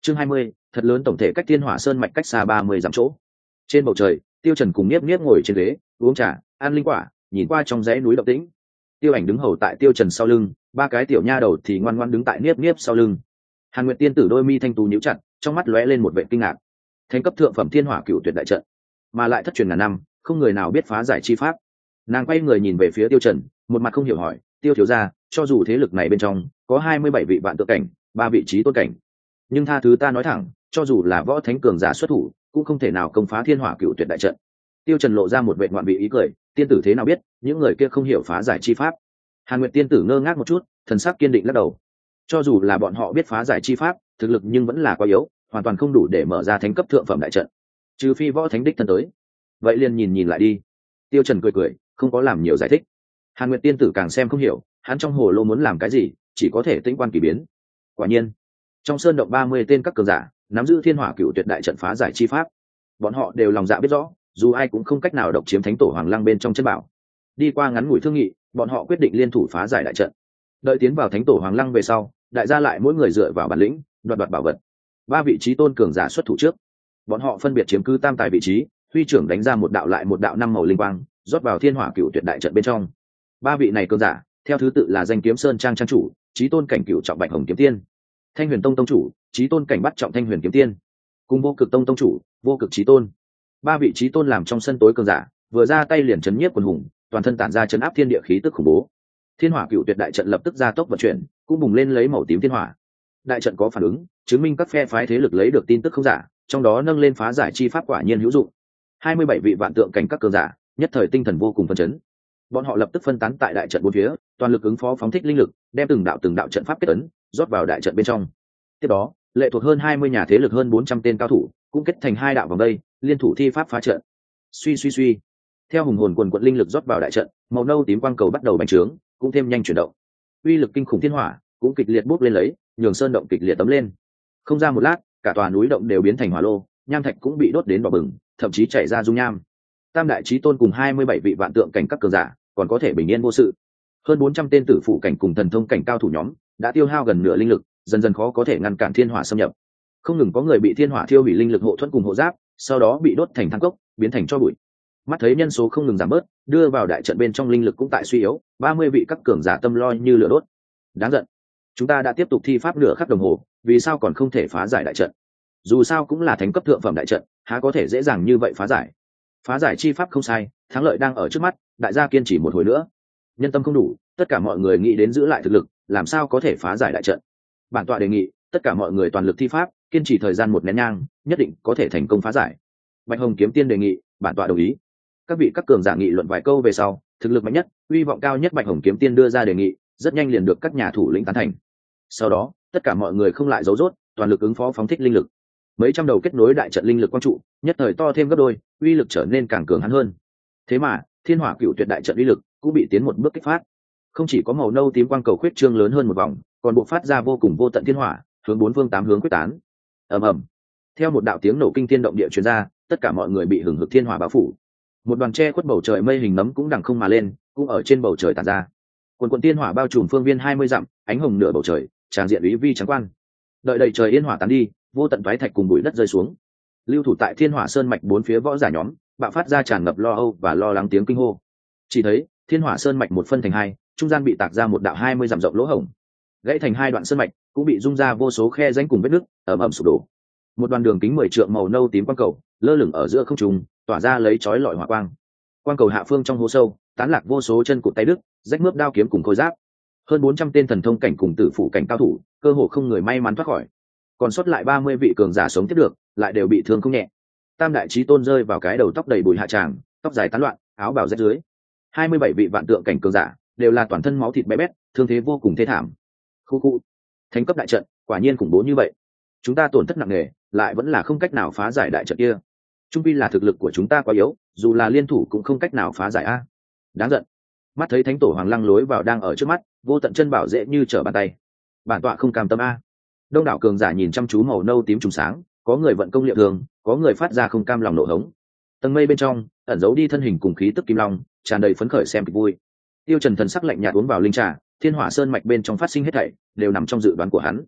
Chương 20, thật lớn tổng thể cách Thiên Hỏa Sơn mạch cách xa 30 dặm chỗ. Trên bầu trời, Tiêu Trần cùng Niếp Niếp ngồi trên ghế, uống trà, ăn linh quả, nhìn qua trong dãy núi động tĩnh. Tiêu Ảnh đứng hầu tại Tiêu Trần sau lưng, ba cái tiểu nha đầu thì ngoan ngoãn đứng tại Niếp Niếp sau lưng. Hàn Nguyệt tiên tử đôi mi thanh tú nhíu chặt, trong mắt lóe lên một vẻ kinh ngạc. Thánh cấp thượng phẩm Thiên Hỏa Cửu Tuyệt đại trận, mà lại thất truyền ngàn năm, không người nào biết phá giải chi pháp. Nàng quay người nhìn về phía Tiêu Trần, một mặt không hiểu hỏi, Tiêu thiếu gia, cho dù thế lực này bên trong có 27 vị vạn tượng cảnh, 3 vị trí tôn cảnh, nhưng tha thứ ta nói thẳng, cho dù là võ thánh cường giả xuất thủ, cũng không thể nào công phá Thiên Hỏa Cửu Tuyệt đại trận. Tiêu Trần lộ ra một vẻ ngoạn vị ý cười, tiên tử thế nào biết, những người kia không hiểu phá giải chi pháp. Hàn Nguyệt tiên tử ngơ ngác một chút, thần sắc kiên định lắc đầu. Cho dù là bọn họ biết phá giải chi pháp, thực lực nhưng vẫn là quá yếu, hoàn toàn không đủ để mở ra thánh cấp thượng phẩm đại trận. Trừ phi võ thánh đích thân tới. Vậy liền nhìn lại đi. Tiêu Trần cười cười, không có làm nhiều giải thích. Hàn Nguyệt tiên tử càng xem không hiểu, hắn trong hồ lô muốn làm cái gì, chỉ có thể tĩnh quan kỳ biến. Quả nhiên, trong sơn động 30 tên các cường giả, nắm giữ Thiên Hỏa Cửu Tuyệt đại trận phá giải chi pháp. Bọn họ đều lòng dạ biết rõ, dù ai cũng không cách nào độc chiếm thánh tổ Hoàng Lăng bên trong chân bảo. Đi qua ngắn ngủi thương nghị, bọn họ quyết định liên thủ phá giải đại trận. Đợi tiến vào thánh tổ Hoàng Lăng về sau, đại gia lại mỗi người dựa vào bản lĩnh, đoạt bảo vật. 3 vị trí tôn cường giả xuất thủ trước. Bọn họ phân biệt chiếm cứ tam tài vị trí, huy trưởng đánh ra một đạo lại một đạo 5 màu linh quang, rót vào Thiên Hỏa Cửu Tuyệt đại trận bên trong. 3 vị này cường giả, theo thứ tự là Danh Kiếm Sơn trang trang chủ, chí tôn cảnh Cửu trọng Bạch Hồng kiếm tiên, Thanh Huyền Tông tông chủ, chí tôn cảnh Bắt trọng Thanh Huyền kiếm tiên, cùng Vô Cực Tông tông chủ, Vô Cực chí tôn. 3 vị chí tôn làm trong sân tối cường giả, vừa ra tay liền chấn nhiếp quần hùng, toàn thân tản ra chấn áp thiên địa khí tức khủng bố. Thiên Hỏa Cửu Tuyệt đại trận lập tức gia tốc vận chuyển, cũng bùng lên lấy màu tím thiên hỏa. Đại trận có phản ứng, chứng minh các phe phái thế lực lấy được tin tức không giả, trong đó nâng lên phá giải chi pháp quả nhiên hữu dụng. 27 vị vạn tượng cảnh các cường giả, nhất thời tinh thần vô cùng phấn chấn. Bọn họ lập tức phân tán tại đại trận bốn phía, toàn lực ứng phó phóng thích linh lực, đem từng đạo trận pháp kết ấn rót vào đại trận bên trong. Tiếp đó, lệ thuộc hơn 20 nhà thế lực hơn 400 tên cao thủ, cũng kết thành 2 đạo vòng đây, liên thủ thi pháp phá trận. Suy. Theo hùng hồn quần quật linh lực rót vào đại trận, màu nâu tím quang cầu bắt đầu bành trướng, cũng thêm nhanh chuyển động. Uy lực kinh khủng thiên hỏa cũng kịch liệt bốc lên lấy, nhường sơn động kịch liệt tấm lên. Không ra một lát, cả tòa núi động đều biến thành hỏa lô, nham thạch cũng bị đốt đến đỏ bừng, thậm chí chảy ra dung nham. Tam đại chí tôn cùng 27 vị vạn tượng cảnh các cường giả, còn có thể bình yên vô sự. Hơn 400 tên tử phụ cảnh cùng thần thông cảnh cao thủ nhóm, đã tiêu hao gần nửa linh lực, dần dần khó có thể ngăn cản thiên hỏa xâm nhập. Không ngừng có người bị thiên hỏa thiêu hủy linh lực hộ thuẫn cùng hộ giáp, sau đó bị đốt thành than cốc, biến thành tro bụi. Mắt thấy nhân số không ngừng giảm bớt, đưa vào đại trận bên trong linh lực cũng tại suy yếu, 30 vị các cường giả tâm lo như lửa đốt. Đáng giận, chúng ta đã tiếp tục thi pháp nửa khắc đồng hồ, vì sao còn không thể phá giải đại trận? Dù sao cũng là thánh cấp thượng phẩm đại trận, há có thể dễ dàng như vậy phá giải? Phá giải chi pháp không sai, thắng lợi đang ở trước mắt, đại gia kiên trì một hồi nữa. Nhân tâm không đủ, tất cả mọi người nghĩ đến giữ lại thực lực, làm sao có thể phá giải đại trận? Bản tọa đề nghị, tất cả mọi người toàn lực thi pháp, kiên trì thời gian 1 nén nhang, nhất định có thể thành công phá giải. Bạch Hồng kiếm tiên đề nghị, bản tọa đồng ý. Các cường giả nghị luận vài câu về sau, thực lực mạnh nhất, uy vọng cao nhất Bạch Hồng kiếm tiên đưa ra đề nghị, rất nhanh liền được các nhà thủ lĩnh tán thành. Sau đó, tất cả mọi người không lại giấu rốt, toàn lực ứng phó phóng thích linh lực. Mấy trăm đầu kết nối đại trận linh lực quang trụ, nhất thời to thêm gấp đôi, uy lực trở nên càng cường hãn hơn. Thế mà, Thiên Hỏa Cửu Tuyệt đại trận uy lực cũng bị tiến một bước kích phát. Không chỉ có màu nâu tím quang cầu khuyết trương lớn hơn một vòng, còn bộc phát ra vô cùng vô tận thiên hỏa, hướng 4 phương 8 hướng quyết tán. Ầm ầm. Theo một đạo tiếng nổ kinh thiên động địa truyền ra, tất cả mọi người bị hừng hực thiên hỏa bao phủ. Một đoàn che khuất bầu trời mây hình nấm cũng đằng không mà lên, cũng ở trên bầu trời tản ra. Quần thiên hỏa bao trùm phương viên 20 dặm, ánh hồng nửa bầu trời, tràn diện uy vi trắng quan. Đợi đầy trời yên hỏa tán đi, vô tận toái thạch cùng bụi đất rơi xuống. Lưu thủ tại Thiên Hỏa Sơn mạch 4 phía võ giả nhóm, bạo phát ra tràn ngập lo âu và lo lắng tiếng kinh hô. Chỉ thấy Thiên Hỏa Sơn mạch một phân thành hai, trung gian bị tạc ra một đạo 20 dặm rộng lỗ hổng, gãy thành 2 đoạn sơn mạch, cũng bị rung ra vô số khe rãnh cùng vết nứt, ầm ầm sụp đổ. Một đoàn đường kính 10 trượng màu nâu tím quang cầu lơ lửng ở giữa không trung, tỏa ra lấy chói lọi hỏa quang. Quang cầu hạ phương trong hố sâu, tán lạc vô số chân cụt tay đứt, rách mướp đao kiếm cùng khôi giáp. Hơn 400 tên thần thông cảnh cùng tử phụ cảnh cao thủ, cơ hồ không người may mắn thoát khỏi. Còn sót lại 30 vị cường giả sống tiếp được, lại đều bị thương không nhẹ. Tam đại chí tôn rơi vào cái đầu tóc đầy bụi hạ tràng, tóc dài tán loạn, áo bào rách rưới. 27 vị vạn tượng cảnh cường giả, đều là toàn thân máu thịt bé bét, thương thế vô cùng thê thảm. Khu. Thánh cấp đại trận, quả nhiên khủng bố như vậy. Chúng ta tổn thất nặng nề, lại vẫn là không cách nào phá giải đại trận kia. Trung quy là thực lực của chúng ta quá yếu, dù là liên thủ cũng không cách nào phá giải a. Đáng giận. Mắt thấy thánh tổ Hoàng Lăng lối vào đang ở trước mắt, vô tận chân bảo dễ như trở bàn tay. Bản tọa không cam tâm a. Đông đảo cường giả nhìn chăm chú màu nâu tím trùng sáng, có người vận công liệu thường, có người phát ra không cam lòng nổ hống. Tầng mây bên trong ẩn giấu đi thân hình cùng khí tức kim long, tràn đầy phấn khởi xem kịch vui. Tiêu Trần thần sắc lạnh nhạt uống vào linh trà, Thiên Hỏa Sơn mạch bên trong phát sinh hết thảy đều nằm trong dự đoán của hắn.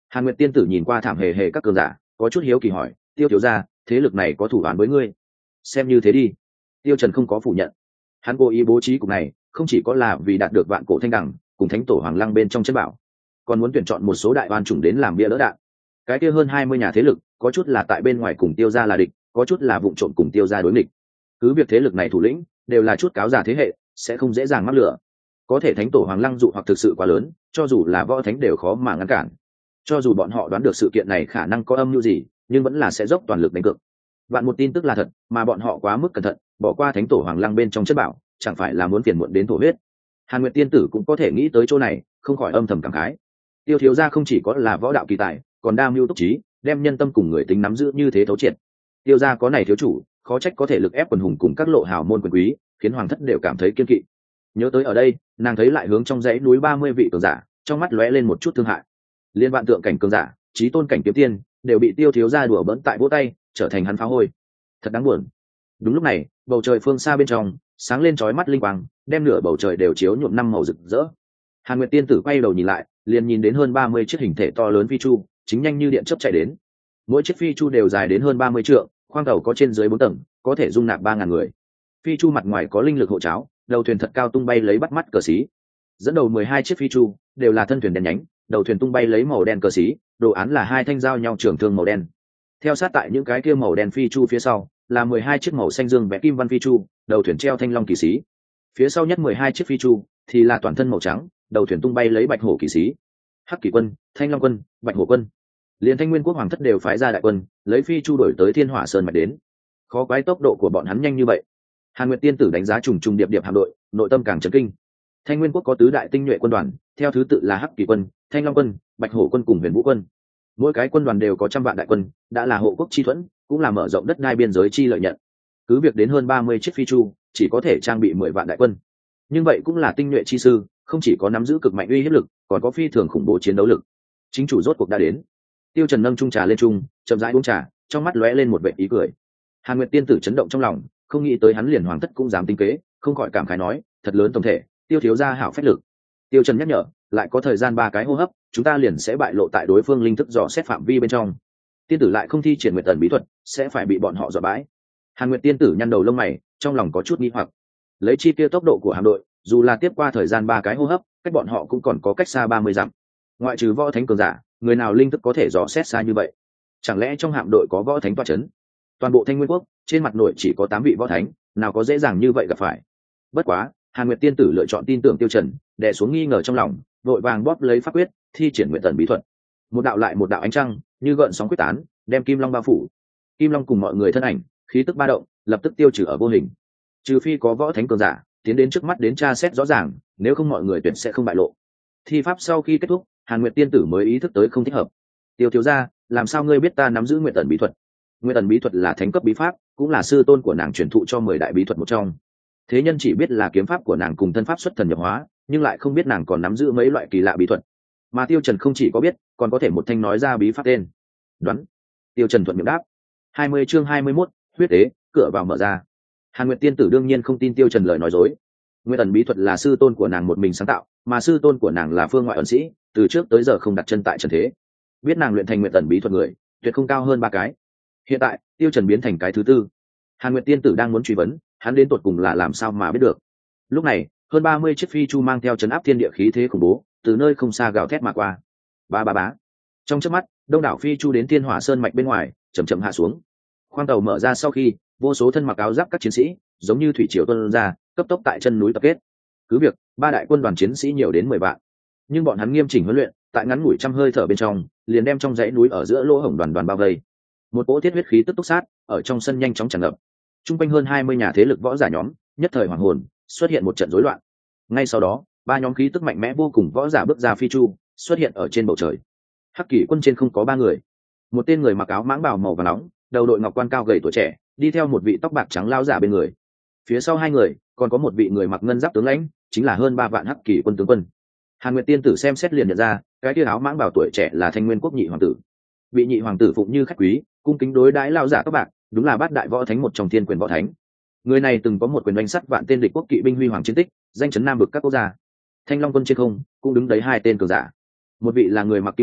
Hàn Nguyệt tiên tử nhìn qua thảm hề hề các cường giả, có chút hiếu kỳ hỏi, Tiêu thiếu gia, thế lực này có thủ án với ngươi? Xem như thế đi. Tiêu Trần không có phủ nhận. Hắn cố ý bố trí cục này, không chỉ có là vì đạt được vạn cổ thanh đẳng cùng thánh tổ hoàng lăng bên trong chân bảo, còn muốn tuyển chọn một số đại oan chủng đến làm bia đỡ đạn. Cái kia hơn 20 nhà thế lực, có chút là tại bên ngoài cùng Tiêu gia là địch, có chút là vụng trộm cùng Tiêu gia đối nghịch. Cứ việc thế lực này thủ lĩnh đều là chút cáo già thế hệ, sẽ không dễ dàng mắc lửa. Có thể thánh tổ hoàng lăng dụ hoặc thực sự quá lớn, cho dù là võ thánh đều khó mà ngăn cản. Cho dù bọn họ đoán được sự kiện này khả năng có âm mưu gì, nhưng vẫn là sẽ dốc toàn lực đánh cược. Vạn một tin tức là thật, mà bọn họ quá mức cẩn thận, bỏ qua thánh tổ hoàng lăng bên trong chất bảo, chẳng phải là muốn phiền muộn đến thổ huyết. Hàn Nguyệt tiên tử cũng có thể nghĩ tới chỗ này, không khỏi âm thầm cảm khái. Tiêu thiếu gia không chỉ có là võ đạo kỳ tài, còn đa mưu túc trí, đem nhân tâm cùng người tính nắm giữ như thế thấu triệt. Tiêu gia có này thiếu chủ, khó trách có thể lực ép quần hùng cùng các lộ hào môn quyền quý, khiến hoàng thất đều cảm thấy kiên kỵ. Nhớ tới ở đây, nàng thấy lại hướng trong dãy núi 30 vị cường giả, trong mắt lóe lên một chút thương hại. Liên vạn tượng cảnh cường giả, chí tôn cảnh kiếm tiên, đều bị Tiêu thiếu gia đùa bỡn tại vỗ tay, trở thành hắn phá hôi. Thật đáng buồn. Đúng lúc này, bầu trời phương xa bên trong sáng lên chói mắt linh quang, đem nửa bầu trời đều chiếu nhuộm năm màu rực rỡ. Hàn Nguyệt tiên tử quay đầu nhìn lại, liền nhìn đến hơn 30 chiếc hình thể to lớn phi chu, chính nhanh như điện chớp chạy đến. Mỗi chiếc phi chu đều dài đến hơn 30 trượng, khoang tàu có trên dưới 4 tầng, có thể dung nạp 3000 người. Phi chu mặt ngoài có linh lực hộ cháo, đầu thuyền thật cao tung bay lấy bắt mắt cờ xí. Dẫn đầu 12 chiếc phi chu đều là thân thuyền đen nhánh, đầu thuyền tung bay lấy màu đen cờ xí, đồ án là hai thanh dao nhau trường thương màu đen. Theo sát tại những cái kia màu đen phi chu phía sau, là 12 chiếc màu xanh dương vẽ kim văn phi chu, đầu thuyền treo thanh long kỳ xí. Phía sau nhất 12 chiếc phi chu thì là toàn thân màu trắng, đầu thuyền tung bay lấy bạch hổ kỳ xí. Hắc Kỳ quân, Thanh Long quân, Bạch Hổ quân, liền Thanh Nguyên quốc hoàng thất đều phái ra đại quân, lấy phi chu đổi tới Thiên Hỏa Sơn mạch đến. Khó quái tốc độ của bọn hắn nhanh như vậy. Hàn Nguyệt tiên tử đánh giá trùng trùng điệp điệp hạm đội, nội tâm càng chấn kinh. Thanh Nguyên quốc có tứ đại tinh nhuệ quân đoàn, theo thứ tự là Hắc Kỳ quân, Thanh Long quân, Bạch Hổ quân cùng Huyền Vũ quân. Mỗi cái quân đoàn đều có trăm vạn đại quân, đã là hộ quốc chi thuẫn, cũng là mở rộng đất đai biên giới chi lợi nhận. Cứ việc đến hơn 30 chiếc phi chu, chỉ có thể trang bị 10 vạn đại quân. Nhưng vậy cũng là tinh nhuệ chi sư, không chỉ có nắm giữ cực mạnh uy hiếp lực, còn có phi thường khủng bố chiến đấu lực. Chính chủ rốt cuộc đã đến. Tiêu Trần nâng chung trà lên chung, chậm rãi uống trà, trong mắt lóe lên một vẻ ý cười. Hàn Nguyệt tiên tử chấn động trong lòng, không nghĩ tới hắn liền hoàng thất cũng dám tính kế, không khỏi cảm khái nói, thật lớn tổng thể, Tiêu thiếu gia hảo phách lực. Tiêu Trần nhắc nhở, lại có thời gian 3 cái hô hấp, chúng ta liền sẽ bại lộ tại đối phương linh thức dò xét phạm vi bên trong. Tiên tử lại không thi triển nguyệt ẩn bí thuật, sẽ phải bị bọn họ dọa bãi. Hàn Nguyệt tiên tử nhăn đầu lông mày, trong lòng có chút nghi hoặc. Lấy chi tiêu tốc độ của hạm đội, dù là tiếp qua thời gian 3 cái hô hấp, cách bọn họ cũng còn có cách xa 30 dặm. Ngoại trừ võ thánh cường giả, người nào linh thức có thể dò xét xa như vậy? Chẳng lẽ trong hạm đội có võ thánh toa chấn? Toàn bộ Thanh Nguyên quốc, trên mặt nội chỉ có 8 vị võ thánh, nào có dễ dàng như vậy gặp phải. Bất quá, Hàn Nguyệt tiên tử lựa chọn tin tưởng Tiêu Trần, đè xuống nghi ngờ trong lòng, vội vàng bóp lấy pháp quyết, thi triển nguyệt tần bí thuật. Một đạo lại một đạo ánh trăng, như gợn sóng quyết tán, đem Kim Long bao phủ. Kim Long cùng mọi người thân ảnh, khí tức ba động, lập tức tiêu trừ ở vô hình. Trừ phi có võ thánh cường giả tiến đến trước mắt đến tra xét rõ ràng, nếu không mọi người tuyệt sẽ không bại lộ. Thi pháp sau khi kết thúc, Hàn Nguyệt tiên tử mới ý thức tới không thích hợp. Tiêu thiếu gia, làm sao ngươi biết ta nắm giữ nguyệt tần bí thuật? Nguyệt tần bí thuật là thánh cấp bí pháp, cũng là sư tôn của nàng truyền thụ cho 10 đại bí thuật một trong. Thế nhân chỉ biết là kiếm pháp của nàng cùng thân pháp xuất thần nhập hóa, nhưng lại không biết nàng còn nắm giữ mấy loại kỳ lạ bí thuật. Mà Tiêu Trần không chỉ có biết, còn có thể một thanh nói ra bí pháp tên. Đoán. Tiêu Trần thuận miệng đáp. 20 chương 21, huyết tế, cửa vào mở ra. Hàn Nguyệt tiên tử đương nhiên không tin Tiêu Trần lời nói dối. Nguyệt ẩn bí thuật là sư tôn của nàng một mình sáng tạo, mà sư tôn của nàng là phương ngoại ẩn sĩ, từ trước tới giờ không đặt chân tại trần thế. Biết nàng luyện thành Nguyệt ẩn bí thuật người, tuyệt không cao hơn 3 cái. Hiện tại, Tiêu Trần biến thành cái thứ tư. Hàn Nguyệt tiên tử đang muốn truy vấn, hắn đến tột cùng là làm sao mà biết được. Lúc này, hơn 30 chiếc phi chu mang theo trấn áp thiên địa khí thế khủng bố, từ nơi không xa gào thét mà qua. Ba ba bá. Trong chớp mắt, đông đảo phi chu đến Thiên Hỏa Sơn mạch bên ngoài, chậm chậm hạ xuống. Khoang tàu mở ra sau khi, vô số thân mặc áo giáp các chiến sĩ, giống như thủy triều tuôn ra, cấp tốc tại chân núi tập kết. Cứ việc, 3 đại quân đoàn chiến sĩ nhiều đến 10 vạn, nhưng bọn hắn nghiêm chỉnh huấn luyện, tại ngắn ngủi trăm hơi thở bên trong, liền đem trong dãy núi ở giữa lỗ hổng đoàn đoàn bao vây. Một cỗ thiết huyết khí tức túc sát, ở trong sân nhanh chóng tràn ngập. Trung quanh hơn 20 nhà thế lực võ giả nhóm, nhất thời hoàng hồn, xuất hiện một trận rối loạn. Ngay sau đó, 3 nhóm khí tức mạnh mẽ vô cùng võ giả bước ra phi chu, xuất hiện ở trên bầu trời. Hắc Kỷ quân trên không có 3 người. Một tên người mặc áo mãng bào màu vàng nóng, đầu đội ngọc quan cao gầy tuổi trẻ, đi theo một vị tóc bạc trắng lao giả bên người. Phía sau 2 người, còn có một vị người mặc ngân giáp tướng lãnh, chính là hơn 3 vạn Hắc Kỷ quân tướng quân. Hàn Nguyệt tiên tử xem xét liền nhận ra, cái kia áo mãng bào tuổi trẻ là Thanh Nguyên quốc nhị hoàng tử. Vị nhị hoàng tử phụng như khách quý, cung kính đối đãi lao giả tóc bạc, đúng là bát đại võ thánh một trong thiên quyền võ thánh. Người này từng có một quyền đánh sắt vạn tên địch quốc kỵ binh huy hoàng chiến tích, danh chấn nam vực các quốc gia. Thanh Long quân trên không cũng đứng đấy 2 tên cường giả. Một vị là người mặc kim giáp,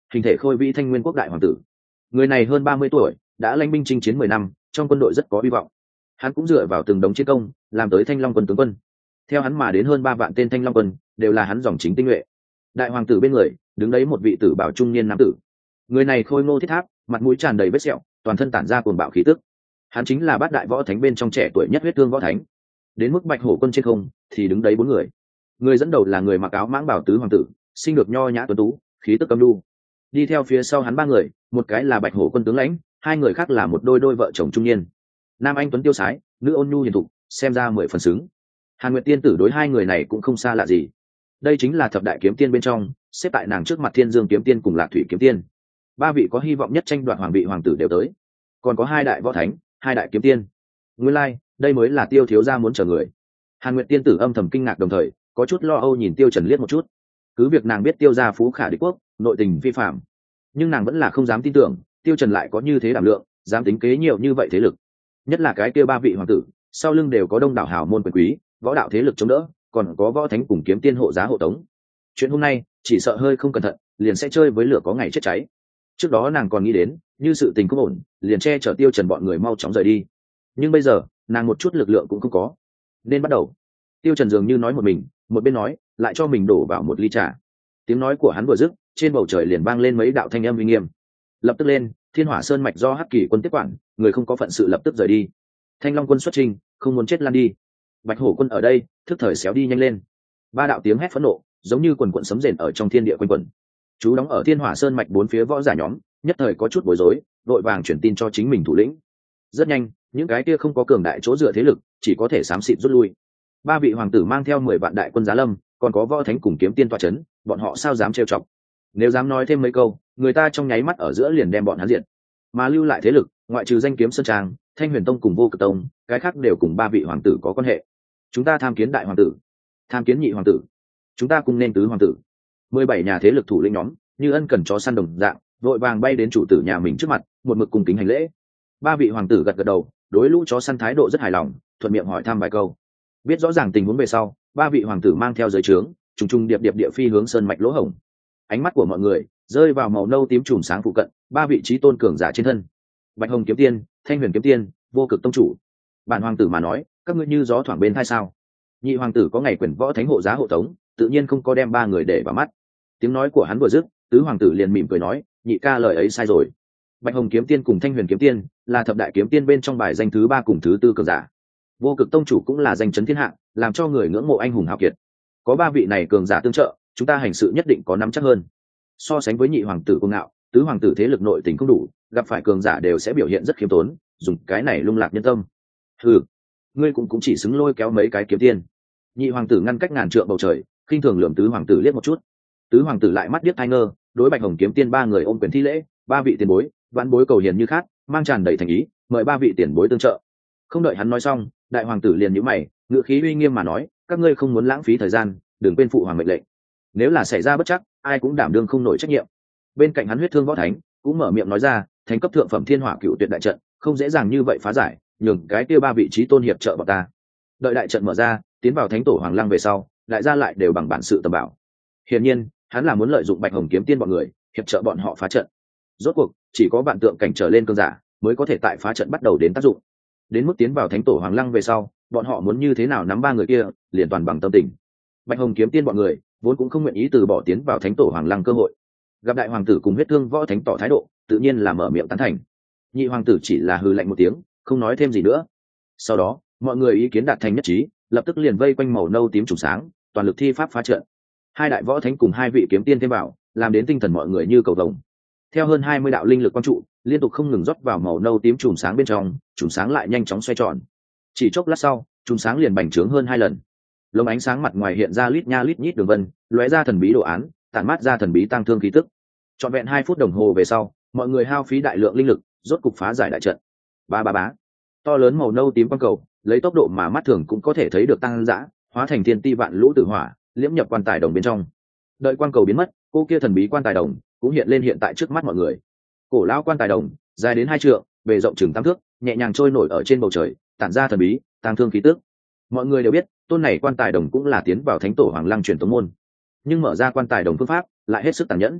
hình thể khôi vĩ thanh nguyên quốc đại hoàng tử. Người này hơn 30 tuổi, đã lãnh binh chinh chiến 10 năm, trong quân đội rất có hy vọng. Hắn cũng dựa vào từng đống chiến công, làm tới Thanh Long quân tướng quân. Theo hắn mà đến hơn 3 vạn tên Thanh Long quân, đều là hắn dòng chính tinh nhuệ. Đại hoàng tử bên người, đứng đấy một vị tử bảo trung niên nam tử. Người này khôi ngô thiết tháp, mặt mũi tràn đầy vết sẹo, toàn thân tản ra cuồng bạo khí tức. Hắn chính là bát đại võ thánh bên trong trẻ tuổi nhất Huyết Thương võ thánh. Đến mức Bạch Hổ quân trên không, thì đứng đấy 4 người. Người dẫn đầu là người mặc áo mãng bảo tứ hoàng tử, sinh được nho nhã tuấn tú, khí tức âm lưu. Đi theo phía sau hắn 3 người, một cái là Bạch Hổ quân tướng lãnh, 2 người khác là một đôi vợ chồng trung niên. Nam anh tuấn tiêu sái, nữ ôn nhu hiền thục, xem ra 10 phần xứng. Hàn Nguyệt tiên tử đối 2 người này cũng không xa lạ gì. Đây chính là thập đại kiếm tiên bên trong, xếp tại nàng trước mặt Thiên Dương kiếm tiên cùng Lạc Thủy kiếm tiên. 3 vị có hy vọng nhất tranh đoạt hoàng vị hoàng tử đều tới. Còn có 2 đại võ thánh, 2 đại kiếm tiên. Nguyên lai, đây mới là Tiêu thiếu gia muốn chờ người. Hàn Nguyệt tiên tử âm thầm kinh ngạc đồng thời, có chút lo âu nhìn Tiêu Trần liếc một chút. Cứ việc nàng biết Tiêu gia phú khả địch quốc, nội tình vi phạm, nhưng nàng vẫn là không dám tin tưởng Tiêu Trần lại có như thế đảm lượng, dám tính kế nhiều như vậy thế lực. Nhất là cái kia 3 vị hoàng tử, sau lưng đều có đông đảo hào môn quyền quý, võ đạo thế lực chống đỡ, còn có võ thánh cùng kiếm tiên hộ giá hộ tống. Chuyện hôm nay, chỉ sợ hơi không cẩn thận, liền sẽ chơi với lửa có ngày chết cháy. Trước đó nàng còn nghĩ đến, như sự tình không ổn, liền che chở Tiêu Trần bọn người mau chóng rời đi. Nhưng bây giờ, nàng một chút lực lượng cũng không có. Nên bắt đầu. Tiêu Trần dường như nói một mình, một bên nói, lại cho mình đổ vào một ly trà. Tiếng nói của hắn vừa dứt, trên bầu trời liền vang lên mấy đạo thanh âm uy nghiêm. Lập tức lên, Thiên Hỏa Sơn mạch do Hắc Kỳ quân tiếp quản, người không có phận sự lập tức rời đi. Thanh Long quân xuất chinh, không muốn chết lan đi. Bạch Hổ quân ở đây, thức thời xéo đi nhanh lên. 3 đạo tiếng hét phẫn nộ, giống như quần quần sấm rền ở trong thiên địa quanh quẩn. Chú đóng ở Thiên Hỏa Sơn mạch 4 phía võ giả nhóm, nhất thời có chút bối rối, vội vàng truyền tin cho chính mình thủ lĩnh. Rất nhanh, những cái kia không có cường đại chỗ dựa thế lực, chỉ có thể xám xịt rút lui. 3 vị hoàng tử mang theo 10 vạn đại quân giá lâm, còn có võ thánh cùng kiếm tiên tọa chấn, bọn họ sao dám trêu chọc? Nếu dám nói thêm mấy câu, người ta trong nháy mắt ở giữa liền đem bọn hắn diệt. Mà lưu lại thế lực, ngoại trừ Danh Kiếm Sơn Trang, Thanh Huyền Tông cùng Vô Cực Tông, cái khác đều cùng 3 vị hoàng tử có quan hệ. Chúng ta tham kiến đại hoàng tử, tham kiến nhị hoàng tử, chúng ta cùng nên tứ hoàng tử. 17 nhà thế lực thủ lĩnh nhóm, như ân cần chó săn đồng dạng, vội vàng bay đến chủ tử nhà mình trước mặt, một mực cùng kính hành lễ. 3 vị hoàng tử gật gật đầu, đối lũ chó săn thái độ rất hài lòng, thuận miệng hỏi thăm vài câu. Biết rõ ràng tình huống về sau, 3 vị hoàng tử mang theo giới trướng, trùng trùng điệp điệp địa phi hướng sơn mạch lỗ hổng. Ánh mắt của mọi người rơi vào màu nâu tím chùm sáng phụ cận, 3 vị trí tôn cường giả trên thân. Bạch Hồng kiếm tiên, Thanh Huyền kiếm tiên, Vô Cực tông chủ. Bản hoàng tử mà nói, các ngươi như gió thoảng bên tai sao? Nhị hoàng tử có ngày quyền võ thánh hộ giá hộ tống, tự nhiên không có đem 3 người để vào mắt. Tiếng nói của hắn vừa dứt, tứ hoàng tử liền mỉm cười nói, nhị ca lời ấy sai rồi. Bạch Hồng kiếm tiên cùng Thanh Huyền kiếm tiên là thập đại kiếm tiên bên trong bài danh thứ 3 cùng thứ 4 cường giả. Vô Cực tông chủ cũng là danh chấn thiên hạ, làm cho người ngưỡng mộ anh hùng hào kiệt. Có 3 vị này cường giả tương trợ, chúng ta hành sự nhất định có nắm chắc hơn. So sánh với nhị hoàng tử cuồng ngạo, tứ hoàng tử thế lực nội tình không đủ, gặp phải cường giả đều sẽ biểu hiện rất khiêm tốn, dùng cái này lung lạc nhân tâm. Hừ, ngươi cũng chỉ xứng lôi kéo mấy cái kiếm tiên. Nhị hoàng tử ngăn cách ngàn trượng bầu trời, khinh thường lườm tứ hoàng tử liếc một chút. Tứ hoàng tử lại mắt điếc tai ngơ, đối Bạch Hồng kiếm tiên 3 người ôm quyền thi lễ, 3 vị tiền bối, vãn bối cầu hiền như khát, mang tràn đầy thành ý, mời 3 vị tiền bối tương trợ. Không đợi hắn nói xong, đại hoàng tử liền nhíu mày, ngữ khí uy nghiêm mà nói, các ngươi không muốn lãng phí thời gian, đừng quên phụ hoàng mệnh lệnh. Nếu là xảy ra bất trắc, ai cũng đảm đương không nổi trách nhiệm. Bên cạnh hắn Huyết Thương võ thánh cũng mở miệng nói ra, thánh cấp thượng phẩm Thiên Hỏa Cựu Tuyệt đại trận không dễ dàng như vậy phá giải, nhường cái kia 3 vị trí tôn hiệp trợ bọn ta. Đợi đại trận mở ra, tiến vào thánh tổ hoàng lăng về sau, đại gia lại đều bằng bản sự tầm bảo. Hiển nhiên, hắn là muốn lợi dụng Bạch Hồng kiếm tiên bọn người, hiệp trợ bọn họ phá trận. Rốt cuộc, chỉ có vạn tượng cảnh trở lên cương giả mới có thể tại phá trận bắt đầu đến tác dụng. Đến mức tiến vào thánh tổ hoàng lăng về sau, bọn họ muốn như thế nào nắm 3 người kia, liền toàn bằng tâm tình. Bạch Hồng kiếm tiên bọn người vốn cũng không nguyện ý từ bỏ tiến vào thánh tổ hoàng lăng cơ hội. Gặp đại hoàng tử cùng Huyết Thương võ thánh tỏ thái độ, tự nhiên là mở miệng tán thành. Nhị hoàng tử chỉ là hừ lạnh một tiếng, không nói thêm gì nữa. Sau đó, mọi người ý kiến đạt thành nhất trí, lập tức liền vây quanh màu nâu tím trùng sáng, toàn lực thi pháp phá trận. 2 đại võ thánh cùng 2 vị kiếm tiên thêm vào, làm đến tinh thần mọi người như cầu vồng. Theo hơn 20 đạo linh lực quang trụ, liên tục không ngừng rót vào màu nâu tím trùng sáng bên trong, trùng sáng lại nhanh chóng xoay tròn. Chỉ chốc lát sau, trùng sáng liền bành trướng hơn 2 lần. Lồng ánh sáng mặt ngoài hiện ra lít nha lít nhít đường vân, lóe ra thần bí đồ án, tản mát ra thần bí tăng thương khí tức. Trọn vẹn 2 phút đồng hồ về sau, mọi người hao phí đại lượng linh lực, rốt cục phá giải đại trận. Ba ba bá. To lớn màu nâu tím quang cầu, lấy tốc độ mà mắt thường cũng có thể thấy được tăng dã, hóa thành thiên ti vạn lũ tử hỏa, liễm nhập quan tài đồng bên trong. Đợi quang cầu biến mất, cô kia thần bí quan tài đồng cũng hiện lên hiện tại trước mắt mọi người. Cổ lão quan tài đồng, dài đến 2 trượng, bề rộng chừng 8 thước, nhẹ nhàng trôi nổi ở trên bầu trời, tản ra thần bí, tăng thương khí tức. Mọi người đều biết, tôn này quan tài đồng cũng là tiến vào thánh tổ hoàng lăng truyền tống môn, nhưng mở ra quan tài đồng phương pháp lại hết sức tàn nhẫn.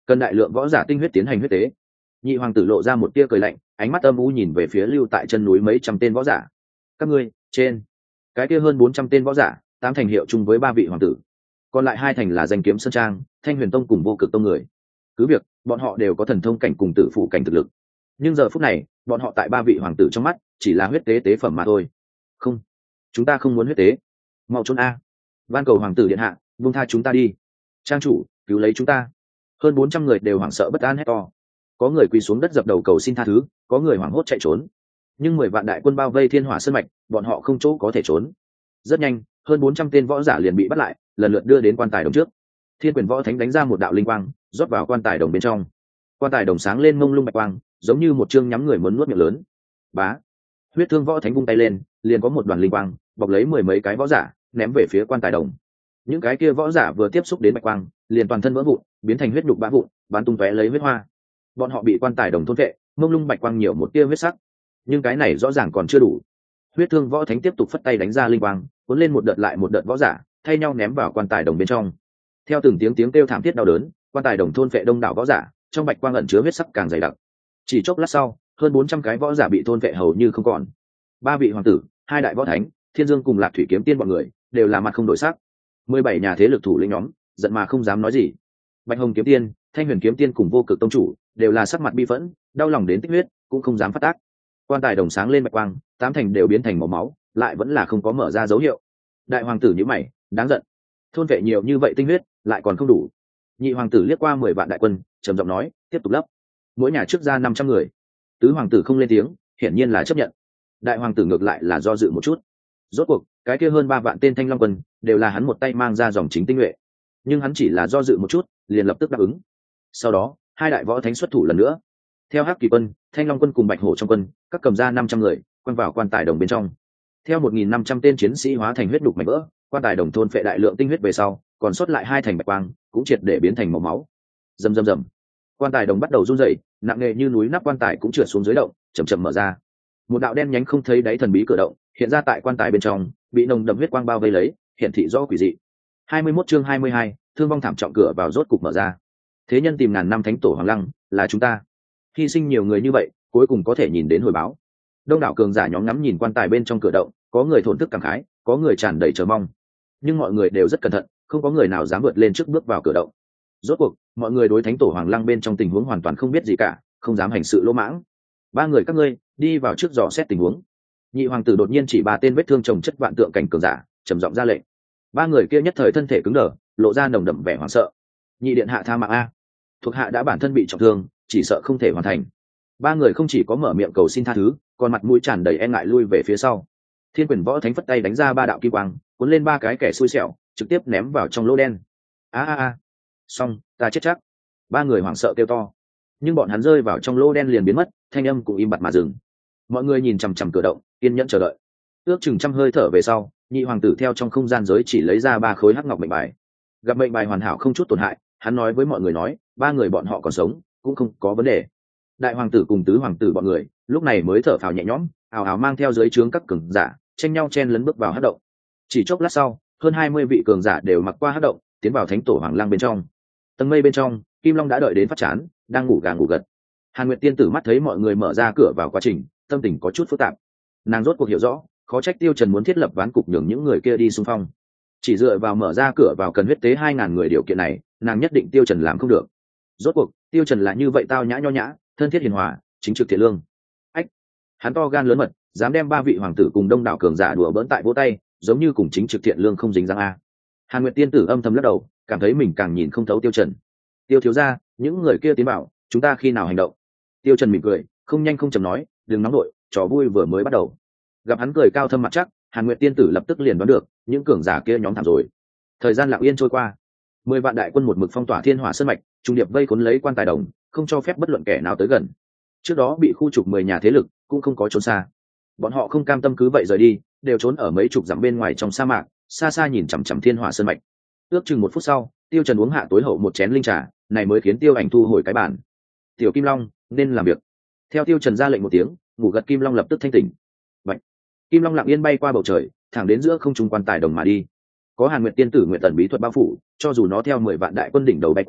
cần đại lượng võ giả tinh huyết tiến hành huyết tế. Nhị hoàng tử lộ ra một tia cười lạnh, ánh mắt âm u nhìn về phía lưu tại chân núi mấy trăm tên võ giả. Các ngươi trên cái kia hơn 400 tên võ giả, 8 thành hiệu chung với 3 vị hoàng tử, còn lại 2 thành là danh kiếm sơn trang, thanh huyền tông cùng vô cực tông người. Cứ việc bọn họ đều có thần thông cảnh cùng tử phụ cảnh thực lực, nhưng giờ phút này bọn họ tại 3 vị hoàng tử trong mắt chỉ là huyết tế tế phẩm mà thôi. Không, chúng ta không muốn huyết tế, mau trốn a! Van cầu hoàng tử điện hạ, buông tha chúng ta đi. Trang chủ, cứu lấy chúng ta! Hơn 400 người đều hoảng sợ bất an hét to. Có người quỳ xuống đất dập đầu cầu xin tha thứ, có người hoảng hốt chạy trốn. Nhưng 10 vạn đại quân bao vây Thiên Hỏa Sơn mạch, bọn họ không chỗ có thể trốn. Rất nhanh, hơn 400 tên võ giả liền bị bắt lại, lần lượt đưa đến quan tài đồng trước. Thiên Quyền Võ Thánh đánh ra một đạo linh quang, rót vào quan tài đồng bên trong. Quan tài đồng sáng lên mông lung bạch quang, giống như một chương nhắm người muốn nuốt miệng lớn. Bá! Huyết Thương Võ Thánh vung tay lên, liền có một đoàn linh quang bọc lấy 10 mấy cái võ giả, ném về phía quan tài đồng. Những cái kia võ giả vừa tiếp xúc đến bạch quang, liền toàn thân vỡ vụn, biến thành huyết nhục bã vụn, bắn tung tóe lấy huyết hoa. Bọn họ bị quan tài đồng thôn vệ, mông lung bạch quang nhiều một tia huyết sắc. Nhưng cái này rõ ràng còn chưa đủ. Huyết Thương Võ Thánh tiếp tục phất tay đánh ra linh quang, cuốn lên một đợt lại một đợt võ giả, thay nhau ném vào quan tài đồng bên trong. Theo từng tiếng kêu thảm thiết đau đớn, quan tài đồng thôn vệ đông đảo võ giả, trong bạch quang ẩn chứa huyết sắc càng dày đặc. Chỉ chốc lát sau, hơn 400 cái võ giả bị thôn vệ hầu như không còn. 3 vị hoàng tử, 2 đại võ thánh, Thiên Dương cùng Lạc Thủy Kiếm Tiên bọn người, đều là mặt không đổi sắc. 17 nhà thế lực thủ lĩnh nhóm, giận mà không dám nói gì. Bạch Hồng Kiếm Tiên, Thanh Huyền Kiếm Tiên cùng Vô Cực Tông chủ, đều là sắc mặt bi phẫn, đau lòng đến tích huyết, cũng không dám phát tác. Quan tài đồng sáng lên bạch quang, 8 thành đều biến thành màu máu, lại vẫn là không có mở ra dấu hiệu. Đại hoàng tử nhíu mày, đáng giận. Thôn vệ nhiều như vậy tinh huyết, lại còn không đủ. Nhị hoàng tử liếc qua 10 vạn đại quân, trầm giọng nói, tiếp tục lấp. Mỗi nhà trước ra 500 người. Tứ hoàng tử không lên tiếng, hiển nhiên là chấp nhận. Đại hoàng tử ngược lại là do dự một chút. Rốt cuộc, cái kia hơn 3 vạn tên Thanh Long quân, đều là hắn một tay mang ra dòng chính tinh nhuệ. Nhưng hắn chỉ là do dự một chút, liền lập tức đáp ứng. Sau đó, 2 đại võ thánh xuất thủ lần nữa. Theo Hắc Kỳ quân, Thanh Long quân cùng Bạch Hổ trong quân, các cầm ra 500 người, quăng vào quan tài đồng bên trong. Theo 1.500 tên chiến sĩ hóa thành huyết đục mảnh vỡ, quan tài đồng thôn phệ đại lượng tinh huyết về sau, còn sót lại 2 thành bạch quang, cũng triệt để biến thành màu máu. Rầm rầm rầm. Quan tài đồng bắt đầu run rẩy, nặng nề như núi, nắp quan tài cũng trượt xuống dưới động, chậm chậm mở ra. Một đạo đen nhánh không thấy đáy thần bí cửa động, hiện ra tại quan tài bên trong, bị nồng đậm huyết quang bao vây lấy, hiện thị rõ quỷ dị. 21 chương 22, thương vong thảm trọng, cửa vào rốt cục mở ra. Thế nhân tìm ngàn năm thánh tổ Hoàng Lăng, là chúng ta. Hy sinh nhiều người như vậy, cuối cùng có thể nhìn đến hồi báo. Đông đảo cường giả nhóm ngắm nhìn quan tài bên trong cửa động, có người thổn thức cảm khái, có người tràn đầy chờ mong. Nhưng mọi người đều rất cẩn thận, không có người nào dám vượt lên trước bước vào cửa động. Rốt cuộc, mọi người đối thánh tổ Hoàng Lăng bên trong tình huống hoàn toàn không biết gì cả, không dám hành sự lỗ mãng. 3 người các ngươi, đi vào trước dò xét tình huống. Nhị hoàng tử đột nhiên chỉ 3 tên vết thương chồng chất vạn tượng cảnh cường giả, trầm giọng ra lệnh. 3 người kia nhất thời thân thể cứng đờ, lộ ra nồng đậm vẻ hoảng sợ. Nhị điện hạ tha mạng a, thuộc hạ đã bản thân bị trọng thương, chỉ sợ không thể hoàn thành. 3 người không chỉ có mở miệng cầu xin tha thứ, còn mặt mũi tràn đầy e ngại lui về phía sau. Thiên Quyền Võ Thánh phất tay đánh ra 3 đạo kim quang, cuốn lên 3 cái kẻ xui xẻo, trực tiếp ném vào trong lỗ đen. A, xong, ta chết chắc. 3 người hoảng sợ kêu to, nhưng bọn hắn rơi vào trong lỗ đen liền biến mất, thanh âm cũng im bặt mà dừng. Mọi người nhìn chằm chằm cửa động, kiên nhẫn chờ đợi. Ước chừng trăm hơi thở về sau, nhị hoàng tử theo trong không gian giới chỉ lấy ra 3 khối hắc ngọc mệnh bài. Gặp mệnh bài hoàn hảo không chút tổn hại, hắn nói với mọi người nói, 3 người bọn họ còn sống, cũng không có vấn đề. Đại hoàng tử cùng tứ hoàng tử bọn người lúc này mới thở phào nhẹ nhõm, ào ào mang theo dưới trướng các cường giả, tranh nhau chen lấn bước vào hắc động. Chỉ chốc lát sau, hơn 20 vị cường giả đều mặc qua hắc động, tiến vào thánh tổ Hoàng Lăng bên trong. Tầng mây bên trong, Kim Long đã đợi đến phát chán, đang ngủ gà ngủ gật. Hàn Nguyệt tiên tử mắt thấy mọi người mở ra cửa vào quá trình, tâm tình có chút phức tạp. Nàng rốt cuộc hiểu rõ, khó trách Tiêu Trần muốn thiết lập ván cục nhường những người kia đi xung phong. Chỉ dựa vào mở ra cửa vào cần huyết tế 2000 người điều kiện này, nàng nhất định Tiêu Trần làm không được. Rốt cuộc, Tiêu Trần là như vậy tao nhã nho nhã, thân thiết hiền hòa, chính trực thiện lương. Ách, hắn to gan lớn mật, dám đem 3 vị hoàng tử cùng đông đảo cường giả đùa bỡn tại vỗ tay, giống như cùng chính trực thiện lương không dính dáng a. Hàn Nguyệt tiên tử âm thầm lắc đầu, cảm thấy mình càng nhìn không thấu Tiêu Trần. Tiêu thiếu gia, những người kia tiến bảo, chúng ta khi nào hành động? Tiêu Trần mỉm cười, không nhanh không chậm nói, đừng nóng nội, trò vui vừa mới bắt đầu. Gặp hắn cười cao thâm mặt chắc, Hàn Nguyệt tiên tử lập tức liền đoán được, những cường giả kia nhóm thảm rồi. Thời gian lặng yên trôi qua, 10 vạn đại quân một mực phong tỏa Thiên Hỏa Sơn mạch, trung điệp vây khốn lấy quan tài đồng, không cho phép bất luận kẻ nào tới gần. Trước đó bị khu trục 10 nhà thế lực, cũng không có trốn xa. Bọn họ không cam tâm cứ vậy rời đi, đều trốn ở mấy chục dặm bên ngoài trong sa mạc, xa xa nhìn chằm chằm Thiên Hỏa Sơn mạch. Ước chừng 1 phút sau, Tiêu Trần uống hạ tối hậu một chén linh trà, này mới khiến Tiêu Ảnh thu hồi cái bản. Tiểu Kim Long, nên làm việc. Theo Tiêu Trần ra lệnh một tiếng, ngủ gật Kim Long lập tức thanh tỉnh. Vậy, Kim Long lặng yên bay qua bầu trời, thẳng đến giữa không trung quan tài đồng mà đi. Có Hàn Nguyệt tiên tử Nguyệt Tần bí thuật bao phủ, cho dù nó theo 10 vạn đại quân đỉnh đầu bay qua,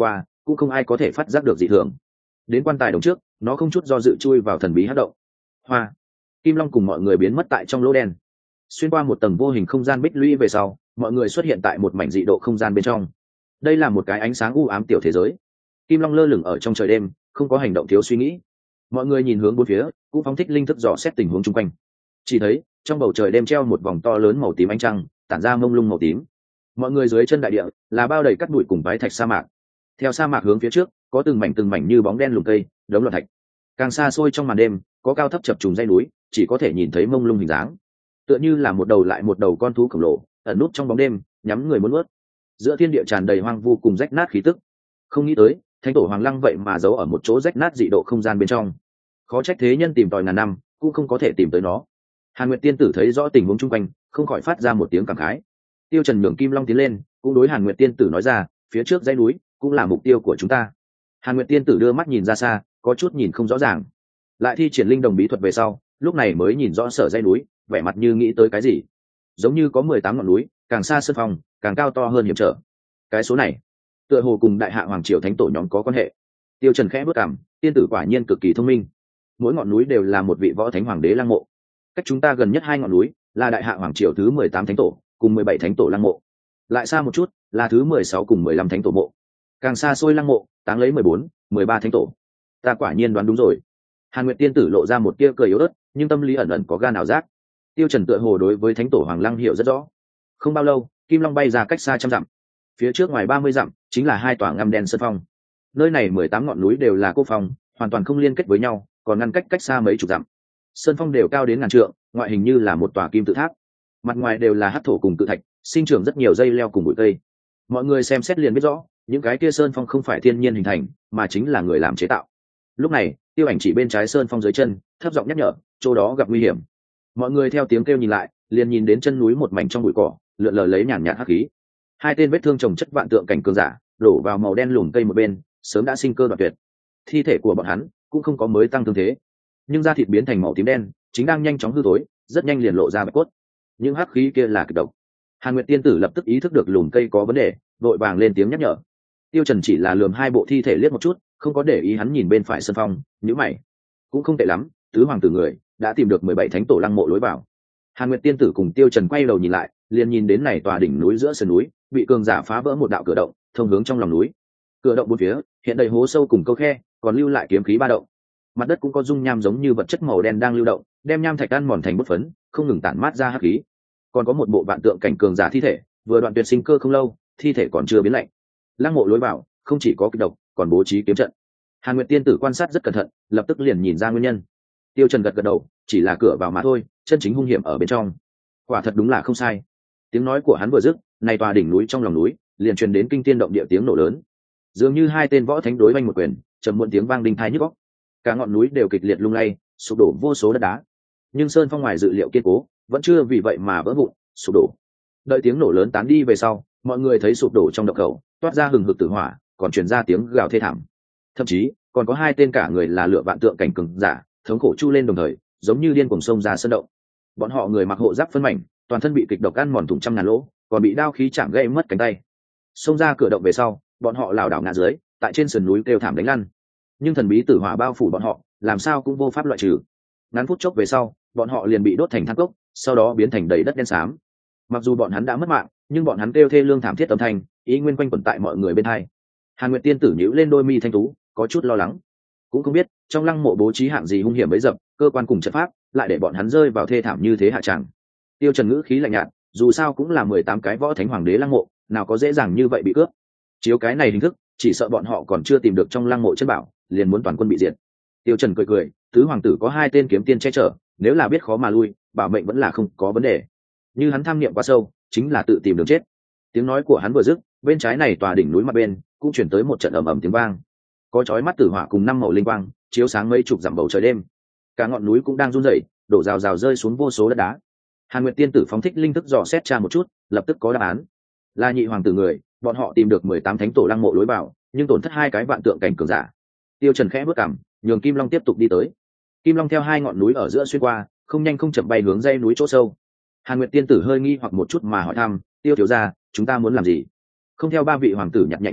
cũng không ai có thể phát giác được dị thường. Đến quan tài đồng trước, nó không chút do dự chui vào thần bí hắc động. Hoa, Kim Long cùng mọi người biến mất tại trong lỗ đen. Xuyên qua một tầng vô hình không gian bích lũy về sau, mọi người xuất hiện tại một mảnh dị độ không gian bên trong. Đây là một cái ánh sáng u ám tiểu thế giới. Kim Long lơ lửng ở trong trời đêm, không có hành động thiếu suy nghĩ. Mọi người nhìn hướng bốn phía, cũng phóng thích linh thức dò xét tình huống chung quanh. Chỉ thấy trong bầu trời đêm treo một vòng to lớn màu tím ánh trăng, tản ra mông lung màu tím. Mọi người dưới chân đại địa là bao đầy cát bụi cùng bái thạch sa mạc. Theo sa mạc hướng phía trước, có từng mảnh như bóng đen lùm cây, đống loạn thạch. Càng xa xôi trong màn đêm, có cao thấp chập trùng dãy núi, chỉ có thể nhìn thấy mông lung hình dáng, tựa như là một đầu lại một đầu con thú khổng lồ ẩn núp trong bóng đêm, nhắm người muốn nuốt. Giữa thiên địa tràn đầy hoang vu cùng rách nát khí tức. Không nghĩ tới thánh tổ hoàng lăng vậy mà giấu ở một chỗ rách nát dị độ không gian bên trong. Khó trách thế nhân tìm tòi ngàn năm cũng không có thể tìm tới nó. Hàn Nguyệt tiên tử thấy rõ tình huống chung quanh, không khỏi phát ra một tiếng cảm khái. Tiêu Trần nhường Kim Long tiến lên, cũng đối Hàn Nguyệt tiên tử nói ra, phía trước dãy núi cũng là mục tiêu của chúng ta. Hàn Nguyệt tiên tử đưa mắt nhìn ra xa, có chút nhìn không rõ ràng. Lại thi triển linh đồng bí thuật về sau, lúc này mới nhìn rõ sở dãy núi, vẻ mặt như nghĩ tới cái gì. Giống như có 18 ngọn núi, càng xa sơn phong, càng cao to hơn hiểm trở. Cái số này, tựa hồ cùng đại hạ hoàng triều thánh tổ nhóm có quan hệ. Tiêu Trần khẽ bước cằm, tiên tử quả nhiên cực kỳ thông minh. Mỗi ngọn núi đều là một vị võ thánh hoàng đế lăng mộ. Cách chúng ta gần nhất 2 ngọn núi là đại hạ hoàng triều thứ 18 thánh tổ cùng 17 thánh tổ lăng mộ. Lại xa một chút là thứ 16 cùng 15 thánh tổ mộ. Càng xa xôi lăng mộ táng lấy 14, 13 thánh tổ. Ta quả nhiên đoán đúng rồi. Hàn Nguyệt tiên tử lộ ra một tia cười yếu ớt, nhưng tâm lý ẩn ẩn có gan ảo giác. Tiêu Trần tựa hồ đối với thánh tổ hoàng lăng hiểu rất rõ. Không bao lâu, Kim Long bay ra cách xa trăm dặm. Phía trước ngoài 30 dặm chính là 2 tòa ngăm đen sơn phong. Nơi này 18 ngọn núi đều là cô phong, hoàn toàn không liên kết với nhau, còn ngăn cách xa mấy chục dặm. Sơn phong đều cao đến ngàn trượng, ngoại hình như là một tòa kim tự tháp. Mặt ngoài đều là hắc thổ cùng tự thạch, sinh trưởng rất nhiều dây leo cùng bụi cây. Mọi người xem xét liền biết rõ, những cái kia sơn phong không phải thiên nhiên hình thành, mà chính là người làm chế tạo. Lúc này, Tiêu Ảnh chỉ bên trái sơn phong dưới chân, thấp giọng nhắc nhở, chỗ đó gặp nguy hiểm. Mọi người theo tiếng kêu nhìn lại, liền nhìn đến chân núi một mảnh trong bụi cỏ, lượn lờ lấy nhàn nhạt hắc khí. 2 tên vết thương chồng chất vạn tượng cảnh cường giả, đổ vào màu đen lùm cây một bên, sớm đã sinh cơ đoạn tuyệt. Thi thể của bọn hắn cũng không có mới tăng thương thế, nhưng da thịt biến thành màu tím đen, chính đang nhanh chóng hư thối, rất nhanh liền lộ ra bạch cốt. Những hắc khí kia là kịch độc. Hàn Nguyệt tiên tử lập tức ý thức được lùm cây có vấn đề, vội vàng lên tiếng nhắc nhở. Tiêu Trần chỉ là lườm 2 bộ thi thể liếc một chút, không có để ý hắn nhìn bên phải sân phong, nhíu mày. Cũng không tệ lắm, tứ hoàng tử người đã tìm được 17 thánh tổ lăng mộ lối vào. Hàn Nguyệt tiên tử cùng Tiêu Trần quay đầu nhìn lại, liền nhìn đến này tòa đỉnh núi giữa sườn núi, bị cường giả phá vỡ một đạo cửa động, thông hướng trong lòng núi. Cửa động bốn phía hiện đầy hố sâu cùng câu khe, còn lưu lại kiếm khí ba động. Mặt đất cũng có dung nham giống như vật chất màu đen đang lưu động, đem nham thạch tan mòn thành bột phấn, không ngừng tản mát ra hắc khí. Còn có một bộ vạn tượng cảnh cường giả thi thể, vừa đoạn tuyệt sinh cơ không lâu, thi thể còn chưa biến lạnh. Lăng mộ lối vào không chỉ có kịch độc, còn bố trí kiếm trận. Hàn Nguyệt tiên tử quan sát rất cẩn thận, lập tức liền nhìn ra nguyên nhân. Tiêu Trần gật gật đầu, chỉ là cửa vào mà thôi, chân chính hung hiểm ở bên trong. Quả thật đúng là không sai. Tiếng nói của hắn vừa dứt, này tòa đỉnh núi trong lòng núi liền truyền đến kinh thiên động địa tiếng nổ lớn. Dường như 2 tên võ thánh đối oanh một quyền, trầm muộn tiếng vang đinh tai nhức óc. Cả ngọn núi đều kịch liệt lung lay, sụp đổ vô số đất đá. Nhưng sơn phong ngoài dự liệu kiên cố, vẫn chưa vì vậy mà vỡ vụn, sụp đổ. Đợi tiếng nổ lớn tán đi về sau, mọi người thấy sụp đổ trong động khẩu toát ra hừng hực tử hỏa, còn truyền ra tiếng gào thê thảm. Thậm chí còn có 2 tên cả người là lửa vạn tượng cảnh cường giả, thống khổ chu lên đồng thời, giống như điên cuồng xông ra sơn động. Bọn họ người mặc hộ giáp phân mảnh, toàn thân bị kịch độc ăn mòn thủng trăm ngàn lỗ, còn bị đao khí chạm gãy mất cánh tay. Xông ra cửa động về sau, bọn họ lảo đảo ngã dưới, tại trên sườn núi kêu thảm đánh lăn. Nhưng thần bí tử hỏa bao phủ bọn họ, làm sao cũng vô pháp loại trừ. Ngắn phút chốc về sau, bọn họ liền bị đốt thành than cốc, sau đó biến thành đầy đất đen xám. Mặc dù bọn hắn đã mất mạng, nhưng bọn hắn kêu thê lương thảm thiết âm thanh ý nguyên quanh quẩn tại mọi người bên hai. Hàn Nguyệt tiên tử nhíu lên đôi mi thanh tú, có chút lo lắng. Cũng không biết trong lăng mộ bố trí hạng gì hung hiểm bấy dập, cơ quan cùng trận pháp lại để bọn hắn rơi vào thê thảm như thế hạ tràng. Tiêu Trần ngữ khí lạnh nhạt, dù sao cũng là 18 cái võ thánh hoàng đế lăng mộ, nào có dễ dàng như vậy bị cướp. Chiếu cái này hình thức, chỉ sợ bọn họ còn chưa tìm được trong lăng mộ chân bảo, liền muốn toàn quân bị diệt. Tiêu Trần cười cười, tứ hoàng tử có 2 tên kiếm tiên che chở, nếu là biết khó mà lui, bảo mệnh vẫn là không có vấn đề. Như hắn tham niệm quá sâu, chính là tự tìm đường chết. Tiếng nói của hắn vừa dứt, bên trái này tòa đỉnh núi mặt bên cũng chuyển tới một trận ầm ầm tiếng vang. Có chói mắt tử hỏa cùng 5 màu linh quang, chiếu sáng mấy chục dặm bầu trời đêm. Cả ngọn núi cũng đang run rẩy, đổ rào rào rơi xuống vô số đất đá. Hàn Nguyệt tiên tử phóng thích linh thức dò xét tra một chút, lập tức có đáp án. Là nhị hoàng tử người, bọn họ tìm được 18 thánh tổ lăng mộ lối vào, nhưng tổn thất 2 cái vạn tượng cảnh cường giả. Tiêu Trần khẽ bước cằm, nhường Kim Long tiếp tục đi tới. Kim Long theo 2 ngọn núi ở giữa xuyên qua, không nhanh không chậm bay hướng dãy núi chỗ sâu. Hàn Nguyệt tiên tử hơi nghi hoặc một chút mà hỏi thăm, Tiêu thiếu gia, chúng ta muốn làm gì? Không theo 3 vị hoàng tử nhặt nhạnh chỗ tốt,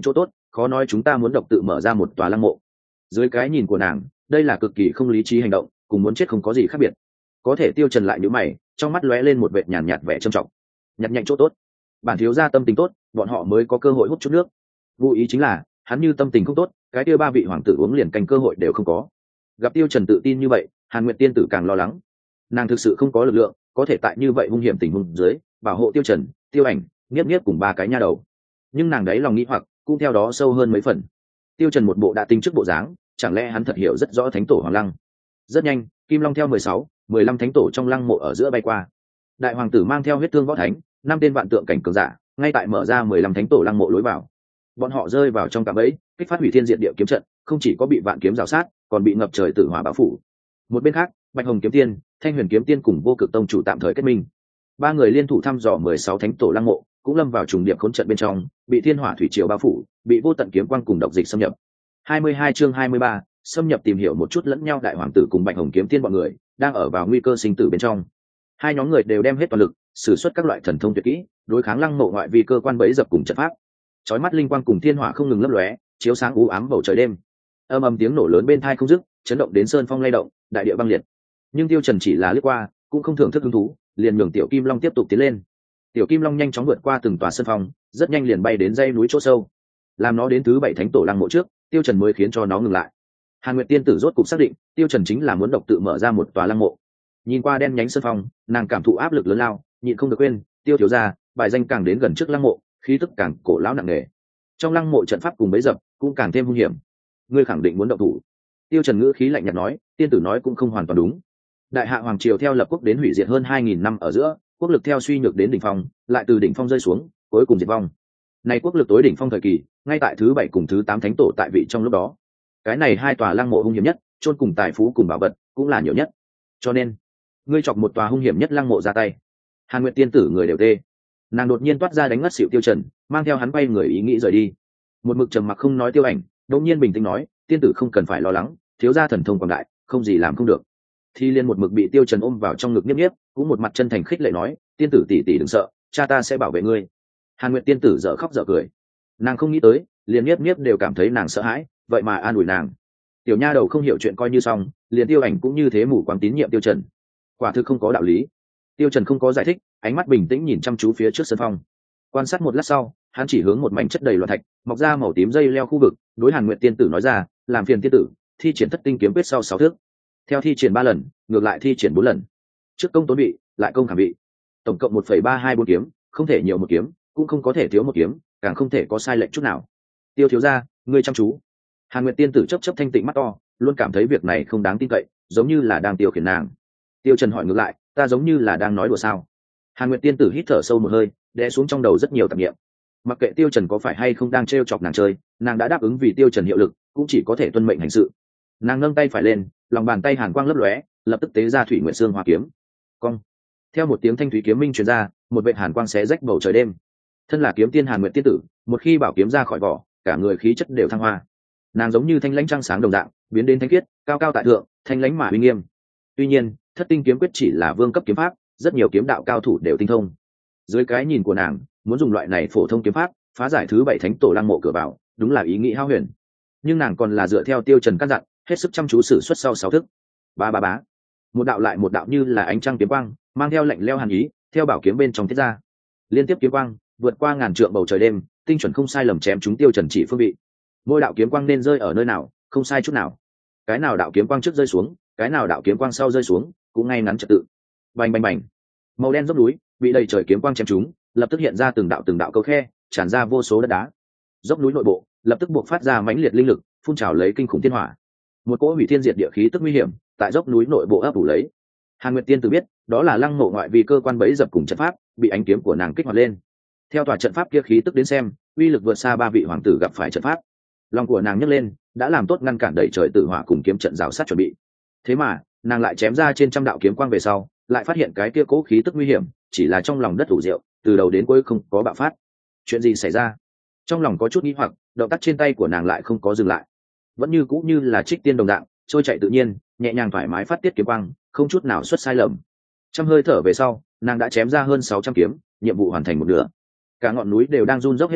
khó nói chúng ta muốn độc tự mở ra một tòa lăng mộ. Dưới cái nhìn của nàng, đây là cực kỳ không lý trí hành động, cùng muốn chết không có gì khác biệt. Có thể Tiêu Trần lại nhíu mày, trong mắt lóe lên một vệt nhàn nhạt vẻ trầm trọng. Nhặt nhạnh chỗ tốt, bản thiếu gia tâm tình tốt, bọn họ mới có cơ hội hút chút nước. Vô ý chính là, hắn như tâm tình không tốt, cái kia ba vị hoàng tử uống liền canh cơ hội đều không có. Gặp Tiêu Trần tự tin như vậy, Hàn Nguyệt tiên tử càng lo lắng. Nàng thực sự không có lực lượng, có thể tại như vậy hung hiểm tình huống dưới, bảo hộ Tiêu Trần, Tiêu Ảnh, Niếp Niếp cùng ba cái nha đầu. Nhưng nàng đấy lòng nghĩ hoặc, cũng theo đó sâu hơn mấy phần. Tiêu Trần một bộ đã tinh trước bộ dáng, chẳng lẽ hắn thật hiểu rất rõ thánh tổ hoàng lăng. Rất nhanh, kim long theo 16, 15 thánh tổ trong lăng mộ ở giữa bay qua. Đại hoàng tử mang theo huyết thương võ thánh, 5 tên vạn tượng cảnh cường giả, ngay tại mở ra 15 thánh tổ lăng mộ lối vào. Bọn họ rơi vào trong cạm bẫy, kích phát hủy thiên diệt địa kiếm trận, không chỉ có bị vạn kiếm rào sát, còn bị ngập trời tử hỏa bao phủ. Một bên khác, Bạch Hồng kiếm tiên, Thanh Huyền kiếm tiên cùng Vô Cực tông chủ tạm thời kết minh. Ba người liên thủ thăm dò 16 thánh tổ lăng mộ, cũng lâm vào trùng điệp khốn trận bên trong, bị thiên hỏa thủy triều bao phủ, bị vô tận kiếm quang cùng độc dịch xâm nhập. 22 chương 23, xâm nhập tìm hiểu một chút lẫn nhau. Đại hoàng tử cùng Bạch Hồng kiếm tiên bọn người đang ở vào nguy cơ sinh tử bên trong. Hai nhóm người đều đem hết toàn lực, sử xuất các loại thần thông tuyệt kỹ, đối kháng lăng mộ ngoại vi cơ quan bẫy dập cùng trận pháp. Chói mắt linh quang cùng thiên hỏa không ngừng lấp lóe, chiếu sáng u ám bầu trời đêm. Âm ầm tiếng nổ lớn bên tai không dứt, chấn động đến sơn phong lay động, đại địa băng liệt. Nhưng Tiêu Trần chỉ là lướt qua, cũng không thưởng thức hứng thú, liền nhường Tiểu Kim Long tiếp tục tiến lên. Tiểu Kim Long nhanh chóng vượt qua từng tòa sơn phong, rất nhanh liền bay đến dãy núi chỗ sâu. Làm nó đến thứ 7 thánh tổ lăng mộ trước, Tiêu Trần mới khiến cho nó ngừng lại. Hàn Nguyệt tiên tử rốt cục xác định, Tiêu Trần chính là muốn độc tự mở ra một tòa lăng mộ. Nhìn qua đen nhánh sơn phong, nàng cảm thụ áp lực lớn lao, nhịn không được quên, Tiêu thiếu gia, bài danh càng đến gần trước lăng mộ, khí tức càng cổ lão nặng nề. Trong lăng mộ trận pháp cùng bấy dập cũng càng thêm hung hiểm. Ngươi khẳng định muốn động thủ? Tiêu Trần ngữ khí lạnh nhạt nói, tiên tử nói cũng không hoàn toàn đúng. Đại hạ hoàng triều theo lập quốc đến hủy diệt hơn 2000 năm ở giữa, quốc lực theo suy nhược đến đỉnh phong, lại từ đỉnh phong rơi xuống, cuối cùng diệt vong. Này quốc lực tối đỉnh phong thời kỳ, ngay tại thứ 7 cùng thứ 8 thánh tổ tại vị trong lúc đó. Cái này hai tòa lăng mộ hung hiểm nhất, chôn cùng tài phú cùng bảo vật, cũng là nhiều nhất. Cho nên, ngươi chọc một tòa hung hiểm nhất lăng mộ ra tay. Hàn Nguyệt tiên tử người đều tê. Nàng đột nhiên toát ra đánh ngất xỉu Tiêu Trần, mang theo hắn bay người ý nghĩ rời đi. Một mực trầm mặc không nói Tiêu Ảnh, đột nhiên bình tĩnh nói, tiên tử không cần phải lo lắng, thiếu gia thần thông quảng đại, không gì làm không được. Thi Liên một mực bị Tiêu Trần ôm vào trong ngực Niếp Niếp, cũng một mặt chân thành khích lệ nói, tiên tử tỷ tỷ đừng sợ, cha ta sẽ bảo vệ ngươi. Hàn Nguyệt tiên tử dở khóc dở cười. Nàng không nghĩ tới, liền Niếp Niếp đều cảm thấy nàng sợ hãi, vậy mà an ủi nàng. Tiểu nha đầu không hiểu chuyện coi như xong, liền Tiêu Ảnh cũng như thế mù quáng tín nhiệm Tiêu Trần. Quả thực không có đạo lý. Tiêu Trần không có giải thích, ánh mắt bình tĩnh nhìn chăm chú phía trước sân phong. Quan sát một lát sau, hắn chỉ hướng một mảnh chất đầy loạn thạch, mọc ra màu tím dây leo khu vực, đối Hàn Nguyệt tiên tử nói ra, làm phiền tiên tử, thi triển thất tinh kiếm quyết sau 6 thước. Theo thi triển 3 lần, ngược lại thi triển 4 lần. Trước công tốn bị, lại công khảm bị. Tổng cộng 1,324 kiếm, không thể nhiều một kiếm, cũng không có thể thiếu một kiếm, càng không thể có sai lệch chút nào. Tiêu thiếu gia, ngươi chăm chú. Hàn Nguyệt tiên tử chớp chớp thanh tịnh mắt to, luôn cảm thấy việc này không đáng tin cậy, giống như là đang tiêu khiển nàng. Tiêu Trần hỏi ngược lại, ta giống như là đang nói đùa sao? Hàn Nguyệt tiên tử hít thở sâu một hơi, đè xuống trong đầu rất nhiều tạp niệm. Mặc kệ Tiêu Trần có phải hay không đang trêu chọc nàng chơi, nàng đã đáp ứng vì Tiêu Trần hiệu lực, cũng chỉ có thể tuân mệnh hành sự. Nàng nâng tay phải lên, lòng bàn tay hàn quang lấp lóe, lập tức tế ra Thủy Nguyệt Xương Hoa kiếm. Cong. Theo một tiếng thanh thủy kiếm minh truyền ra, một vệt hàn quang xé rách bầu trời đêm. Thân là kiếm tiên Hàn Nguyệt tiên tử, một khi bảo kiếm ra khỏi vỏ, cả người khí chất đều thăng hoa. Nàng giống như thanh lãnh trăng sáng đồng dạng, biến đến thanh khiết, cao cao tại thượng, thanh lãnh mà uy nghiêm. Tuy nhiên, thất tinh kiếm quyết chỉ là vương cấp kiếm pháp, rất nhiều kiếm đạo cao thủ đều tinh thông. Dưới cái nhìn của nàng, muốn dùng loại này phổ thông kiếm pháp phá giải thứ 7 thánh tổ lăng mộ cửa vào, đúng là ý nghĩ hao huyền. Nhưng nàng còn là dựa theo Tiêu Trần căn dặn, hết sức chăm chú sử xuất sau 6 thức. Ba ba bá, một đạo lại một đạo như là ánh trăng kiếm quang, mang theo lạnh lẽo hàn ý, theo bảo kiếm bên trong tiết ra. Liên tiếp kiếm quang vượt qua ngàn trượng bầu trời đêm, tinh chuẩn không sai lầm chém trúng Tiêu Trần chỉ phương vị. Mỗi đạo kiếm quang nên rơi ở nơi nào, không sai chút nào. Cái nào đạo kiếm quang trước rơi xuống, cái nào đạo kiếm quang sau rơi xuống, cũng ngay ngắn trật tự. Bành bành bành. Màu đen dốc núi bị đầy trời kiếm quang chém trúng, lập tức hiện ra từng đạo câu khe, tràn ra vô số đất đá. Dốc núi nội bộ lập tức buộc phát ra mãnh liệt linh lực, phun trào lấy kinh khủng thiên hỏa. Một cỗ hủy thiên diệt địa khí tức nguy hiểm tại dốc núi nội bộ ấp ủ lấy. Hàn Nguyệt tiên tử biết, đó là lăng mộ ngoại vi cơ quan bẫy dập cùng trận pháp bị ánh kiếm của nàng kích hoạt lên. Theo tòa trận pháp kia khí tức đến xem, uy lực vượt xa 3 vị hoàng tử gặp phải trận pháp. Lòng của nàng nhấc lên, đã làm tốt ngăn cản đẩy trời tử hỏa cùng kiếm trận rào sát chuẩn bị. Thế mà, nàng lại chém ra trên trăm đạo kiếm quang về sau, lại phát hiện cái kia cố khí tức nguy hiểm chỉ là trong lòng đất ủ rượu, từ đầu đến cuối không có bạo phát. Chuyện gì xảy ra? Trong lòng có chút nghi hoặc, động tác trên tay của nàng lại không có dừng lại, vẫn như cũ như là trích tiên đồng dạng, trôi chạy tự nhiên, nhẹ nhàng thoải mái phát tiết kiếm quang, không chút nào xuất sai lầm. Trăm hơi thở về sau, nàng đã chém ra hơn 600 kiếm, nhiệm vụ hoàn thành một nửa. Cả ngọn núi đều đang run rốc hết ra,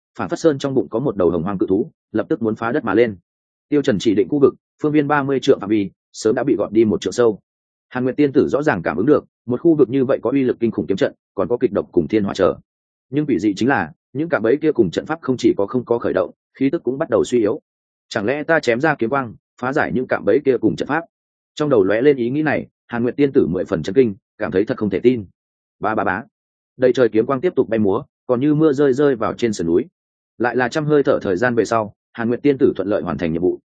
phản phất sơn trong bụng có một đầu hồng hoang cự thú lập tức muốn phá đất mà lên. Tiêu Trần chỉ định khu vực phương viên 30 trượng phạm vi sớm đã bị gọt đi một trượng sâu. Hàn Nguyệt tiên tử rõ ràng cảm ứng được một khu vực như vậy có uy lực kinh khủng kiếm trận, còn có kịch độc cùng thiên hỏa trở. Nhưng quỷ dị chính là những cạm bẫy kia cùng trận pháp không chỉ có không có khởi động, khí tức cũng bắt đầu suy yếu. Chẳng lẽ ta chém ra kiếm quang phá giải những cạm bẫy kia cùng trận pháp? Trong đầu lóe lên ý nghĩ này, Hàn Nguyệt tiên tử 10 phần chấn kinh, cảm thấy thật không thể tin. Ba ba bá, đầy trời kiếm quang tiếp tục bay múa, còn như mưa rơi rơi vào trên sườn núi. Lại là trăm hơi thở thời gian về sau, Hàn Nguyệt tiên tử thuận lợi hoàn thành nhiệm vụ.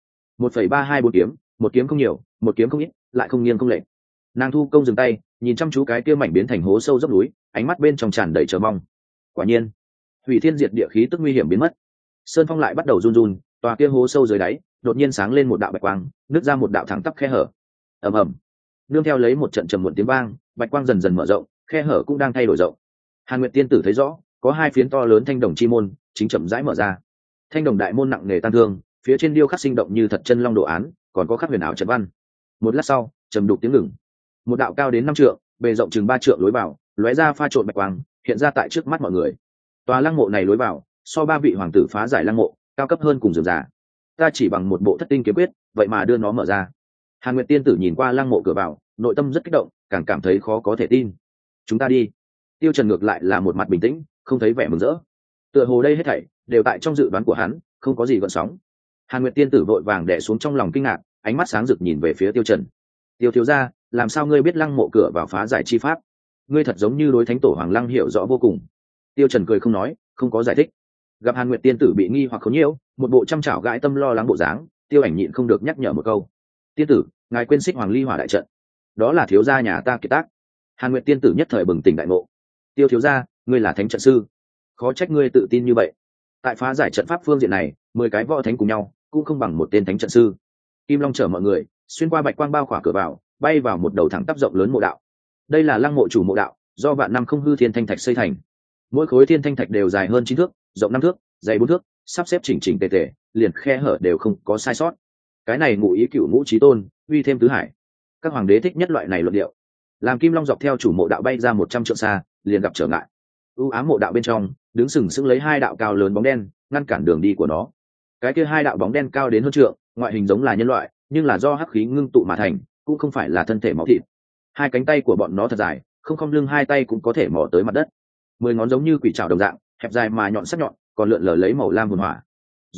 1,324 kiếm, một kiếm không nhiều, một kiếm không ít, lại không nghiêng không lệch. Nàng thu công dừng tay, nhìn chăm chú cái kia mảnh biến thành hố sâu dốc núi, ánh mắt bên trong tràn đầy chờ mong. Quả nhiên, hủy thiên diệt địa khí tức nguy hiểm biến mất. Sơn phong lại bắt đầu run run, tòa kia hố sâu dưới đáy đột nhiên sáng lên một đạo bạch quang, nứt ra một đạo thẳng tắp khe hở. Ầm ầm, nương theo lấy một trận trầm muộn tiếng vang, bạch quang dần dần mở rộng, khe hở cũng đang thay đổi rộng. Hàn Nguyệt tiên tử thấy rõ, có hai phiến to lớn thanh đồng chi môn chính chậm rãi mở ra. Thanh đồng đại môn nặng nề tan thương, phía trên điêu khắc sinh động như thật chân long đồ án, còn có khắc huyền ảo trận văn. Một lát sau, trầm đục tiếng ngừng. Một đạo cao đến 5 trượng, bề rộng chừng 3 trượng lối vào, lóe ra pha trộn bạch quang, hiện ra tại trước mắt mọi người. Tòa lăng mộ này lối vào, so 3 vị hoàng tử phá giải lăng mộ, cao cấp hơn cùng rườm rà. Ta chỉ bằng một bộ thất tinh kiếm quyết, vậy mà đưa nó mở ra. Hàn Nguyệt tiên tử nhìn qua lăng mộ cửa vào, nội tâm rất kích động, càng cảm thấy khó có thể tin. Chúng ta đi. Tiêu Trần ngược lại là một mặt bình tĩnh, không thấy vẻ mừng rỡ. Tựa hồ đây hết thảy đều tại trong dự đoán của hắn, không có gì gợn sóng. Hàn Nguyệt tiên tử vội vàng đè xuống trong lòng kinh ngạc, ánh mắt sáng rực nhìn về phía Tiêu Trần. Tiêu thiếu gia, làm sao ngươi biết lăng mộ cửa vào phá giải chi pháp? Ngươi thật giống như đối thánh tổ Hoàng Lăng hiểu rõ vô cùng. Tiêu Trần cười không nói, không có giải thích. Gặp Hàn Nguyệt tiên tử bị nghi hoặc khốn nhiễu, một bộ chăm chảo gãi tâm lo lắng bộ dáng, Tiêu Ảnh nhịn không được nhắc nhở một câu. Tiên tử, ngài quên xích Hoàng Ly Hỏa đại trận. Đó là thiếu gia nhà ta kiệt tác. Hàn Nguyệt tiên tử nhất thời bừng tỉnh đại ngộ. Tiêu thiếu gia, ngươi là thánh trận sư, khó trách ngươi tự tin như vậy. Tại phá giải trận pháp phương diện này, 10 cái võ thánh cùng nhau cũng không bằng một tên thánh trận sư. Kim Long chở mọi người xuyên qua bạch quang bao khỏa cửa vào, bay vào một đầu thẳng tắp rộng lớn mộ đạo. Đây là lăng mộ chủ mộ đạo, do vạn năm không hư thiên thanh thạch xây thành. Mỗi khối thiên thanh thạch đều dài hơn 9 thước, rộng 5 thước, dày 4 thước, sắp xếp chỉnh chỉnh tề tề, liền khe hở đều không có sai sót. Cái này ngụ ý cửu ngũ chí tôn, uy thêm tứ hải. Các hoàng đế thích nhất loại này luận điệu. Làm Kim Long dọc theo chủ mộ đạo bay ra 100 trượng xa, liền gặp trở ngại. U ám mộ đạo bên trong, đứng sừng sững lấy 2 đạo cao lớn bóng đen, ngăn cản đường đi của nó. Cái kia 2 đạo bóng đen cao đến hơn trượng, ngoại hình giống là nhân loại, nhưng là do hắc khí ngưng tụ mà thành, cũng không phải là thân thể máu thịt. 2 cánh tay của bọn nó thật dài, không lưng 2 tay cũng có thể mò tới mặt đất. 10 ngón giống như quỷ trảo đồng dạng, hẹp dài mà nhọn sắc nhọn, còn lượn lờ lấy màu lam hồn hỏa.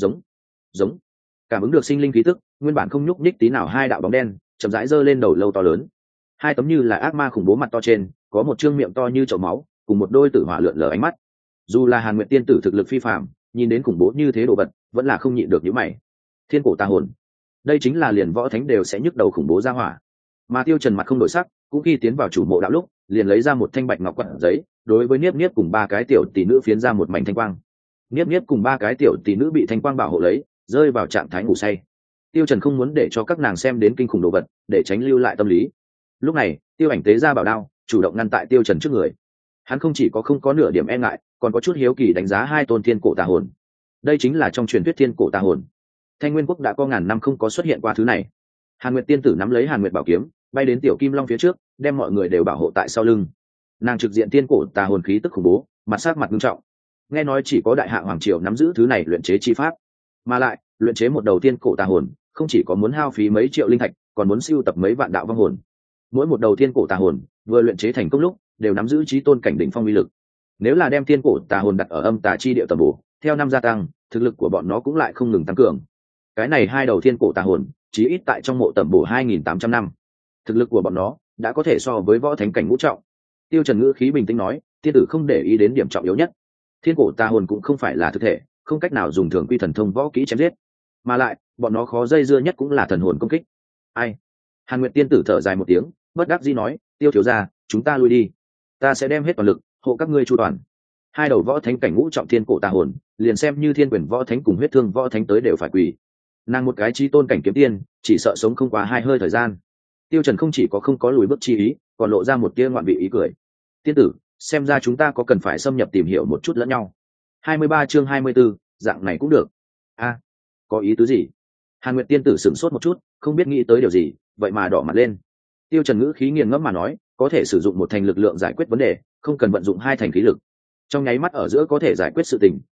Giống. Cảm ứng được sinh linh khí tức, nguyên bản không nhúc nhích tí nào 2 đạo bóng đen, chậm rãi giơ lên đầu lâu to lớn. 2 tấm như là ác ma khủng bố mặt to trên, có một trương miệng to như chậu máu, cùng một đôi tử hỏa lượn lờ ánh mắt. Dù là Hàn Nguyệt tiên tử thực lực phi phàm, nhìn đến khủng bố như thế đồ vật, vẫn là không nhịn được nhíu mày. Thiên cổ tà hồn, đây chính là liền võ thánh đều sẽ nhức đầu khủng bố ra hỏa. Mà Tiêu Trần mặt không đổi sắc, cũng khi tiến vào chủ mộ đạo lúc, liền lấy ra một thanh bạch ngọc quạt giấy, đối với Niếp Niếp cùng 3 cái tiểu tỷ nữ phiến ra một mảnh thanh quang. Niếp Niếp cùng 3 cái tiểu tỷ nữ bị thanh quang bảo hộ lấy, rơi vào trạng thái ngủ say. Tiêu Trần không muốn để cho các nàng xem đến kinh khủng đồ vật, để tránh lưu lại tâm lý. Lúc này, Tiêu Ảnh tế ra bảo đao, chủ động ngăn tại Tiêu Trần trước người. Hắn không chỉ có không có nửa điểm e ngại, còn có chút hiếu kỳ đánh giá 2 tôn thiên cổ tà hồn. Đây chính là trong truyền thuyết thiên cổ tà hồn. Thanh Nguyên quốc đã có ngàn năm không có xuất hiện qua thứ này. Hàn Nguyệt tiên tử nắm lấy Hàn Nguyệt bảo kiếm, bay đến tiểu Kim Long phía trước, đem mọi người đều bảo hộ tại sau lưng. Nàng trực diện thiên cổ tà hồn khí tức khủng bố, mặt sắc mặt nghiêm trọng. Nghe nói chỉ có đại hạ hoàng triều nắm giữ thứ này luyện chế chi pháp, mà lại luyện chế một đầu thiên cổ tà hồn, không chỉ có muốn hao phí mấy triệu linh thạch, còn muốn sưu tập mấy vạn đạo vong hồn. Mỗi một đầu thiên cổ tà hồn vừa luyện chế thành công lúc, đều nắm giữ chí tôn cảnh đỉnh phong uy lực. Nếu là đem thiên cổ tà hồn đặt ở âm tà chi địa tầm bổ, theo năm gia tăng, thực lực của bọn nó cũng lại không ngừng tăng cường. Cái này 2 đầu thiên cổ tà hồn, chí ít tại trong mộ tầm bổ 2800 năm. Thực lực của bọn nó đã có thể so với võ thánh cảnh ngũ trọng. Tiêu Trần ngữ khí bình tĩnh nói, tiên tử không để ý đến điểm trọng yếu nhất. Thiên cổ tà hồn cũng không phải là thực thể, không cách nào dùng thường quy thần thông võ kỹ chém giết, mà lại bọn nó khó dây dưa nhất cũng là thần hồn công kích. Ai? Hàn Nguyệt tiên tử thở dài một tiếng, bất đắc dĩ nói, Tiêu thiếu gia, chúng ta lui đi, ta sẽ đem hết toàn lực hộ các ngươi chu toàn. 2 đầu võ thánh cảnh ngũ trọng thiên cổ tà hồn, liền xem như thiên quyền võ thánh cùng huyết thương võ thánh tới đều phải quỳ. Nàng một cái chí tôn cảnh kiếm tiên, chỉ sợ sống không qua 2 hơi thời gian. Tiêu Trần không chỉ có không có lùi bước chi ý, còn lộ ra một tia ngoạn vị ý cười. Tiên tử, xem ra chúng ta có cần phải xâm nhập tìm hiểu một chút lẫn nhau. 23 chương 24, dạng này cũng được. Có ý tứ gì? Hàn Nguyệt tiên tử sửng sốt một chút, không biết nghĩ tới điều gì, vậy mà đỏ mặt lên. Tiêu Trần ngữ khí nghiền ngẫm mà nói, có thể sử dụng một thành lực lượng giải quyết vấn đề, không cần vận dụng 2 thành khí lực. Trong nháy mắt ở giữa có thể giải quyết sự tình,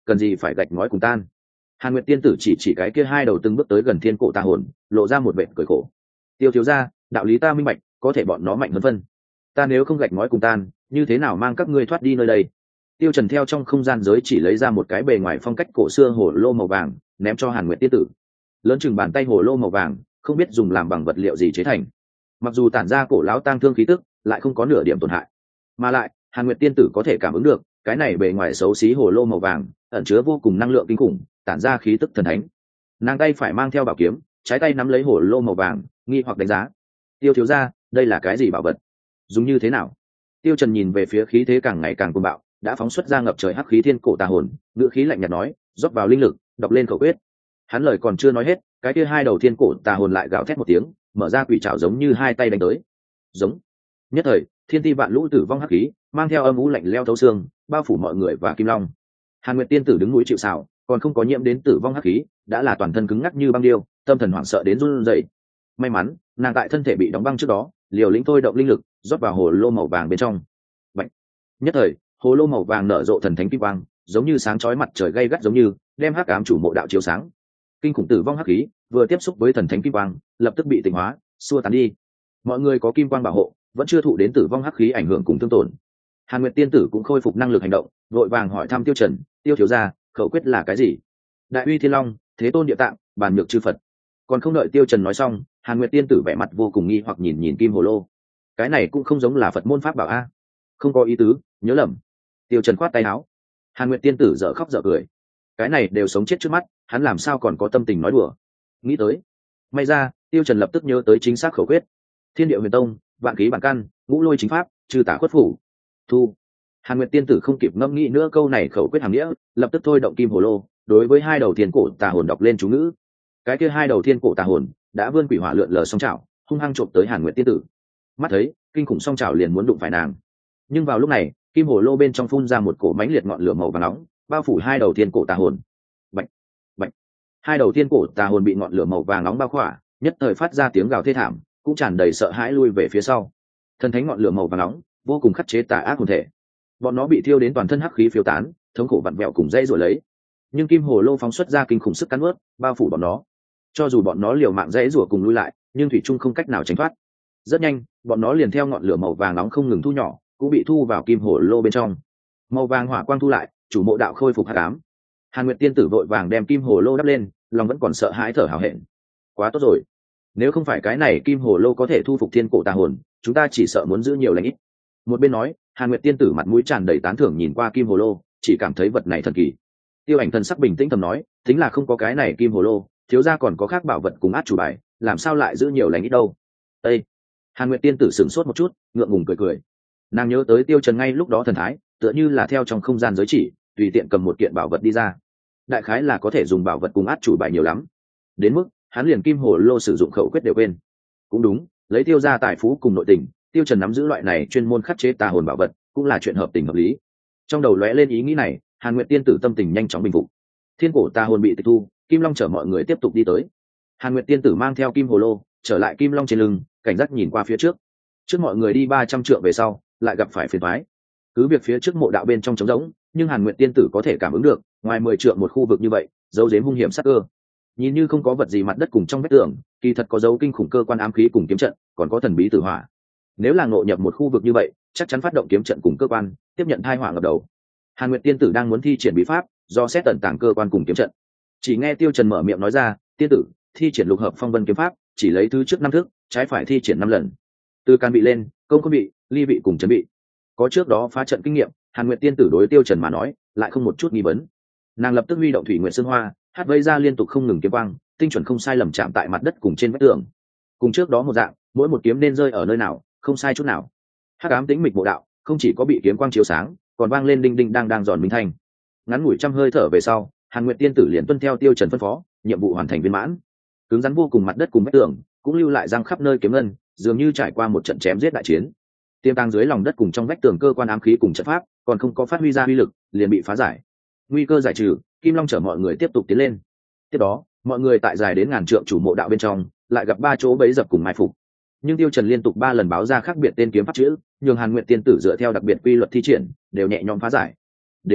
cần gì phải gạch ngói cùng tan. Hàn Nguyệt tiên tử chỉ cái kia hai đầu từng bước tới gần thiên cổ tà hồn, lộ ra một vẻ cười khổ. Tiêu thiếu gia, đạo lý ta minh bạch, có thể bọn nó mạnh hơn phân. Ta nếu không gạch ngói cùng tan, như thế nào mang các ngươi thoát đi nơi đây? Tiêu Trần theo trong không gian giới chỉ lấy ra một cái bề ngoài phong cách cổ xưa hồ lô màu vàng, ném cho Hàn Nguyệt tiên tử. Lớn chừng bàn tay hồ lô màu vàng, không biết dùng làm bằng vật liệu gì chế thành. Mặc dù tản ra cổ lão tang thương khí tức, lại không có nửa điểm tổn hại. Mà lại, Hàn Nguyệt tiên tử có thể cảm ứng được, cái này bề ngoài xấu xí hồ lô màu vàng, ẩn chứa vô cùng năng lượng kinh khủng, tản ra khí tức thần thánh. Nàng tay phải mang theo bảo kiếm, trái tay nắm lấy hồ lô màu vàng, nghi hoặc đánh giá. Tiêu thiếu gia, đây là cái gì bảo vật? Dùng như thế nào? Tiêu Trần nhìn về phía khí thế càng ngày càng cuồng bạo, đã phóng xuất ra ngập trời hắc khí thiên cổ tà hồn, ngữ khí lạnh nhạt nói, rót vào linh lực, đọc lên khẩu quyết. Hắn lời còn chưa nói hết, cái kia hai đầu thiên cổ tà hồn lại gào thét một tiếng, mở ra quỷ trảo giống như hai tay đánh tới. Giống. Nhất thời, thiên ti vạn lũ tử vong hắc khí, mang theo âm u lạnh lẽo thấu xương, bao phủ mọi người và Kim Long. Hàn Nguyệt tiên tử đứng núi chịu sào, còn không có nhiễm đến tử vong hắc khí, đã là toàn thân cứng ngắc như băng điêu, tâm thần hoảng sợ đến run rẩy. May mắn, nàng tại thân thể bị đóng băng trước đó, liều lĩnh thôi động linh lực, rót vào hồ lô màu vàng bên trong. Bạch. Nhất thời, hồ lô màu vàng nở rộ thần thánh kim quang, giống như sáng chói mặt trời gay gắt giống như, đem hắc ám chủ mộ đạo chiếu sáng. Kinh khủng tử vong hắc khí vừa tiếp xúc với thần thánh kim quang, lập tức bị tịnh hóa, xua tán đi. Mọi người có kim quang bảo hộ, vẫn chưa thụ đến tử vong hắc khí ảnh hưởng cùng thương tổn. Hàn Nguyệt tiên tử cũng khôi phục năng lực hành động, vội vàng hỏi thăm Tiêu Trần, Tiêu thiếu gia, khẩu quyết là cái gì? Đại uy thiên long, thế tôn địa tạng, bàn nhược chư Phật. Còn không đợi Tiêu Trần nói xong, Hàn Nguyệt tiên tử vẻ mặt vô cùng nghi hoặc nhìn kim hồ lô. Cái này cũng không giống là Phật môn pháp bảo a. Không có ý tứ, nhớ lầm. Tiêu Trần khoát tay áo. Hàn Nguyệt tiên tử dở khóc dở cười. Cái này đều sống chết trước mắt, hắn làm sao còn có tâm tình nói đùa? Nghĩ tới, may ra, Tiêu Trần lập tức nhớ tới chính xác khẩu quyết. Thiên địa huyền tông, vạn khí bản căn, ngũ lôi chính pháp, trừ tả khuất phủ. Thu. Hàn Nguyệt tiên tử không kịp ngẫm nghĩ nữa câu này khẩu quyết hàm nghĩa, lập tức thôi động kim hồ lô, đối với hai đầu thiên cổ tà hồn đọc lên chú ngữ. Cái kia hai đầu thiên cổ tà hồn đã vươn quỷ hỏa lượn lờ song trảo, hung hăng chộp tới Hàn Nguyệt tiên tử. Mắt thấy, kinh khủng song trảo liền muốn đụng phải nàng. Nhưng vào lúc này, kim hồ lô bên trong phun ra một cổ mãnh liệt ngọn lửa màu vàng nóng, bao phủ hai đầu thiên cổ tà hồn. Bạch, bạch. Hai đầu thiên cổ tà hồn bị ngọn lửa màu vàng nóng bao khỏa, nhất thời phát ra tiếng gào thê thảm, cũng tràn đầy sợ hãi lui về phía sau. Thần thánh ngọn lửa màu vàng nóng vô cùng khắc chế tà ác hồn thể, bọn nó bị thiêu đến toàn thân hắc khí phiêu tán, thống khổ vặn vẹo cùng dây rồi lấy. Nhưng kim hồ lô phóng xuất ra kinh khủng sức cắn nuốt, bao phủ bọn nó. Cho dù bọn nó liều mạng dãy rủa cùng lui lại, nhưng thủy chung không cách nào tránh thoát. Rất nhanh, bọn nó liền theo ngọn lửa màu vàng nóng không ngừng thu nhỏ, cũng bị thu vào kim hồ lô bên trong. Màu vàng hỏa quang thu lại, chủ mộ đạo khôi phục hắc ám. Hàn Nguyệt tiên tử vội vàng đem kim hồ lô đắp lên, lòng vẫn còn sợ hãi thở hào hẹn. Quá tốt rồi, nếu không phải cái này kim hồ lô có thể thu phục thiên cổ tà hồn, chúng ta chỉ sợ muốn giữ nhiều lãnh ít. Một bên nói, Hàn Nguyệt tiên tử mặt mũi tràn đầy tán thưởng nhìn qua kim hồ lô, chỉ cảm thấy vật này thần kỳ. Tiêu Ảnh thần sắc bình tĩnh thầm nói, tính là không có cái này kim hồ lô, thiếu gia còn có khác bảo vật cùng át chủ bài, làm sao lại giữ nhiều lãnh ít đâu? Ê! Hàn Nguyệt tiên tử sửng sốt một chút, ngượng ngùng cười cười. Nàng nhớ tới Tiêu Trần ngay lúc đó thần thái, tựa như là theo trong không gian giới chỉ, tùy tiện cầm một kiện bảo vật đi ra. Đại khái là có thể dùng bảo vật cùng át chủ bài nhiều lắm. Đến mức hắn liền kim hồ lô sử dụng khẩu quyết đều quên. Cũng đúng, lấy Tiêu gia tài phú cùng nội tình, Tiêu Trần nắm giữ loại này chuyên môn khắc chế tà hồn bảo vật, cũng là chuyện hợp tình hợp lý. Trong đầu lóe lên ý nghĩ này, Hàn Nguyệt tiên tử tâm tình nhanh chóng bình phục. Thiên cổ tà hồn bị tịch thu, Kim Long chở mọi người tiếp tục đi tới. Hàn Nguyệt tiên tử mang theo kim hồ lô, trở lại Kim Long trên lưng, cảnh giác nhìn qua phía trước. Trước mọi người đi 300 trượng về sau, lại gặp phải phiền toái. Cứ việc phía trước mộ đạo bên trong trống rỗng, nhưng Hàn Nguyệt tiên tử có thể cảm ứng được, ngoài 10 trượng một khu vực như vậy, dấu giếm hung hiểm sắc cơ. Nhìn như không có vật gì mặt đất cùng trong vách tường, kỳ thật có dấu kinh khủng cơ quan ám khí cùng kiếm trận, còn có thần bí tử hỏa. Nếu là ngộ nhập một khu vực như vậy, chắc chắn phát động kiếm trận cùng cơ quan, tiếp nhận tai họa ngập đầu. Hàn Nguyệt tiên tử đang muốn thi triển bí pháp, do xét tận tàng cơ quan cùng kiếm trận. Chỉ nghe Tiêu Trần mở miệng nói ra, "Tiên tử, thi triển lục hợp phong vân kiếm pháp, chỉ lấy thứ trước 5 thức, trái phải thi triển 5 lần. Từ can bị lên, công không bị, ly vị cùng chấn bị." Có trước đó phá trận kinh nghiệm, Hàn Nguyệt tiên tử đối Tiêu Trần mà nói, lại không một chút nghi vấn. Nàng lập tức huy động thủy nguyệt xương hoa, hát vây ra liên tục không ngừng kiếm quang, tinh chuẩn không sai lầm chạm tại mặt đất cùng trên vách tường. Cùng trước đó một dạng, mỗi một kiếm nên rơi ở nơi nào, không sai chút nào. Hắc ám tĩnh mịch mộ đạo, không chỉ có bị kiếm quang chiếu sáng, còn vang lên đinh đinh đang giòn minh thanh. Ngắn ngủi trăm hơi thở về sau, Hàn Nguyệt tiên tử liền tuân theo Tiêu Trần phân phó, nhiệm vụ hoàn thành viên mãn. Cứng rắn vô cùng mặt đất cùng vách tường, cũng lưu lại răng khắp nơi kiếm ngân, dường như trải qua một trận chém giết đại chiến. Tiềm tàng dưới lòng đất cùng trong vách tường cơ quan ám khí cùng trận pháp, còn không có phát huy ra uy lực, liền bị phá giải. Nguy cơ giải trừ, Kim Long chở mọi người tiếp tục tiến lên. Tiếp đó, mọi người tại dài đến ngàn trượng chủ mộ đạo bên trong, lại gặp 3 chỗ bẫy dập cùng mai phục. Nhưng Tiêu Trần liên tục 3 lần báo ra khác biệt tên kiếm pháp chữ, nhường Hàn Nguyệt tiên tử dựa theo đặc biệt quy luật thi triển, đều nhẹ nhõm phá giải. Đến mức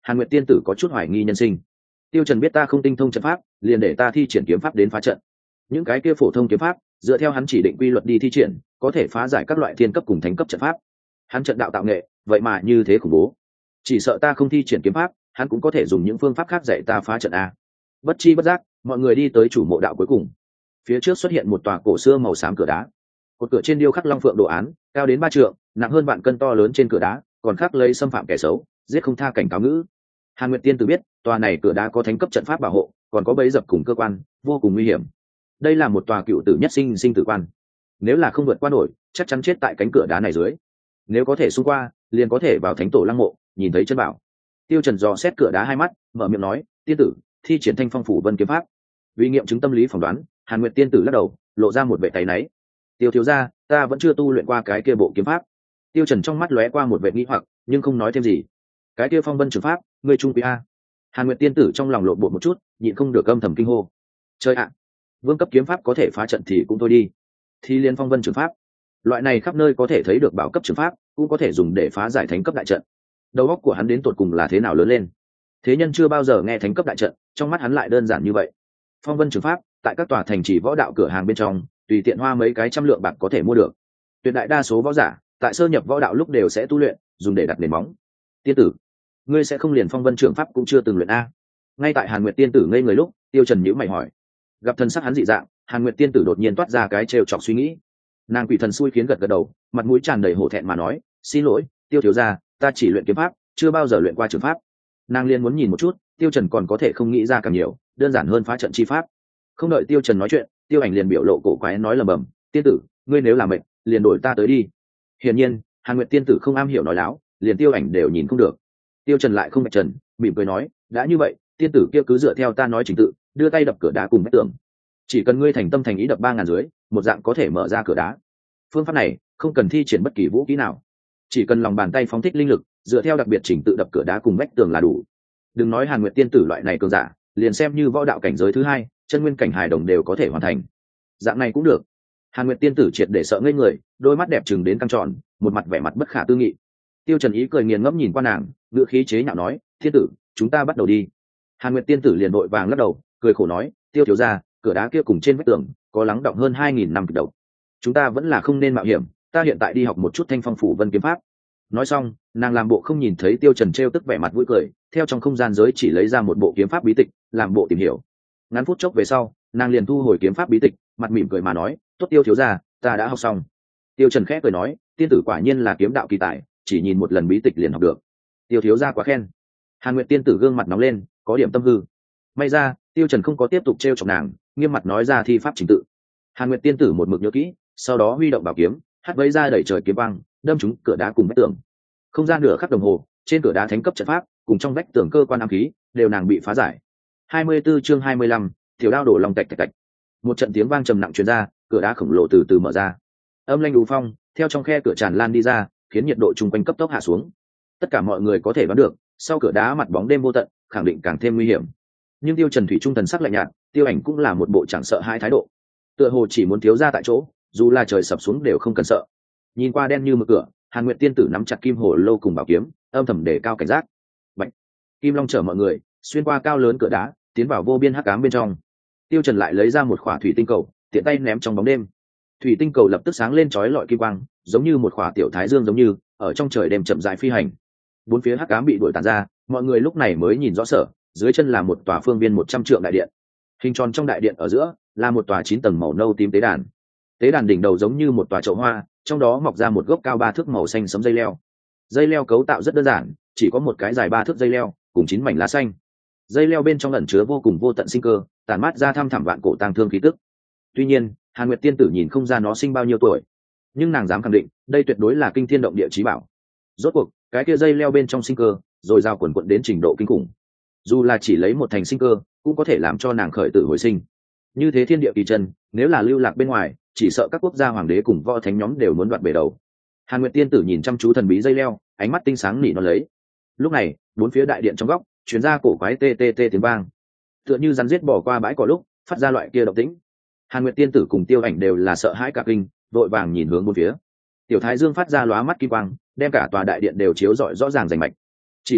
Hàn Nguyệt tiên tử có chút hoài nghi nhân sinh. Tiêu Trần biết ta không tinh thông trận pháp, liền để ta thi triển kiếm pháp đến phá trận. Những cái kia phổ thông kiếm pháp, dựa theo hắn chỉ định quy luật đi thi triển, có thể phá giải các loại thiên cấp cùng thánh cấp trận pháp. Hắn trận đạo tạo nghệ, vậy mà như thế khủng bố. Chỉ sợ ta không thi triển kiếm pháp, hắn cũng có thể dùng những phương pháp khác dạy ta phá trận a. Bất chi bất giác, mọi người đi tới chủ mộ đạo cuối cùng. Phía trước xuất hiện một tòa cổ xưa màu xám cửa đá. Cột cửa trên điêu khắc long phượng đồ án, cao đến 3 trượng, nặng hơn vạn cân to lớn trên cửa đá, còn khắc lấy xâm phạm kẻ xấu, giết không tha cảnh cáo ngữ. Hàn Nguyệt tiên tử biết, tòa này cửa đá có thánh cấp trận pháp bảo hộ, còn có bẫy dập cùng cơ quan, vô cùng nguy hiểm. Đây là một tòa cựu tử nhất sinh sinh tử quan. Nếu là không vượt qua nổi, chắc chắn chết tại cánh cửa đá này dưới. Nếu có thể xung qua, liền có thể vào thánh tổ lăng mộ, nhìn thấy chân bảo. Tiêu Trần dò xét cửa đá hai mắt, mở miệng nói, tiên tử, thi triển Thanh Phong phủ vân kiếm pháp. Vì nghiệm chứng tâm lý phỏng đoán, Hàn Nguyệt tiên tử lắc đầu, lộ ra một vẻ tay náy. Tiêu thiếu gia, ta vẫn chưa tu luyện qua cái kia bộ kiếm pháp. Tiêu Trần trong mắt lóe qua một vẻ nghi hoặc, nhưng không nói thêm gì. Cái kia phong vân trường pháp, ngươi trung quý a? Hàn Nguyệt tiên tử trong lòng lộn bột một chút, nhịn không được âm thầm kinh hô. Chơi ạ, vương cấp kiếm pháp có thể phá trận thì cũng thôi đi. Thi liên phong vân trường pháp, loại này khắp nơi có thể thấy được bảo cấp trường pháp, cũng có thể dùng để phá giải thánh cấp đại trận. Đầu óc của hắn đến tột cùng là thế nào lớn lên? Thế nhân chưa bao giờ nghe thánh cấp đại trận, trong mắt hắn lại đơn giản như vậy. Phong vân trường pháp, tại các tòa thành trì võ đạo cửa hàng bên trong, tùy tiện hoa mấy cái trăm lượng bạc có thể mua được. Tuyệt đại đa số võ giả, tại sơ nhập võ đạo lúc đều sẽ tu luyện, dùng để đặt nền móng. Tiên tử, ngươi sẽ không liền phong vân trường pháp cũng chưa từng luyện a? Ngay tại Hàn Nguyệt tiên tử ngây người lúc, Tiêu Trần nhíu mày hỏi. Gặp thân sắc hắn dị dạng, Hàn Nguyệt tiên tử đột nhiên toát ra cái trêu chọc suy nghĩ. Nàng quỷ thần xui khiến gật gật đầu, mặt mũi tràn đầy hổ thẹn mà nói, xin lỗi, Tiêu thiếu gia, ta chỉ luyện kiếm pháp, chưa bao giờ luyện qua trường pháp. Nàng liền muốn nhìn một chút, Tiêu Trần còn có thể không nghĩ ra càng nhiều, đơn giản hơn phá trận chi pháp. Không đợi Tiêu Trần nói chuyện, Tiêu Ảnh liền biểu lộ cổ quái nói lẩm bẩm, tiên tử, ngươi nếu làm mệnh, liền đổi ta tới đi. Hiển nhiên, Hàn Nguyệt tiên tử không am hiểu nói láo, liền Tiêu Ảnh đều nhìn không được. Tiêu Trần lại không bạch trần, mỉm cười nói, đã như vậy, tiên tử kia cứ dựa theo ta nói trình tự, đưa tay đập cửa đá cùng vách tường. Chỉ cần ngươi thành tâm thành ý đập 3000 dưới, một dạng có thể mở ra cửa đá. Phương pháp này không cần thi triển bất kỳ vũ khí nào, chỉ cần lòng bàn tay phóng thích linh lực, dựa theo đặc biệt chỉnh tự đập cửa đá cùng vách tường là đủ. Đừng nói Hàn Nguyệt tiên tử loại này cường giả, liền xem như võ đạo cảnh giới thứ 2, chân nguyên cảnh hài đồng đều có thể hoàn thành. Dạng này cũng được. Hàn Nguyệt tiên tử triệt để sợ ngây người, đôi mắt đẹp trừng đến căng tròn, một mặt vẻ mặt bất khả tư nghị. Tiêu Trần ý cười nghiền ngẫm nhìn qua nàng, ngữ khí chế nhạo nói, "Thiên tử, chúng ta bắt đầu đi." Hàn Nguyệt tiên tử liền vội vàng lắc đầu, cười khổ nói, "Tiêu thiếu gia, cửa đá kia cùng trên vách tường có lắng đọng hơn 2000 năm kịch độc. Chúng ta vẫn là không nên mạo hiểm, ta hiện tại đi học một chút Thanh Phong phủ vân kiếm pháp." Nói xong, nàng làm bộ không nhìn thấy Tiêu Trần trêu tức vẻ mặt vui cười, theo trong không gian giới chỉ lấy ra một bộ kiếm pháp bí tịch, làm bộ tìm hiểu. Ngắn phút chốc về sau, nàng liền thu hồi kiếm pháp bí tịch, mặt mỉm cười mà nói, "Tốt Tiêu thiếu gia, ta đã học xong." Tiêu Trần khẽ cười nói, "Tiên tử quả nhiên là kiếm đạo kỳ tài, chỉ nhìn một lần bí tịch liền học được." Tiêu thiếu gia quá khen. Hàn Nguyệt tiên tử gương mặt nóng lên, có điểm tâm hư. May ra, Tiêu Trần không có tiếp tục trêu chọc nàng, nghiêm mặt nói ra thi pháp trình tự. Hàn Nguyệt tiên tử một mực nhớ kỹ, sau đó huy động bảo kiếm, hất vẫy ra đẩy trời kiếm băng, đâm trúng cửa đá cùng vách tường. Không gian nửa khắc đồng hồ, trên cửa đá thánh cấp trận pháp, cùng trong vách tường cơ quan ám khí, đều nàng bị phá giải. 24 chương 25, tiểu đao đổ lòng tạch tạch tạch. Một trận tiếng vang trầm nặng truyền ra, cửa đá khổng lồ từ từ mở ra. Âm lanh đú phong, theo trong khe cửa tràn lan đi ra, khiến nhiệt độ chung quanh cấp tốc hạ xuống. Tất cả mọi người có thể đoán được, sau cửa đá mặt bóng đêm vô tận, khẳng định càng thêm nguy hiểm. Nhưng Tiêu Trần thủy trung thần sắc lạnh nhạt, Tiêu Ảnh cũng là một bộ chẳng sợ hai thái độ. Tựa hồ chỉ muốn thiếu ra tại chỗ, dù là trời sập xuống đều không cần sợ. Nhìn qua đen như mực cửa, Hàn Nguyệt tiên tử nắm chặt kim hồ lô cùng bảo kiếm, âm thầm để cao cảnh giác. Bạch. Kim Long chở mọi người xuyên qua cao lớn cửa đá, tiến vào vô biên hắc ám bên trong. Tiêu Trần lại lấy ra một khỏa thủy tinh cầu, tiện tay ném trong bóng đêm. Thủy tinh cầu lập tức sáng lên chói lọi kim quang, giống như một khỏa tiểu thái dương giống như ở trong trời đêm chậm rãi phi hành. Bốn phía hắc ám bị đuổi tàn ra, mọi người lúc này mới nhìn rõ sở, dưới chân là một tòa phương viên 100 trượng đại điện. Hình tròn trong đại điện ở giữa là một tòa 9 tầng màu nâu tím tế đàn. Tế đàn đỉnh đầu giống như một tòa chậu hoa, trong đó mọc ra một gốc cao 3 thước màu xanh sẫm dây leo. Dây leo cấu tạo rất đơn giản, chỉ có một cái dài 3 thước dây leo, cùng 9 mảnh lá xanh. Dây leo bên trong ẩn chứa vô cùng vô tận sinh cơ, tản mát ra thăm thẳm vạn cổ tang thương khí tức. Tuy nhiên, Hàn Nguyệt tiên tử nhìn không ra nó sinh bao nhiêu tuổi, nhưng nàng dám khẳng định, đây tuyệt đối là kinh thiên động địa chí bảo. Rốt cuộc, cái kia dây leo bên trong sinh cơ, rồi giao quần quận đến trình độ kinh khủng. Dù là chỉ lấy một thành sinh cơ, cũng có thể làm cho nàng khởi tử hồi sinh. Như thế thiên địa kỳ chân, nếu là lưu lạc bên ngoài, chỉ sợ các quốc gia hoàng đế cùng võ thánh nhóm đều muốn đoạt bể đầu. Hàn Nguyệt tiên tử nhìn chăm chú thần bí dây leo, ánh mắt tinh sáng nỉ nó lấy. Lúc này, bốn phía đại điện trong góc truyền ra cổ quái tê tê tê tiếng vang, tựa như rắn giết bỏ qua bãi cỏ lúc phát ra loại kia động tĩnh. Hàn Nguyệt tiên tử cùng Tiêu Ảnh đều là sợ hãi cả kinh, vội vàng nhìn hướng bốn phía. Tiểu Thái Dương phát ra lóa mắt kim quang, đem cả tòa đại điện đều chiếu rọi rõ ràng rành mạch. Chỉ thấy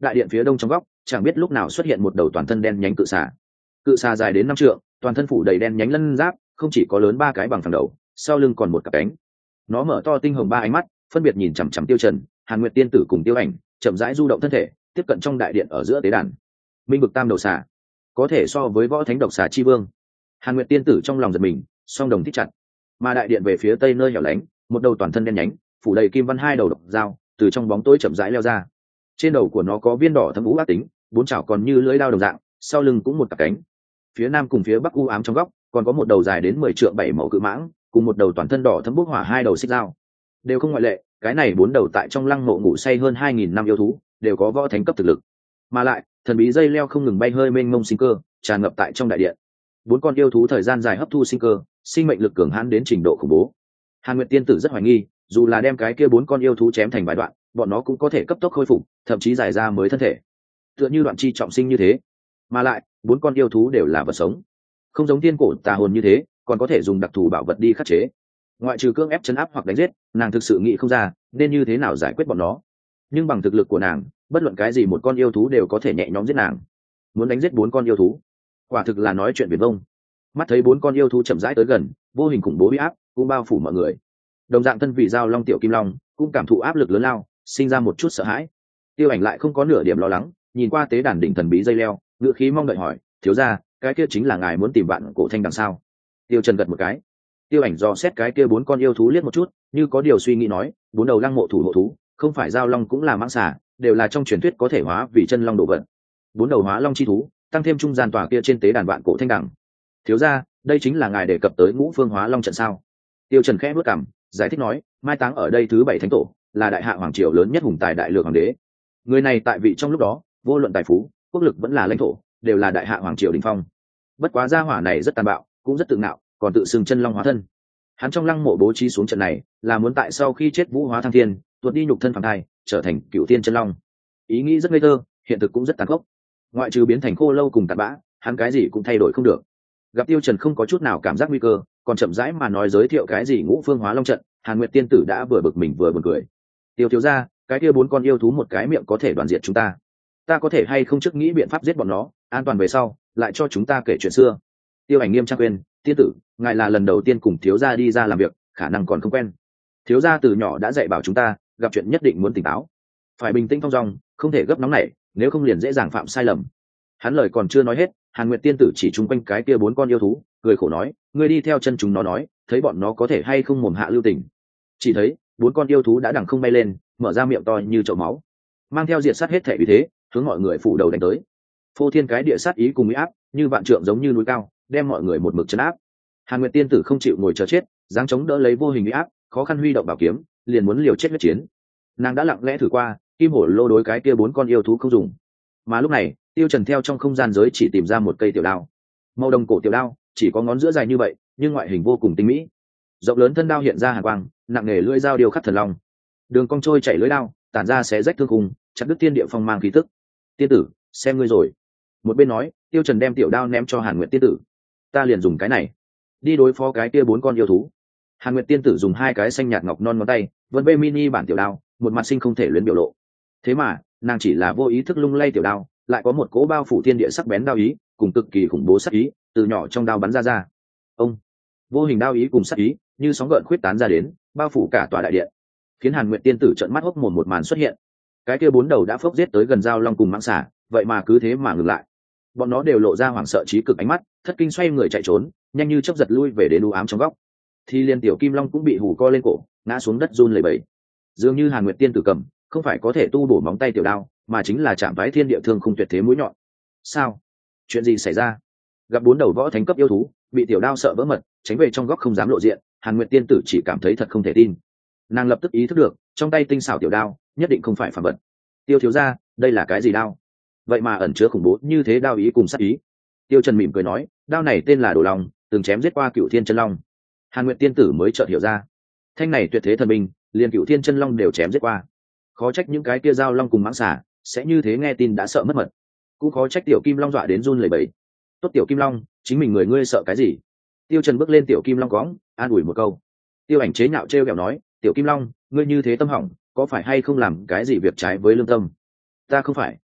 đại điện phía đông trong góc chẳng biết lúc nào xuất hiện một đầu toàn thân đen nhánh cự xà dài đến 5 trượng, toàn thân phủ đầy đen nhánh lân giáp, không chỉ có lớn 3 cái bằng phẳng đầu, sau lưng còn một cặp cánh. Nó mở to tinh hồng 3 ánh mắt, phân biệt nhìn chằm chằm Tiêu Trần, Hàn Nguyệt tiên tử cùng Tiêu Ảnh, chậm rãi du động thân thể, tiếp cận trong đại điện ở giữa tế đàn. Minh vực tam đầu xà, có thể so với võ thánh độc xà chi vương. Hàn Nguyệt tiên tử trong lòng giật mình, song đồng thích chặt. Mà đại điện về phía tây nơi hẻo lánh, một đầu toàn thân đen nhánh, phủ đầy kim văn 2 đầu độc dao, từ trong bóng tối chậm rãi leo ra. Trên đầu của nó có viên đỏ thâm vũ ác tính, 4 chảo còn như lưỡi dao đồng dạng, sau lưng cũng một cặp cánh. Phía nam cùng phía bắc u ám trong góc, còn có một đầu dài đến 10 trượng 7 mẫu cự mãng, cùng một đầu toàn thân đỏ thâm bốc hỏa 2 đầu xích dao. Đều không ngoại lệ, cái này 4 đầu tại trong lăng mộ ngủ say hơn 2000 năm yêu thú, đều có võ thánh cấp thực lực. Mà lại, thần bí dây leo không ngừng bay hơi mênh mông sinh cơ, tràn ngập tại trong đại điện. 4 con yêu thú thời gian dài hấp thu sinh cơ, sinh mệnh lực cường hãn đến trình độ khủng bố. Hàn Nguyệt tiên tử rất hoài nghi, dù là đem cái kia 4 con yêu thú chém thành vài đoạn, bọn nó cũng có thể cấp tốc khôi phục, thậm chí giải ra mới thân thể. Tựa như đoạn chi trọng sinh như thế. Mà lại, 4 con yêu thú đều là vật sống, không giống tiên cổ tà hồn như thế, còn có thể dùng đặc thù bảo vật đi khắc chế. Ngoại trừ cưỡng ép chấn áp hoặc đánh giết, nàng thực sự nghĩ không ra nên như thế nào giải quyết bọn nó. Nhưng bằng thực lực của nàng, bất luận cái gì một con yêu thú đều có thể nhẹ nhõm giết nàng. Muốn đánh giết 4 con yêu thú, quả thực là nói chuyện viển vông. Mắt thấy 4 con yêu thú chậm rãi tới gần, vô hình khủng bố uy áp cũng bao phủ mọi người. Đồng dạng thân vị giao long tiểu kim long cũng cảm thụ áp lực lớn lao, sinh ra một chút sợ hãi. Tiêu Ảnh lại không có nửa điểm lo lắng, nhìn qua tế đàn đỉnh thần bí dây leo, ngựa khí mong đợi hỏi, thiếu gia, cái kia chính là ngài muốn tìm bạn cổ thanh đằng sao? Tiêu Trần gật một cái. Tiêu Ảnh dò xét cái kia 4 con yêu thú liếc một chút, như có điều suy nghĩ nói, 4 đầu lăng mộ thủ hộ thú, không phải giao long cũng là mãng xà, đều là trong truyền thuyết có thể hóa vì chân long đồ vật. 4 đầu hóa long chi thú, tăng thêm trung gian tòa kia trên tế đàn vạn cổ thanh đằng. Thiếu gia, đây chính là ngài đề cập tới ngũ phương hóa long trận sao? Tiêu Trần khẽ bước cằm, giải thích nói, mai táng ở đây thứ 7 thánh tổ, là đại hạ hoàng triều lớn nhất hùng tài đại lược hoàng đế. Người này tại vị trong lúc đó, vô luận tài phú, quốc lực vẫn là lãnh thổ, đều là đại hạ hoàng triều đỉnh phong. Bất quá gia hỏa này rất tàn bạo, cũng rất tự ngạo, còn tự xưng chân long hóa thân. Hắn trong lăng mộ bố trí xuống trận này, là muốn tại sau khi chết vũ hóa thăng thiên, tuột đi nhục thân phàm thai, trở thành cựu thiên chân long. Ý nghĩ rất ngây thơ, hiện thực cũng rất tàn khốc. Ngoại trừ biến thành khô lâu cùng tạt bã, hắn cái gì cũng thay đổi không được. Gặp Tiêu Trần không có chút nào cảm giác nguy cơ, còn chậm rãi mà nói giới thiệu cái gì ngũ phương hóa long trận, Hàn Nguyệt tiên tử đã vừa bực mình vừa buồn cười. Tiêu thiếu gia, cái kia 4 con yêu thú một cái miệng có thể đoàn diệt chúng ta. Ta có thể hay không trước nghĩ biện pháp giết bọn nó, an toàn về sau, lại cho chúng ta kể chuyện xưa. Tiêu Ảnh nghiêm trang khuyên, tiên tử, ngài là lần đầu tiên cùng thiếu gia đi ra làm việc, khả năng còn không quen. Thiếu gia từ nhỏ đã dạy bảo chúng ta, gặp chuyện nhất định muốn tỉnh táo, phải bình tĩnh thong dong, không thể gấp nóng nảy, nếu không liền dễ dàng phạm sai lầm. Hắn lời còn chưa nói hết, Hàn Nguyệt tiên tử chỉ chung quanh cái kia 4 con yêu thú, cười khổ nói, ngươi đi theo chân chúng nó nói, thấy bọn nó có thể hay không mồm hạ lưu tình. Chỉ thấy 4 con yêu thú đã đằng không bay lên, mở ra miệng to như chậu máu, mang theo diệt sát hết thể vì thế, hướng mọi người phủ đầu đánh tới. Phô thiên cái địa sát ý cùng uy áp, như vạn trượng giống như núi cao, đem mọi người một mực trấn áp. Hàn Nguyệt tiên tử không chịu ngồi chờ chết, giáng chống đỡ lấy vô hình uy áp, khó khăn huy động bảo kiếm, liền muốn liều chết huyết chiến. Nàng đã lặng lẽ thử qua, kim hổ lô đối cái kia 4 con yêu thú không dùng. Mà lúc này, Tiêu Trần theo trong không gian giới chỉ tìm ra một cây tiểu đao. Màu đồng cổ tiểu đao, chỉ có ngón giữa dài như vậy, nhưng ngoại hình vô cùng tinh mỹ. Rộng lớn thân đao hiện ra hàn quang, nặng nghề lưỡi dao điêu khắc thần long. Đường cong trôi chảy lưỡi đao, tản ra xé rách thương khung, chặt đứt thiên địa phong mang khí tức. Tiên tử, xem ngươi rồi. Một bên nói, Tiêu Trần đem tiểu đao ném cho Hàn Nguyệt tiên tử. Ta liền dùng cái này, đi đối phó cái kia 4 con yêu thú. Hàn Nguyệt tiên tử dùng 2 cái xanh nhạt ngọc non ngón tay, vân vê mini bản tiểu đao, một mặt sinh không thể luyến biểu lộ. Thế mà, nàng chỉ là vô ý thức lung lay tiểu đao, lại có một cỗ bao phủ thiên địa sắc bén đao ý, cùng cực kỳ khủng bố sát ý, từ nhỏ trong đao bắn ra. Ông, vô hình đao ý cùng sát ý, như sóng gợn khuyết tán ra đến, bao phủ cả tòa đại điện, khiến Hàn Nguyệt tiên tử trợn mắt hốc mồm một màn xuất hiện. Cái kia 4 đầu đã phốc giết tới gần giao long cùng mãng xà, vậy mà cứ thế mà ngừng lại. Bọn nó đều lộ ra hoảng sợ trí cực ánh mắt, thất kinh xoay người chạy trốn, nhanh như chớp giật lui về đến u ám trong góc. Thì liên tiểu kim long cũng bị hù co lên cổ, ngã xuống đất run lẩy bẩy. Dường như Hàn Nguyệt tiên tử cầm, không phải có thể tu bổ móng tay tiểu đao, mà chính là chạm vái thiên địa thương khung tuyệt thế mũi nhọn. Sao? Chuyện gì xảy ra? Gặp 4 đầu võ thánh cấp yêu thú, bị tiểu đao sợ vỡ mật, tránh về trong góc không dám lộ diện, Hàn Nguyệt tiên tử chỉ cảm thấy thật không thể tin. Nàng lập tức ý thức được, trong tay tinh xảo tiểu đao, nhất định không phải phàm vật. Tiêu thiếu gia, đây là cái gì đao? Vậy mà ẩn chứa khủng bố như thế đao ý cùng sát ý. Tiêu Trần mỉm cười nói, đao này tên là Đồ Long, từng chém giết qua Cửu Thiên Chân Long. Hàn Nguyệt tiên tử mới chợt hiểu ra, thanh này tuyệt thế thần binh, liền Cửu Thiên Chân Long đều chém giết qua. Khó trách những cái kia giao long cùng mãng xà sẽ như thế nghe tin đã sợ mất mật, cũng khó trách tiểu kim long dọa đến run lẩy bẩy. Tốt tiểu kim long, chính mình người ngươi sợ cái gì? Tiêu Trần bước lên tiểu kim long cõng, an ủi một câu. Tiêu Ảnh chế nhạo trêu ghẹo nói, tiểu kim long, ngươi như thế tâm hỏng, có phải hay không làm cái gì việc trái với lương tâm? Ta không phải,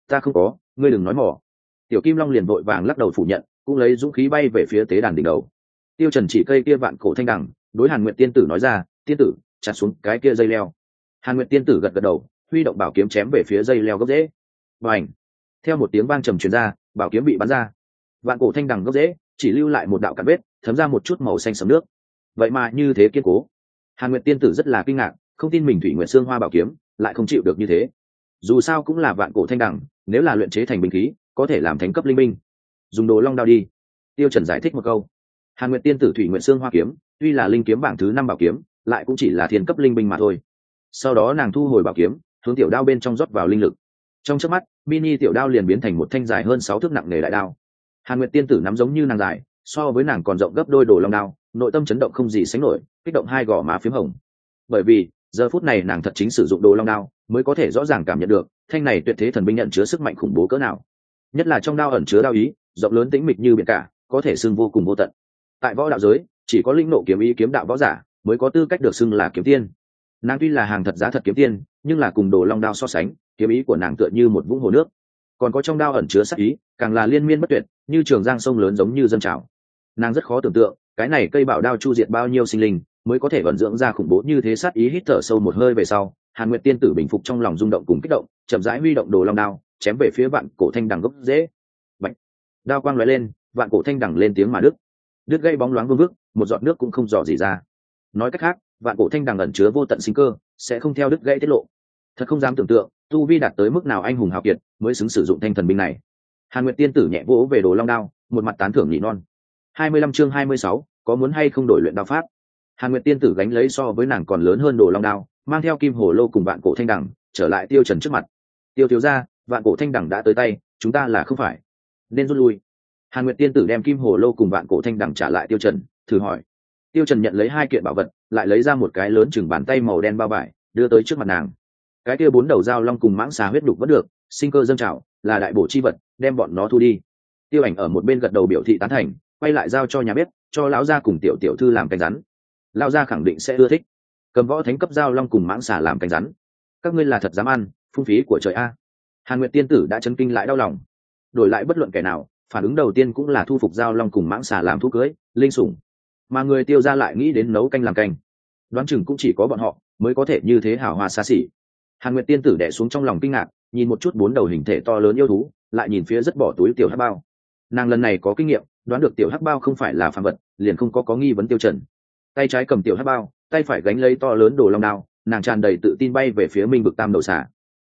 ta không có, ngươi đừng nói mỏ. Tiểu Kim Long liền vội vàng lắc đầu phủ nhận, cũng lấy dũng khí bay về phía tế đàn đỉnh đầu. Tiêu Trần chỉ cây kia vạn cổ thanh đằng, đối Hàn Nguyệt tiên tử nói ra, tiên tử, chặt xuống cái kia dây leo. Hàn Nguyệt tiên tử gật gật đầu, huy động bảo kiếm chém về phía dây leo gốc rễ. Bành! Theo một tiếng vang trầm truyền ra, bảo kiếm bị bắn ra. Vạn cổ thanh đằng gốc rễ chỉ lưu lại một đạo cặn vết, thấm ra một chút màu xanh sẫm nước. Vậy mà như thế kiên cố. Hàn Nguyệt tiên tử rất là kinh ngạc, không tin mình Thủy Nguyệt Xương Hoa bảo kiếm lại không chịu được như thế. Dù sao cũng là vạn cổ thanh đằng, nếu là luyện chế thành binh khí, có thể làm thánh cấp linh binh. Dùng Đồ Long đao đi. Tiêu Trần giải thích một câu. Hàn Nguyệt tiên tử Thủy Nguyệt Xương Hoa kiếm, tuy là linh kiếm bảng thứ 5 bảo kiếm, lại cũng chỉ là thiên cấp linh binh mà thôi. Sau đó nàng thu hồi bảo kiếm, hướng tiểu đao bên trong rót vào linh lực. Trong chớp mắt, mini tiểu đao liền biến thành một thanh dài hơn 6 thước nặng nề đại đao. Hàn Nguyệt tiên tử nắm giống như nàng dài, so với nàng còn rộng gấp đôi Đồ Long đao, nội tâm chấn động không gì sánh nổi, kích động hai gò má phím hồng. Bởi vì giờ phút này nàng thật chính sử dụng Đồ Long đao, mới có thể rõ ràng cảm nhận được thanh này tuyệt thế thần binh nhận chứa sức mạnh khủng bố cỡ nào. Nhất là trong đao ẩn chứa đao ý, rộng lớn tĩnh mịch như biển cả, có thể xưng vô cùng vô tận. Tại võ đạo giới, chỉ có linh nộ kiếm ý kiếm đạo võ giả mới có tư cách được xưng là kiếm tiên. Nàng tuy là hàng thật giá thật kiếm tiên, nhưng là cùng Đồ Long đao so sánh, kiếm ý của nàng tựa như một vũng hồ nước. Còn có trong đao ẩn chứa sát ý, càng là liên miên bất tuyệt, như trường giang sông lớn giống như dân trào. Nàng rất khó tưởng tượng, cái này cây bảo đao chu diệt bao nhiêu sinh linh, mới có thể vận dưỡng ra khủng bố như thế. Sát ý hít thở sâu một hơi về sau, Hàn Nguyệt tiên tử bình phục trong lòng rung động cùng kích động, chậm rãi huy động Đồ Long đao, chém về phía vạn cổ thanh đằng gốc rễ. Bạch! Đao quang lóe lên, vạn cổ thanh đằng lên tiếng mà đứt gây bóng loáng vương vức, một giọt nước cũng không dò gì ra. Nói cách khác, vạn cổ thanh đằng ẩn chứa vô tận sinh cơ, sẽ không theo đứt gãy tiết lộ. Thật không dám tưởng tượng, tu vi đạt tới mức nào anh hùng hào kiệt mới xứng sử dụng thanh thần binh này. Hàn Nguyệt tiên tử nhẹ vỗ về Đồ Long đao, một mặt tán thưởng nhị non. 25 chương 26, có muốn hay không đổi luyện đao pháp? Hàn Nguyệt tiên tử gánh lấy so với nàng còn lớn hơn Đồ Long đao, mang theo kim hồ lô cùng vạn cổ thanh đằng, trở lại Tiêu Trần trước mặt. Tiêu thiếu gia, vạn cổ thanh đằng đã tới tay, chúng ta là không phải nên rút lui. Hàn Nguyệt tiên tử đem kim hồ lô cùng vạn cổ thanh đằng trả lại Tiêu Trần, thử hỏi. Tiêu Trần nhận lấy hai kiện bảo vật, lại lấy ra một cái lớn chừng bàn tay màu đen bao vải, đưa tới trước mặt nàng. Cái kia 4 đầu dao long cùng mãng xà huyết đục vẫn được, sinh cơ dâng trào, là đại bổ chi vật, đem bọn nó thu đi. Tiêu Ảnh ở một bên gật đầu biểu thị tán thành, quay lại giao cho nhà bếp, cho lão gia cùng tiểu tiểu thư làm canh rắn. Lão gia khẳng định sẽ ưa thích. Cầm võ thánh cấp dao long cùng mãng xà làm canh rắn, các ngươi là thật dám ăn, phung phí của trời a. Hàn Nguyệt tiên tử đã chấn kinh lại đau lòng. Đổi lại bất luận kẻ nào, phản ứng đầu tiên cũng là thu phục dao long cùng mãng xà làm thú cưới, linh sủng. Mà người Tiêu gia lại nghĩ đến nấu canh làm canh. Đoán chừng cũng chỉ có bọn họ mới có thể như thế hào hoa xa xỉ. Hàn Nguyệt tiên tử đè xuống trong lòng kinh ngạc, nhìn một chút 4 đầu hình thể to lớn yêu thú, lại nhìn phía rất bỏ túi tiểu hắc bao. Nàng lần này có kinh nghiệm, đoán được tiểu hắc bao không phải là phàm vật, liền không có nghi vấn Tiêu Trần. Tay trái cầm tiểu hắc bao, tay phải gánh lấy to lớn Đồ Long đao, nàng tràn đầy tự tin bay về phía Minh Vực Tam đầu xà.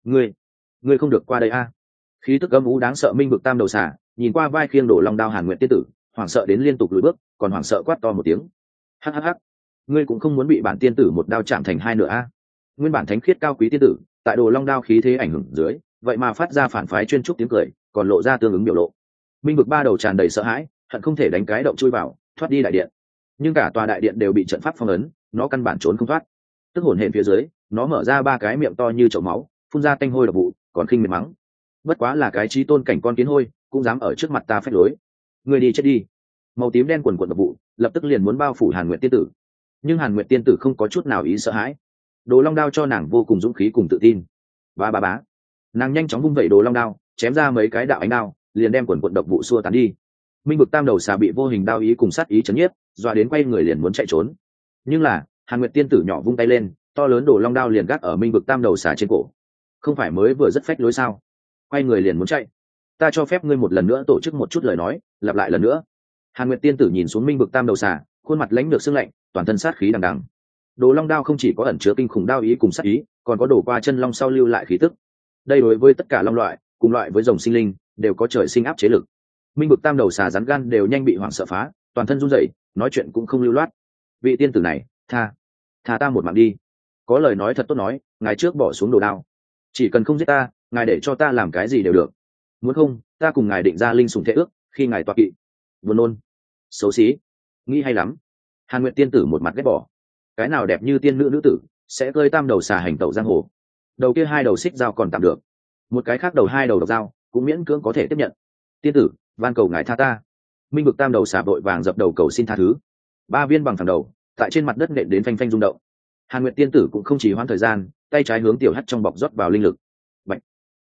Ngươi không được qua đây a. Khí tức âm u đáng sợ Minh Vực Tam đầu xà, nhìn qua vai khiêng Đồ Long đao Hàn Nguyệt tiên tử, hoảng sợ đến liên tục lùi bước, còn hoảng sợ quát to một tiếng. Hắc hắc hắc, ngươi cũng không muốn bị bản tiên tử một đao chạm thành hai nửa a. Nguyên bản thánh khiết cao quý tiên tử, tại Đồ Long đao khí thế ảnh hưởng dưới, vậy mà phát ra phản phái chuyên trúc tiếng cười, còn lộ ra tương ứng biểu lộ. Minh Vực ba đầu tràn đầy sợ hãi, hận không thể đánh cái động chui vào, thoát đi đại điện. Nhưng cả tòa đại điện đều bị trận pháp phong ấn, nó căn bản trốn không thoát. Tức hồn hển phía dưới, nó mở ra 3 cái miệng to như chậu máu, phun ra tanh hôi độc vụ, còn khinh miệt mắng. Bất quá là cái chí tôn cảnh con kiến hôi, cũng dám ở trước mặt ta phách lối. Ngươi đi chết đi. Màu tím đen quần quần độc vụ, lập tức liền muốn bao phủ Hàn Nguyệt tiên tử. Nhưng Hàn Nguyệt tiên tử không có chút nào ý sợ hãi. Đồ Long đao cho nàng vô cùng dũng khí cùng tự tin. Bá bá bá. Nàng nhanh chóng vung vẩy Đồ Long đao, chém ra mấy cái đạo ánh đao, liền đem quần quần độc vụ xua tán đi. Minh Vực Tam đầu xà bị vô hình đao ý cùng sát ý chấn nhiếp, dọa đến quay người liền muốn chạy trốn. Nhưng là, Hàn Nguyệt tiên tử nhỏ vung tay lên, to lớn Đồ Long đao liền gác ở Minh Vực Tam đầu xà trên cổ. Không phải mới vừa rất phách lối sao? Quay người liền muốn chạy. Ta cho phép ngươi một lần nữa tổ chức một chút lời nói, lặp lại lần nữa. Hàn Nguyệt tiên tử nhìn xuống Minh Vực Tam đầu xà, khuôn mặt lãnh được sương lạnh, toàn thân sát khí đằng đằng. Đồ Long đao không chỉ có ẩn chứa kinh khủng đao ý cùng sát ý, còn có đổ qua chân long sau lưu lại khí tức. Đây đối với tất cả long loại, cùng loại với rồng sinh linh, đều có trời sinh áp chế lực. Minh Vực Tam đầu xà rắn gan đều nhanh bị hoảng sợ phá, toàn thân run rẩy, nói chuyện cũng không lưu loát. Vị tiên tử này, tha ta một mạng đi. Có lời nói thật tốt nói, ngài trước bỏ xuống đồ đao. Chỉ cần không giết ta, ngài để cho ta làm cái gì đều được. Muốn không, ta cùng ngài định ra linh sủng thể ước, khi ngài tọa kỵ. Buồn nôn, xấu xí, nghĩ hay lắm. Hàn Nguyệt tiên tử một mặt ghét bỏ. Cái nào đẹp như tiên nữ tử sẽ cơi tam đầu xà hành tẩu giang hồ. Đầu kia 2 đầu xích dao còn tạm được, một cái khác đầu 2 đầu độc dao cũng miễn cưỡng có thể tiếp nhận. Tiên tử, van cầu ngài tha ta. Minh Vực Tam đầu xà vội vàng dập đầu cầu xin tha thứ. 3 viên bằng phẳng đầu tại trên mặt đất nện đến phanh phanh rung động. Hàn Nguyệt tiên tử cũng không chỉ hoãn thời gian, tay trái hướng tiểu hắt trong bọc rót vào linh lực. Bạch.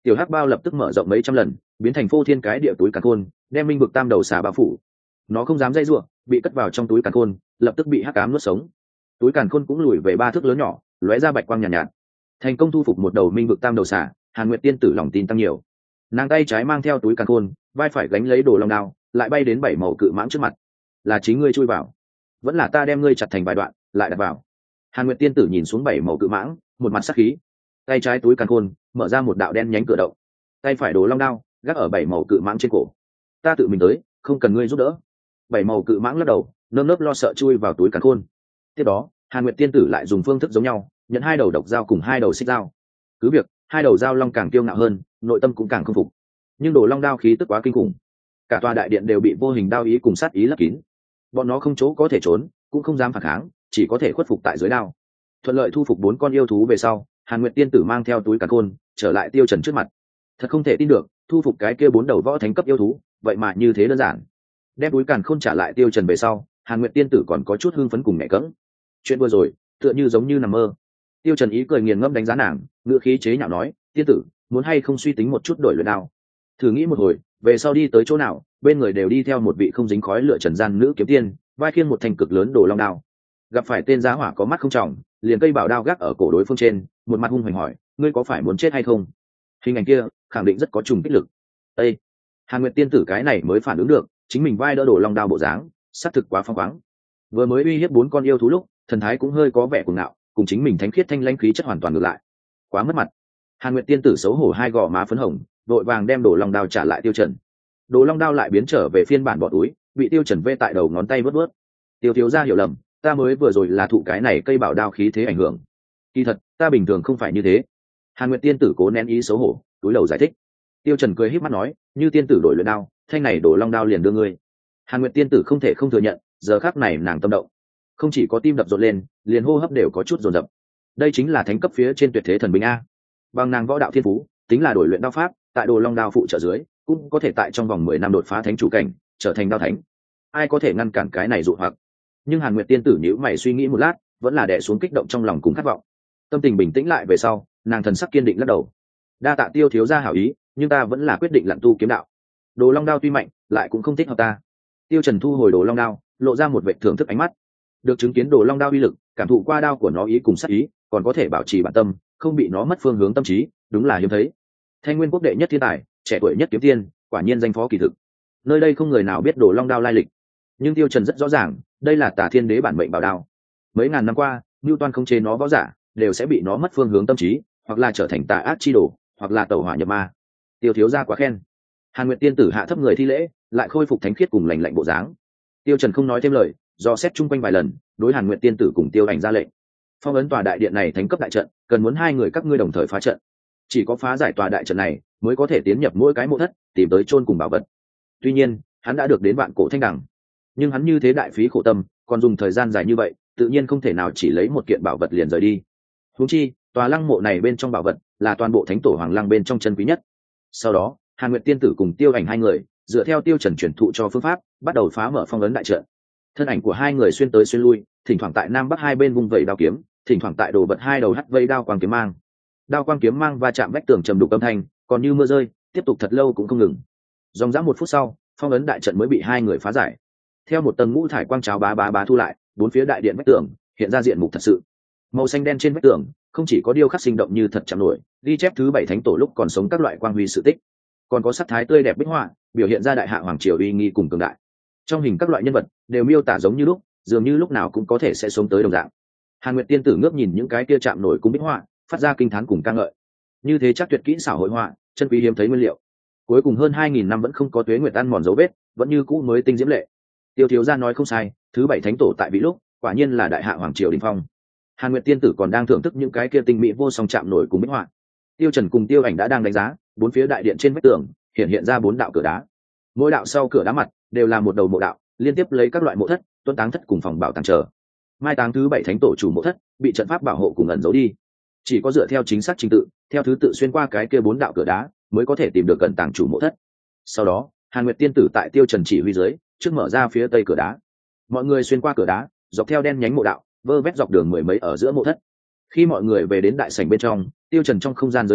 Tiểu hắc bao lập tức mở rộng mấy trăm lần, biến thành phô thiên cái địa túi càn khôn, đem minh vực tam đầu xà bao phủ. Nó không dám dây giụa, bị cất vào trong túi càn khôn, lập tức bị hắc ám nuốt sống. Túi càn khôn cũng lùi về 3 thước lớn nhỏ, lóe ra bạch quang nhàn nhạt. Thành công thu phục một đầu minh vực tam đầu xà, Hàn Nguyệt tiên tử lòng tin tăng nhiều. Nàng tay trái mang theo túi càn khôn, vai phải gánh lấy đồ long đao, lại bay đến 7 màu cự mãng trước mặt. Là chính ngươi chui vào, vẫn là ta đem ngươi chặt thành vài đoạn, lại đặt vào. Hàn Nguyệt tiên tử nhìn xuống 7 màu cự mãng, một mặt sắc khí. Tay trái túi càn khôn mở ra một đạo đen nhánh cửa động, tay phải đồ long đao gác ở 7 màu cự mãng trên cổ. Ta tự mình tới, không cần ngươi giúp đỡ. 7 màu cự mãng lắc đầu, nơm nớp lo sợ chui vào túi càn khôn. Tiếp đó Hàn Nguyệt tiên tử lại dùng phương thức giống nhau, nhận 2 đầu độc dao cùng 2 đầu xích dao. Cứ việc 2 đầu dao long càng kiêu ngạo hơn, nội tâm cũng càng không phục, nhưng đồ long đao khí tức quá kinh khủng, cả tòa đại điện đều bị vô hình đao ý cùng sát ý lấp kín. Bọn nó không chỗ có thể trốn, cũng không dám phản kháng, chỉ có thể khuất phục tại dưới đao. Thuận lợi thu phục 4 con yêu thú về sau, Hàn Nguyệt tiên tử mang theo túi càn khôn trở lại Tiêu Trần trước mặt. Thật không thể tin được, thu phục cái kia 4 đầu võ thánh cấp yêu thú, vậy mà như thế đơn giản. Đem túi càn khôn trả lại Tiêu Trần về sau, Hàn Nguyệt tiên tử còn có chút hưng phấn cùng mẹ cẫng. Chuyện vừa rồi, tựa như giống như nằm mơ. Tiêu Trần ý cười nghiền ngẫm đánh giá nàng, ngữ khí chế nhạo nói, tiên tử, muốn hay không suy tính một chút đổi luyện đao. Thử nghĩ một hồi, về sau đi tới chỗ nào, bên người đều đi theo một vị không dính khói lửa trần gian nữ kiếm tiên, vai khiêng một thanh cực lớn đồ long đao. Gặp phải tên giá hỏa có mắt không trọng, liền cây bảo đao gác ở cổ đối phương trên, một mặt hung hoành hỏi, ngươi có phải muốn chết hay không? Hình ảnh kia khẳng định rất có trùng kích lực. Ê, Hàn Nguyệt tiên tử cái này mới phản ứng được, chính mình vai đỡ đồ long đao bộ dáng, xác thực quá phóng khoáng. Vừa mới uy hiếp 4 con yêu thú lúc, thần thái cũng hơi có vẻ cuồng ngạo, cùng chính mình thánh khiết thanh lãnh khí chất hoàn toàn ngược lại, quá mất mặt. Hàn Nguyệt tiên tử xấu hổ 2 gò má phấn hồng, vội vàng đem đồ long đao trả lại Tiêu Trần. Đồ long đao lại biến trở về phiên bản bỏ túi, bị Tiêu Trần vê tại đầu ngón tay vớt vớt. Tiêu thiếu gia hiểu lầm, ta mới vừa rồi là thụ cái này cây bảo đao khí thế ảnh hưởng, kỳ thật ta bình thường không phải như thế. Hàn Nguyệt tiên tử cố nén ý xấu hổ, túi đầu giải thích. Tiêu Trần cười híp mắt nói, như tiên tử đổi luyện đao, thanh này đồ long đao liền đưa ngươi. Hàn Nguyệt tiên tử không thể không thừa nhận, giờ khắc này nàng tâm động, không chỉ có tim đập rộn lên, liền hô hấp đều có chút rồn rập. Đây chính là thánh cấp phía trên tuyệt thế thần binh a. Bằng nàng võ đạo thiên phú, tính là đổi luyện đao pháp, tại đồ long đao phụ trợ dưới, cũng có thể tại trong vòng 10 năm đột phá thánh chủ cảnh, trở thành đao thánh. Ai có thể ngăn cản cái này dụ hoặc? Nhưng Hàn Nguyệt tiên tử nhíu mày suy nghĩ một lát, vẫn là đè xuống kích động trong lòng cùng khát vọng. Tâm tình bình tĩnh lại về sau, nàng thần sắc kiên định lắc đầu. Đa tạ Tiêu thiếu gia hảo ý, nhưng ta vẫn là quyết định lặn tu kiếm đạo. Đồ long đao tuy mạnh, lại cũng không thích hợp ta. Tiêu Trần thu hồi đồ long đao, lộ ra một vẻ thưởng thức ánh mắt. Được chứng kiến đồ long đao uy lực, cảm thụ qua đao của nó ý cùng sát ý, còn có thể bảo trì bản tâm, không bị nó mất phương hướng tâm trí, đúng là hiếm thấy. Thanh Nguyên quốc đệ nhất thiên tài, trẻ tuổi nhất kiếm tiên, quả nhiên danh phó kỳ thực. Nơi đây không người nào biết đồ long đao lai lịch, nhưng Tiêu Trần rất rõ ràng, đây là Tà Thiên Đế bản mệnh bảo đao. Mấy ngàn năm qua, Newton không chế nó võ giả, đều sẽ bị nó mất phương hướng tâm trí, hoặc là trở thành tà ác chi đồ, hoặc là tẩu hỏa nhập ma. Tiêu thiếu gia quá khen. Hàn Nguyệt tiên tử hạ thấp người thi lễ, lại khôi phục thánh khiết cùng lạnh lạnh bộ dáng. Tiêu Trần không nói thêm lời, do xét chung quanh vài lần, đối Hàn Nguyệt tiên tử cùng Tiêu Ảnh ra lệnh. Phong ấn tòa đại điện này thánh cấp đại trận, cần muốn 2 người các ngươi đồng thời phá trận. Chỉ có phá giải tòa đại trận này, mới có thể tiến nhập mỗi cái mộ thất, tìm tới chôn cùng bảo vật. Tuy nhiên, hắn đã được đến vạn cổ thanh đằng, nhưng hắn như thế đại phí khổ tâm, còn dùng thời gian dài như vậy, tự nhiên không thể nào chỉ lấy một kiện bảo vật liền rời đi. Huống chi, tòa lăng mộ này bên trong bảo vật là toàn bộ thánh tổ hoàng lăng bên trong chân quý nhất. Sau đó, Hàn Nguyệt tiên tử cùng Tiêu Ảnh 2 người, dựa theo Tiêu Trần truyền thụ cho phương pháp, bắt đầu phá mở phong ấn đại trận. Thân ảnh của 2 người xuyên tới xuyên lui, thỉnh thoảng tại nam bắc 2 bên vung vẩy đao kiếm, thỉnh thoảng tại đồ vật 2 đầu hất vây đao quang kiếm mang. Đao quang kiếm mang va chạm vách tường trầm đục âm thanh, còn như mưa rơi, tiếp tục thật lâu cũng không ngừng. Dòng dã 1 phút sau, phong ấn đại trận mới bị 2 người phá giải. Theo một tầng ngũ thải quang cháo bá thu lại, 4 phía đại điện vách tường hiện ra diện mục thật sự. Màu xanh đen trên vách tường không chỉ có điêu khắc sinh động như thật chạm nổi, ghi chép thứ 7 thánh tổ lúc còn sống các loại quang huy sự tích, còn có sắc thái tươi đẹp bích họa, biểu hiện ra đại hạ hoàng triều uy nghi cùng cường đại. Trong hình các loại nhân vật đều miêu tả giống như lúc, dường như lúc nào cũng có thể sẽ sống tới đồng dạng. Hàn Nguyệt tiên tử ngước nhìn những cái kia chạm nổi cung bích họa, phát ra kinh thán cùng ca ngợi. Như thế chắc tuyệt kỹ xảo hội họa, chân quý hiếm thấy nguyên liệu. Cuối cùng hơn 2000 năm vẫn không có tuế nguyệt ăn mòn dấu vết, vẫn như cũ mới tinh diễm lệ. Tiêu thiếu gia nói không sai, thứ 7 thánh tổ tại vị lúc, quả nhiên là đại hạ hoàng triều đỉnh phong. Hàn Nguyệt tiên tử còn đang thưởng thức những cái kia tinh mỹ vô song chạm nổi cùng bích họa. Tiêu Trần cùng Tiêu Ảnh đã đang đánh giá, 4 phía đại điện trên vách tường hiện ra 4 đạo cửa đá. Mỗi đạo sau cửa đá mặt đều là một đầu mộ đạo, liên tiếp lấy các loại mộ thất, tuấn táng thất cùng phòng bảo tàng chờ. Mai táng thứ 7 thánh tổ chủ mộ thất, bị trận pháp bảo hộ cùng ẩn giấu đi. Chỉ có dựa theo chính xác trình tự, theo thứ tự xuyên qua cái kia 4 đạo cửa đá, mới có thể tìm được cẩn tàng chủ mộ thất. Sau đó, Hàn Nguyệt tiên tử tại Tiêu Trần chỉ huy dưới, trước mở ra phía tây cửa đá. Mọi người xuyên qua cửa đá, dọc theo đen nhánh mộ đạo, vơ vét dọc đường mười mấy ở giữa mộ thất. Khi mọi người về đến đại sảnh bên trong, Tiêu Trần trong không gian giới chỉ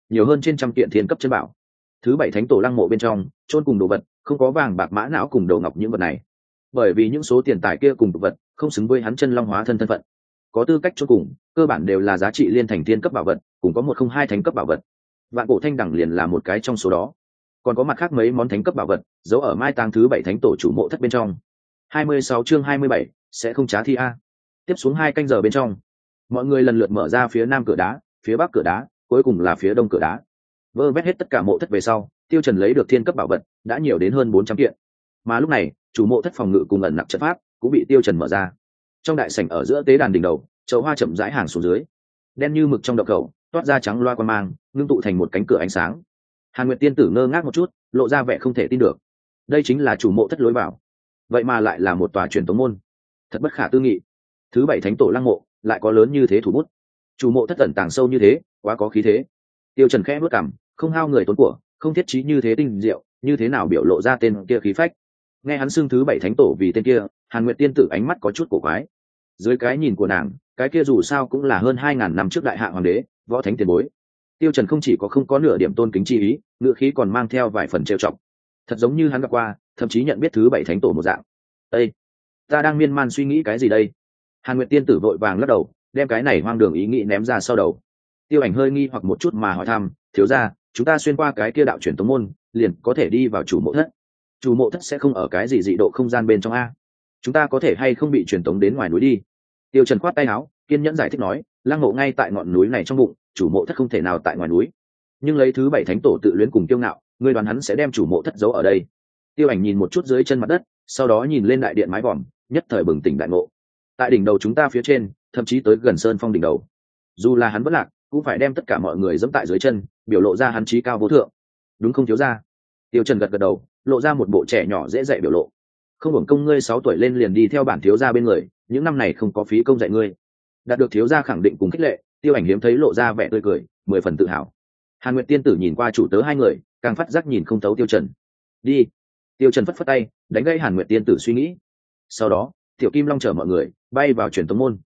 nhiều hơn trên trăm kiện thiên cấp chân bảo. Thứ bảy thánh tổ lăng mộ bên trong chôn cùng đồ vật không có vàng bạc mã não cùng đầu ngọc những vật này, bởi vì những số tiền tài kia cùng đồ vật không xứng với hắn chân long hóa thân thân phận. Có tư cách chôn cùng cơ bản đều là giá trị liên thành thiên cấp bảo vật, cùng có 102 thánh cấp bảo vật. Vạn cổ thanh đẳng liền là một cái trong số đó, còn có mặt khác mấy món thánh cấp bảo vật giấu ở mai táng thứ bảy thánh tổ chủ mộ thất bên trong. 26 chương 27, sẽ không trá thi a. Tiếp xuống 2 canh giờ bên trong, mọi người lần lượt mở ra phía nam cửa đá, phía bắc cửa đá, cuối cùng là phía đông cửa đá. Vơ vét hết tất cả mộ thất về sau, Tiêu Trần lấy được thiên cấp bảo vật đã nhiều đến hơn 400 kiện. Mà lúc này, chủ mộ thất phòng ngự cùng ẩn nặc trận pháp cũng bị Tiêu Trần mở ra. Trong đại sảnh ở giữa tế đàn đỉnh đầu, chậu hoa chậm rãi hàng xuống dưới, đen như mực trong động khẩu toát ra trắng loa quang mang, ngưng tụ thành một cánh cửa ánh sáng. Hàn Nguyệt tiên tử ngơ ngác một chút, lộ ra vẻ không thể tin được. Đây chính là chủ mộ thất lối vào, vậy mà lại là một tòa truyền tống môn, thật bất khả tư nghị. Thứ bảy thánh tổ lăng mộ lại có lớn như thế thủ bút, chủ mộ thất ẩn tàng sâu như thế, quá có khí thế. Tiêu Trần khẽ bước cằm, không hao người tốn của, không thiết trí như thế tinh diệu, như thế nào biểu lộ ra tên kia khí phách. Nghe hắn xưng thứ bảy thánh tổ vì tên kia, Hàn Nguyệt tiên tử ánh mắt có chút cổ quái. Dưới cái nhìn của nàng, cái kia dù sao cũng là hơn 2000 năm trước đại hạ hoàng đế, võ thánh tiền bối. Tiêu Trần không chỉ có không có nửa điểm tôn kính chi ý, ngựa khí còn mang theo vài phần trêu chọc, thật giống như hắn gặp qua, thậm chí nhận biết thứ bảy thánh tổ một dạng. Ê, ta đang miên man suy nghĩ cái gì đây? Hàn Nguyệt tiên tử vội vàng lắc đầu, đem cái này hoang đường ý nghĩ ném ra sau đầu. Tiêu Ảnh hơi nghi hoặc một chút mà hỏi thăm, thiếu gia, chúng ta xuyên qua cái kia đạo truyền tống môn, liền có thể đi vào chủ mộ thất. Chủ mộ thất sẽ không ở cái gì dị độ không gian bên trong a? Chúng ta có thể hay không bị truyền tống đến ngoài núi đi? Tiêu Trần khoát tay áo, kiên nhẫn giải thích nói, lăng mộ ngay tại ngọn núi này trong bụng, chủ mộ thất không thể nào tại ngoài núi. Nhưng lấy thứ bảy thánh tổ tự luyến cùng kiêu ngạo, ngươi đoán hắn sẽ đem chủ mộ thất giấu ở đây? Tiêu Ảnh nhìn một chút dưới chân mặt đất, sau đó nhìn lên đại điện mái vòm, nhất thời bừng tỉnh đại ngộ. Tại đỉnh đầu chúng ta phía trên, thậm chí tới gần sơn phong đỉnh đầu, dù là hắn bất lạc, cũng phải đem tất cả mọi người dẫm tại dưới chân, biểu lộ ra hắn trí cao vô thượng. Đúng không thiếu gia? Tiêu Trần gật gật đầu, lộ ra một bộ trẻ nhỏ dễ dạy biểu lộ. Không hưởng công ngươi 6 tuổi lên liền đi theo bản thiếu gia bên người, những năm này không có phí công dạy ngươi. Đạt được thiếu gia khẳng định cùng khích lệ, Tiêu Ảnh hiếm thấy lộ ra vẻ tươi cười, 10 phần tự hào. Hàn Nguyệt tiên tử nhìn qua chủ tớ hai người, càng phát giác nhìn không thấu Tiêu Trần. Đi. Tiêu Trần phất phất tay, đánh gãy Hàn Nguyệt tiên tử suy nghĩ. Sau đó, Tiểu Kim Long chở mọi người bay vào truyền tống môn.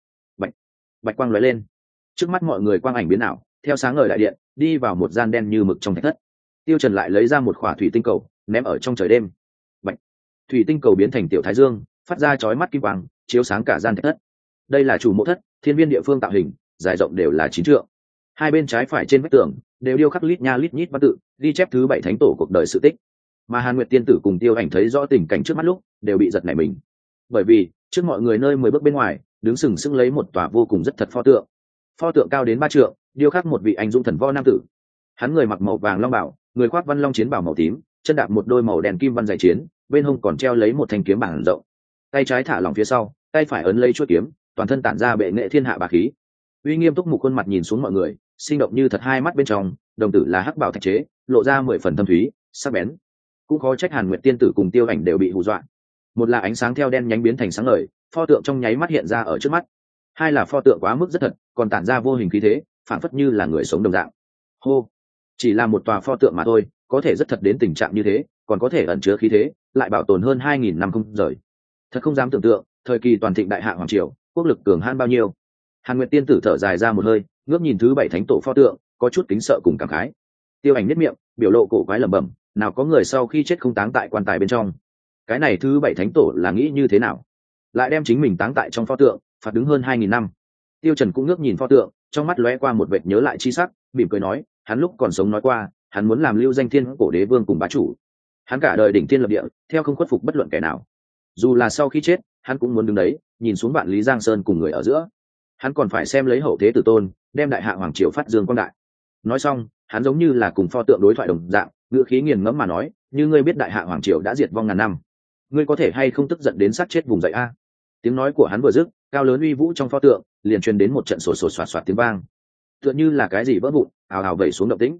Bạch quang lóe lên, trước mắt mọi người quang ảnh biến ảo, theo sáng ngời đại điện, đi vào một gian đen như mực trong thạch thất. Tiêu Trần lại lấy ra một khỏa thủy tinh cầu, ném ở trong trời đêm. Bạch, thủy tinh cầu biến thành tiểu thái dương, phát ra chói mắt kim quang, chiếu sáng cả gian thạch thất. Đây là chủ mộ thất, thiên viên địa phương tạo hình, dài rộng đều là 9 trượng. Hai bên trái phải trên vách tường đều điêu khắc lít nha lít nhít văn tự, ghi chép thứ bảy thánh tổ cuộc đời sự tích. Mà Hàn Nguyệt tiên tử cùng Tiêu Ảnh thấy rõ tình cảnh trước mắt lúc, đều bị giật nảy mình. Bởi vì, trước mọi người nơi 10 bước bên ngoài, đứng sừng sững lấy một tòa vô cùng rất thật pho tượng. Pho tượng cao đến 3 trượng, điêu khắc một vị anh dũng thần võ nam tử. Hắn người mặc màu vàng long bào, người khoác văn long chiến bào màu tím, chân đạp một đôi màu đen kim văn dày chiến, bên hông còn treo lấy một thanh kiếm bảng rộng. Tay trái thả lỏng phía sau, tay phải ấn lấy chuôi kiếm, toàn thân tản ra bệ nghệ thiên hạ bá khí. Uy nghiêm túc mục khuôn mặt nhìn xuống mọi người, sinh động như thật, hai mắt bên trong, đồng tử là hắc bảo thạch chế, lộ ra 10 phần thâm thúy, sắc bén. Cũng khó trách Hàn Nguyệt tiên tử cùng Tiêu Ảnh đều bị hù dọa. Một là ánh sáng theo đen nhánh biến thành sáng ngời, pho tượng trong nháy mắt hiện ra ở trước mắt. Hai là pho tượng quá mức rất thật, còn tản ra vô hình khí thế, phản phất như là người sống đồng dạng. Hô, chỉ là một tòa pho tượng mà thôi, có thể rất thật đến tình trạng như thế, còn có thể ẩn chứa khí thế, lại bảo tồn hơn 2000 năm không rời. Thật không dám tưởng tượng, thời kỳ toàn thịnh đại hạ hoàng triều, quốc lực cường hãn bao nhiêu. Hàn Nguyệt tiên tử thở dài ra một hơi, ngước nhìn thứ bảy thánh tổ pho tượng, có chút kính sợ cùng cảm khái. Tiêu Ảnh nhếch miệng, biểu lộ cổ quái lẩm bẩm, nào có người sau khi chết không táng tại quan tài bên trong. Cái này thứ bảy thánh tổ là nghĩ như thế nào, lại đem chính mình táng tại trong pho tượng, phạt đứng hơn 2000 năm. Tiêu Trần cũng ngước nhìn pho tượng, trong mắt lóe qua một vệt nhớ lại chi sắc, mỉm cười nói, hắn lúc còn sống nói qua, hắn muốn làm lưu danh thiên cổ đế vương cùng bá chủ. Hắn cả đời đỉnh thiên lập địa, theo không khuất phục bất luận kẻ nào. Dù là sau khi chết, hắn cũng muốn đứng đấy, nhìn xuống vạn lý giang sơn cùng người ở giữa. Hắn còn phải xem lấy hậu thế tử tôn, đem đại hạ hoàng triều phát dương quang đại. Nói xong, hắn giống như là cùng pho tượng đối thoại đồng dạng, ngữ khí nghiền ngẫm mà nói, như ngươi biết đại hạ hoàng triều đã diệt vong ngàn năm, ngươi có thể hay không tức giận đến sát chết vùng dậy a? Tiếng nói của hắn vừa dứt, cao lớn uy vũ trong pho tượng liền truyền đến một trận sổ sổ soạt soạt tiếng vang, tựa như là cái gì vỡ vụn, ào ào vẩy xuống động tĩnh.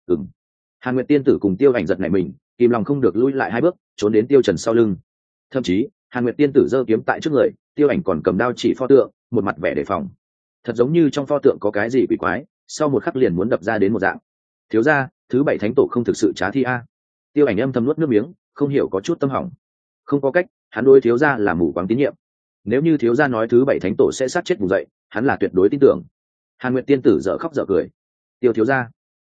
Hàn Nguyệt tiên tử cùng Tiêu Ảnh giật nảy mình, kìm lòng không được lui lại 2 bước, trốn đến Tiêu Trần sau lưng. Thậm chí, Hàn Nguyệt tiên tử giơ kiếm tại trước người, Tiêu Ảnh còn cầm đao chỉ pho tượng, một mặt vẻ đề phòng. Thật giống như trong pho tượng có cái gì quỷ quái, sau một khắc liền muốn đập ra đến một dạng. Thiếu gia, thứ bảy thánh tổ không thực sự trá thi a. Tiêu Ảnh âm thầm nuốt nước miếng, không hiểu có chút tâm hỏng. Không có cách, hắn đối thiếu gia là mù quáng tín nhiệm. Nếu như thiếu gia nói thứ bảy thánh tổ sẽ sát chết vùng dậy, hắn là tuyệt đối tin tưởng. Hàn Nguyệt tiên tử dở khóc dở cười. Tiêu thiếu gia,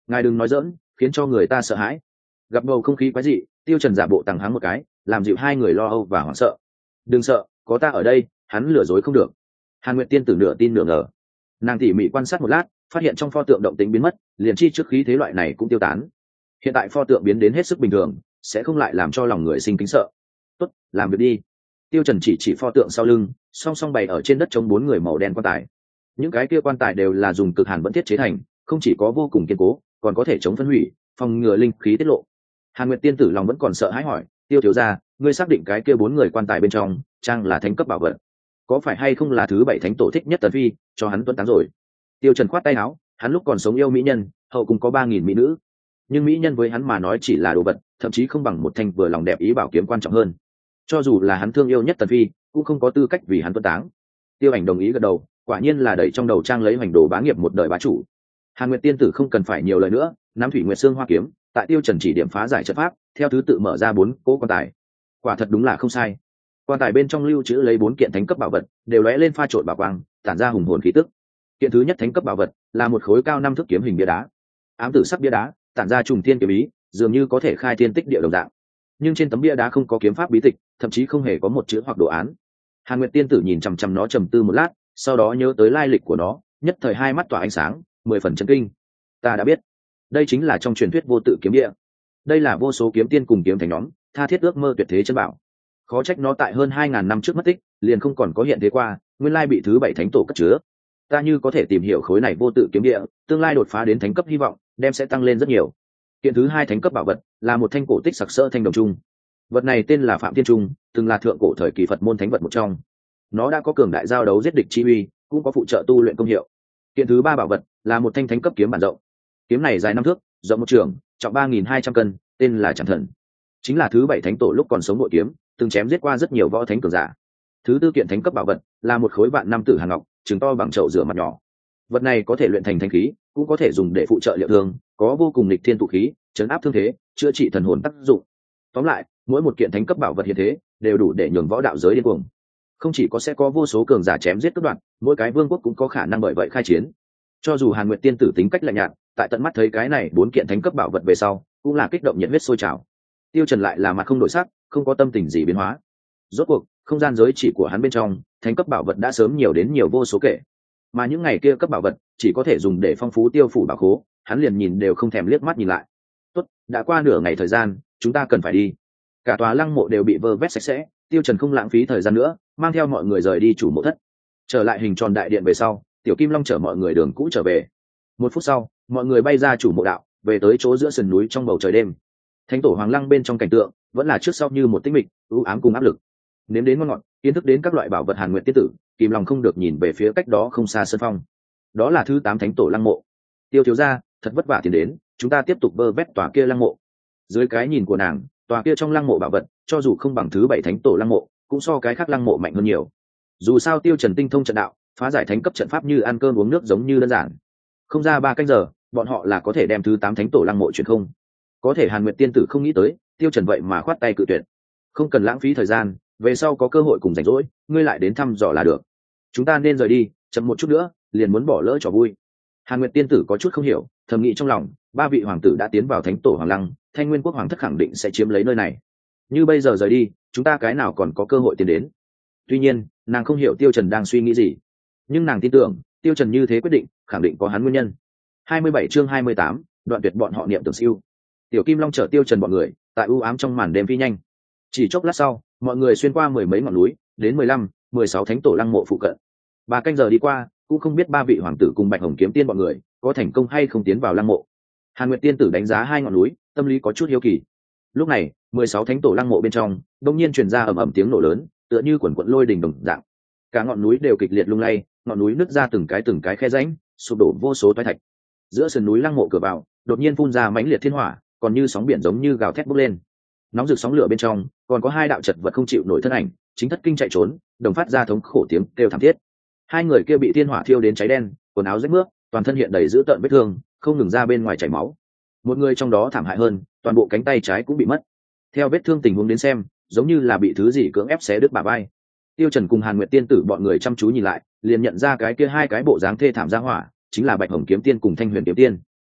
ngài đừng nói dỡn, khiến cho người ta sợ hãi. Gặp bầu không khí quái dị, Tiêu Trần giả bộ tằng hắng một cái, làm dịu hai người lo âu và hoảng sợ. Đừng sợ, có ta ở đây, hắn lừa dối không được. Hàn Nguyệt tiên tử nửa tin nửa ngờ, nàng tỉ mỉ quan sát một lát, phát hiện trong pho tượng động tĩnh biến mất, liền chi trước khí thế loại này cũng tiêu tán. Hiện tại pho tượng biến đến hết sức bình thường, sẽ không lại làm cho lòng người sinh kính sợ. Tốt, làm việc đi. Tiêu Trần chỉ pho tượng sau lưng, song song bày ở trên đất chống 4 người màu đen quan tài. Những cái kia quan tài đều là dùng cực hàn vẫn thiết chế thành, không chỉ có vô cùng kiên cố, còn có thể chống phân hủy, phòng ngừa linh khí tiết lộ. Hàn Nguyệt tiên tử lòng vẫn còn sợ hãi hỏi, Tiêu thiếu gia, ngươi xác định cái kia 4 người quan tài bên trong trang là thánh cấp bảo vật, có phải hay không là thứ 7 thánh tổ thích nhất Tần Phi, cho hắn tuấn táng rồi? Tiêu Trần khoát tay áo, hắn lúc còn sống yêu mỹ nhân, hậu cùng có 3000 mỹ nữ, nhưng mỹ nhân với hắn mà nói chỉ là đồ vật, thậm chí không bằng một thanh vừa lòng đẹp ý bảo kiếm quan trọng hơn. Cho dù là hắn thương yêu nhất Tần Phi, cũng không có tư cách vì hắn tuấn táng. Tiêu Ảnh đồng ý gật đầu, quả nhiên là đẩy trong đầu trang lấy hoành đồ bá nghiệp một đời bá chủ. Hàn Nguyệt tiên tử không cần phải nhiều lời nữa, nắm thủy nguyệt xương hoa kiếm, tại Tiêu Trần chỉ điểm phá giải trận pháp, theo thứ tự mở ra 4 cỗ quan tài. Quả thật đúng là không sai. Quan tài bên trong lưu trữ lấy 4 kiện thánh cấp bảo vật, đều lóe lên pha trộn bảo quang, tản ra hùng hồn khí tức. Kiện thứ nhất thánh cấp bảo vật là một khối cao 5 thước kiếm hình bia đá, ám tử sắc bia đá, tản ra trùng thiên kiếm ý, dường như có thể khai thiên tích địa đồng dạng. Nhưng trên tấm bia đá không có kiếm pháp bí tịch, thậm chí không hề có một chữ hoặc đồ án. Hàn Nguyệt tiên tử nhìn chằm chằm nó trầm tư một lát, sau đó nhớ tới lai lịch của nó, nhất thời hai mắt tỏa ánh sáng, 10 phần chấn kinh. Ta đã biết, đây chính là trong truyền thuyết vô tự kiếm địa. Đây là vô số kiếm tiên cùng kiếm thành nhóm tha thiết ước mơ tuyệt thế chân bảo. Khó trách nó tại hơn 2000 năm trước mất tích, liền không còn có hiện thế qua, nguyên lai bị thứ 7 thánh tổ cất chứa. Ta như có thể tìm hiểu khối này vô tự kiếm địa, tương lai đột phá đến thánh cấp hy vọng đem sẽ tăng lên rất nhiều. Kiện thứ 2 thánh cấp bảo vật là một thanh cổ tích sặc sỡ thanh đồng trung. Vật này tên là Phạm Thiên Trung, từng là thượng cổ thời kỳ Phật môn thánh vật một trong. Nó đã có cường đại giao đấu giết địch chi uy, cũng có phụ trợ tu luyện công hiệu. Kiện thứ 3 bảo vật là một thanh thánh cấp kiếm bản rộng. Kiếm này dài 5 thước, rộng 1 trượng, trọng 3200 cân, tên là Trảm Thần. Chính là thứ 7 thánh tổ lúc còn sống nội kiếm, từng chém giết qua rất nhiều võ thánh cường giả. Thứ 4 kiện thánh cấp bảo vật là một khối vạn năm tử hàn ngọc, trứng to bằng chậu rửa mặt nhỏ. Vật này có thể luyện thành thanh khí, cũng có thể dùng để phụ trợ liệu thương, có vô cùng nghịch thiên tụ khí, chấn áp thương thế, chữa trị thần hồn tác dụng. Tóm lại, mỗi một kiện thánh cấp bảo vật hiện thế đều đủ để nhường võ đạo giới điên cuồng. Không chỉ có sẽ có vô số cường giả chém giết cướp đoạt, mỗi cái vương quốc cũng có khả năng bởi vậy khai chiến. Cho dù Hàn Nguyệt tiên tử tính cách lạnh nhạt, tại tận mắt thấy cái này 4 kiện thánh cấp bảo vật về sau, cũng là kích động nhiệt huyết sôi trào. Tiêu Trần lại là mặt không đổi sắc, không có tâm tình gì biến hóa. Rốt cuộc, không gian giới chỉ của hắn bên trong, thánh cấp bảo vật đã sớm nhiều đến nhiều vô số kể. Mà những ngày kia cấp bảo vật chỉ có thể dùng để phong phú tiêu phủ bảo khố, hắn liền nhìn đều không thèm liếc mắt nhìn lại. Tốt, đã qua nửa ngày thời gian, chúng ta cần phải đi. Cả tòa lăng mộ đều bị vơ vét sạch sẽ, Tiêu Trần không lãng phí thời gian nữa, mang theo mọi người rời đi chủ mộ thất. Trở lại hình tròn đại điện về sau, Tiểu Kim Long chở mọi người đường cũ trở về. 1 phút sau, mọi người bay ra chủ mộ đạo, về tới chỗ giữa sườn núi trong bầu trời đêm. Thánh tổ Hoàng Lăng bên trong cảnh tượng vẫn là trước sau như một tĩnh mịch, u ám cùng áp lực. Nếm đến ngon ngọt, kiến thức đến các loại bảo vật Hàn Nguyệt tiên tử, Kim Long không được nhìn về phía cách đó không xa sân phong. Đó là thứ 8 thánh tổ lăng mộ. Tiêu thiếu gia, thật vất vả tiến đến, chúng ta tiếp tục vơ vét tòa kia lăng mộ. Dưới cái nhìn của nàng, tòa kia trong lăng mộ bảo vật, cho dù không bằng thứ 7 thánh tổ lăng mộ, cũng so cái khác lăng mộ mạnh hơn nhiều. Dù sao Tiêu Trần tinh thông trận đạo, phá giải thánh cấp trận pháp như ăn cơm uống nước giống như đơn giản. Không ra 3 canh giờ, bọn họ là có thể đem thứ 8 thánh tổ lăng mộ chuyển không. Có thể Hàn Nguyệt tiên tử không nghĩ tới, Tiêu Trần vậy mà khoát tay cự tuyệt. Không cần lãng phí thời gian, về sau có cơ hội cùng rảnh rỗi, ngươi lại đến thăm dò là được. Chúng ta nên rời đi, chậm một chút nữa, liền muốn bỏ lỡ trò vui. Hàn Nguyệt tiên tử có chút không hiểu, thầm nghĩ trong lòng, 3 vị hoàng tử đã tiến vào thánh tổ Hoàng Lăng, Thanh Nguyên quốc hoàng thất khẳng định sẽ chiếm lấy nơi này. Như bây giờ rời đi, chúng ta cái nào còn có cơ hội tiến đến. Tuy nhiên, nàng không hiểu Tiêu Trần đang suy nghĩ gì, nhưng nàng tin tưởng, Tiêu Trần như thế quyết định, khẳng định có hắn nguyên nhân. 27 chương 28, đoạn tuyệt bọn họ niệm tưởng siêu. Tiểu Kim Long chở Tiêu Trần bọn người, tại u ám trong màn đêm phi nhanh. Chỉ chốc lát sau, mọi người xuyên qua 10 mấy ngọn núi, đến 15, 16 thánh tổ lăng mộ phụ cận. 3 canh giờ đi qua, cũng không biết 3 vị hoàng tử cùng Bạch Hồng kiếm tiên bọn người có thành công hay không tiến vào lăng mộ. Hàn Nguyệt tiên tử đánh giá 2 ngọn núi, tâm lý có chút hiếu kỳ. Lúc này, 16 thánh tổ lăng mộ bên trong, đột nhiên truyền ra ầm ầm tiếng nổ lớn, tựa như quần quật lôi đình đồng dạng. Cả ngọn núi đều kịch liệt lung lay, ngọn núi nứt ra từng cái khe rãnh, sụp đổ vô số toái thạch. Giữa sườn núi lăng mộ cửa vào, đột nhiên phun ra mãnh liệt thiên hỏa, còn như sóng biển giống như gào thét bốc lên. Nóng rực sóng lửa bên trong, còn có 2 đạo chật vật không chịu nổi thân ảnh, chính thất kinh chạy trốn, đồng phát ra thống khổ tiếng kêu thảm thiết. 2 người kia bị thiên hỏa thiêu đến cháy đen, quần áo rách mướp, toàn thân hiện đầy dữ tợn vết thương, không ngừng ra bên ngoài chảy máu. Một người trong đó thảm hại hơn, toàn bộ cánh tay trái cũng bị mất. Theo vết thương tình huống đến xem, giống như là bị thứ gì cưỡng ép xé đứt bả vai. Tiêu Trần cùng Hàn Nguyệt tiên tử bọn người chăm chú nhìn lại, liền nhận ra cái kia 2 cái bộ dáng thê thảm ra hỏa, chính là Bạch Hồng kiếm tiên cùng Thanh Huyền kiếm tiên.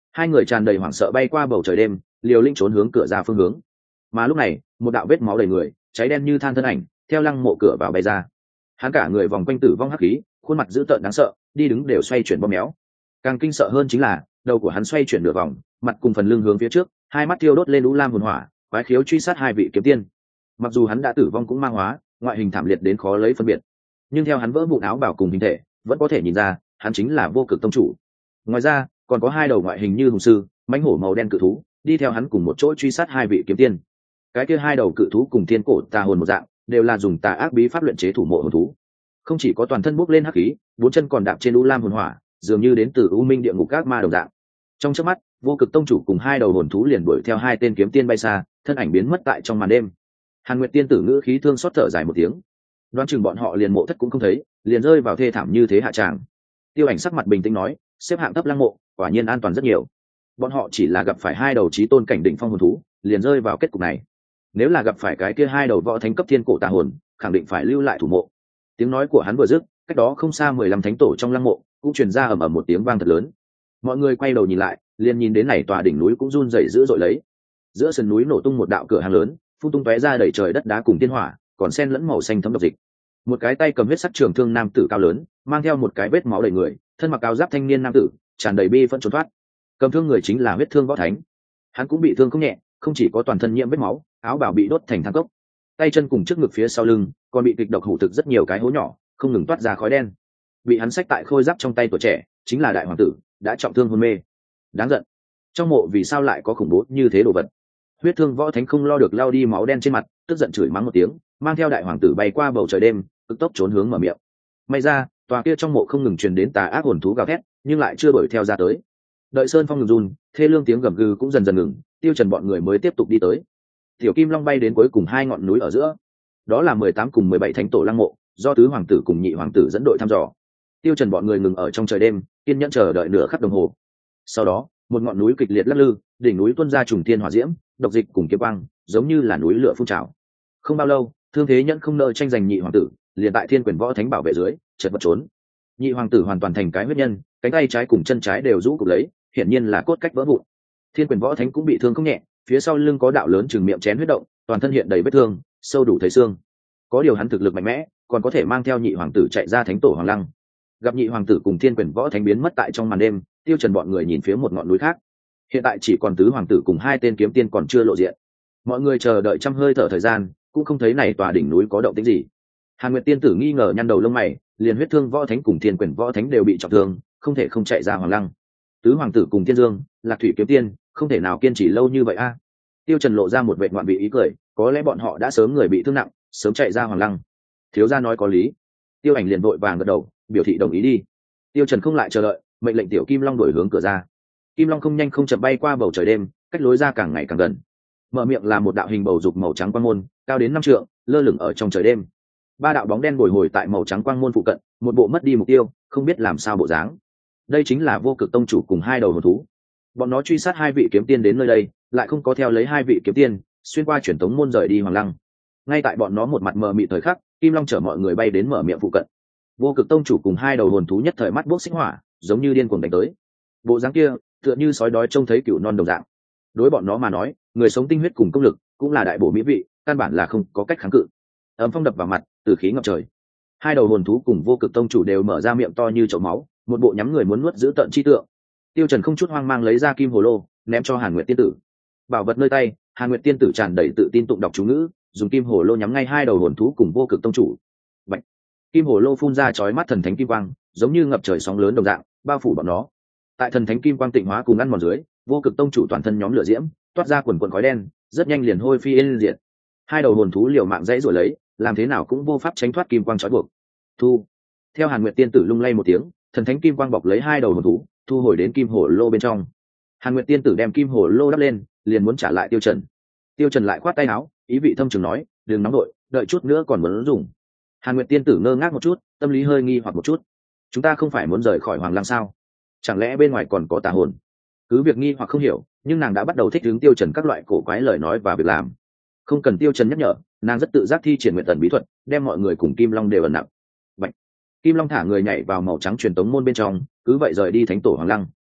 Hai người tràn đầy hoảng sợ bay qua bầu trời đêm, liều lĩnh trốn hướng cửa ra phương hướng. Mà lúc này một đạo vết máu đầy người, cháy đen như than thân ảnh theo lăng mộ cửa vào bay ra. Hắn cả người vòng quanh tử vong hắc khí, khuôn mặt dữ tợn đáng sợ, đi đứng đều xoay chuyển bóp méo. Càng kinh sợ hơn chính là đầu của hắn xoay chuyển nửa vòng, mặt cùng phần lưng hướng phía trước, hai mắt thiêu đốt lên u lam hồn hỏa, quái khiếu truy sát hai vị kiếm tiên. Mặc dù hắn đã tử vong cũng mang hóa, ngoại hình thảm liệt đến khó lấy phân biệt, nhưng theo hắn vỡ vụn áo bào cùng hình thể, vẫn có thể nhìn ra hắn chính là Vô Cực tông chủ. Ngoài ra còn có hai đầu ngoại hình như hùng sư, mãnh hổ màu đen cự thú đi theo hắn cùng một chỗ truy sát hai vị kiếm tiên. Cái kia hai đầu cự thú cùng thiên cổ tà hồn một dạng, đều là dùng tà ác bí pháp luyện chế thủ mộ hồn thú. Không chỉ có toàn thân bốc lên hắc khí, bốn chân còn đạp trên u lam hồn hỏa, dường như đến từ u minh địa ngục các ma đồng dạng. Trong chớp mắt, Vô Cực tông chủ cùng hai đầu hồn thú liền đuổi theo hai tên kiếm tiên bay xa, thân ảnh biến mất tại trong màn đêm. Hàn Nguyệt tiên tử ngữ khí thương xót thở dài một tiếng, đoán chừng bọn họ liền mộ thất cũng không thấy, liền rơi vào thê thảm như thế hạ tràng. Tiêu Ảnh sắc mặt bình tĩnh nói, xếp hạng thấp lăng mộ, quả nhiên an toàn rất nhiều. Bọn họ chỉ là gặp phải hai đầu chí tôn cảnh đỉnh phong hồn thú, liền rơi vào kết cục này. Nếu là gặp phải cái kia hai đầu võ thánh cấp thiên cổ tà hồn, khẳng định phải lưu lại thủ mộ. Tiếng nói của hắn vừa dứt, cách đó không xa 15 thánh tổ trong lăng mộ cũng truyền ra ầm ầm một tiếng vang thật lớn. Mọi người quay đầu nhìn lại, liền nhìn đến này tòa đỉnh núi cũng run rẩy dữ dội lấy. Giữa sườn núi nổ tung một đạo cửa hàng lớn, phun tung tóe ra đầy trời đất đá cùng tiên hỏa, còn xen lẫn màu xanh thấm độc dịch. Một cái tay cầm huyết sắc trường thương nam tử cao lớn, mang theo một cái vết máu đầy người, thân mặc áo giáp thanh niên nam tử, tràn đầy bi phẫn trốn thoát. Cầm thương người chính là huyết thương võ thánh. Hắn cũng bị thương không nhẹ, không chỉ có toàn thân nhiễm vết máu, áo bào bị đốt thành than cốc, tay chân cùng trước ngực phía sau lưng còn bị kịch độc hủ thực rất nhiều cái hố nhỏ, không ngừng toát ra khói đen. Bị hắn xách tại khôi giáp trong tay tuổi trẻ, chính là đại hoàng tử, đã trọng thương hôn mê. Đáng giận, trong mộ vì sao lại có khủng bố như thế đồ vật? Huyết thương võ thánh không lo được lao đi máu đen trên mặt, tức giận chửi mắng một tiếng, mang theo đại hoàng tử bay qua bầu trời đêm, cực tốc trốn hướng mở miệng. May ra tòa kia trong mộ không ngừng truyền đến tà ác hồn thú gào thét, nhưng lại chưa đuổi theo ra tới. Đợi sơn phong ngừng run, thê lương tiếng gầm gừ cũng dần dần ngừng, Tiêu Trần bọn người mới tiếp tục đi tới. Tiểu Kim Long bay đến cuối cùng hai ngọn núi ở giữa, đó là 18 cùng 17 thánh tổ lăng mộ, do tứ hoàng tử cùng nhị hoàng tử dẫn đội thăm dò. Tiêu Trần bọn người ngừng ở trong trời đêm, kiên nhẫn chờ đợi nửa khắc đồng hồ. Sau đó một ngọn núi kịch liệt lắc lư, đỉnh núi tuôn ra trùng thiên hỏa diễm, độc dịch cùng kiếm quang, giống như là núi lửa phun trào. Không bao lâu, thương thế nhẫn không nợ tranh giành nhị hoàng tử, liền tại thiên quyền võ thánh bảo vệ dưới chợt vật trốn. Nhị hoàng tử hoàn toàn thành cái huyết nhân, cánh tay trái cùng chân trái đều rũ cụp lấy, hiển nhiên là cốt cách vỡ vụn. Thiên quyền võ thánh cũng bị thương không nhẹ, phía sau lưng có đạo lớn chừng miệng chén huyết động, toàn thân hiện đầy vết thương, sâu đủ thấy xương. Có điều hắn thực lực mạnh mẽ, còn có thể mang theo nhị hoàng tử chạy ra thánh tổ hoàng lăng. Gặp nhị hoàng tử cùng thiên quyền võ thánh biến mất tại trong màn đêm, Tiêu Trần bọn người nhìn phía một ngọn núi khác. Hiện tại chỉ còn tứ hoàng tử cùng hai tên kiếm tiên còn chưa lộ diện. Mọi người chờ đợi trăm hơi thở thời gian, cũng không thấy này tòa đỉnh núi có động tĩnh gì. Hàn Nguyệt tiên tử nghi ngờ nhăn đầu lông mày, liền huyết thương võ thánh cùng thiên quyền võ thánh đều bị trọng thương, không thể không chạy ra hoàng lăng. Tứ hoàng tử cùng thiên dương, lạc thủy kiếm tiên, không thể nào kiên trì lâu như vậy a. Tiêu Trần lộ ra một vệt ngoạn vị ý cười, có lẽ bọn họ đã sớm người bị thương nặng, sớm chạy ra hoàng lăng. Thiếu gia nói có lý. Tiêu Ảnh liền vội vàng gật đầu, biểu thị đồng ý đi. Tiêu Trần không lại chờ đợi, mệnh lệnh tiểu Kim Long đuổi hướng cửa ra. Kim Long không nhanh không chậm bay qua bầu trời đêm, cách lối ra càng ngày càng gần. Mở miệng là một đạo hình bầu dục màu trắng quang môn, cao đến 5 trượng, lơ lửng ở trong trời đêm. Ba đạo bóng đen bồi hồi tại màu trắng quang môn phụ cận, một bộ mất đi mục tiêu, không biết làm sao bộ dáng. Đây chính là Vô Cực tông chủ cùng hai đầu hồn thú. Bọn nó truy sát hai vị kiếm tiên đến nơi đây, lại không có theo lấy hai vị kiếm tiên, xuyên qua truyền tống môn rời đi hoàng lăng. Ngay tại bọn nó một mặt mờ mịt thời khắc, Kim Long chở mọi người bay đến mở miệng phụ cận. Vô Cực tông chủ cùng hai đầu hồn thú nhất thời mắt bốc xích hỏa, giống như điên cuồng đánh tới. Bộ dáng kia, tựa như sói đói trông thấy cừu non đồng dạng. Đối bọn nó mà nói, người sống tinh huyết cùng công lực cũng là đại bổ mỹ vị, căn bản là không có cách kháng cự. Ấm phong đập vào mặt, từ khí ngập trời. Hai đầu hồn thú cùng Vô Cực tông chủ đều mở ra miệng to như chậu máu, một bộ nhắm người muốn nuốt giữ tận chi tượng. Tiêu Trần không chút hoang mang lấy ra kim hồ lô, ném cho Hàn Nguyệt tiên tử. Bảo vật nơi tay, Hàn Nguyệt tiên tử tràn đầy tự tin tụng đọc chú ngữ, dùng kim hồ lô nhắm ngay hai đầu hồn thú cùng Vô Cực tông chủ. Bạch. Kim hồ lô phun ra chói mắt thần thánh kim quang, giống như ngập trời sóng lớn đồng dạng, bao phủ bọn nó. Tại thần thánh kim quang tịnh hóa cùng ăn mòn dưới, Vô Cực tông chủ toàn thân nhóm lửa diễm, toát ra quần quần khói đen, rất nhanh liền hôi phi yên diệt. Hai đầu hồn thú liều mạng dãy rủa lấy, làm thế nào cũng vô pháp tránh thoát kim quang trói buộc. Thu. Theo Hàn Nguyệt tiên tử lung lay một tiếng, thần thánh kim quang bọc lấy hai đầu hồn thú, thu hồi đến kim hồ lô bên trong. Hàn Nguyệt tiên tử đem kim hồ lô đắp lên, liền muốn trả lại Tiêu Trần. Tiêu Trần lại khoát tay áo, ý vị thâm trường nói, đừng nóng đội, đợi chút nữa còn muốn dùng. Hàn Nguyệt tiên tử ngơ ngác một chút, tâm lý hơi nghi hoặc một chút. Chúng ta không phải muốn rời khỏi hoàng lăng sao? Chẳng lẽ bên ngoài còn có tà hồn? Cứ việc nghi hoặc không hiểu, nhưng nàng đã bắt đầu thích ứng Tiêu Trần các loại cổ quái lời nói và việc làm. Không cần Tiêu Trần nhắc nhở, nàng rất tự giác thi triển nguyện tần bí thuật, đem mọi người cùng Kim Long đều ẩn nặng. Bạch. Kim Long thả người nhảy vào màu trắng truyền tống môn bên trong, cứ vậy rời đi thánh tổ hoàng lăng.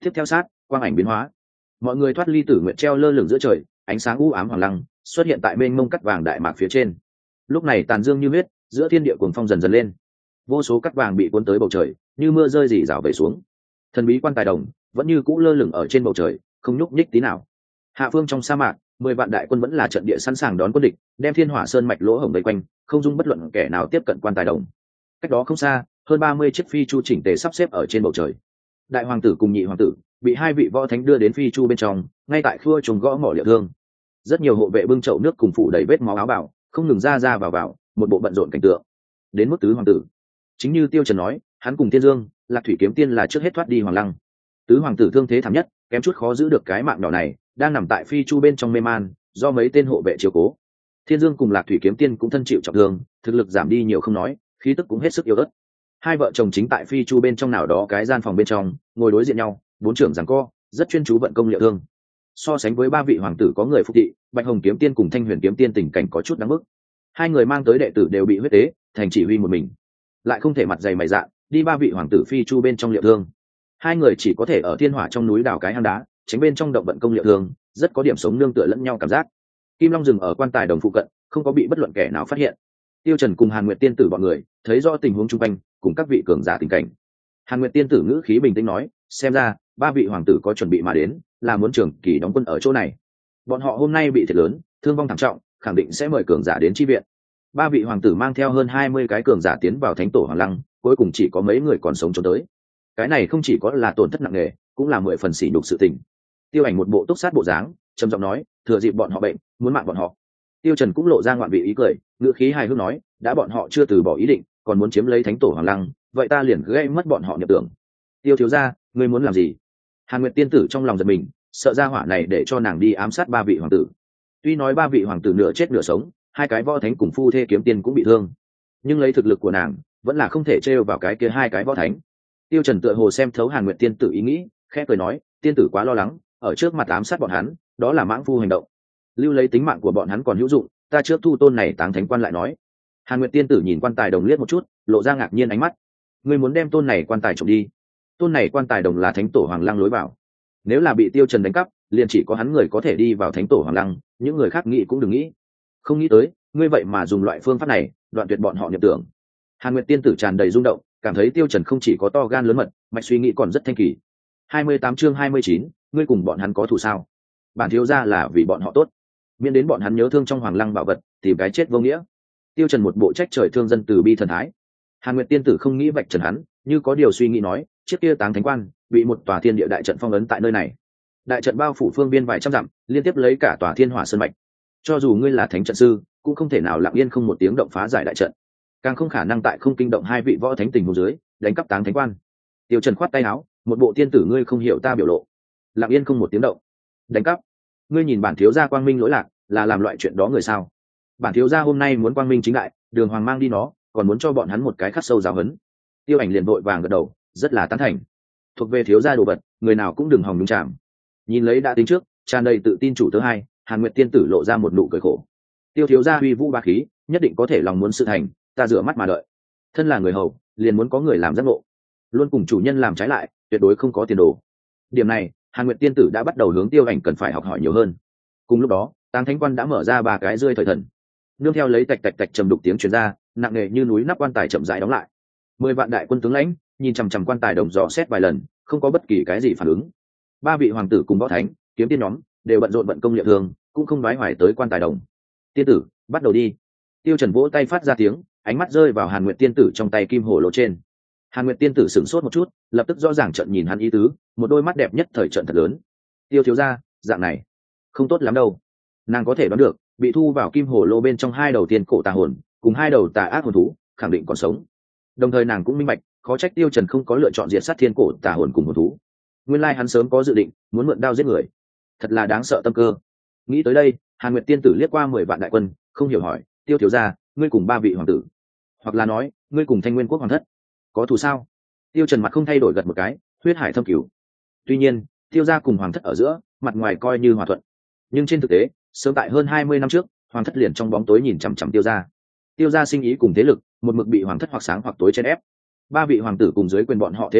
tiếp theo sát quang ảnh biến hóa, mọi người thoát ly tử nguyện treo lơ lửng giữa trời, ánh sáng u ám hoàng lăng xuất hiện tại mênh mông cắt vàng đại mạc phía trên. Lúc này tàn dương như huyết, giữa thiên địa cuồng phong dần dần lên, vô số cắt vàng bị cuốn tới bầu trời như mưa rơi rỉ rào về xuống. Thần bí quan tài đồng vẫn như cũ lơ lửng ở trên bầu trời, không nhúc nhích tí nào. Hạ phương trong sa mạc, 10 vạn đại quân vẫn là trận địa sẵn sàng đón quân địch, đem thiên hỏa sơn mạch lỗ hổng vây quanh, không dung bất luận kẻ nào tiếp cận quan tài đồng. Cách đó không xa, hơn 30 chiếc phi chu chỉnh tề sắp xếp ở trên bầu trời. Đại hoàng tử cùng nhị hoàng tử bị hai vị võ thánh đưa đến phi chu bên trong, ngay tại khua trùng gõ mỏ liệu thương. Rất nhiều hộ vệ bưng chậu nước cùng phủ đầy vết máu áo bào, không ngừng ra vào, một bộ bận rộn cảnh tượng. Đến mức tứ hoàng tử, chính như Tiêu Trần nói, hắn cùng Tiên Dương, Lạc Thủy kiếm tiên là trước hết thoát đi hoàng lăng. Tứ hoàng tử thương thế thảm nhất, kém chút khó giữ được cái mạng nhỏ này, đang nằm tại phi chu bên trong mê man, do mấy tên hộ vệ chiếu cố. Thiên Dương cùng Lạc Thủy kiếm tiên cũng thân chịu trọng thương, thực lực giảm đi nhiều không nói, khí tức cũng hết sức yếu ớt. Hai vợ chồng chính tại phi chu bên trong nào đó cái gian phòng bên trong, ngồi đối diện nhau, bốn trưởng giằng co, rất chuyên chú vận công liệu thương. So sánh với ba vị hoàng tử có người phục thị, Bạch Hồng kiếm tiên cùng Thanh Huyền kiếm tiên tình cảnh có chút đáng bức. Hai người mang tới đệ tử đều bị huyết tế, thành chỉ huy một mình, lại không thể mặt dày mày dạn đi ba vị hoàng tử phi chu bên trong liệu thương. Hai người chỉ có thể ở thiên hỏa trong núi đào cái hang đá, tránh bên trong động vận công liệu thương, rất có điểm sống nương tựa lẫn nhau cảm giác. Kim Long dừng ở quan tài đồng phụ cận, không có bị bất luận kẻ nào phát hiện. Tiêu Trần cùng Hàn Nguyệt tiên tử bọn người thấy rõ tình huống chung quanh, cùng các vị cường giả tình cảnh. Hàn Nguyệt tiên tử ngữ khí bình tĩnh nói, xem ra ba vị hoàng tử có chuẩn bị mà đến, là muốn trường kỳ đóng quân ở chỗ này. Bọn họ hôm nay bị thiệt lớn, thương vong thảm trọng, khẳng định sẽ mời cường giả đến chi viện. Ba vị hoàng tử mang theo hơn 20 cái cường giả tiến vào thánh tổ hoàng lăng, cuối cùng chỉ có mấy người còn sống trốn tới. Cái này không chỉ có là tổn thất nặng nề, cũng là 10 phần sỉ nhục sự tình. Tiêu Ảnh một bộ túc sát bộ dáng, trầm giọng nói, thừa dịp bọn họ bệnh, muốn mạng bọn họ. Tiêu Trần cũng lộ ra ngoạn vị ý cười, ngữ khí hài hước nói, đã bọn họ chưa từ bỏ ý định, còn muốn chiếm lấy thánh tổ hoàng lăng, vậy ta liền gây mất bọn họ nhập tưởng. Tiêu thiếu gia, ngươi muốn làm gì? Hàn Nguyệt tiên tử trong lòng giật mình, sợ ra hỏa này để cho nàng đi ám sát ba vị hoàng tử. Tuy nói ba vị hoàng tử nửa chết nửa sống, hai cái võ thánh cùng phu thê kiếm tiên cũng bị thương, nhưng lấy thực lực của nàng vẫn là không thể trêu vào cái kia hai cái võ thánh. Tiêu Trần tựa hồ xem thấu Hàn Nguyệt tiên tử ý nghĩ, khẽ cười nói, tiên tử quá lo lắng, ở trước mặt ám sát bọn hắn, đó là mãng phu hành động. Lưu lấy tính mạng của bọn hắn còn hữu dụng, ta trước thu tôn này táng thánh quan lại nói. Hàn Nguyệt tiên tử nhìn quan tài đồng liếc một chút, lộ ra ngạc nhiên ánh mắt. Ngươi muốn đem tôn này quan tài trộm đi? Tôn này quan tài đồng là thánh tổ hoàng lăng lối vào, nếu là bị Tiêu Trần đánh cắp, liền chỉ có hắn người có thể đi vào thánh tổ hoàng lăng, những người khác nghĩ cũng đừng nghĩ. Không nghĩ tới, ngươi vậy mà dùng loại phương pháp này đoạn tuyệt bọn họ nhập tưởng. Hàn Nguyệt tiên tử tràn đầy rung động, cảm thấy Tiêu Trần không chỉ có to gan lớn mật, mạch suy nghĩ còn rất thanh kỳ. 28 chương 29, ngươi cùng bọn hắn có thù sao? Bản thiếu gia là vì bọn họ tốt, miễn đến bọn hắn nhớ thương trong hoàng lăng bảo vật, tìm cái chết vô nghĩa. Tiêu Trần một bộ trách trời thương dân từ bi thần thái. Hàn Nguyệt tiên tử không nghĩ vạch trần hắn, như có điều suy nghĩ nói, chiếc kia táng thánh quan bị một tòa thiên địa đại trận phong ấn tại nơi này. Đại trận bao phủ phương biên vài trăm dặm, liên tiếp lấy cả tòa thiên hỏa sơn mạch. Cho dù ngươi là thánh trận sư, cũng không thể nào lặng yên không một tiếng động phá giải đại trận, càng không khả năng tại không kinh động hai vị võ thánh tình huống dưới đánh cắp táng thánh quan. Tiêu Trần khoát tay áo, một bộ tiên tử ngươi không hiểu ta biểu lộ. Lặng yên không một tiếng động, đánh cắp? Ngươi nhìn bản thiếu gia quang minh lỗi lạc, là làm loại chuyện đó người sao? Bản thiếu gia hôm nay muốn quang minh chính đại, đường hoàng mang đi nó, còn muốn cho bọn hắn một cái khắc sâu giáo huấn. Tiêu Ảnh liền vội vàng gật đầu, rất là tán thành. Thuộc về thiếu gia đồ vật, người nào cũng đừng hòng nhúng chạm. Nhìn lấy đã tính trước, tràn đầy tự tin chủ thứ hai, Hàn Nguyệt tiên tử lộ ra một nụ cười khổ. Tiêu thiếu gia uy vũ bá khí, nhất định có thể lòng muốn sự thành, ta rửa mắt mà đợi. Thân là người hầu, liền muốn có người làm giác ngộ, luôn cùng chủ nhân làm trái lại, tuyệt đối không có tiền đồ. Điểm này, Hàn Nguyệt tiên tử đã bắt đầu hướng Tiêu Ảnh cần phải học hỏi nhiều hơn. Cùng lúc đó, táng thánh quan đã mở ra ba cái rươi thời thần, nương theo lấy tạch tạch tạch trầm đục tiếng truyền ra, nặng nề như núi nắp quan tài chậm rãi đóng lại. 10 vạn đại quân tướng lãnh nhìn chằm chằm quan tài đồng dò xét vài lần, không có bất kỳ cái gì phản ứng. Ba vị hoàng tử cùng võ thánh kiếm tiên nhóm đều bận rộn vận công liệu thường, cũng không nói hoài tới quan tài đồng. Tiên tử, bắt đầu đi. Tiêu Trần vỗ tay phát ra tiếng, ánh mắt rơi vào Hàn Nguyệt tiên tử trong tay kim hổ lô trên. Hàn Nguyệt tiên tử sửng sốt một chút, lập tức rõ ràng trợn nhìn hắn ý tứ, một đôi mắt đẹp nhất thời trợn thật lớn. Tiêu thiếu gia, dạng này không tốt lắm đâu. Nàng có thể đoán được, bị thu vào kim hổ lô bên trong hai đầu tiên cổ tà hồn, cùng hai đầu tà ác hồn thú, khẳng định còn sống. Đồng thời nàng cũng minh bạch, khó trách Tiêu Trần không có lựa chọn diệt sát thiên cổ tà hồn cùng hồn thú. Nguyên lai hắn sớm có dự định, muốn mượn đao giết người. Thật là đáng sợ tâm cơ. Nghĩ tới đây, Hàn Nguyệt tiên tử liếc qua 10 vạn đại quân, không hiểu hỏi, Tiêu thiếu gia, ngươi cùng ba vị hoàng tử, hoặc là nói, ngươi cùng Thanh Nguyên quốc hoàng thất, có thù sao? Tiêu Trần mặt không thay đổi gật một cái, huyết hải thâm cửu. Tuy nhiên, Tiêu gia cùng hoàng thất ở giữa, mặt ngoài coi như hòa thuận, nhưng trên thực tế, sớm tại hơn 20 năm trước, hoàng thất liền trong bóng tối nhìn chằm chằm Tiêu gia. Tiêu gia sinh ý cùng thế lực, một mực bị hoàng thất hoặc sáng hoặc tối chen ép. Ba vị hoàng tử cùng dưới quyền bọn họ thế lực,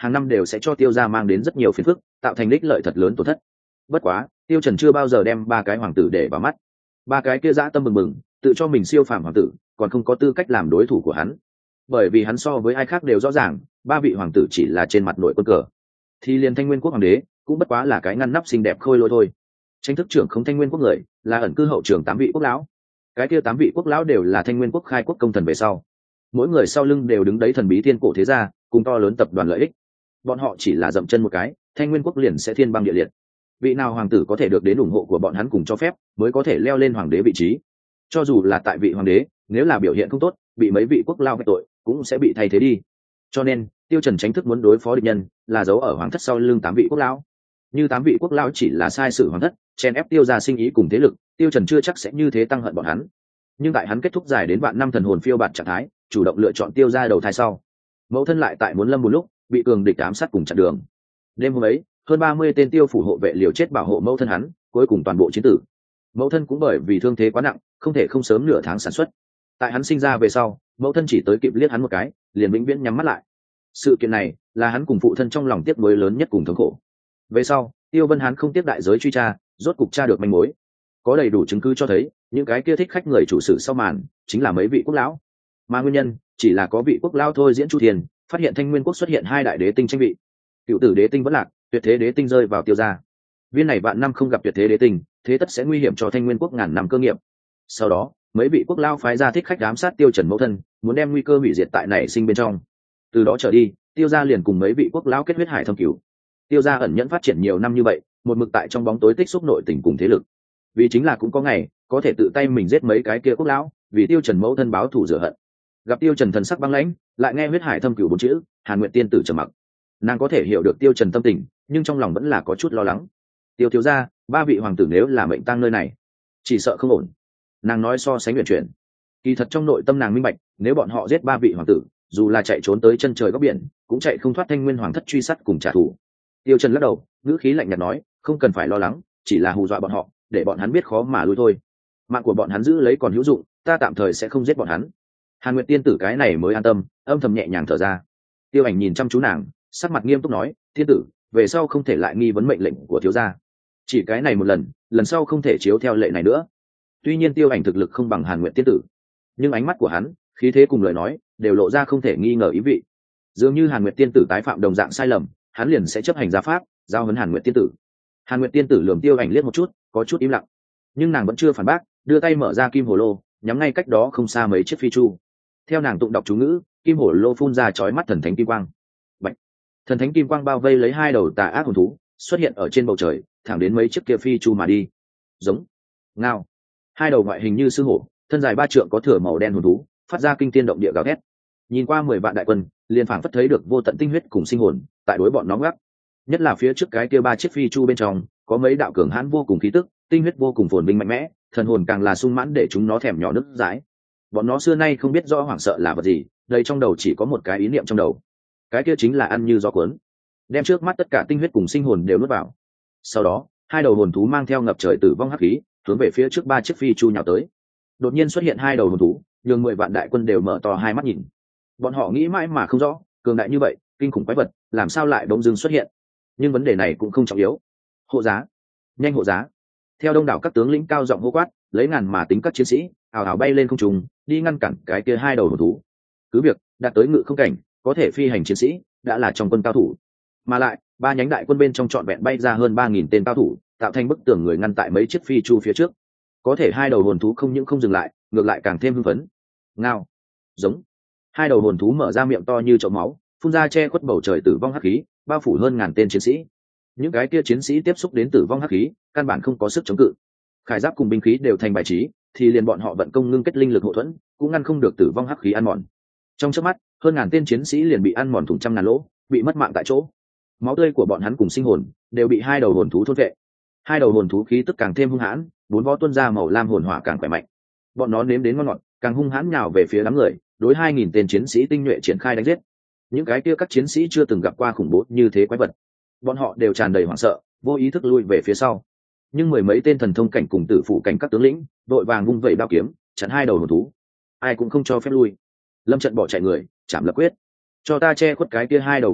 hàng năm đều sẽ cho Tiêu gia mang đến rất nhiều phiền phức, tạo thành ích lợi thật lớn tổn thất. Bất quá Tiêu Trần chưa bao giờ đem ba cái hoàng tử để vào mắt. Ba cái kia dã tâm bừng bừng, tự cho mình siêu phàm hoàng tử, còn không có tư cách làm đối thủ của hắn. Bởi vì hắn so với ai khác đều rõ ràng, ba vị hoàng tử chỉ là trên mặt nội quân cờ, thì liền Thanh Nguyên quốc hoàng đế cũng bất quá là cái ngăn nắp xinh đẹp khôi lỗi thôi. Tranh thức trưởng không Thanh Nguyên quốc người, là ẩn cư hậu trưởng 8 vị quốc lão. Cái kia 8 vị quốc lão đều là Thanh Nguyên quốc khai quốc công thần về sau, mỗi người sau lưng đều đứng đấy thần bí thiên cổ thế gia, cùng to lớn tập đoàn lợi ích. Bọn họ chỉ là dậm chân một cái, Thanh Nguyên quốc liền sẽ thiên băng địa liệt. Vị nào hoàng tử có thể được đến ủng hộ của bọn hắn cùng cho phép, mới có thể leo lên hoàng đế vị trí. Cho dù là tại vị hoàng đế, nếu là biểu hiện không tốt, bị mấy vị quốc lao vạch tội, cũng sẽ bị thay thế đi. Cho nên Tiêu Trần Chánh thức muốn đối phó địch nhân, là giấu ở hoàng thất sau lưng 8 vị quốc lão. Như 8 vị quốc lão chỉ là sai sử hoàng thất, chen ép Tiêu gia sinh ý cùng thế lực, Tiêu Trần chưa chắc sẽ như thế tăng hận bọn hắn. Nhưng tại hắn kết thúc dài đến vạn năm thần hồn phiêu bạt trạng thái, chủ động lựa chọn Tiêu gia đầu thai sau, mẫu thân lại tại muốn lâm một lúc bị cường địch ám sát cùng chặn đường. Đêm hôm ấy, hơn 30 tên Tiêu phủ hộ vệ liều chết bảo hộ mẫu thân hắn, cuối cùng toàn bộ chiến tử. Mẫu thân cũng bởi vì thương thế quá nặng, không thể không sớm nửa tháng sản xuất. Tại hắn sinh ra về sau, mẫu thân chỉ tới kịp liếc hắn một cái, liền vĩnh viễn nhắm mắt lại. Sự kiện này là hắn cùng phụ thân trong lòng tiếc nuối lớn nhất cùng thống khổ. Về sau Tiêu Vân Hán không tiếp đại giới truy tra, rốt cục tra được manh mối, có đầy đủ chứng cứ cho thấy những cái kia thích khách người chủ sự sau màn chính là mấy vị quốc lão, mà nguyên nhân chỉ là có vị quốc lão thôi diễn chu thiền phát hiện Thanh Nguyên quốc xuất hiện 2 đại đế tinh tranh vị, cựu tử đế tinh vẫn lạc, tuyệt thế đế tinh rơi vào Tiêu gia. Viên này vạn năm không gặp tuyệt thế đế tinh, thế tất sẽ nguy hiểm cho Thanh Nguyên quốc ngàn năm cơ nghiệp. Sau đó mấy vị quốc lão phái ra thích khách ám sát Tiêu Trần mẫu thân, muốn đem nguy cơ hủy diệt tại nảy sinh bên trong. Từ đó trở đi, Tiêu gia liền cùng mấy vị quốc lão kết huyết hải thâm cửu. Tiêu gia ẩn nhẫn phát triển nhiều năm như vậy, một mực tại trong bóng tối tích xúc nội tình cùng thế lực, vì chính là cũng có ngày có thể tự tay mình giết mấy cái kia quốc lão, vì Tiêu Trần mẫu thân báo thù rửa hận. Gặp Tiêu Trần thần sắc băng lãnh, lại nghe huyết hải thâm cửu 4 chữ, Hàn Nguyệt tiên tử trầm mặc. Nàng có thể hiểu được Tiêu Trần tâm tình, nhưng trong lòng vẫn là có chút lo lắng. Tiêu thiếu gia, 3 vị hoàng tử nếu là mệnh tang nơi này, chỉ sợ không ổn. Nàng nói so sánh huyền chuyển, kỳ thật trong nội tâm nàng minh bạch, nếu bọn họ giết 3 vị hoàng tử, dù là chạy trốn tới chân trời góc biển, cũng chạy không thoát Thanh Nguyên hoàng thất truy sát cùng trả thù. Tiêu Trần lắc đầu, ngữ khí lạnh nhạt nói, không cần phải lo lắng, chỉ là hù dọa bọn họ, để bọn hắn biết khó mà lui thôi. Mạng của bọn hắn giữ lấy còn hữu dụng, ta tạm thời sẽ không giết bọn hắn. Hàn Nguyệt tiên tử cái này mới an tâm, âm thầm nhẹ nhàng thở ra. Tiêu Ảnh nhìn chăm chú nàng, sắc mặt nghiêm túc nói, tiên tử, về sau không thể lại nghi vấn mệnh lệnh của thiếu gia. Chỉ cái này một lần, lần sau không thể chiếu theo lệ này nữa. Tuy nhiên Tiêu Ảnh thực lực không bằng Hàn Nguyệt tiên tử, nhưng ánh mắt của hắn, khí thế cùng lời nói, đều lộ ra không thể nghi ngờ ý vị. Dường như Hàn Nguyệt tiên tử tái phạm đồng dạng sai lầm, hắn liền sẽ chấp hành gia pháp, giao huấn Hàn Nguyệt tiên tử. Hàn Nguyệt tiên tử lườm Tiêu Ảnh liếc một chút, có chút im lặng, nhưng nàng vẫn chưa phản bác, đưa tay mở ra kim hồ lô, nhắm ngay cách đó không xa mấy chiếc phi chu. Theo nàng tụng đọc chú ngữ, kim hồ lô phun ra chói mắt thần thánh kim quang. Bạch. Thần thánh kim quang bao vây lấy 2 đầu tà ác hồn thú, xuất hiện ở trên bầu trời, thẳng đến mấy chiếc kia phi chu mà đi. Giống. Ngao. 2 đầu ngoại hình như sư hổ, thân dài 3 trượng có thửa màu đen hồn thú, phát ra kinh thiên động địa gào thét. Nhìn qua 10 vạn đại quân, liền phảng phất thấy được vô tận tinh huyết cùng sinh hồn tại đối bọn nó gắt. Nhất là phía trước cái kia 3 chiếc phi chu bên trong, có mấy đạo cường hãn vô cùng khí tức, tinh huyết vô cùng phồn vinh mạnh mẽ, thần hồn càng là sung mãn để chúng nó thèm nhỏ nước dãi. Bọn nó xưa nay không biết rõ hoảng sợ là vật gì, đây trong đầu chỉ có một cái ý niệm trong đầu, cái kia chính là ăn như gió cuốn, đem trước mắt tất cả tinh huyết cùng sinh hồn đều nuốt vào. Sau đó 2 đầu hồn thú mang theo ngập trời tử vong hắc khí, hướng về phía trước 3 chiếc phi chu nhào tới. Đột nhiên xuất hiện 2 đầu hồn thú, nhường 10 vạn đại quân đều mở to hai mắt nhìn. Bọn họ nghĩ mãi mà không rõ, cường đại như vậy, kinh khủng quái vật, làm sao lại bỗng dưng xuất hiện? Nhưng vấn đề này cũng không trọng yếu. Hộ giá, nhanh hộ giá! Theo đông đảo các tướng lĩnh cao giọng hô quát, lấy ngàn mà tính các chiến sĩ ào ào bay lên không trung, đi ngăn cản cái kia 2 đầu hồn thú. Cứ việc đạt tới ngự không cảnh, có thể phi hành chiến sĩ đã là trong quân cao thủ, mà lại 3 nhánh đại quân bên trong trọn vẹn bay ra hơn 3000 tên cao thủ, tạo thành bức tường người ngăn tại mấy chiếc phi chu phía trước. Có thể 2 đầu hồn thú không những không dừng lại, ngược lại càng thêm hưng phấn. Ngao, giống. 2 đầu hồn thú mở ra miệng to như chậu máu, phun ra che khuất bầu trời tử vong hắc khí, bao phủ hơn ngàn tên chiến sĩ. Những cái kia chiến sĩ tiếp xúc đến tử vong hắc khí, căn bản không có sức chống cự. Khải giáp cùng binh khí đều thành bài trí, thì liền bọn họ vận công ngưng kết linh lực hộ thuẫn, cũng ngăn không được tử vong hắc khí ăn mòn. Trong chớp mắt, hơn ngàn tên chiến sĩ liền bị ăn mòn thủng trăm ngàn lỗ, bị mất mạng tại chỗ. Máu tươi của bọn hắn cùng sinh hồn đều bị 2 đầu hồn thú thôn vệ. 2 đầu hồn thú khí tức càng thêm hung hãn, 4 vó tuôn ra màu lam hồn hỏa càng khỏe mạnh. Bọn nó nếm đến ngon ngọt, càng hung hãn nhào về phía đám người, đối 2000 tên chiến sĩ tinh nhuệ triển khai đánh giết. Những cái kia các chiến sĩ chưa từng gặp qua khủng bố như thế quái vật, bọn họ đều tràn đầy hoảng sợ, vô ý thức lui về phía sau. Nhưng 10 mấy tên thần thông cảnh cùng tử phụ cảnh các tướng lĩnh đội vàng vung vẩy đao kiếm, chặn 2 đầu hồn thú, ai cũng không cho phép lui. Lâm trận bỏ chạy người, chạm lập quyết, cho ta che khuất cái kia 2 đầu quái vật,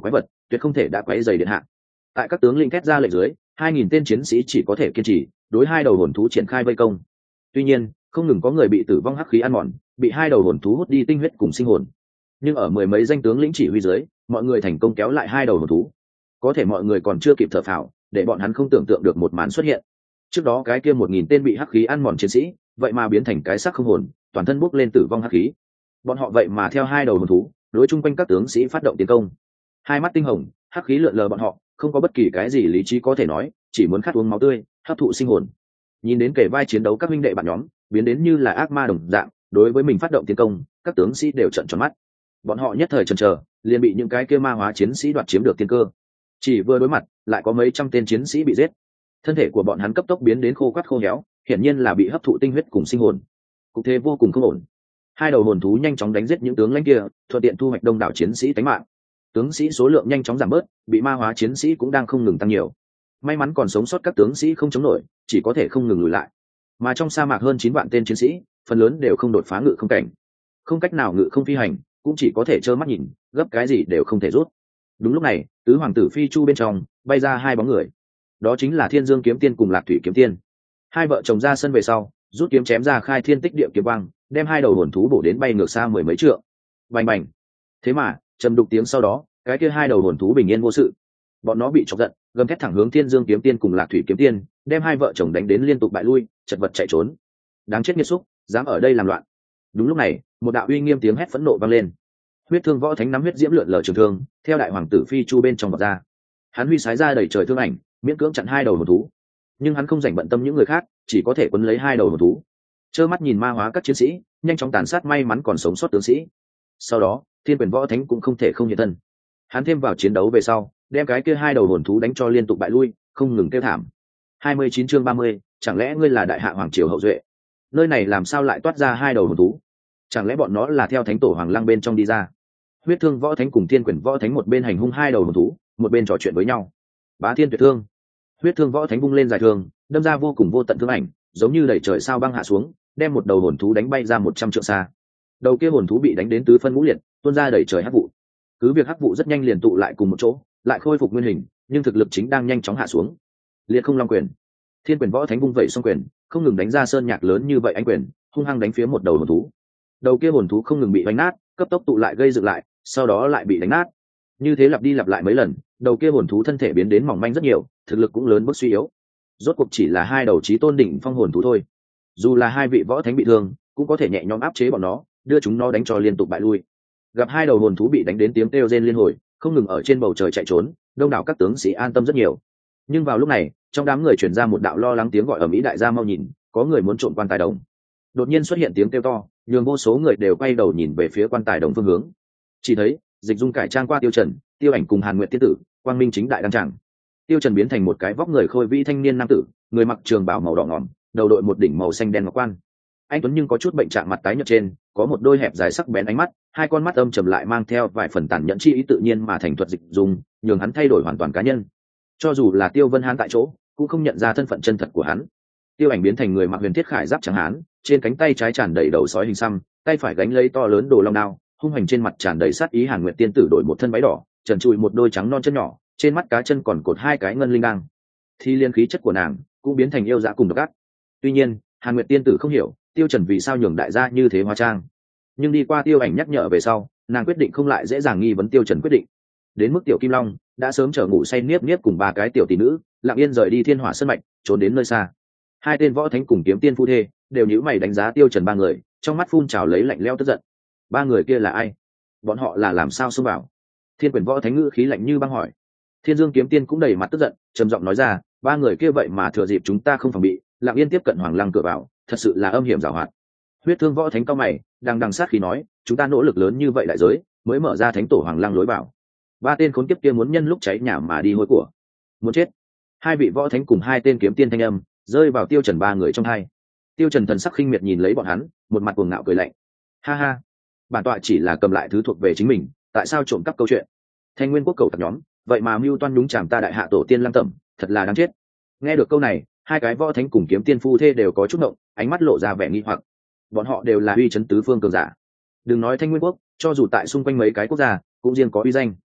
tuyệt không thể đã quấy dày điện hạ. Tại các tướng lĩnh thét ra lệnh dưới, 2.000 tên chiến sĩ chỉ có thể kiên trì đối hai đầu hồn thú triển khai vây công. Tuy nhiên không ngừng có người bị tử vong hắc khí ăn mòn, bị hai đầu hồn thú hút đi tinh huyết cùng sinh hồn, nhưng ở mười mấy danh tướng lĩnh chỉ huy dưới, mọi người thành công kéo lại hai đầu hồn thú. Có thể mọi người còn chưa kịp thở phào, để bọn hắn không tưởng tượng được một màn xuất hiện. Trước đó cái kia 1.000 tên bị hắc khí ăn mòn chiến sĩ, vậy mà biến thành cái xác không hồn, toàn thân bốc lên tử vong hắc khí. Bọn họ vậy mà theo hai đầu hồn thú đối chung quanh các tướng sĩ phát động tiến công. Hai mắt tinh hồng, hắc khí lượn lờ bọn họ, không có bất kỳ cái gì lý trí có thể nói, chỉ muốn khát uống máu tươi, hấp thụ sinh hồn. Nhìn đến kể vai chiến đấu các huynh đệ bạn nhóm biến đến như là ác ma đồng dạng, đối với mình phát động tiến công, các tướng sĩ đều trợn tròn mắt. Bọn họ nhất thời chần chờ, liền bị những cái kia ma hóa chiến sĩ đoạt chiếm được tiên cơ. Chỉ vừa đối mặt, lại có mấy trăm tên chiến sĩ bị giết. Thân thể của bọn hắn cấp tốc biến đến khô quắt khô héo, hiển nhiên là bị hấp thụ tinh huyết cùng sinh hồn. Cục thế vô cùng không ổn. Hai đầu hồn thú nhanh chóng đánh giết những tướng lãnh kia, thuận tiện thu hoạch đông đảo chiến sĩ tánh mạng. Tướng sĩ số lượng nhanh chóng giảm bớt, bị ma hóa chiến sĩ cũng đang không ngừng tăng nhiều. May mắn còn sống sót các tướng sĩ không chống nổi, chỉ có thể không ngừng lùi lại. Mà trong sa mạc hơn 9 vạn tên chiến sĩ, phần lớn đều không đột phá ngự không cảnh, không cách nào ngự không phi hành, cũng chỉ có thể trơ mắt nhìn, gấp cái gì đều không thể rút. Đúng lúc này, tứ hoàng tử phi chu bên trong bay ra hai bóng người, đó chính là Thiên Dương kiếm tiên cùng Lạc Thủy kiếm tiên. Hai vợ chồng ra sân về sau, rút kiếm chém ra khai thiên tích địa kiếm quang, đem hai đầu hồn thú bổ đến bay ngược xa mười mấy trượng. Bành bành. Thế mà trầm đục tiếng sau đó, cái kia hai đầu hồn thú bình yên vô sự. Bọn nó bị chọc giận, gầm thét thẳng hướng Thiên Dương kiếm tiên cùng Lạc Thủy kiếm tiên, đem hai vợ chồng đánh đến liên tục bại lui, chật vật chạy trốn. Đáng chết nghiệt xúc, dám ở đây làm loạn. Đúng lúc này, một đạo uy nghiêm tiếng hét phẫn nộ vang lên. Huyết Thương Võ Thánh nắm huyết diễm lượn lờ trường thương, theo đại hoàng tử phi chu bên trong vọt ra. Hắn huy sái ra đầy trời thương ảnh, miễn cưỡng chặn hai đầu hồn thú, nhưng hắn không rảnh bận tâm những người khác, chỉ có thể quấn lấy hai đầu hồn thú, trơ mắt nhìn ma hóa các chiến sĩ nhanh chóng tàn sát may mắn còn sống sót tướng sĩ. Sau đó Thiên Quyền Võ Thánh cũng không thể không hiện thân, hắn thêm vào chiến đấu về sau, đem cái kia hai đầu hồn thú đánh cho liên tục bại lui, không ngừng kêu thảm. 29 chương 30, chẳng lẽ ngươi là đại hạ hoàng triều hậu duệ? Nơi này làm sao lại toát ra hai đầu hồn thú? Chẳng lẽ bọn nó là theo thánh tổ Hoàng Lăng bên trong đi ra? Huyết Thương Võ Thánh cùng Thiên Quyền Võ Thánh một bên hành hung hai đầu hồn thú, một bên trò chuyện với nhau. Bá Thiên Tuyệt Thương. Huyết Thương Võ Thánh vung lên dài thương, đâm ra vô cùng vô tận thương ảnh, giống như đẩy trời sao băng hạ xuống, đem một đầu hồn thú đánh bay ra 100 trượng xa. Đầu kia hồn thú bị đánh đến tứ phân ngũ liệt, tuôn ra đẩy trời hắc vụ. Cứ việc hắc vụ rất nhanh liền tụ lại cùng một chỗ, lại khôi phục nguyên hình, nhưng thực lực chính đang nhanh chóng hạ xuống. Liệt Không Long Quyền. Thiên Quyền Võ Thánh vung vẩy song quyền, không ngừng đánh ra sơn nhạc lớn như vậy ánh quyền, hung hăng đánh phía một đầu hồn thú. Đầu kia hồn thú không ngừng bị đánh nát, cấp tốc tụ lại gây dựng lại, sau đó lại bị đánh nát. Như thế lặp đi lặp lại mấy lần, đầu kia hồn thú thân thể biến đến mỏng manh rất nhiều, thực lực cũng lớn bước suy yếu. Rốt cuộc chỉ là hai đầu chí tôn đỉnh phong hồn thú thôi. Dù là hai vị võ thánh bị thương, cũng có thể nhẹ nhõm áp chế bọn nó, đưa chúng nó đánh cho liên tục bại lui. Gặp hai đầu hồn thú bị đánh đến tiếng kêu rên liên hồi, không ngừng ở trên bầu trời chạy trốn, đông đảo các tướng sĩ an tâm rất nhiều. Nhưng vào lúc này, trong đám người truyền ra một đạo lo lắng tiếng gọi ầm ĩ, đại gia mau nhìn, có người muốn trộm quan tài đồng. Đột nhiên xuất hiện tiếng kêu to, nhường vô số người đều quay đầu nhìn về phía quan tài đồng phương hướng. Chỉ thấy Dịch Dung cải trang qua Tiêu Trần, Tiêu Ảnh cùng Hàn Nguyệt tiên tử, quang minh chính đại đăng tràng. Tiêu Trần biến thành một cái vóc người khôi vĩ thanh niên nam tử, người mặc trường bào màu đỏ ngòm, đầu đội một đỉnh màu xanh đen ngọc quan. Anh tuấn nhưng có chút bệnh trạng, mặt tái nhợt, trên có một đôi hẹp dài sắc bén ánh mắt, hai con mắt âm trầm lại mang theo vài phần tàn nhẫn chi ý, tự nhiên mà thành thuật Dịch Dung, nhường hắn thay đổi hoàn toàn cá nhân. Cho dù là Tiêu Vân Hán tại chỗ, cũng không nhận ra thân phận chân thật của hắn. Tiêu Ảnh biến thành người mặc huyền thiết khải giáp trắng hán, trên cánh tay trái tràn đầy đầu sói hình xăm, tay phải gánh lấy to lớn đồ long đao, hung hành trên mặt tràn đầy sát ý. Hàn Nguyệt tiên tử đổi một thân váy đỏ, trần trụi một đôi trắng non chân nhỏ, trên mắt cá chân còn cột hai cái ngân linh đăng. Thì liên khí chất của nàng cũng biến thành yêu dã cùng độc ác. Tuy nhiên, Hàn Nguyệt tiên tử không hiểu Tiêu Trần vì sao nhường đại gia như thế hóa trang, nhưng đi qua Tiêu Ảnh nhắc nhở về sau, nàng quyết định không lại dễ dàng nghi vấn Tiêu Trần quyết định. Đến mức Tiểu Kim Long đã sớm chờ ngủ say niếp niếp cùng ba cái tiểu tỷ nữ, lặng yên rời đi Thiên Hỏa Sơn mạch, trốn đến nơi xa. Hai tên võ thánh cùng kiếm tiên phu thê đều nhíu mày đánh giá Tiêu Trần ba người, trong mắt phun trào lấy lạnh lẽo tức giận. Ba người kia là ai? Bọn họ là làm sao xông vào? Thiên Quyền Võ Thánh ngữ khí lạnh như băng hỏi. Thiên Dương kiếm tiên cũng đầy mặt tức giận, trầm giọng nói ra, ba người kia vậy mà thừa dịp chúng ta không phòng bị, lặng yên tiếp cận Hoàng Lăng cửa vào, thật sự là âm hiểm giàu hoạt. Huyết Thương Võ Thánh cao mày, đang đằng sát khí nói, chúng ta nỗ lực lớn như vậy đại giới mới mở ra thánh tổ Hoàng Lăng lối vào, ba tên khốn kiếp kia muốn nhân lúc cháy nhà mà đi hôi của, muốn chết. Hai vị võ thánh cùng hai tên kiếm tiên thanh âm rơi vào Tiêu Trần ba người trong hai. Tiêu Trần thần sắc khinh miệt nhìn lấy bọn hắn, một mặt cuồng ngạo cười lạnh. Ha ha, bản tọa chỉ là cầm lại thứ thuộc về chính mình, tại sao trộm cắp câu chuyện? Thanh Nguyên quốc cầu tập nhóm, vậy mà mưu toan nhúng chàm ta đại hạ tổ tiên Lăng Tẩm, thật là đáng chết. Nghe được câu này, hai cái võ thánh cùng kiếm tiên phu thê đều có chút động, ánh mắt lộ ra vẻ nghi hoặc. Bọn họ đều là uy chấn tứ phương cường giả. Đừng nói Thanh Nguyên quốc, cho dù tại xung quanh mấy cái quốc gia, cũng riêng có uy danh.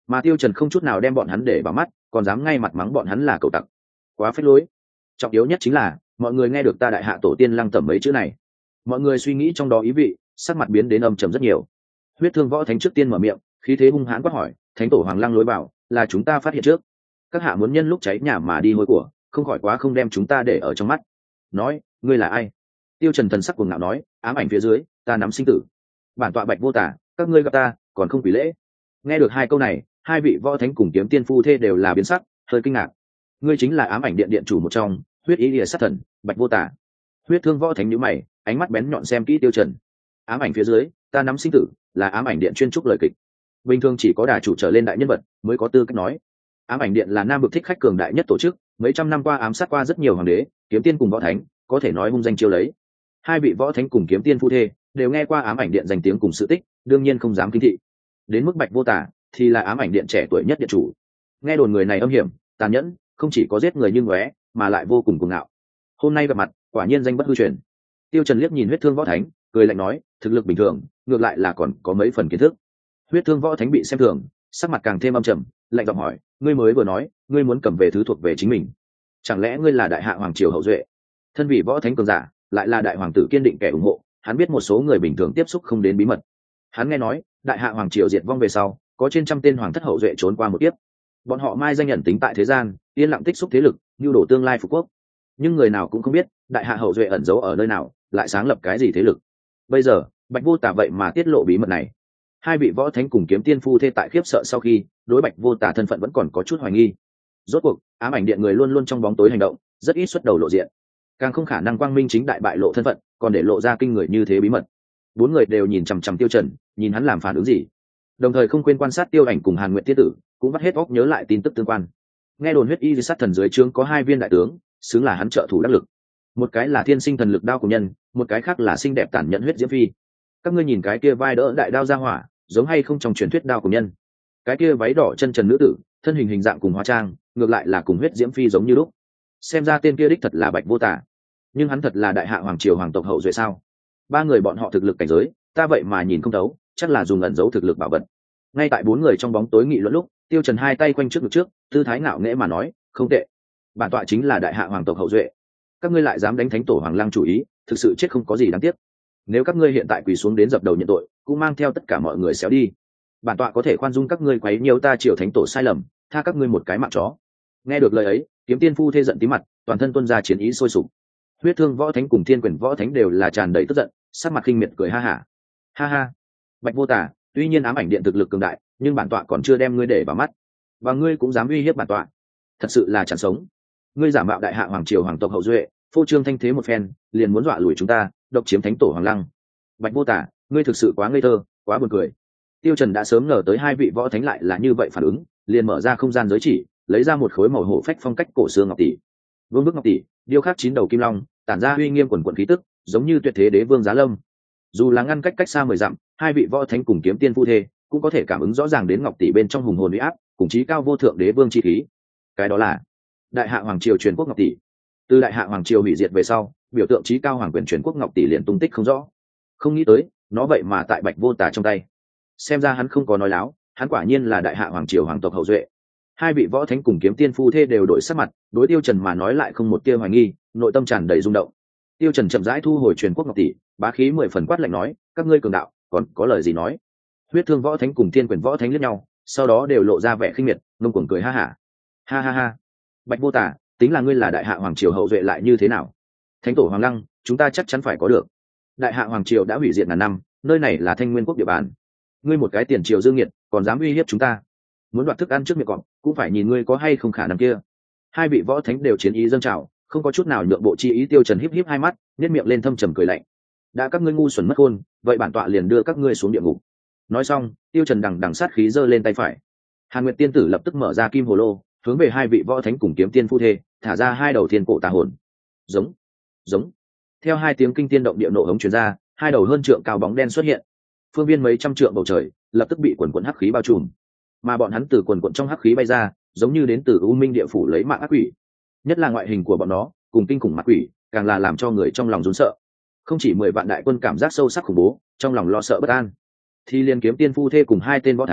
mà Tiêu Trần không chút nào đem bọn hắn để vào mắt, còn dám ngay mặt mắng bọn hắn là cẩu tặc, quá phết lối. Trọng yếu nhất chính là mọi người nghe được ta đại hạ tổ tiên Lăng Tẩm mấy chữ này, mọi người suy nghĩ trong đó ý vị, sắc mặt biến đến âm trầm rất nhiều. Huyết Thương Võ Thánh trước tiên mở miệng, khí thế hung hãn quát hỏi: Thánh tổ Hoàng Lăng lối bảo là chúng ta phát hiện trước, các hạ muốn nhân lúc cháy nhà mà đi hôi của, không khỏi quá không đem chúng ta để ở trong mắt. Nói, ngươi là ai? Tiêu Trần thần sắc cuồng ngạo nói: ám ảnh phía dưới, ta nắm sinh tử. Bản tọa Bạch Vô Tả, các ngươi gặp ta còn không quỳ lễ. Nghe được hai câu này, hai vị võ thánh cùng kiếm tiên phu thê đều là biến sắc, hơi kinh ngạc. Ngươi chính là ám ảnh điện điện chủ một trong, huyết ý lìa sát thần Bạch Vô Tả. Huyết Thương Võ Thánh nhíu mày, ánh mắt bén nhọn xem kỹ Tiêu Trần. Ám ảnh phía dưới, ta nắm sinh tử, là ám ảnh điện chuyên trúc lời kịch. Bình thường chỉ có đà chủ trở lên đại nhân vật mới có tư cách nói. Ám ảnh điện là nam vực thích khách cường đại nhất tổ chức, mấy trăm năm qua ám sát qua rất nhiều hoàng đế, kiếm tiên cùng võ thánh, có thể nói hung danh chiêu lấy. Hai vị võ thánh cùng kiếm tiên phu thê đều nghe qua ám ảnh điện danh tiếng cùng sự tích, đương nhiên không dám kinh thị. Đến mức Bạch Vô Tả thì là ám ảnh điện trẻ tuổi nhất điện chủ. Nghe đồn người này âm hiểm, tàn nhẫn, không chỉ có giết người như ngóe, mà lại vô cùng cuồng ngạo. Hôm nay gặp mặt, quả nhiên danh bất hư truyền. Tiêu Trần liếc nhìn Huyết Thương Võ Thánh, cười lạnh nói: thực lực bình thường, ngược lại là còn có mấy phần kiến thức. Huyết Thương Võ Thánh bị xem thường, sắc mặt càng thêm âm trầm, lạnh giọng hỏi: ngươi mới vừa nói, ngươi muốn cầm về thứ thuộc về chính mình, chẳng lẽ ngươi là đại hạ hoàng triều hậu duệ? Thân vị võ thánh cường giả, lại là đại hoàng tử kiên định kẻ ủng hộ, hắn biết một số người bình thường tiếp xúc không đến bí mật. Hắn nghe nói, đại hạ hoàng triều diệt vong về sau, có trên trăm tên hoàng thất hậu duệ trốn qua một kiếp. Bọn họ mai danh nhận tính tại thế gian, yên lặng tích xúc thế lực, nhu đổ tương lai phục quốc. Nhưng người nào cũng không biết, đại hạ hậu duệ ẩn giấu ở nơi nào, lại sáng lập cái gì thế lực. Bây giờ, Bạch Vô Tả vậy mà tiết lộ bí mật này. Hai vị võ thánh cùng kiếm tiên phu thê tại khiếp sợ sau khi, đối Bạch Vô Tả thân phận vẫn còn có chút hoài nghi. Rốt cuộc, ám ảnh điện người luôn luôn trong bóng tối hành động, rất ít xuất đầu lộ diện, càng không khả năng quang minh chính đại bại lộ thân phận, còn để lộ ra kinh người như thế bí mật. Bốn người đều nhìn chằm chằm Tiêu Trần, nhìn hắn làm phản ứng gì, đồng thời không quên quan sát Tiêu Ảnh cùng Hàn Nguyệt tiên tử, cũng vắt hết óc nhớ lại tin tức tương quan. Nghe đồn huyết y sát thần dưới trướng có hai viên đại tướng, xứng là hắn trợ thủ đắc lực. Một cái là thiên sinh thần lực đao của nhân, một cái khác là xinh đẹp tàn nhẫn huyết diễm phi. Các ngươi nhìn cái kia vai đỡ đại đao ra hỏa, giống hay không trong truyền thuyết đao của nhân? Cái kia váy đỏ chân trần nữ tử, thân hình hình dạng cùng hóa trang, ngược lại là cùng huyết diễm phi giống như lúc. Xem ra tên kia đích thật là Bạch Vô Tả, nhưng hắn thật là đại hạ hoàng triều hoàng tộc hậu duệ sao? Ba người bọn họ thực lực cảnh giới, ta vậy mà nhìn không thấu, chắc là dùng ẩn giấu thực lực bảo vật. Ngay tại bốn người trong bóng tối nghị luận lúc, Tiêu Trần hai tay quanh trước ngực trước, tư thái ngạo nghễ mà nói: không tệ, bản tọa chính là đại hạ hoàng tộc hậu duệ. Các ngươi lại dám đánh thánh tổ Hoàng Lăng chủ ý, thực sự chết không có gì đáng tiếc. Nếu các ngươi hiện tại quỳ xuống đến dập đầu nhận tội, cũng mang theo tất cả mọi người xéo đi, bản tọa có thể khoan dung các ngươi quấy nhiễu ta triều thánh tổ sai lầm, tha các ngươi một cái mạng chó. Nghe được lời ấy, kiếm tiên phu thê giận tí mặt, toàn thân tuôn ra chiến ý sôi sục. Huyết Thương Võ Thánh cùng Thiên Quyền Võ Thánh đều là tràn đầy tức giận, sắc mặt khinh miệt cười ha ha. Ha ha, Bạch Vô Tả, tuy nhiên ám ảnh điện thực lực cường đại, nhưng bản tọa còn chưa đem ngươi để vào mắt, và ngươi cũng dám uy hiếp bản tọa, thật sự là chẳng sống. Ngươi giả mạo đại hạ hoàng triều hoàng tộc hậu duệ, phô trương thanh thế một phen, liền muốn dọa lùi chúng ta, độc chiếm thánh tổ Hoàng Lăng. Bạch Vô Tả, ngươi thực sự quá ngây thơ, quá buồn cười. Tiêu Trần đã sớm ngờ tới hai vị võ thánh lại là như vậy phản ứng, liền mở ra không gian giới chỉ, lấy ra một khối màu hổ phách phong cách cổ xưa ngọc tỷ. Vương bức ngọc tỷ, điêu khắc 9 đầu kim long, tản ra uy nghiêm quần quần khí tức, giống như tuyệt thế đế vương giá lâm. Dù là ngăn cách xa 10 dặm, hai vị võ thánh cùng kiếm tiên phu thê cũng có thể cảm ứng rõ ràng đến ngọc tỷ bên trong hùng hồn uy áp, cùng chí cao vô thượng đế vương chi khí. Cái đó là đại hạ hoàng triều truyền quốc ngọc tỷ. Từ đại hạ hoàng triều hủy diệt về sau, biểu tượng chí cao hoàng quyền truyền quốc ngọc tỷ liền tung tích không rõ. Không nghĩ tới, nó vậy mà tại Bạch Vô Tả trong tay. Xem ra hắn không có nói láo, hắn quả nhiên là đại hạ hoàng triều hoàng tộc hậu duệ. Hai vị võ thánh cùng kiếm tiên phu thê đều đổi sắc mặt, đối Tiêu Trần mà nói lại không một tia hoài nghi, nội tâm tràn đầy rung động. Tiêu Trần chậm rãi thu hồi truyền quốc ngọc tỷ, bá khí 10 phần quát lạnh nói: các ngươi cường đạo, còn có lời gì nói? Huyết Thương Võ Thánh cùng Thiên Quyền Võ Thánh liếc nhau, sau đó đều lộ ra vẻ khinh miệt, ngông cuồng cười ha ha. Ha ha ha, Bạch Vô Tả, tính là ngươi là đại hạ hoàng triều hậu duệ lại như thế nào? Thánh tổ Hoàng Lăng, chúng ta chắc chắn phải có được. Đại hạ hoàng triều đã hủy diệt ngàn năm, nơi này là Thanh Nguyên quốc địa bàn. Ngươi một cái tiền triều dương nghiệt, còn dám uy hiếp chúng ta? Muốn đoạt thức ăn trước miệng cọp, cũng phải nhìn ngươi có hay không khả năng kia. Hai vị võ thánh đều chiến ý dâng trào, không có chút nào nhượng bộ chi ý. Tiêu Trần híp híp hai mắt, nhếch miệng lên thâm trầm cười lạnh. Đã các ngươi ngu xuẩn mất khôn, vậy bản tọa liền đưa các ngươi xuống địa ngục. Nói xong, Tiêu Trần đằng đằng sát khí giơ lên tay phải. Hàn Nguyệt tiên tử lập tức mở ra kim hồ lô, hướng về hai vị võ thánh cùng kiếm tiên phu thê, thả ra hai đầu thiên cổ tà hồn. Giống, giống. Theo hai tiếng kinh tiên động địa nổ hống truyền ra, hai đầu hơn trượng cao bóng đen xuất hiện. Phương viên mấy trăm trượng bầu trời lập tức bị quần quần hắc khí bao trùm, mà bọn hắn từ quần quần trong hắc khí bay ra, giống như đến từ u minh địa phủ lấy mạng ác quỷ. Nhất là ngoại hình của bọn nó, cùng kinh khủng mặt quỷ, càng là làm cho người trong lòng run sợ. Không chỉ 10 vạn đại quân cảm giác sâu sắc khủng bố, trong lòng lo sợ bất an. Thì liên kiếm tiên phu thê cùng hai tên võ thánh,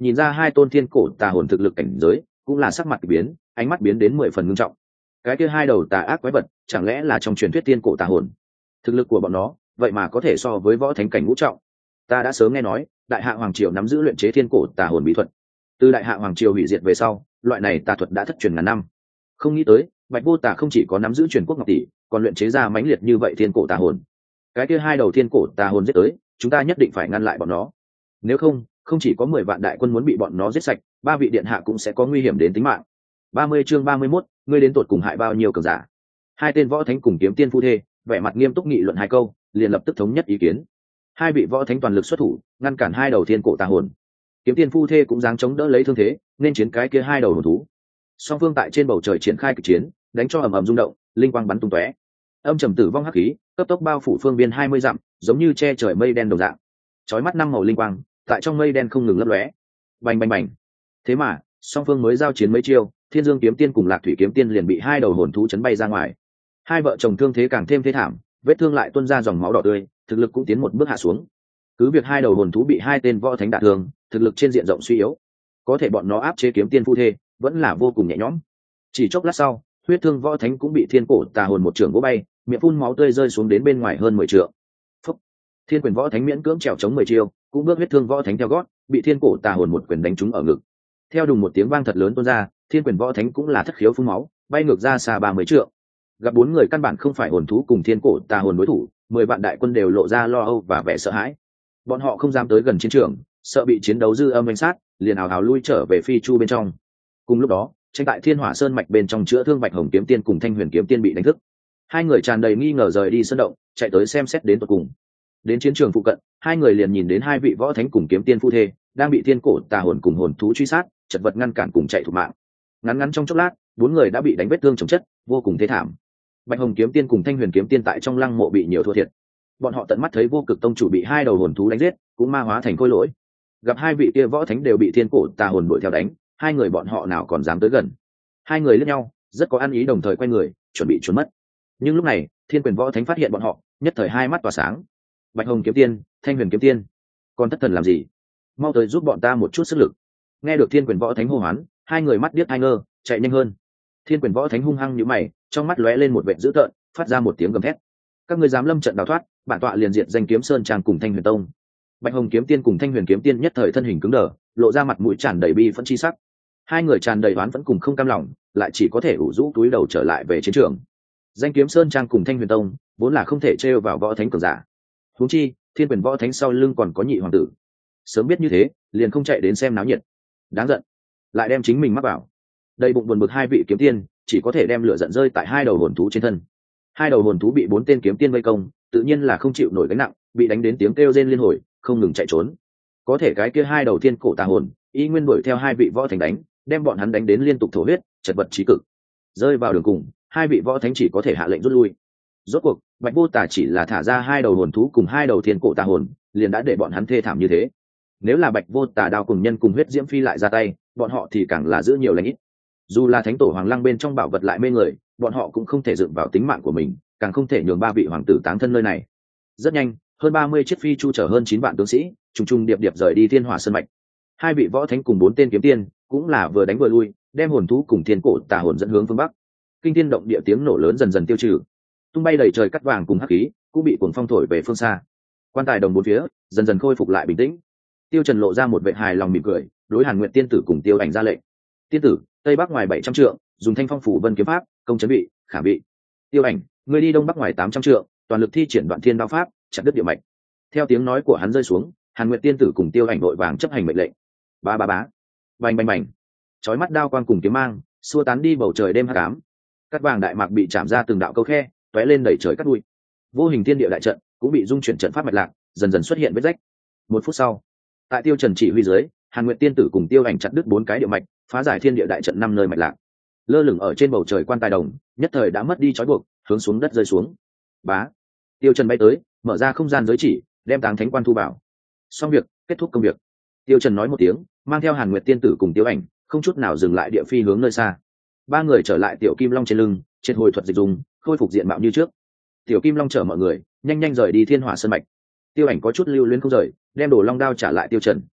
nhìn ra hai tôn thiên cổ tà hồn thực lực cảnh giới, cũng là sắc mặt biến, ánh mắt biến đến 10 phần ngưng trọng. Cái kia hai đầu tà ác quái vật chẳng lẽ là trong truyền thuyết thiên cổ tà hồn? Thực lực của bọn nó vậy mà có thể so với võ thánh cảnh ngũ trọng. Ta đã sớm nghe nói đại hạ hoàng triều nắm giữ luyện chế thiên cổ tà hồn bí thuật, từ đại hạ hoàng triều hủy diệt về sau loại này tà thuật đã thất truyền ngàn năm. Không nghĩ tới Bạch Vô Tà không chỉ có nắm giữ truyền quốc ngọc tỷ, còn luyện chế ra mãnh liệt như vậy thiên cổ tà hồn. Cái kia hai đầu thiên cổ tà hồn giết tới, chúng ta nhất định phải ngăn lại bọn nó, nếu không, không chỉ có 10 vạn đại quân muốn bị bọn nó giết sạch, 3 vị điện hạ cũng sẽ có nguy hiểm đến tính mạng. 30 chương 31, ngươi đến tụt cùng hại bao nhiêu cường giả? Hai tên võ thánh cùng kiếm tiên phu thê, vẻ mặt nghiêm túc nghị luận hai câu, liền lập tức thống nhất ý kiến. Hai vị võ thánh toàn lực xuất thủ, ngăn cản hai đầu thiên cổ tà hồn. Kiếm tiên phu thê cũng dáng chống đỡ lấy thương thế, nên chiến cái kia hai đầu hồn thú. Song phương tại trên bầu trời triển khai kịch chiến, đánh cho ầm ầm rung động, linh quang bắn tung tóe. Âm trầm tử vong hắc khí, cấp tốc bao phủ phương viên 20 dặm, giống như che trời mây đen đồng dạng. Chói mắt năm màu linh quang, tại trong mây đen không ngừng lấp lóe. Bành bành bành. Thế mà, song phương mới giao chiến mấy chiêu, Thiên Dương kiếm tiên cùng Lạc Thủy kiếm tiên liền bị hai đầu hồn thú chấn bay ra ngoài. Hai vợ chồng thương thế càng thêm thê thảm, vết thương lại tuôn ra dòng máu đỏ tươi, thực lực cũng tiến một bước hạ xuống. Cứ việc hai đầu hồn thú bị hai tên võ thánh đả thương, thực lực trên diện rộng suy yếu, có thể bọn nó áp chế kiếm tiên phu thê, vẫn là vô cùng nhẹ nhõm. Chỉ chốc lát sau, huyết thương võ thánh cũng bị thiên cổ tà hồn một trường vỗ bay, miệng phun máu tươi rơi xuống đến bên ngoài hơn 10 trượng. Phúc. Thiên quyền võ thánh miễn cưỡng trèo chống 10 chiêu, cũng bước huyết thương võ thánh theo gót, bị thiên cổ tà hồn một quyền đánh trúng ở ngực. Theo đùng một tiếng vang thật lớn tuôn ra, thiên quyền võ thánh cũng là thất khiếu phun máu, bay ngược ra xa 30 trượng. Gặp bốn người căn bản không phải hồn thú cùng thiên cổ tà hồn đối thủ, 10 vạn đại quân đều lộ ra lo âu và vẻ sợ hãi. Bọn họ không dám tới gần chiến trường, sợ bị chiến đấu dư âm đánh sát, liền ào ào lui trở về phi chu bên trong. Cùng lúc đó, tranh tại Thiên Hỏa Sơn mạch bên trong chữa thương Bạch Hồng kiếm tiên cùng Thanh Huyền kiếm tiên bị đánh thức. Hai người tràn đầy nghi ngờ rời đi sân động, chạy tới xem xét đến tận cùng. Đến chiến trường phụ cận, hai người liền nhìn đến hai vị võ thánh cùng kiếm tiên phu thê đang bị thiên cổ tà hồn cùng hồn thú truy sát, chật vật ngăn cản cùng chạy thục mạng. Ngắn ngắn trong chốc lát, bốn người đã bị đánh vết thương chồng chất, vô cùng thê thảm. Bạch Hồng kiếm tiên cùng Thanh Huyền kiếm tiên tại trong lăng mộ bị nhiều thua thiệt. Bọn họ tận mắt thấy Vô Cực tông chủ bị hai đầu hồn thú đánh giết, cũng ma hóa thành khối lỗi. Gặp hai vị kia võ thánh đều bị thiên cổ tà hồn đuổi theo đánh, hai người bọn họ nào còn dám tới gần. Hai người liếc nhau, rất có ăn ý đồng thời quay người, chuẩn bị trốn mất. Nhưng lúc này, Thiên Quyền võ thánh phát hiện bọn họ, nhất thời hai mắt tỏa sáng. Bạch Hồng kiếm tiên, Thanh Huyền kiếm tiên, còn thất thần làm gì? Mau tới giúp bọn ta một chút sức lực. Nghe được Thiên Quyền võ thánh hô hoán, hai người mắt điếc hai ngơ, chạy nhanh hơn. Thiên Quyền võ thánh hung hăng nhíu mày, trong mắt lóe lên một vẻ dữ tợn, phát ra một tiếng gầm thét. Các ngươi dám lâm trận đào thoát, bản tọa liền diệt danh kiếm sơn trang cùng Thanh Huyền tông. Bạch Hồng kiếm tiên cùng Thanh Huyền kiếm tiên nhất thời thân hình cứng đờ, lộ ra mặt mũi tràn đầy bi phẫn chi sắc. Hai người tràn đầy oán vẫn cùng không cam lòng, lại chỉ có thể ủ rũ túi đầu trở lại về chiến trường. Danh kiếm sơn trang cùng Thanh Huyền tông vốn là không thể trêu vào võ thánh cường giả, huống chi Thiên Quyền võ thánh sau lưng còn có nhị hoàng tử, sớm biết như thế liền không chạy đến xem náo nhiệt. Đáng giận, lại đem chính mình mắc vào. Đầy bụng buồn bực hai vị kiếm tiên chỉ có thể đem lửa giận rơi tại hai đầu hồn thú trên thân. Hai đầu hồn thú bị bốn tên kiếm tiên vây công, tự nhiên là không chịu nổi gánh nặng, bị đánh đến tiếng kêu rên liên hồi, không ngừng chạy trốn. Có thể cái kia hai đầu thiên cổ tà hồn y nguyên đuổi theo hai vị võ thánh đánh, đem bọn hắn đánh đến liên tục thổ huyết, chật vật chí cực. Rơi vào đường cùng, hai vị võ thánh chỉ có thể hạ lệnh rút lui. Rốt cuộc, Bạch Vô Tà chỉ là thả ra hai đầu hồn thú cùng hai đầu thiên cổ tà hồn, liền đã để bọn hắn thê thảm như thế. Nếu là Bạch Vô Tà đao cùng nhân cùng huyết diễm phi lại ra tay, bọn họ thì càng là giữ nhiều lành ít. Dù là thánh tổ hoàng lăng bên trong bảo vật lại mê người, bọn họ cũng không thể dựng vào tính mạng của mình, càng không thể nhường ba vị hoàng tử táng thân nơi này. Rất nhanh, hơn 30 chiếc phi chu chở hơn 9 vạn tướng sĩ, trùng trùng điệp điệp rời đi Thiên Hỏa Sơn mạch. Hai vị võ thánh cùng 4 tên kiếm tiên cũng là vừa đánh vừa lui, đem hồn thú cùng thiên cổ tà hồn dẫn hướng phương bắc. Kinh thiên động địa tiếng nổ lớn dần dần tiêu trừ, tung bay đầy trời cắt vàng cùng hắc khí cũng bị cuồng phong thổi về phương xa. Quan tài đồng bốn phía dần dần khôi phục lại bình tĩnh. Tiêu Trần lộ ra một vẻ hài lòng mỉm cười, đối Hàn Nguyệt tiên tử cùng Tiêu Ảnh ra lệnh: tiên tử, tây bắc ngoài 700 trượng, dùng Thanh Phong phủ vân kiếm pháp công chấn bị khả bị. Tiêu Ảnh, ngươi đi đông bắc ngoài 800 trượng, toàn lực thi triển đoạn thiên đao pháp chặt đứt địa mạch. Theo tiếng nói của hắn rơi xuống, Hàn Nguyệt tiên tử cùng Tiêu Ảnh vội vàng chấp hành mệnh lệnh. Ba ba bá, bành bành bành, chói mắt đao quang cùng kiếm mang xua tán đi bầu trời đêm hắc ám. Cắt vàng đại mạc bị chạm ra từng đạo câu khe, tóe lên đẩy trời cắt đuôi. Vô hình thiên địa đại trận cũng bị dung chuyển trận pháp mạch lạc, dần dần xuất hiện vết rách. Một phút sau, tại Tiêu Trần chỉ huy dưới, Hàn Nguyệt tiên tử cùng Tiêu Ảnh chặt đứt 4 cái địa mạch, phá giải thiên địa đại trận 5 nơi mạch lạc. Lơ lửng ở trên bầu trời quan tài đồng, nhất thời đã mất đi trói buộc, hướng xuống đất rơi xuống. Bá, Tiêu Trần bay tới, mở ra không gian giới chỉ, đem Táng Thánh Quan thu vào. Xong việc, kết thúc công việc. Tiêu Trần nói một tiếng, mang theo Hàn Nguyệt tiên tử cùng Tiêu Ảnh, không chút nào dừng lại địa phi hướng nơi xa. Ba người trở lại Tiểu Kim Long trên lưng, triệt hồi thuật dịch dùng, khôi phục diện mạo như trước. Tiểu Kim Long chở mọi người nhanh nhanh rời đi Thiên Hỏa Sơn mạch. Tiêu Ảnh có chút lưu luyến không rời, đem Đồ Long đao trả lại Tiêu Trần.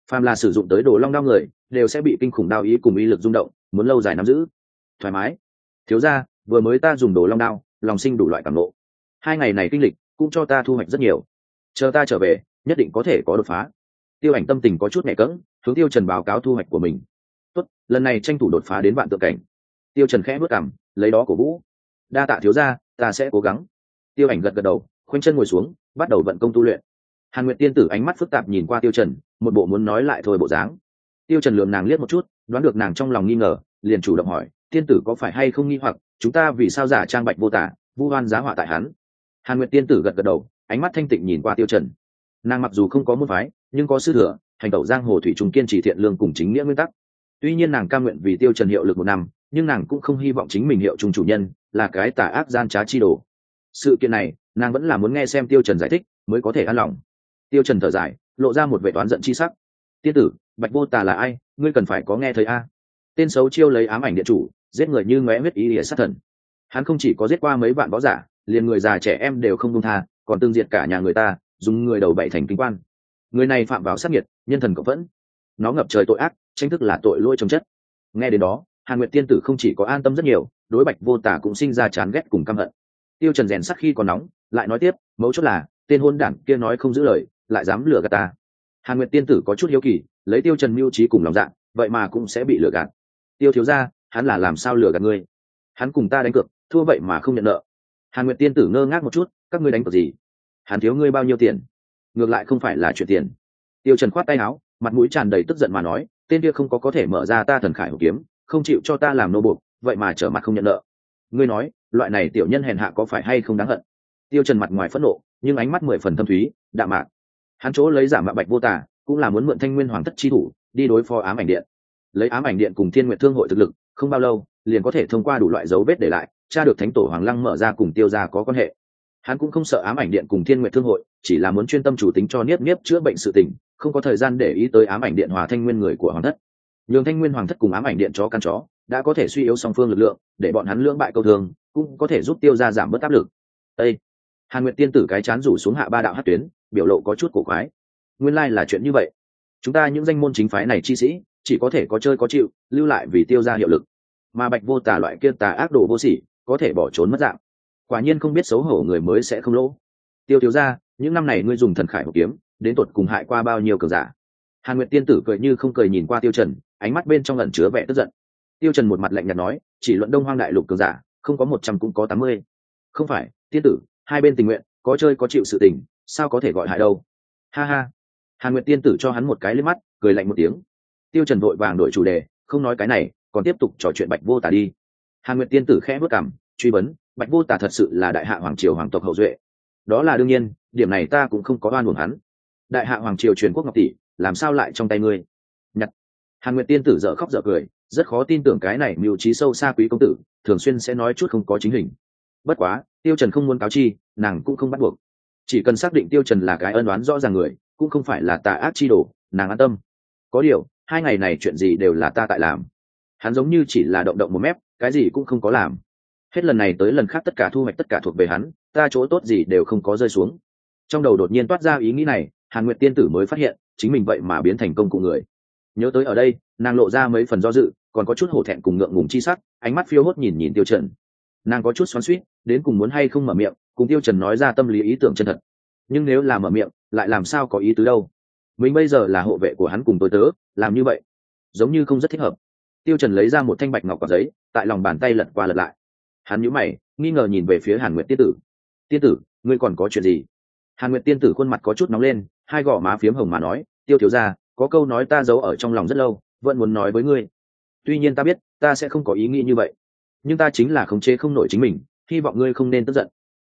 phàm là sử dụng tới đồ long đao người đều sẽ bị kinh khủng đao ý cùng ý lực rung động, muốn lâu dài nắm giữ thoải mái. Thiếu gia, vừa mới ta dùng đồ long đao lòng sinh đủ loại cảm nộ, 2 ngày này kinh lịch cũng cho ta thu hoạch rất nhiều, chờ ta trở về nhất định có thể có đột phá. Tiêu Ảnh tâm tình có chút nhẹ cẫng, hướng Tiêu Trần báo cáo thu hoạch của mình. Tốt, lần này tranh thủ đột phá đến vạn tượng cảnh. Tiêu Trần khẽ bước cằm, lấy đó cổ vũ. Đa tạ thiếu gia, ta sẽ cố gắng. Tiêu Ảnh gật gật đầu, khoanh chân ngồi xuống, bắt đầu vận công tu luyện. Hàn Nguyệt tiên tử ánh mắt phức tạp nhìn qua Tiêu Trần, một bộ muốn nói lại thôi bộ dáng. Tiêu Trần lườm nàng liếc một chút, đoán được nàng trong lòng nghi ngờ, liền chủ động hỏi, tiên tử có phải hay không nghi hoặc chúng ta vì sao giả trang Bạch Vô Tả, vu oan giá họa tại hắn? Hàn Nguyệt tiên tử gật gật đầu, ánh mắt thanh tịnh nhìn qua Tiêu Trần. Nàng mặc dù không có môn phái, nhưng có sư thừa, hành tẩu giang hồ thủy chung kiên trì thiện lương cùng chính nghĩa nguyên tắc. Tuy nhiên nàng cam nguyện vì Tiêu Trần hiệu lực 1 năm, nhưng nàng cũng không hy vọng chính mình hiệu chung chủ nhân là cái tà ác gian trá chi đồ. Sự kiện này, nàng vẫn là muốn nghe xem Tiêu Trần giải thích mới có thể an lòng. Tiêu Trần thở dài, lộ ra một vẻ toán giận chi sắc. Tiên tử, Bạch Vô Tà là ai, ngươi cần phải có nghe thấy a. Tên xấu chiêu lấy ám ảnh điện chủ, giết người như ngóe huyết ý lìa sát thần. Hắn không chỉ có giết qua mấy vạn võ giả, liền người già trẻ em đều không buông tha, còn tương diệt cả nhà người ta, dùng người đầu bảy thành kinh quan. Người này phạm vào sát nghiệt, nhân thần cộng phẫn. Nó ngập trời tội ác, tranh thức là tội lỗi trong chất. Nghe đến đó, Hàn Nguyệt tiên tử không chỉ có an tâm rất nhiều, đối Bạch Vô Tà cũng sinh ra chán ghét cùng căm hận. Tiêu Trần rèn sắt khi còn nóng, lại nói tiếp, mấu chốt là tên hôn đản kia nói không giữ lời, lại dám lừa gạt ta. Hàn Nguyệt tiên tử có chút hiếu kỳ, lấy Tiêu Trần mưu trí cùng lòng dạ, vậy mà cũng sẽ bị lừa gạt. Tiêu thiếu gia, hắn là làm sao lừa gạt ngươi? Hắn cùng ta đánh cược, thua vậy mà không nhận nợ. Hàn Nguyệt tiên tử ngơ ngác một chút, các ngươi đánh cược gì? Hắn thiếu ngươi bao nhiêu tiền? Ngược lại không phải là chuyện tiền. Tiêu Trần khoát tay áo, mặt mũi tràn đầy tức giận mà nói, tên kia không có thể mở ra ta thần khải hổ kiếm, không chịu cho ta làm nô buộc, vậy mà trở mặt không nhận nợ. Ngươi nói, loại này tiểu nhân hèn hạ có phải hay không đáng hận? Tiêu Trần mặt ngoài phẫn nộ, nhưng ánh mắt 10 phần thâm thúy, đạm mạc. Hắn chỗ lấy giả mạo Bạch Vô Tà, cũng là muốn mượn Thanh Nguyên Hoàng thất chi thủ, đi đối phó ám ảnh điện. Lấy ám ảnh điện cùng Thiên Nguyệt Thương hội thực lực, không bao lâu, liền có thể thông qua đủ loại dấu vết để lại, tra được thánh tổ Hoàng Lăng mở ra cùng Tiêu gia có quan hệ. Hắn cũng không sợ ám ảnh điện cùng Thiên Nguyệt Thương hội, chỉ là muốn chuyên tâm chủ tính cho Niếp Niếp chữa bệnh sự tình, không có thời gian để ý tới ám ảnh điện hòa Thanh Nguyên người của Hoàng thất. Nhường Thanh Nguyên Hoàng thất cùng ám ảnh điện chó căn chó, đã có thể suy yếu song phương lực lượng, để bọn hắn lưỡng bại câu thương, cũng có thể giúp Tiêu gia giảm bớt áp lực. Ê! Hàn Nguyệt tiên tử cái chán rủ xuống hạ 3 đạo hắc tuyến, biểu lộ có chút cổ quái. Nguyên lai là chuyện như vậy. Chúng ta những danh môn chính phái này chi sĩ, chỉ có thể có chơi có chịu, lưu lại vì Tiêu gia hiệu lực. Mà Bạch Vô Tà loại kia tà ác đồ vô sỉ, có thể bỏ trốn mất dạng. Quả nhiên không biết xấu hổ người mới sẽ không lỗ. Tiêu thiếu gia, những năm này ngươi dùng thần khải hổ kiếm, đến tột cùng hại qua bao nhiêu cường giả? Hàn Nguyệt tiên tử cười như không cười nhìn qua Tiêu Trần, ánh mắt bên trong ẩn chứa vẻ tức giận. Tiêu Trần một mặt lạnh nhạt nói, chỉ luận Đông Hoang đại lục cường giả, không có 100 cũng có 80. Không phải, tiên tử, hai bên tình nguyện, có chơi có chịu sự tình, sao có thể gọi hại đâu? Ha ha. Hàn Nguyệt tiên tử cho hắn một cái liếc mắt, cười lạnh một tiếng. Tiêu Trần vội vàng đổi chủ đề, không nói cái này, còn tiếp tục trò chuyện Bạch Vô Tà đi. Hàn Nguyệt tiên tử khẽ bước cằm, truy vấn, Bạch Vô Tà thật sự là đại hạ hoàng triều hoàng tộc hậu duệ? Đó là đương nhiên, điểm này ta cũng không có oan uổng hắn. Đại hạ hoàng triều truyền quốc ngọc tỷ, làm sao lại trong tay ngươi? Nhặt. Hàn Nguyệt tiên tử dở khóc dở cười, rất khó tin tưởng cái này mưu trí sâu xa quý công tử, thường xuyên sẽ nói chút không có chính hình. Bất quá, Tiêu Trần không muốn cáo chi, nàng cũng không bắt buộc. Chỉ cần xác định Tiêu Trần là cái ân oán rõ ràng người, cũng không phải là tà ác chi đồ, nàng an tâm. Có điều, 2 ngày này chuyện gì đều là ta tại làm. Hắn giống như chỉ là động động một mép, cái gì cũng không có làm. Hết lần này tới lần khác tất cả thu hoạch tất cả thuộc về hắn, ta chỗ tốt gì đều không có rơi xuống. Trong đầu đột nhiên toát ra ý nghĩ này, Hàn Nguyệt tiên tử mới phát hiện, chính mình vậy mà biến thành công cụ người. Nhớ tới ở đây, nàng lộ ra mấy phần do dự, còn có chút hổ thẹn cùng ngượng ngùng chi sắc, ánh mắt phiêu hốt nhìn Tiêu Trần. Nàng có chút xoắn xuýt, đến cùng muốn hay không mở miệng, cùng Tiêu Trần nói ra tâm lý ý tưởng chân thật. Nhưng nếu là mở miệng, lại làm sao có ý tứ đâu? Mình bây giờ là hộ vệ của hắn cùng tôi tớ, làm như vậy, giống như không rất thích hợp. Tiêu Trần lấy ra một thanh bạch ngọc quả giấy, tại lòng bàn tay lật qua lật lại. Hắn nhíu mày, nghi ngờ nhìn về phía Hàn Nguyệt tiên tử. Tiên tử, ngươi còn có chuyện gì? Hàn Nguyệt tiên tử khuôn mặt có chút nóng lên, hai gò má phiếm hồng mà nói, Tiêu thiếu gia, có câu nói ta giấu ở trong lòng rất lâu, vẫn muốn nói với ngươi. Tuy nhiên ta biết, ta sẽ không có ý nghĩ như vậy, nhưng ta chính là khống chế không nổi chính mình, hy vọng ngươi không nên tức giận.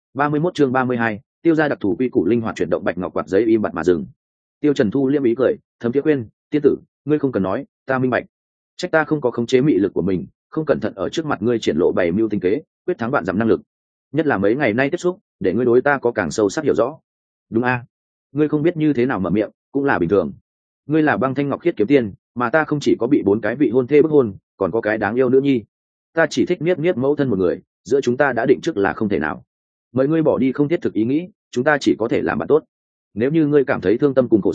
31 chương 32, Tiêu gia đặc thù quy củ linh hoạt chuyển động bạch ngọc quạt giấy im bặt mà dừng. Tiêu Trần thu liêm ý cười, thấm thiế khuyên, tiên tử, ngươi không cần nói, ta minh bạch. Trách ta không có khống chế mị lực của mình, không cẩn thận ở trước mặt ngươi triển lộ bày mưu tinh kế, quyết thắng vạn dặm năng lực. Nhất là mấy ngày nay tiếp xúc, để ngươi đối ta có càng sâu sắc hiểu rõ. Đúng a? Ngươi không biết như thế nào mở miệng, cũng là bình thường. Ngươi là Băng Thanh Ngọc Khiết kiếm tiên, mà ta không chỉ có bị 4 cái vị hôn thê bức hôn, còn có cái đáng yêu nữ nhi. Ta chỉ thích Niếp mẫu thân một người, giữa chúng ta đã định trước là không thể nào. Mời ngươi bỏ đi không thiết thực ý nghĩ, chúng ta chỉ có thể làm bạn tốt. Nếu như ngươi cảm thấy thương tâm cùng khổ sở,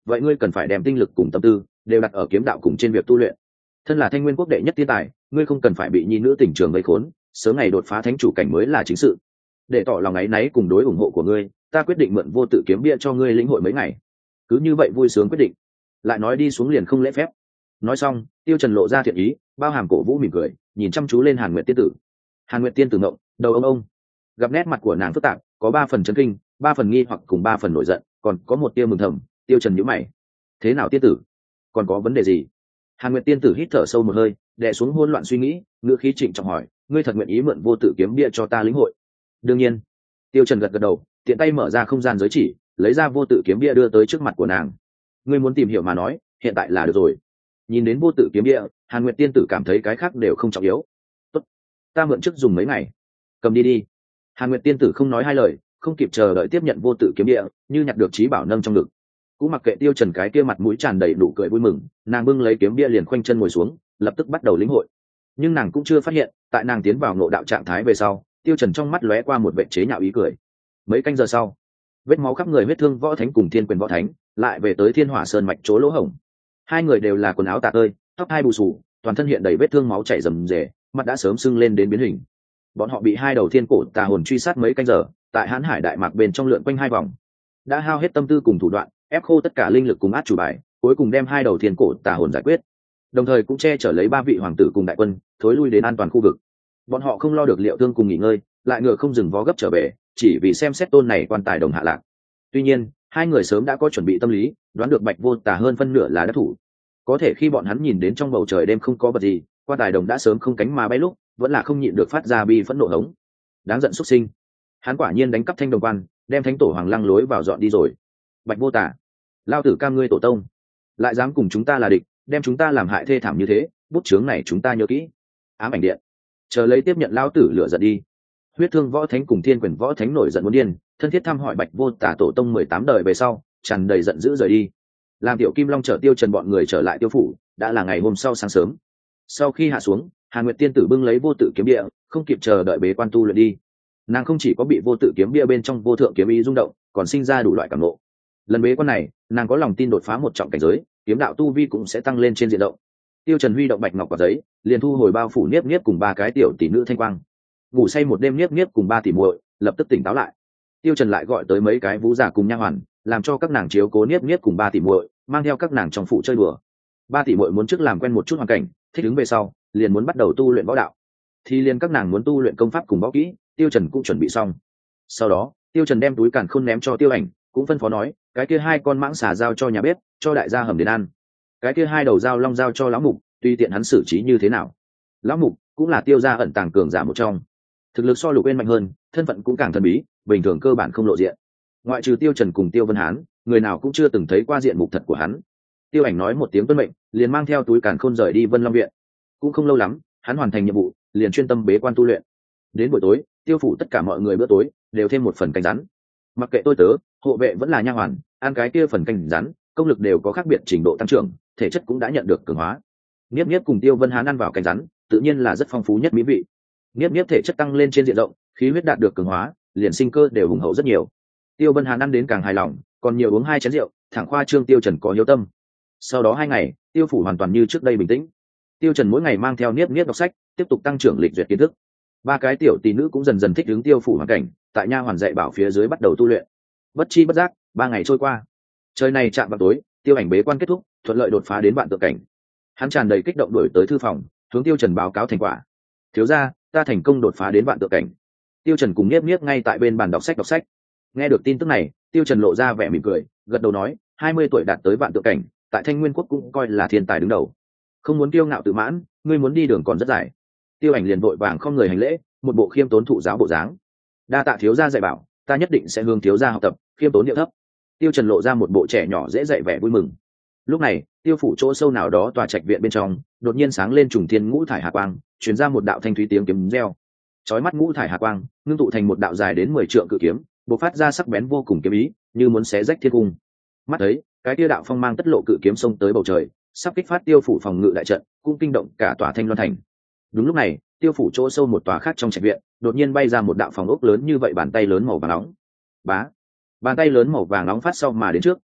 vậy ngươi cần phải đem tinh lực cùng tâm tư đều đặt ở kiếm đạo cùng trên việc tu luyện. Thân là Thanh Nguyên quốc đệ nhất thiên tài, ngươi không cần phải bị nhi nữ tình trường gây khốn, sớm ngày đột phá thánh chủ cảnh mới là chính sự. Để tỏ lòng áy náy cùng đối ủng hộ của ngươi, ta quyết định mượn vô tự kiếm bia cho ngươi lĩnh hội mấy ngày. Cứ như vậy vui sướng quyết định, lại nói đi xuống liền không lễ phép. Nói xong, Tiêu Trần lộ ra thiện ý, bao hàm cổ vũ mỉm cười, nhìn chăm chú lên Hàn Nguyệt tiên tử. Hàn Nguyệt tiên tử ngộng, đầu ông, gặp nét mặt của nàng phức tạp, có 3 phần chấn kinh, 3 phần nghi hoặc cùng 3 phần nổi giận, còn có một tia mừng thầm. Tiêu Trần nhíu mày, thế nào tiên tử, còn có vấn đề gì? Hàn Nguyệt tiên tử hít thở sâu một hơi, đè xuống hỗn loạn suy nghĩ, ngữ khí trịnh trọng hỏi, ngươi thật nguyện ý mượn vô tự kiếm bia cho ta lĩnh hội? Đương nhiên. Tiêu Trần gật gật đầu, tiện tay mở ra không gian giới chỉ, lấy ra vô tự kiếm bia đưa tới trước mặt của nàng. Ngươi muốn tìm hiểu mà nói, hiện tại là được rồi. Nhìn đến vô tự kiếm bia, Hàn Nguyệt tiên tử cảm thấy cái khác đều không trọng yếu. Tốt, ta mượn trước dùng mấy ngày, cầm đi đi. Hàn Nguyệt tiên tử không nói hai lời, không kịp chờ đợi tiếp nhận vô tự kiếm bia, như nhặt được trí bảo nâng trong ngực. Cũng mặc kệ Tiêu Trần cái kia mặt mũi tràn đầy nụ cười vui mừng, nàng bưng lấy kiếm bia liền khoanh chân ngồi xuống, lập tức bắt đầu lĩnh hội. Nhưng nàng cũng chưa phát hiện, tại nàng tiến vào ngộ đạo trạng thái về sau, Tiêu Trần trong mắt lóe qua một vẻ chế nhạo ý cười. Mấy canh giờ sau, vết máu khắp người huyết thương võ thánh cùng thiên quyền võ thánh lại về tới Thiên Hỏa Sơn mạch chỗ lỗ hổng. Hai người đều là quần áo tả tơi, tóc hai bù xù, toàn thân hiện đầy vết thương máu chảy rầm rề, mặt đã sớm sưng lên đến biến hình. Bọn họ bị hai đầu thiên cổ tà hồn truy sát mấy canh giờ, tại Hán Hải đại mạc bên trong lượn quanh hai vòng, đã hao hết tâm tư cùng thủ đoạn, ép khô tất cả linh lực cùng át chủ bài, cuối cùng đem hai đầu thiên cổ tà hồn giải quyết, đồng thời cũng che chở lấy 3 vị hoàng tử cùng đại quân thối lui đến an toàn khu vực. Bọn họ không lo được liệu thương cùng nghỉ ngơi, lại ngựa không dừng vó gấp trở về, chỉ vì xem xét tôn này quan tài đồng hạ lạc. Tuy nhiên, hai người sớm đã có chuẩn bị tâm lý, đoán được Bạch Vô Tà hơn phân nửa là đắc thủ. Có thể khi bọn hắn nhìn đến trong bầu trời đêm không có vật gì, quan tài đồng đã sớm không cánh mà bay lúc, vẫn là không nhịn được phát ra bi phẫn nộ hống. Đáng giận xuất sinh, hắn quả nhiên đánh cắp thanh đồng quan, đem thánh tổ hoàng lăng lối vào dọn đi rồi. Bạch Vô Tà, lao tử cam ngươi tổ tông, lại dám cùng chúng ta là địch, đem chúng ta làm hại thê thảm như thế, bút chướng này chúng ta nhớ kỹ. Ám ảnh điện, chờ lấy tiếp nhận lao tử lửa giận đi. Huyết thương võ thánh cùng thiên quyền võ thánh nổi giận muốn điên, thân thiết thăm hỏi Bạch Vô Tà tổ tông 18 đời về sau, tràn đầy giận dữ rời đi. Làm Tiểu Kim Long chở Tiêu Trần bọn người trở lại Tiêu phủ, đã là ngày hôm sau sáng sớm. Sau khi hạ xuống, Hàn Nguyệt tiên tử bưng lấy vô tự kiếm địa, không kịp chờ đợi bế quan tu luyện đi. Nàng không chỉ có bị vô tự kiếm bia bên trong vô thượng kiếm ý rung động, còn sinh ra đủ loại cảm ngộ. Lần bế quan này, nàng có lòng tin đột phá một trọng cảnh giới, kiếm đạo tu vi cũng sẽ tăng lên trên diện rộng. Tiêu Trần huy động bạch ngọc quả giấy, liền thu hồi bao phủ Niếp Niếp cùng 3 cái tiểu tỷ nữ thanh quang. Ngủ say một đêm Niếp Niếp cùng 3 tỷ muội lập tức tỉnh táo lại. Tiêu Trần lại gọi tới mấy cái vũ giả cùng nha hoàn, làm cho các nàng chiếu cố Niếp Niếp cùng 3 tỷ muội, mang theo các nàng trong phủ chơi đùa. 3 tỷ muội muốn trước làm quen một chút hoàn cảnh, thích ứng về sau, liền muốn bắt đầu tu luyện võ đạo. Thì liền các nàng muốn tu luyện công pháp cùng võ kỹ, Tiêu Trần cũng chuẩn bị xong. Sau đó, Tiêu Trần đem túi càn khôn ném cho Tiêu Ảnh, cũng phân phó nói, cái kia 2 con mãng xà giao cho nhà bếp, cho đại gia hầm đến ăn. Cái kia 2 đầu dao long giao cho lão mục, tùy tiện hắn xử trí như thế nào. Lão mục cũng là Tiêu gia ẩn tàng cường giả một trong, thực lực so Lục Uyên mạnh hơn, thân phận cũng càng thần bí, bình thường cơ bản không lộ diện. Ngoại trừ Tiêu Trần cùng Tiêu Vân Hán, người nào cũng chưa từng thấy qua diện mục thật của hắn. Tiêu Ảnh nói một tiếng tuân mệnh, liền mang theo túi càn khôn rời đi Vân Long viện. Cũng không lâu lắm, hắn hoàn thành nhiệm vụ, liền chuyên tâm bế quan tu luyện. Đến buổi tối, Tiêu phủ tất cả mọi người bữa tối đều thêm một phần canh rắn. Mặc kệ tôi tớ, hộ vệ vẫn là nha hoàn, ăn cái kia phần canh rắn, công lực đều có khác biệt trình độ tăng trưởng, thể chất cũng đã nhận được cường hóa. Niếp Niếp cùng Tiêu Vân Hán ăn vào canh rắn, tự nhiên là rất phong phú nhất mỹ vị. Niếp Niếp thể chất tăng lên trên diện rộng, khí huyết đạt được cường hóa, liền sinh cơ đều hùng hậu rất nhiều. Tiêu Vân Hán ăn đến càng hài lòng, còn nhiều uống 2 chén rượu, thẳng khoa trương Tiêu Trần có hiếu tâm. Sau đó 2 ngày, Tiêu phủ hoàn toàn như trước đây bình tĩnh. Tiêu Trần mỗi ngày mang theo Niếp Niếp đọc sách, tiếp tục tăng trưởng lịch duyệt kiến thức. 3 cái tiểu tỷ nữ cũng dần dần thích ứng Tiêu phủ hoàn cảnh, tại nha hoàn dạy bảo phía dưới bắt đầu tu luyện. Bất chi bất giác, 3 ngày trôi qua. Trời này chạm vào tối, Tiêu Ảnh bế quan kết thúc, thuận lợi đột phá đến vạn tượng cảnh. Hắn tràn đầy kích động đuổi tới thư phòng, hướng Tiêu Trần báo cáo thành quả. Thiếu gia, ta thành công đột phá đến vạn tượng cảnh. Tiêu Trần cùng Niếp Niếp ngay tại bên bàn đọc sách. Nghe được tin tức này, Tiêu Trần lộ ra vẻ mỉm cười, gật đầu nói, 20 tuổi đạt tới vạn tượng cảnh, tại Thanh Nguyên quốc cũng coi là thiên tài đứng đầu. Không muốn kiêu ngạo tự mãn, ngươi muốn đi đường còn rất dài. Tiêu Ảnh liền vội vàng không người hành lễ, một bộ khiêm tốn thụ giáo bộ dáng. Đa tạ thiếu gia dạy bảo, ta nhất định sẽ hướng thiếu gia học tập, khiêm tốn điệu thấp. Tiêu Trần lộ ra một bộ trẻ nhỏ dễ dạy vẻ vui mừng. Lúc này, Tiêu phủ chỗ sâu nào đó tòa trạch viện bên trong, đột nhiên sáng lên trùng thiên ngũ thải hà quang, truyền ra một đạo thanh thúy tiếng kiếm reo. Chói mắt ngũ thải hà quang, ngưng tụ thành một đạo dài đến 10 trượng cự kiếm, bộc phát ra sắc bén vô cùng kiếm ý, như muốn xé rách thiên cung. Mắt thấy, cái kia đạo phong mang tất lộ cự kiếm xông tới bầu trời, sắp kích phát Tiêu phủ phòng ngự đại trận, cũng kinh động cả tòa Thanh Loan thành. Đúng lúc này, Tiêu phủ chỗ sâu một tòa khác trong trạch viện, đột nhiên bay ra một đạo phòng ốc lớn như vậy bàn tay lớn màu vàng nóng. Bá, bàn tay lớn màu vàng nóng phát sau mà đến trước,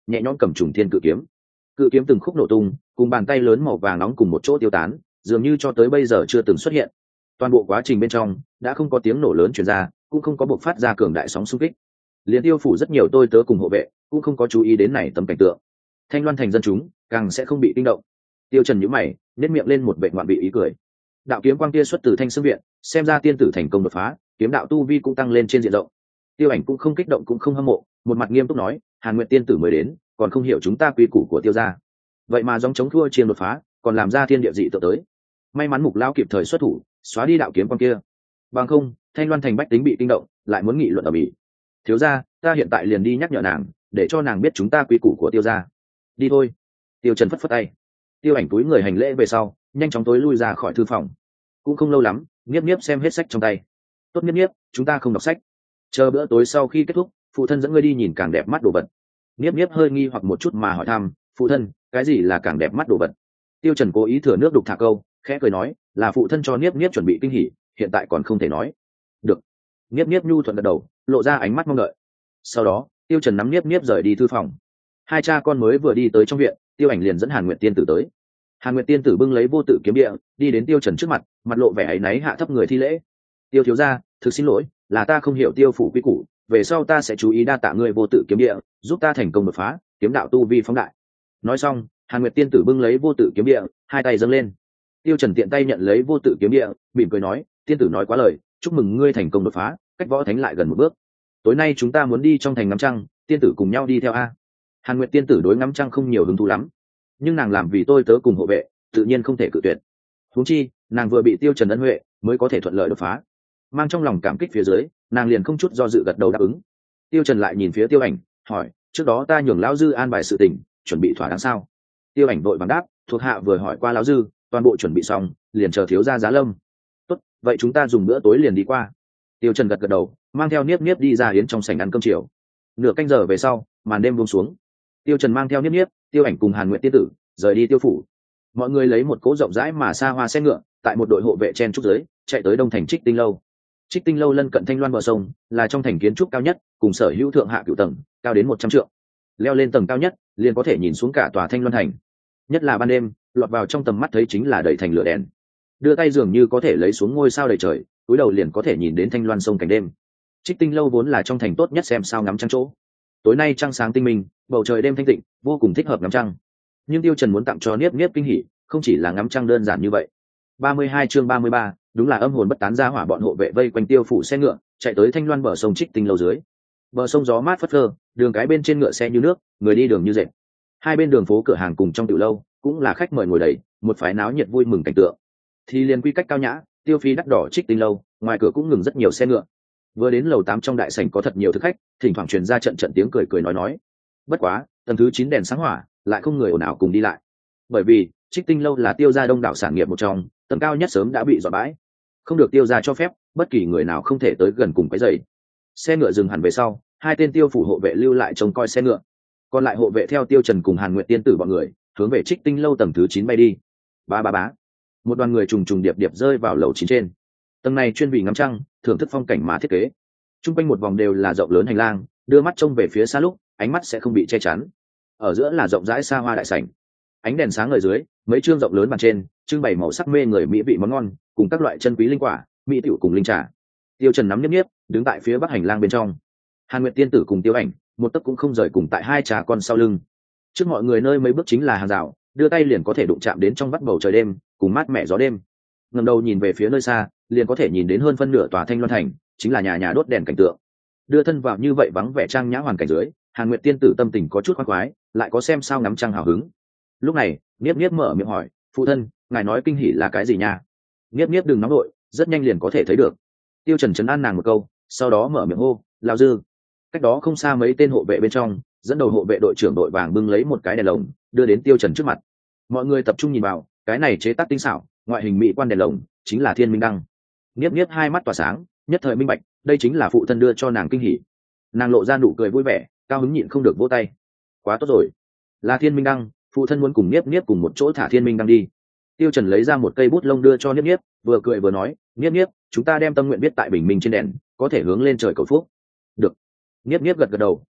nhẹ nhõm cầm trùng thiên cự kiếm. Cự kiếm từng khúc nổ tung, cùng bàn tay lớn màu vàng nóng cùng một chỗ tiêu tán, dường như cho tới bây giờ chưa từng xuất hiện. Toàn bộ quá trình bên trong đã không có tiếng nổ lớn truyền ra, cũng không có bộc phát ra cường đại sóng xung kích. Liên Tiêu phủ rất nhiều tôi tớ cùng hộ vệ cũng không có chú ý đến này tấm cảnh tượng. Thanh Loan thành dân chúng càng sẽ không bị kinh động. Tiêu Trần nhíu mày, nhếch miệng lên một vẻ ngoạn vị ý cười. Đạo kiếm quang kia xuất từ Thanh Xương viện, xem ra tiên tử thành công đột phá, kiếm đạo tu vi cũng tăng lên trên diện rộng. Tiêu Ảnh cũng không kích động cũng không hâm mộ, một mặt nghiêm túc nói, Hàn Nguyệt tiên tử mới đến, còn không hiểu chúng ta quy củ của Tiêu gia. Vậy mà giống chống thua chiên đột phá, còn làm ra thiên địa dị tự tới. May mắn Mục lão kịp thời xuất thủ, xóa đi đạo kiếm quang kia. Bằng không, Thanh Loan thành bách tính bị kinh động, lại muốn nghị luận ở mỹ. Thiếu gia, ta hiện tại liền đi nhắc nhở nàng, để cho nàng biết chúng ta quy củ của Tiêu gia. Đi thôi. Tiêu Trần phất phất tay. Tiêu Ảnh túi người hành lễ về sau, nhanh chóng tối lui ra khỏi thư phòng. Cũng không lâu lắm, Niếp Niếp xem hết sách trong tay. Tốt Niếp Niếp, chúng ta không đọc sách. Chờ bữa tối sau khi kết thúc, phụ thân dẫn ngươi đi nhìn càng đẹp mắt đồ vật. Niếp Niếp hơi nghi hoặc một chút mà hỏi thăm, phụ thân, cái gì là càng đẹp mắt đồ vật? Tiêu Trần cố ý thừa nước đục thả câu, khẽ cười nói, là phụ thân cho Niếp Niếp chuẩn bị kinh hỉ, hiện tại còn không thể nói. Được. Niếp Niếp nhu thuận gật đầu, lộ ra ánh mắt mong đợi. Sau đó, Tiêu Trần nắm Niếp Niếp rời đi thư phòng. Hai cha con mới vừa đi tới trong viện, Tiêu Ảnh liền dẫn Hàn Nguyệt tiên tử tới. Hàn Nguyệt tiên tử bưng lấy vô tự kiếm địa, đi đến Tiêu Trần trước mặt, mặt lộ vẻ áy náy hạ thấp người thi lễ. Tiêu thiếu gia, thực xin lỗi, là ta không hiểu Tiêu phủ quy củ, về sau ta sẽ chú ý đa tạ ngươi vô tự kiếm địa, giúp ta thành công đột phá, kiếm đạo tu vi phóng đại. Nói xong, Hàn Nguyệt tiên tử bưng lấy vô tự kiếm địa, hai tay dâng lên. Tiêu Trần tiện tay nhận lấy vô tự kiếm địa, mỉm cười nói, tiên tử nói quá lời, chúc mừng ngươi thành công đột phá, cách võ thánh lại gần một bước. Tối nay chúng ta muốn đi trong thành ngắm trăng, tiên tử cùng nhau đi theo a. Hàn Nguyệt tiên tử đối ngắm trăng không nhiều hứng thú lắm, nhưng nàng làm vì tôi tớ cùng hộ vệ, tự nhiên không thể cự tuyệt. Huống chi, nàng vừa bị Tiêu Trần ân huệ, mới có thể thuận lợi đột phá. Mang trong lòng cảm kích phía dưới, nàng liền không chút do dự gật đầu đáp ứng. Tiêu Trần lại nhìn phía Tiêu Ảnh, hỏi, trước đó ta nhường lão dư an bài sự tình, chuẩn bị thỏa đáng sao? Tiêu Ảnh vội vàng đáp, thuộc hạ vừa hỏi qua lão dư, toàn bộ chuẩn bị xong, liền chờ thiếu gia Giá Lâm. Tốt, vậy chúng ta dùng bữa tối liền đi qua. Tiêu Trần gật gật đầu, mang theo Niếp Niếp đi ra yến trong sảnh ăn cơm chiều. Nửa canh giờ về sau, màn đêm buông xuống. Tiêu Trần mang theo Niếp Niếp, Tiêu Ảnh cùng Hàn Nguyệt tiên tử rời đi Tiêu phủ. Mọi người lấy một cỗ rộng rãi mà xa hoa xe ngựa, tại một đội hộ vệ chen trúc dưới, chạy tới đông thành Trích Tinh lâu. Trích Tinh lâu lân cận Thanh Loan bờ sông, là trong thành kiến trúc cao nhất, cùng sở hữu thượng hạ cửu tầng, cao đến 100 trượng. Leo lên tầng cao nhất, liền có thể nhìn xuống cả tòa Thanh Loan thành. Nhất là ban đêm, lọt vào trong tầm mắt thấy chính là đầy thành lửa đèn. Đưa tay dường như có thể lấy xuống ngôi sao đầy trời, cúi đầu liền có thể nhìn đến Thanh Loan sông cảnh đêm. Trích Tinh lâu vốn là trong thành tốt nhất xem sao ngắm trăng chỗ. Tối nay trăng sáng tinh minh, bầu trời đêm thanh tịnh, vô cùng thích hợp ngắm trăng. Nhưng Tiêu Trần muốn tặng cho Niếp Niếp kinh hỉ, không chỉ là ngắm trăng đơn giản như vậy. 32 chương 33, đúng là âm hồn bất tán ra hỏa bọn hộ vệ vây quanh Tiêu phủ xe ngựa, chạy tới Thanh Loan bờ sông Trích Tinh lâu dưới. Bờ sông gió mát phất phơ, đường cái bên trên ngựa xe như nước, người đi đường như dệt. Hai bên đường phố cửa hàng cùng trong tiểu lâu cũng là khách mời ngồi đầy, một phái náo nhiệt vui mừng cảnh tượng. Thì liền quy cách cao nhã, tiêu phí đắt đỏ Trích Tinh lâu, ngoài cửa cũng ngừng rất nhiều xe ngựa. Vừa đến lầu 8 trong đại sảnh có thật nhiều thực khách, thỉnh thoảng truyền ra trận trận tiếng cười cười nói. Bất quá, tầng thứ 9 đèn sáng hỏa, lại không người ồn ào cùng đi lại. Bởi vì, Trích Tinh lâu là Tiêu gia đông đảo sản nghiệp một trong, tầng cao nhất sớm đã bị dọn bãi, không được Tiêu gia cho phép, bất kỳ người nào không thể tới gần cùng quấy rầy. Xe ngựa dừng hẳn về sau, hai tên Tiêu phủ hộ vệ lưu lại trông coi xe ngựa. Còn lại hộ vệ theo Tiêu Trần cùng Hàn Nguyệt tiên tử bọn người, hướng về Trích Tinh lâu tầng thứ 9 bay đi. Bá. Một đoàn người trùng trùng điệp điệp rơi vào lầu 9 trên. Tầng này chuyên vì ngắm trăng, thưởng thức phong cảnh mà thiết kế. Trung quanh một vòng đều là rộng lớn hành lang, đưa mắt trông về phía xa lúc, ánh mắt sẽ không bị che chắn. Ở giữa là rộng rãi xa hoa đại sảnh. Ánh đèn sáng ở dưới, mấy chương rộng lớn bàn trên, trưng bày màu sắc mê người mỹ vị món ngon, cùng các loại chân quý linh quả, mỹ tiểu cùng linh trà. Tiêu Trần nắm Niếp Niếp, đứng tại phía bắc hành lang bên trong. Hàn Nguyệt tiên tử cùng Tiêu Ảnh, một tấc cũng không rời cùng tại hai trà con sau lưng. Trước mọi người nơi mấy bước chính là hàng rào, đưa tay liền có thể đụng chạm đến trong vắt bầu trời đêm, cùng mát mẻ gió đêm. Ngẩng đầu nhìn về phía nơi xa, liền có thể nhìn đến hơn phân nửa tòa Thanh Loan thành, chính là nhà nhà đốt đèn cảnh tượng. Đưa thân vào như vậy vắng vẻ trang nhã hoàn cảnh dưới, Hàn Nguyệt tiên tử tâm tình có chút khoan khoái, lại có xem sao ngắm trăng hào hứng. Lúc này, Niếp Niếp mở miệng hỏi, phụ thân, ngài nói kinh hỉ là cái gì nha? Niếp Niếp đừng nóng nội, rất nhanh liền có thể thấy được. Tiêu Trần trấn an nàng một câu, sau đó mở miệng hô, lão dư. Cách đó không xa mấy tên hộ vệ bên trong, dẫn đầu hộ vệ đội trưởng đội vàng bưng lấy một cái đèn lồng, đưa đến Tiêu Trần trước mặt. Mọi người tập trung nhìn vào, cái này chế tác tinh xảo, ngoại hình mỹ quan đèn lồng, chính là Thiên Minh đăng. Niếp Niếp hai mắt tỏa sáng, nhất thời minh bạch, đây chính là phụ thân đưa cho nàng kinh hỉ. Nàng lộ ra nụ cười vui vẻ, cao hứng nhịn không được vỗ tay. Quá tốt rồi, là Thiên Minh đăng, phụ thân muốn cùng Niếp Niếp cùng một chỗ thả Thiên Minh đăng đi. Tiêu Trần lấy ra một cây bút lông đưa cho Niếp Niếp, vừa cười vừa nói, Niếp Niếp, chúng ta đem tâm nguyện viết tại bình minh trên đèn, có thể hướng lên trời cầu phúc. Được. Niếp Niếp gật gật đầu,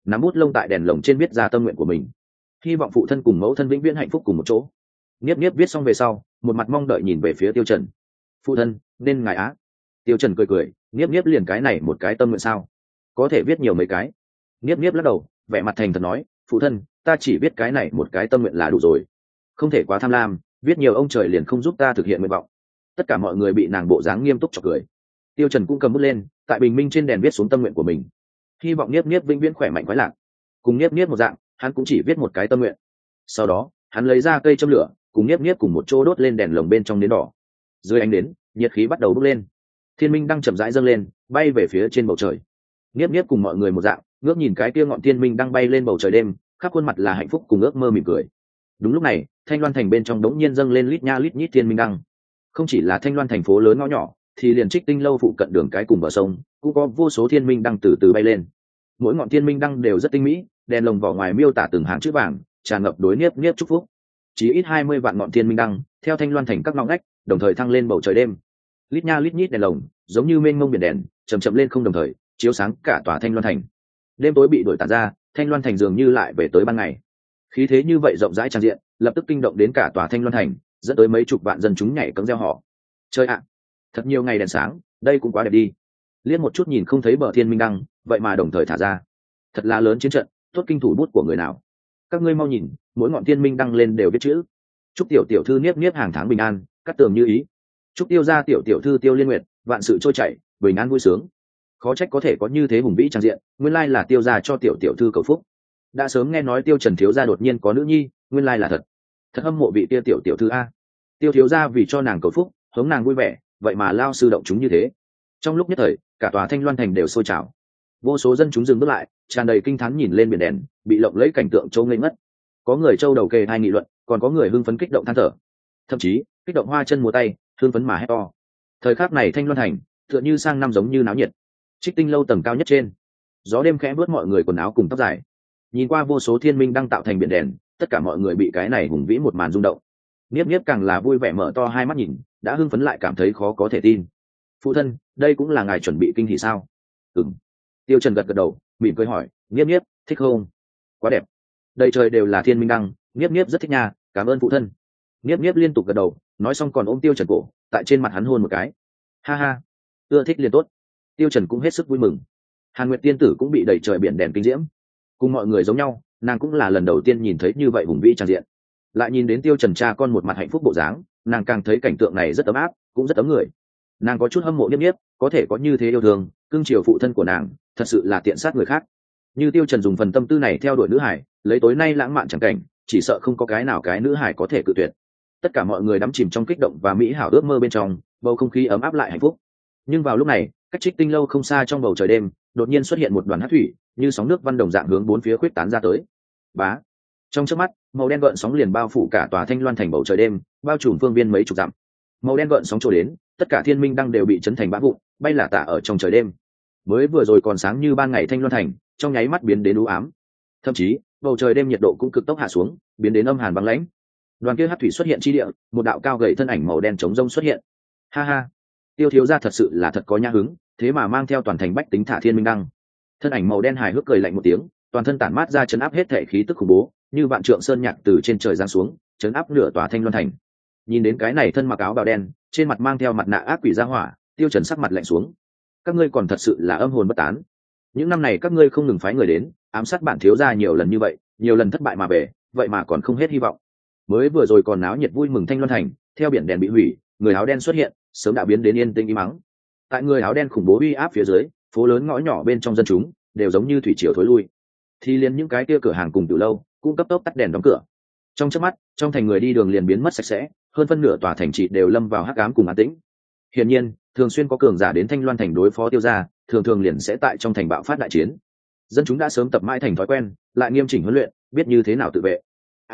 nắm bút lông tại đèn lồng trên viết ra tâm nguyện của mình, hy vọng phụ thân cùng mẫu thân vĩnh viễn hạnh phúc cùng một chỗ. Niếp Niếp viết xong về sau, một mặt mong đợi nhìn về phía Tiêu Trần. Phụ thân, nên ngài á. Tiêu Trần cười cười, Niếp Niếp liền cái này một cái tâm nguyện sao? Có thể viết nhiều mấy cái. Niếp Niếp lắc đầu, vẻ mặt thành thật nói, phụ thân, ta chỉ viết cái này một cái tâm nguyện là đủ rồi, không thể quá tham lam, viết nhiều ông trời liền không giúp ta thực hiện nguyện vọng. Tất cả mọi người bị nàng bộ dáng nghiêm túc chọc cười. Tiêu Trần cũng cầm bút lên, tại bình minh trên đèn viết xuống tâm nguyện của mình, hy vọng Niếp Niếp vĩnh viễn khỏe mạnh khoái lạc. Cùng Niếp Niếp một dạng, hắn cũng chỉ viết một cái tâm nguyện. Sau đó, hắn lấy ra cây châm lửa, cùng Niếp Niếp cùng một chỗ đốt lên đèn lồng bên trong nến đỏ. Dưới ánh nến, nhiệt khí bắt đầu bốc lên, thiên minh đang chậm rãi dâng lên, bay về phía trên bầu trời. Niếp Niếp cùng mọi người một dạng, ngước nhìn cái kia ngọn thiên minh đang bay lên bầu trời đêm, khắp khuôn mặt là hạnh phúc cùng ước mơ mỉm cười. Đúng lúc này, Thanh Loan thành bên trong đống nhiên dâng lên lít nha lít nhít thiên minh đăng. Không chỉ là Thanh Loan thành phố lớn ngõ nhỏ, thì liền Trích Tinh lâu phụ cận đường cái cùng bờ sông cũng có vô số thiên minh đăng từ từ bay lên. Mỗi ngọn thiên minh đăng đều rất tinh mỹ, đèn lồng vỏ ngoài miêu tả từng hàng chữ vàng, tràn ngập đối Niếp Niếp chúc phúc. Chỉ ít 20 vạn ngọn thiên minh đăng theo Thanh Loan thành các ngõ ngách, đồng thời thăng lên bầu trời đêm. Lít nha lít nhít đèn lồng, giống như mênh mông biển đèn, chậm chậm lên không đồng thời, chiếu sáng cả tòa Thanh Loan thành. Đêm tối bị đuổi tàn ra, Thanh Loan thành dường như lại về tới ban ngày. Khí thế như vậy rộng rãi tràn diện, lập tức kinh động đến cả tòa Thanh Loan thành, dẫn tới mấy chục vạn dân chúng nhảy cẫng reo hò. Chơi ạ, thật nhiều ngày đèn sáng, đây cũng quá đẹp đi. Liên một chút nhìn không thấy bờ thiên minh đăng, vậy mà đồng thời thả ra. Thật là lớn chiến trận, tốt kinh thủ bút của người nào. Các ngươi mau nhìn, mỗi ngọn thiên minh đăng lên đều viết chữ. Chúc tiểu tiểu thư Niếp Niếp hàng tháng bình an, cát tường như ý. Chúc Tiêu gia tiểu tiểu thư Tiêu Liên Nguyệt, vạn sự trôi chảy, bình an vui sướng. Khó trách có thể có như thế hùng vĩ trang diện, nguyên lai là Tiêu gia cho tiểu tiểu thư cầu phúc. Đã sớm nghe nói Tiêu Trần thiếu gia đột nhiên có nữ nhi, nguyên lai là thật. Thật hâm mộ vị Tiêu tiểu tiểu thư a. Tiêu thiếu gia vì cho nàng cầu phúc, hống nàng vui vẻ, vậy mà lao sư động chúng như thế. Trong lúc nhất thời, cả tòa Thanh Loan thành đều sôi trào. Vô số dân chúng dừng bước lại, tràn đầy kinh thán nhìn lên biển đèn, bị lộng lẫy cảnh tượng trâu ngây ngất. Có người trâu đầu kề hai nghị luận, còn có người hưng phấn kích động than thở. Thậm chí, kích động hoa chân múa tay, hưng phấn mà hét to. Thời khắc này Thanh Loan thành tựa như sang năm giống như náo nhiệt. Trích Tinh lâu tầng cao nhất trên, gió đêm khẽ bước mọi người quần áo cùng tóc dài, nhìn qua vô số thiên minh đang tạo thành biển đèn, tất cả mọi người bị cái này hùng vĩ một màn rung động. Niếp Niếp càng là vui vẻ mở to hai mắt nhìn, đã hưng phấn lại cảm thấy khó có thể tin. Phụ thân, đây cũng là ngài chuẩn bị kinh hỉ sao? Ừm. Tiêu Trần gật gật đầu, mỉm cười hỏi, Niếp Niếp thích không? Quá đẹp, đầy trời đều là thiên minh đăng, Niếp Niếp rất thích nha, cảm ơn phụ thân. Niếp Niếp liên tục gật đầu, nói xong còn ôm Tiêu Trần cổ, tại trên mặt hắn hôn một cái. Ha ha, ưa thích liền tốt. Tiêu Trần cũng hết sức vui mừng. Hàn Nguyệt tiên tử cũng bị đầy trời biển đèn kinh diễm, cùng mọi người giống nhau, nàng cũng là lần đầu tiên nhìn thấy như vậy hùng vĩ tràn diện. Lại nhìn đến Tiêu Trần cha con một mặt hạnh phúc bộ dáng, nàng càng thấy cảnh tượng này rất ấm áp, cũng rất ấm người. Nàng có chút hâm mộ Niếp Niếp, có thể có như thế yêu thương, cưng chiều phụ thân của nàng, thật sự là tiện sát người khác. Như Tiêu Trần dùng phần tâm tư này theo đuổi nữ hải, lấy tối nay lãng mạn chẳng cảnh, chỉ sợ không có cái nào cái nữ hải có thể cự tuyệt. Tất cả mọi người đắm chìm trong kích động và mỹ hảo ước mơ bên trong, bầu không khí ấm áp lại hạnh phúc. Nhưng vào lúc này, cách Trích Tinh lâu không xa trong bầu trời đêm, đột nhiên xuất hiện một đoàn hắc thủy, như sóng nước văn đồng dạng hướng bốn phía khuyết tán ra tới. Bá, trong chớp mắt, màu đen gợn sóng liền bao phủ cả tòa Thanh Loan thành bầu trời đêm, bao trùm phương viên mấy chục dặm. Màu đen gợn sóng trôi đến, tất cả thiên minh đăng đều bị chấn thành bã vụn, bay lả tả ở trong trời đêm. Mới vừa rồi còn sáng như ban ngày Thanh Loan thành, trong nháy mắt biến đến u ám. Thậm chí, bầu trời đêm nhiệt độ cũng cực tốc hạ xuống, biến đến âm hàn băng lãnh. Đoàn kia hắc thủy xuất hiện chi địa, một đạo cao gầy thân ảnh màu đen trống rông xuất hiện. Ha ha, Tiêu thiếu gia thật sự là thật có nhã hứng, thế mà mang theo toàn thành bách tính thả thiên minh đăng. Thân ảnh màu đen hài hước cười lạnh một tiếng, toàn thân tản mát ra chấn áp hết thể khí tức khủng bố, như vạn trượng sơn nhạc từ trên trời giáng xuống, chấn áp nửa tòa Thanh Loan thành. Nhìn đến cái này thân mặc áo bào đen, trên mặt mang theo mặt nạ ác quỷ gia hỏa, Tiêu Trần sắc mặt lạnh xuống. Các ngươi còn thật sự là âm hồn bất tán. Những năm này các ngươi không ngừng phái người đến ám sát bản thiếu gia nhiều lần như vậy, nhiều lần thất bại mà về, vậy mà còn không hết hy vọng. Mới vừa rồi còn náo nhiệt vui mừng Thanh Loan thành, theo biển đèn bị hủy, người áo đen xuất hiện, sớm đã biến đến yên tĩnh im mắng. Tại người áo đen khủng bố uy áp phía dưới, phố lớn ngõ nhỏ bên trong dân chúng đều giống như thủy triều thối lui. Thì liền những cái kia cửa hàng cùng từ lâu cũng cấp tốc tắt đèn đóng cửa. Trong chớp mắt, trong thành người đi đường liền biến mất sạch sẽ, hơn phân nửa tòa thành trị đều lâm vào hắc ám cùng an tĩnh. Hiển nhiên, thường xuyên có cường giả đến Thanh Loan thành đối phó Tiêu gia, thường thường liền sẽ tại trong thành bạo phát đại chiến. Dân chúng đã sớm tập mãi thành thói quen, lại nghiêm chỉnh huấn luyện, biết như thế nào tự vệ.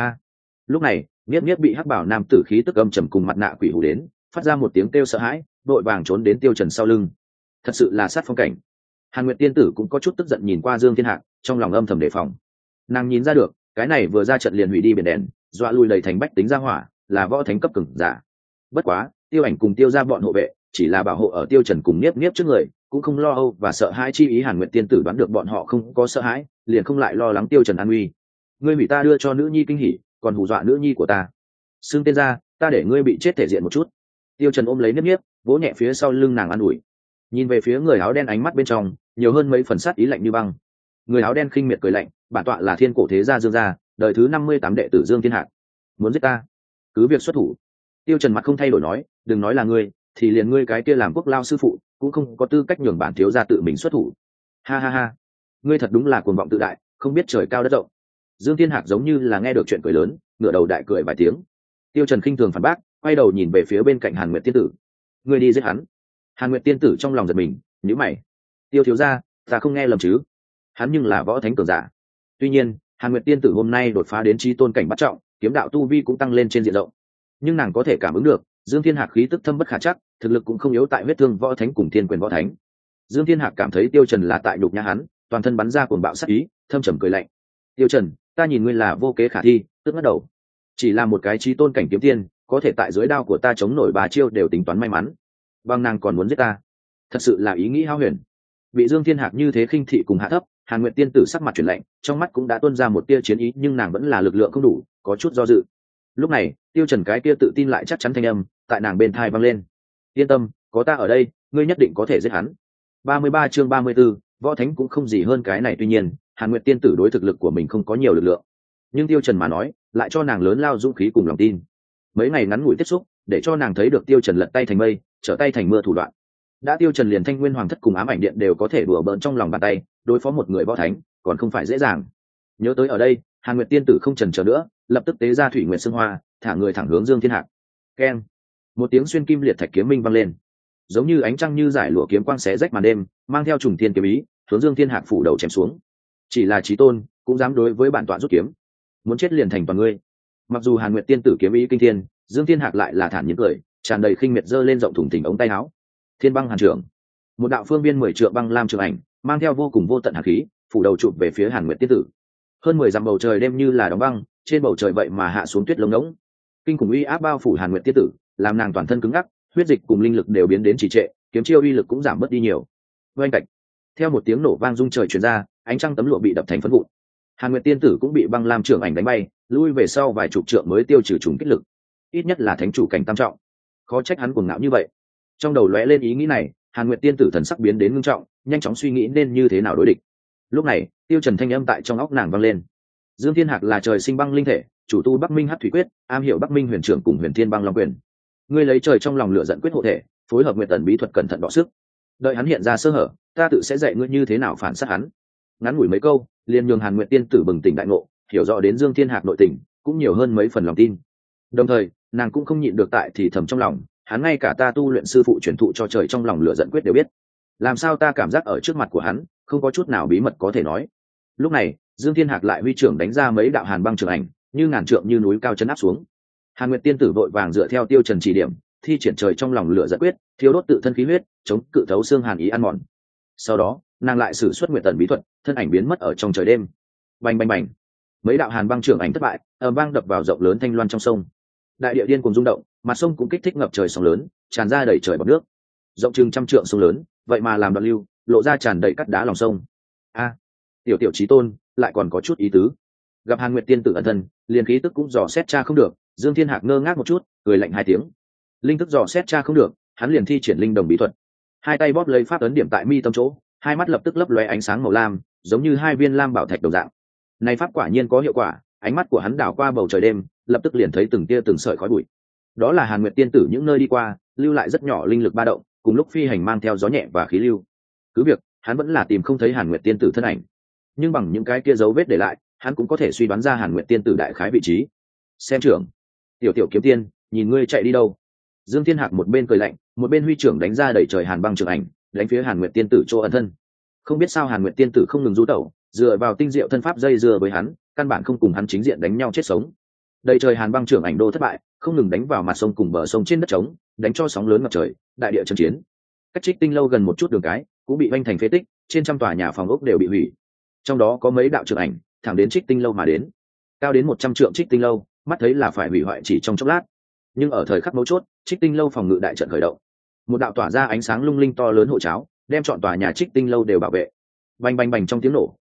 Lúc này, Niếp Niếp bị hắc bảo nam tử khí tức âm trầm cùng mặt nạ quỷ hù đến, phát ra một tiếng kêu sợ hãi, đội vàng trốn đến Tiêu Trần sau lưng. Thật sự là sát phong cảnh. Hàn Nguyệt tiên tử cũng có chút tức giận nhìn qua Dương Thiên Hạc, trong lòng âm thầm đề phòng. Nàng nhìn ra được, cái này vừa ra trận liền hủy đi biển đèn, dọa lui đầy thành bách tính ra hỏa, là võ thánh cấp cường giả. Bất quá, Tiêu Ảnh cùng Tiêu gia bọn hộ vệ, chỉ là bảo hộ ở Tiêu Trần cùng Niếp Niếp trước người, cũng không lo âu và sợ hãi chi ý. Hàn Nguyệt tiên tử đoán được bọn họ không có sợ hãi, liền không lại lo lắng tiêu trần an nguy. Ngươi hủy ta đưa cho nữ nhi kinh hỉ, còn hù dọa nữ nhi của ta, xưng tên ra, ta để ngươi bị chết thể diện một chút. Tiêu trần ôm lấy Niếp Niếp, vỗ nhẹ phía sau lưng nàng an ủi. Nhìn về phía người áo đen, ánh mắt bên trong nhiều hơn mấy phần sát ý lạnh như băng. Người áo đen khinh miệt cười lạnh, bản tọa là thiên cổ thế gia Dương gia, đời thứ 58 đệ tử Dương Thiên Hạc, muốn giết ta cứ việc xuất thủ. Tiêu trần mặt không thay đổi nói, đừng nói là ngươi, thì liền ngươi cái kia làm quốc lao sư phụ cũng không có tư cách nhường bản thiếu gia tự mình xuất thủ. Ha ha ha, ngươi thật đúng là cuồng vọng tự đại, không biết trời cao đất rộng. Dương Thiên Hạc giống như là nghe được chuyện cười lớn, ngửa đầu đại cười vài tiếng. Tiêu trần khinh thường phản bác, quay đầu nhìn về phía bên cạnh Hàn Nguyệt tiên tử. Ngươi đi giết hắn. Hàn Nguyệt tiên tử trong lòng giật mình, nhíu mày. Tiêu thiếu gia, ta không nghe lầm chứ? Hắn nhưng là võ thánh cường giả. Tuy nhiên, Hàn Nguyệt tiên tử hôm nay đột phá đến chí tôn cảnh bắt trọng, kiếm đạo tu vi cũng tăng lên trên diện rộng. Nhưng nàng có thể cảm ứng được, Dương Thiên Hạc khí tức thâm bất khả trắc, thực lực cũng không yếu tại huyết thương võ thánh cùng thiên quyền võ thánh. Dương Thiên Hạc cảm thấy Tiêu Trần là tại nhục nhã hắn, toàn thân bắn ra cuồng bạo sát ý, thâm trầm cười lạnh. Tiêu Trần, ta nhìn ngươi là vô kế khả thi, tức ngất đầu. Chỉ là một cái chí tôn cảnh kiếm tiên, có thể tại dưới đao của ta chống nổi 3 chiêu đều tính toán may mắn. Bằng nàng còn muốn giết ta, thật sự là ý nghĩ hão huyền. Bị Dương Thiên Hạc như thế khinh thị cùng hạ thấp, Hàn Nguyệt tiên tử sắc mặt chuyển lạnh, trong mắt cũng đã tuôn ra một tia chiến ý, nhưng nàng vẫn là lực lượng không đủ, có chút do dự. Lúc này, Tiêu Trần cái kia tự tin lại chắc chắn thanh âm tại nàng bên tai vang lên. Yên tâm, có ta ở đây, ngươi nhất định có thể giết hắn. 33 chương 34, võ thánh cũng không gì hơn cái này. Tuy nhiên, Hàn Nguyệt tiên tử đối thực lực của mình không có nhiều lực lượng, nhưng Tiêu Trần mà nói, lại cho nàng lớn lao dũng khí cùng lòng tin. Mấy ngày ngắn ngủi tiếp xúc, để cho nàng thấy được Tiêu Trần lật tay thành mây, trở tay thành mưa thủ đoạn. Đã Tiêu Trần liền Thanh Nguyên Hoàng thất cùng Ám Ảnh Điện đều có thể đùa bỡn trong lòng bàn tay, đối phó một người võ thánh, còn không phải dễ dàng. Nhớ tới ở đây, Hàn Nguyệt tiên tử không chần chờ nữa, lập tức tế ra Thủy Nguyệt Sương Hoa, thả người thẳng hướng Dương Thiên Hạc. Keng! Một tiếng xuyên kim liệt thạch kiếm minh vang lên, giống như ánh trăng như giải lụa kiếm quang xé rách màn đêm, mang theo trùng thiên kiếm ý, hướng Dương Thiên Hạc phủ đầu chém xuống. Chỉ là chí tôn, cũng dám đối với bản tọa rút kiếm, muốn chết liền thành toàn ngươi. Mặc dù Hàn Nguyệt tiên tử kiếm ý kinh thiên, Dương Thiên Hạc lại là thản nhiên cười, tràn đầy khinh miệt giơ lên rộng thùng thình ống tay áo. Thiên băng hàn trưởng, một đạo phương viên 10 trượng băng lam trường ảnh, mang theo vô cùng vô tận hàn khí, phủ đầu chụp về phía Hàn Nguyệt tiên tử. Hơn 10 dặm bầu trời đêm như là đóng băng, trên bầu trời vậy mà hạ xuống tuyết lông ngỗng. Kinh khủng uy áp bao phủ Hàn Nguyệt tiên tử, làm nàng toàn thân cứng ngắc, huyết dịch cùng linh lực đều biến đến trì trệ, kiếm chiêu uy lực cũng giảm bớt đi nhiều. Oanh cạch, theo một tiếng nổ vang rung trời truyền ra, ánh trăng tấm lụa bị đập thành phấn vụn. Hàn Nguyệt tiên tử cũng bị băng lam trưởng ảnh đánh bay, lui về sau vài chục trượng mới tiêu trừ trùng kích lực. Ít nhất là thánh chủ cảnh tam trọng, khó trách hắn cuồng ngạo như vậy. Trong đầu lóe lên ý nghĩ này, Hàn Nguyệt tiên tử thần sắc biến đến ngưng trọng, nhanh chóng suy nghĩ nên như thế nào đối địch. Lúc này, Tiêu Trần thanh âm tại trong óc nàng vang lên. Dương Thiên Hạc là trời sinh băng linh thể, chủ tu Bắc Minh Hắc Thủy Quyết, am hiểu Bắc Minh Huyền Trưởng cùng Huyền Thiên Băng Long Quyền. Ngươi lấy trời trong lòng lửa giận quyết hộ thể, phối hợp Nguyệt Tần bí thuật cẩn thận đọ sức. Đợi hắn hiện ra sơ hở, ta tự sẽ dạy ngươi như thế nào phản sát hắn. Ngắn ngủi mấy câu, liền nhường Hàn Nguyệt tiên tử bừng tỉnh đại ngộ, hiểu rõ đến Dương Thiên Hạc nội tình, cũng nhiều hơn mấy phần lòng tin. Đồng thời, nàng cũng không nhịn được tại thì thầm trong lòng, hắn ngay cả ta tu luyện sư phụ truyền thụ cho trời trong lòng lửa giận quyết đều biết. Làm sao ta cảm giác ở trước mặt của hắn, không có chút nào bí mật có thể nói. Lúc này, Dương Thiên Hạc lại huy trưởng đánh ra mấy đạo hàn băng trường ảnh, như ngàn trượng như núi cao chấn áp xuống. Hàn Nguyệt tiên tử vội vàng dựa theo Tiêu Trần chỉ điểm, thi triển trời trong lòng lửa giận quyết, thiêu đốt tự thân khí huyết, chống cự thấu xương hàn ý ăn mòn. Sau đó, nàng lại sử xuất Nguyệt Tần bí thuật, thân ảnh biến mất ở trong trời đêm. Bành bành bành, mấy đạo hàn băng trường ảnh thất bại, ầm vang đập vào rộng lớn thanh loan trong sông. Đại địa điên cuồng rung động, mặt sông cũng kích thích ngập trời sóng lớn, tràn ra đầy trời bọt nước. Rộng chừng trăm trượng sông lớn, vậy mà làm đoạn lưu, lộ ra tràn đầy cắt đá lòng sông. A, tiểu tiểu chí tôn, lại còn có chút ý tứ. Gặp Hàn Nguyệt tiên tử ẩn thân, liền khí tức cũng dò xét tra không được. Dương Thiên Hạc ngơ ngác một chút, cười lạnh hai tiếng. Linh thức dò xét tra không được, hắn liền thi triển linh đồng bí thuật, hai tay bóp lấy pháp ấn điểm tại mi tâm chỗ, hai mắt lập tức lấp lóe ánh sáng màu lam, giống như hai viên lam bảo thạch đồng dạng. Này pháp quả nhiên có hiệu quả, ánh mắt của hắn đảo qua bầu trời đêm, lập tức liền thấy từng tia từng sợi khói bụi. Đó là Hàn Nguyệt tiên tử những nơi đi qua, lưu lại rất nhỏ linh lực ba động, cùng lúc phi hành mang theo gió nhẹ và khí lưu. Cứ việc, hắn vẫn là tìm không thấy Hàn Nguyệt tiên tử thân ảnh, nhưng bằng những cái kia dấu vết để lại, hắn cũng có thể suy đoán ra Hàn Nguyệt tiên tử đại khái vị trí. Xem trưởng, tiểu tiểu kiếm tiên, nhìn ngươi chạy đi đâu? Dương Thiên Hạc một bên cười lạnh, một bên huy trưởng đánh ra đẩy trời hàn băng trường ảnh, đánh phía Hàn Nguyệt tiên tử chỗ ẩn thân. Không biết sao Hàn Nguyệt tiên tử không ngừng du tẩu, dựa vào tinh diệu thân pháp dây dưa với hắn, căn bản không cùng hắn chính diện đánh nhau chết sống. Đẩy trời hàn băng trường ảnh đô thất bại, không ngừng đánh vào mặt sông cùng bờ sông trên đất trống, đánh cho sóng lớn ngập trời, đại địa chấn chiến. Cách Trích Tinh lâu gần một chút đường cái, cũng bị vênh thành phế tích, trên trăm tòa nhà phòng ốc đều bị hủy. Trong đó có mấy đạo trường ảnh thẳng đến Trích Tinh lâu mà đến. Cao đến 100 trượng Trích Tinh lâu, mắt thấy là phải hủy hoại chỉ trong chốc lát. Nhưng ở thời khắc mấu chốt, Trích Tinh lâu phòng ngự đại trận khởi động. Một đạo tỏa ra ánh sáng lung linh to lớn hộ cháo, đem trọn tòa nhà Trích Tinh lâu đều bảo vệ. Bành bành bành trong tiếng nổ,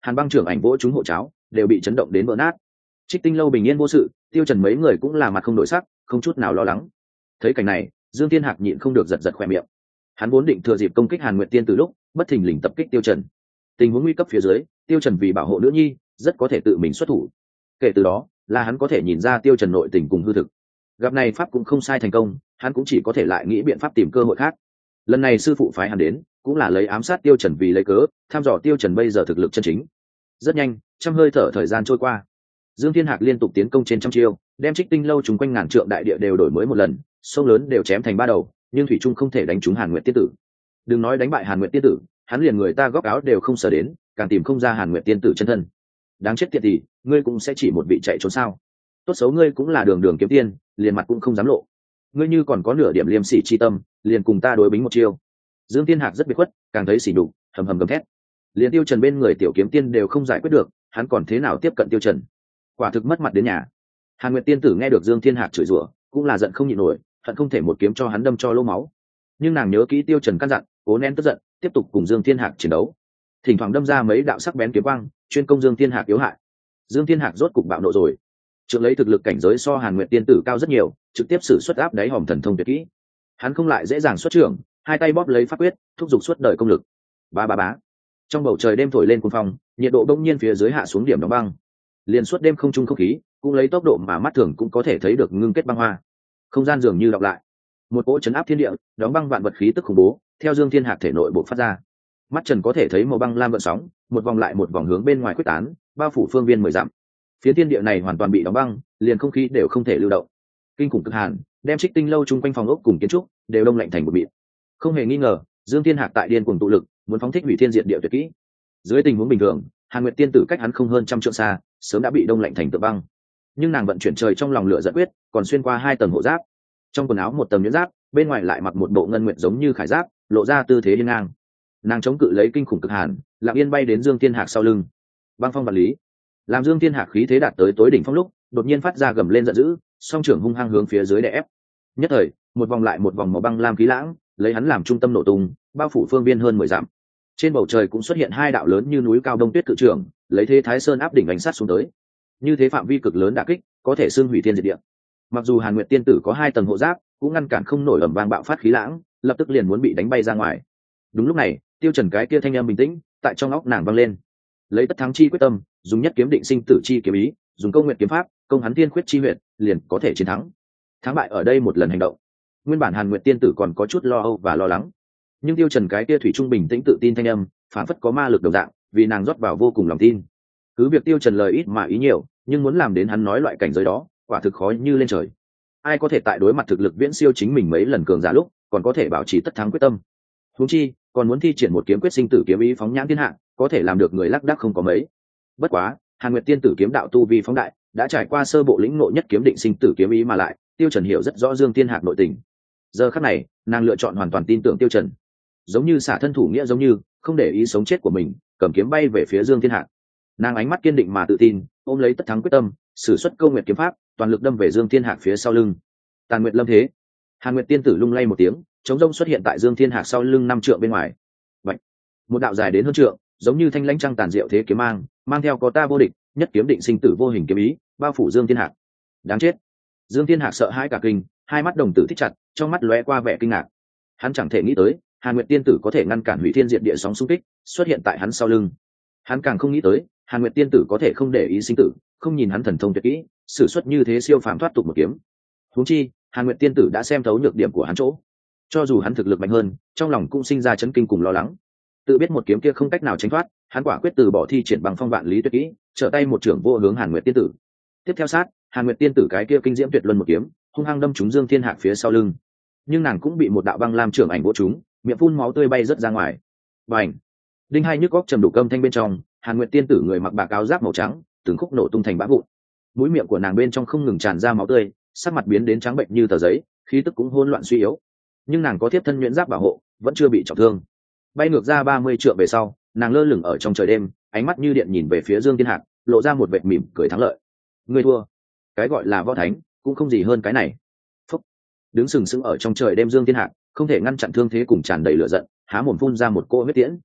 hàn băng trưởng ảnh vỗ chúng hộ cháo đều bị chấn động đến vỡ nát. Trích Tinh lâu bình yên vô sự, Tiêu Trần mấy người cũng là mặt không đổi sắc, không chút nào lo lắng. Thấy cảnh này, Dương Thiên Hạc nhịn không được giật giật khóe miệng. Hắn vốn định thừa dịp công kích Hàn Nguyệt Tiên từ lúc bất thình lình tập kích Tiêu Trần. Tình huống nguy cấp phía dưới, Tiêu Trần vì bảo hộ nữ nhi, rất có thể tự mình xuất thủ. Kể từ đó, là hắn có thể nhìn ra Tiêu Trần nội tình cùng hư thực. Gặp này pháp cũng không sai thành công, hắn cũng chỉ có thể lại nghĩ biện pháp tìm cơ hội khác. Lần này sư phụ phái hắn đến, cũng là lấy ám sát Tiêu Trần vì lấy cớ, thăm dò Tiêu Trần bây giờ thực lực chân chính. Rất nhanh, trăm hơi thở thời gian trôi qua. Dương Thiên Hạc liên tục tiến công trên trăm chiêu, đem Trích Tinh lâu chúng quanh ngàn trượng đại địa đều đổi mới một lần, sông lớn đều chém thành ba đầu, nhưng thủy trung không thể đánh trúng Hàn Nguyệt Tiên tử. Đừng nói đánh bại Hàn Nguyệt Tiên tử, hắn liền người ta góc áo đều không sở đến, càng tìm không ra Hàn Nguyệt Tiên tử chân thân. Đáng chết tiệt thì, ngươi cũng sẽ chỉ một vị chạy trốn sao? Tốt xấu ngươi cũng là đường đường kiếm tiên, liền mặt cũng không dám lộ. Ngươi như còn có nửa điểm liêm sỉ chi tâm, liền cùng ta đối bính một chiêu. Dương Thiên Hạc rất biệt khuất, càng thấy sỉ nhục, hầm hầm gầm thét. Liền Tiêu Trần bên người tiểu kiếm tiên đều không giải quyết được, hắn còn thế nào tiếp cận Tiêu Trần? Quả thực mất mặt đến nhà. Hàn Nguyệt Tiên tử nghe được Dương Thiên Hạc chửi rủa, cũng là giận không nhịn nổi, hận không thể một kiếm cho hắn đâm cho lỗ máu. Nhưng nàng nhớ kỹ Tiêu Trần căn dặn, cố nén tức giận, tiếp tục cùng Dương Thiên Hạc chiến đấu. Thỉnh thoảng đâm ra mấy đạo sắc bén kiếm quang, chuyên công Dương Thiên Hạc yếu hại. Dương Thiên Hạc rốt cục bạo nộ rồi. Trượng lấy thực lực cảnh giới so Hàn Nguyệt Tiên tử cao rất nhiều, trực tiếp sử xuất áp đáy hòm thần thông tuyệt kỹ. Hắn không lại dễ dàng xuất trưởng, hai tay bóp lấy pháp quyết, thúc giục suốt đời công lực. Ba ba bá. Trong bầu trời đêm thổi lên cuồng phong, nhiệt độ bỗng nhiên phía dưới hạ xuống điểm đóng băng. Liên suốt đêm không trung không khí, cũng lấy tốc độ mà mắt thường cũng có thể thấy được ngưng kết băng hoa. Không gian dường như đọc lại. Một cỗ chấn áp thiên địa, đóng băng vạn vật khí tức khủng bố, theo Dương Thiên Hạc thể nội bộc phát ra. Mắt Trần có thể thấy màu băng lam gợn sóng, một vòng lại một vòng hướng bên ngoài quyết tán, bao phủ phương viên 10 dặm. Phía thiên địa này hoàn toàn bị đóng băng, liền không khí đều không thể lưu động. Kinh khủng cực hàn, đem Trích Tinh lâu chung quanh phòng ốc cùng kiến trúc đều đông lạnh thành một mịn. Không hề nghi ngờ, Dương Thiên Hạc tại điên cuồng tụ lực, muốn phóng thích hủy thiên diệt địa tuyệt kỹ. Dưới tình huống bình thường, Hàn Nguyệt Tiên tử cách hắn không hơn trăm trượng xa, sớm đã bị đông lạnh thành tượng băng. Nhưng nàng vận chuyển trời trong lòng lửa giận quyết, còn xuyên qua 2 tầng hộ giáp. Trong quần áo một tầng nhuyễn giáp, bên ngoài lại mặc một bộ ngân nguyệt giống như khải giáp, lộ ra tư thế hiên ngang. Nàng chống cự lấy kinh khủng cực hàn, lặng yên bay đến Dương Thiên Hạc sau lưng. Băng phong vật lý, làm Dương Thiên Hạc khí thế đạt tới tối đỉnh phong lúc, đột nhiên phát ra gầm lên giận dữ, song trưởng hung hăng hướng phía dưới đè ép. Nhất thời, một vòng lại một vòng màu băng lam khí lãng, lấy hắn làm trung tâm nổ tung, bao phủ phương viên hơn 10 dặm. Trên bầu trời cũng xuất hiện 2 đạo lớn như núi cao đông tuyết cự trường, lấy thế Thái Sơn áp đỉnh ánh sát xuống tới. Như thế phạm vi cực lớn đả kích, có thể xương hủy thiên diệt địa. Mặc dù Hàn Nguyệt Tiên tử có 2 tầng hộ giáp, cũng ngăn cản không nổi ầm vang bạo phát khí lãng, lập tức liền muốn bị đánh bay ra ngoài. Đúng lúc này, Tiêu Trần cái kia thanh âm bình tĩnh, tại trong óc nàng vang lên. Lấy tất thắng chi quyết tâm, dùng nhất kiếm định sinh tử chi kiếm ý, dùng câu nguyện kiếm pháp, công hắn tiên khuyết chi huyệt, liền có thể chiến thắng. Thắng bại ở đây một lần hành động. Nguyên bản Hàn Nguyệt Tiên tử còn có chút lo âu và lo lắng, nhưng Tiêu Trần cái kia thủy trung bình tĩnh tự tin thanh âm, phản phất có ma lực đồng dạng, vì nàng rót vào vô cùng lòng tin. Cứ việc Tiêu Trần lời ít mà ý nhiều, nhưng muốn làm đến hắn nói loại cảnh giới đó, quả thực khó như lên trời. Ai có thể tại đối mặt thực lực viễn siêu chính mình mấy lần cường giả lúc, còn có thể bảo trì tất thắng quyết tâm. Huống chi, còn muốn thi triển một kiếm quyết sinh tử kiếm ý phóng nhãn thiên hạ, có thể làm được người lác đác không có mấy. Bất quá, Hàn Nguyệt Tiên tử kiếm đạo tu vi phóng đại, đã trải qua sơ bộ lĩnh ngộ nhất kiếm định sinh tử kiếm ý mà lại, Tiêu Trần hiểu rất rõ Dương Thiên Hạc nội tình. Giờ khắc này, nàng lựa chọn hoàn toàn tin tưởng Tiêu Trần. Giống như xả thân thủ nghĩa giống như, không để ý sống chết của mình, cầm kiếm bay về phía Dương Thiên Hạc. Nàng ánh mắt kiên định mà tự tin, ôm lấy tất thắng quyết tâm, sử xuất câu nguyệt kiếm pháp, toàn lực đâm về Dương Thiên Hạc phía sau lưng. Tàn Nguyệt lâm thế. Hàn Nguyệt Tiên tử lung lay một tiếng, chống rông xuất hiện tại Dương Thiên Hạc sau lưng 5 trượng bên ngoài. Bạch. Một đạo dài đến hơn trượng, giống như thanh lãnh trăng tàn diệu thế kiếm mang theo có ta vô địch, nhất kiếm định sinh tử vô hình kiếm ý, bao phủ Dương Thiên Hạc. Đáng chết. Dương Thiên Hạc sợ hãi cả kinh, hai mắt đồng tử thích chặt, trong mắt lóe qua vẻ kinh ngạc. Hắn chẳng thể nghĩ tới, Hàn Nguyệt Tiên tử có thể ngăn cản hủy thiên diệt địa sóng xung kích, xuất hiện tại hắn sau lưng. Hắn càng không nghĩ tới, Hàn Nguyệt Tiên tử có thể không để ý sinh tử, không nhìn hắn thần thông tuyệt kỹ, sử xuất như thế siêu phàm thoát tục một kiếm. Huống chi, Hàn Nguyệt Tiên tử đã xem thấu nhược điểm của hắn chỗ. Cho dù hắn thực lực mạnh hơn, trong lòng cũng sinh ra chấn kinh cùng lo lắng. Tự biết một kiếm kia không cách nào tránh thoát, hắn quả quyết từ bỏ thi triển bằng phong vạn lý tuyệt kỹ, trở tay một trưởng vô hướng Hàn Nguyệt Tiên tử. Tiếp theo sát, Hàn Nguyệt Tiên tử cái kia kinh diễm tuyệt luân một kiếm, hung hăng đâm trúng Dương Thiên Hạc phía sau lưng. Nhưng nàng cũng bị một đạo băng lam trưởng ảnh vỗ trúng, miệng phun máu tươi bay rớt ra ngoài. Bành! Đinh hai nhức góc trầm đủ âm thanh bên trong, Hàn Nguyệt Tiên tử người mặc bạc áo giáp màu trắng, từng khúc nổ tung thành bã vụn. Mũi miệng của nàng bên trong không ngừng tràn ra máu tươi, sắc mặt biến đến trắng bệnh như tờ giấy, khí tức cũng hỗn loạn suy yếu. Nhưng nàng có tiếp thân nhuyễn giáp bảo hộ, vẫn chưa bị trọng thương. Bay ngược ra 30 trượng về sau, nàng lơ lửng ở trong trời đêm, ánh mắt như điện nhìn về phía Dương Thiên Hạc, lộ ra một vệt mỉm cười thắng lợi. Ngươi thua. Cái gọi là võ thánh, cũng không gì hơn cái này. Phúc. Đứng sừng sững ở trong trời đêm Dương Thiên Hạc, không thể ngăn chặn thương thế cùng tràn đầy lửa giận, há mồm phun ra một cỗ huyết tiễn.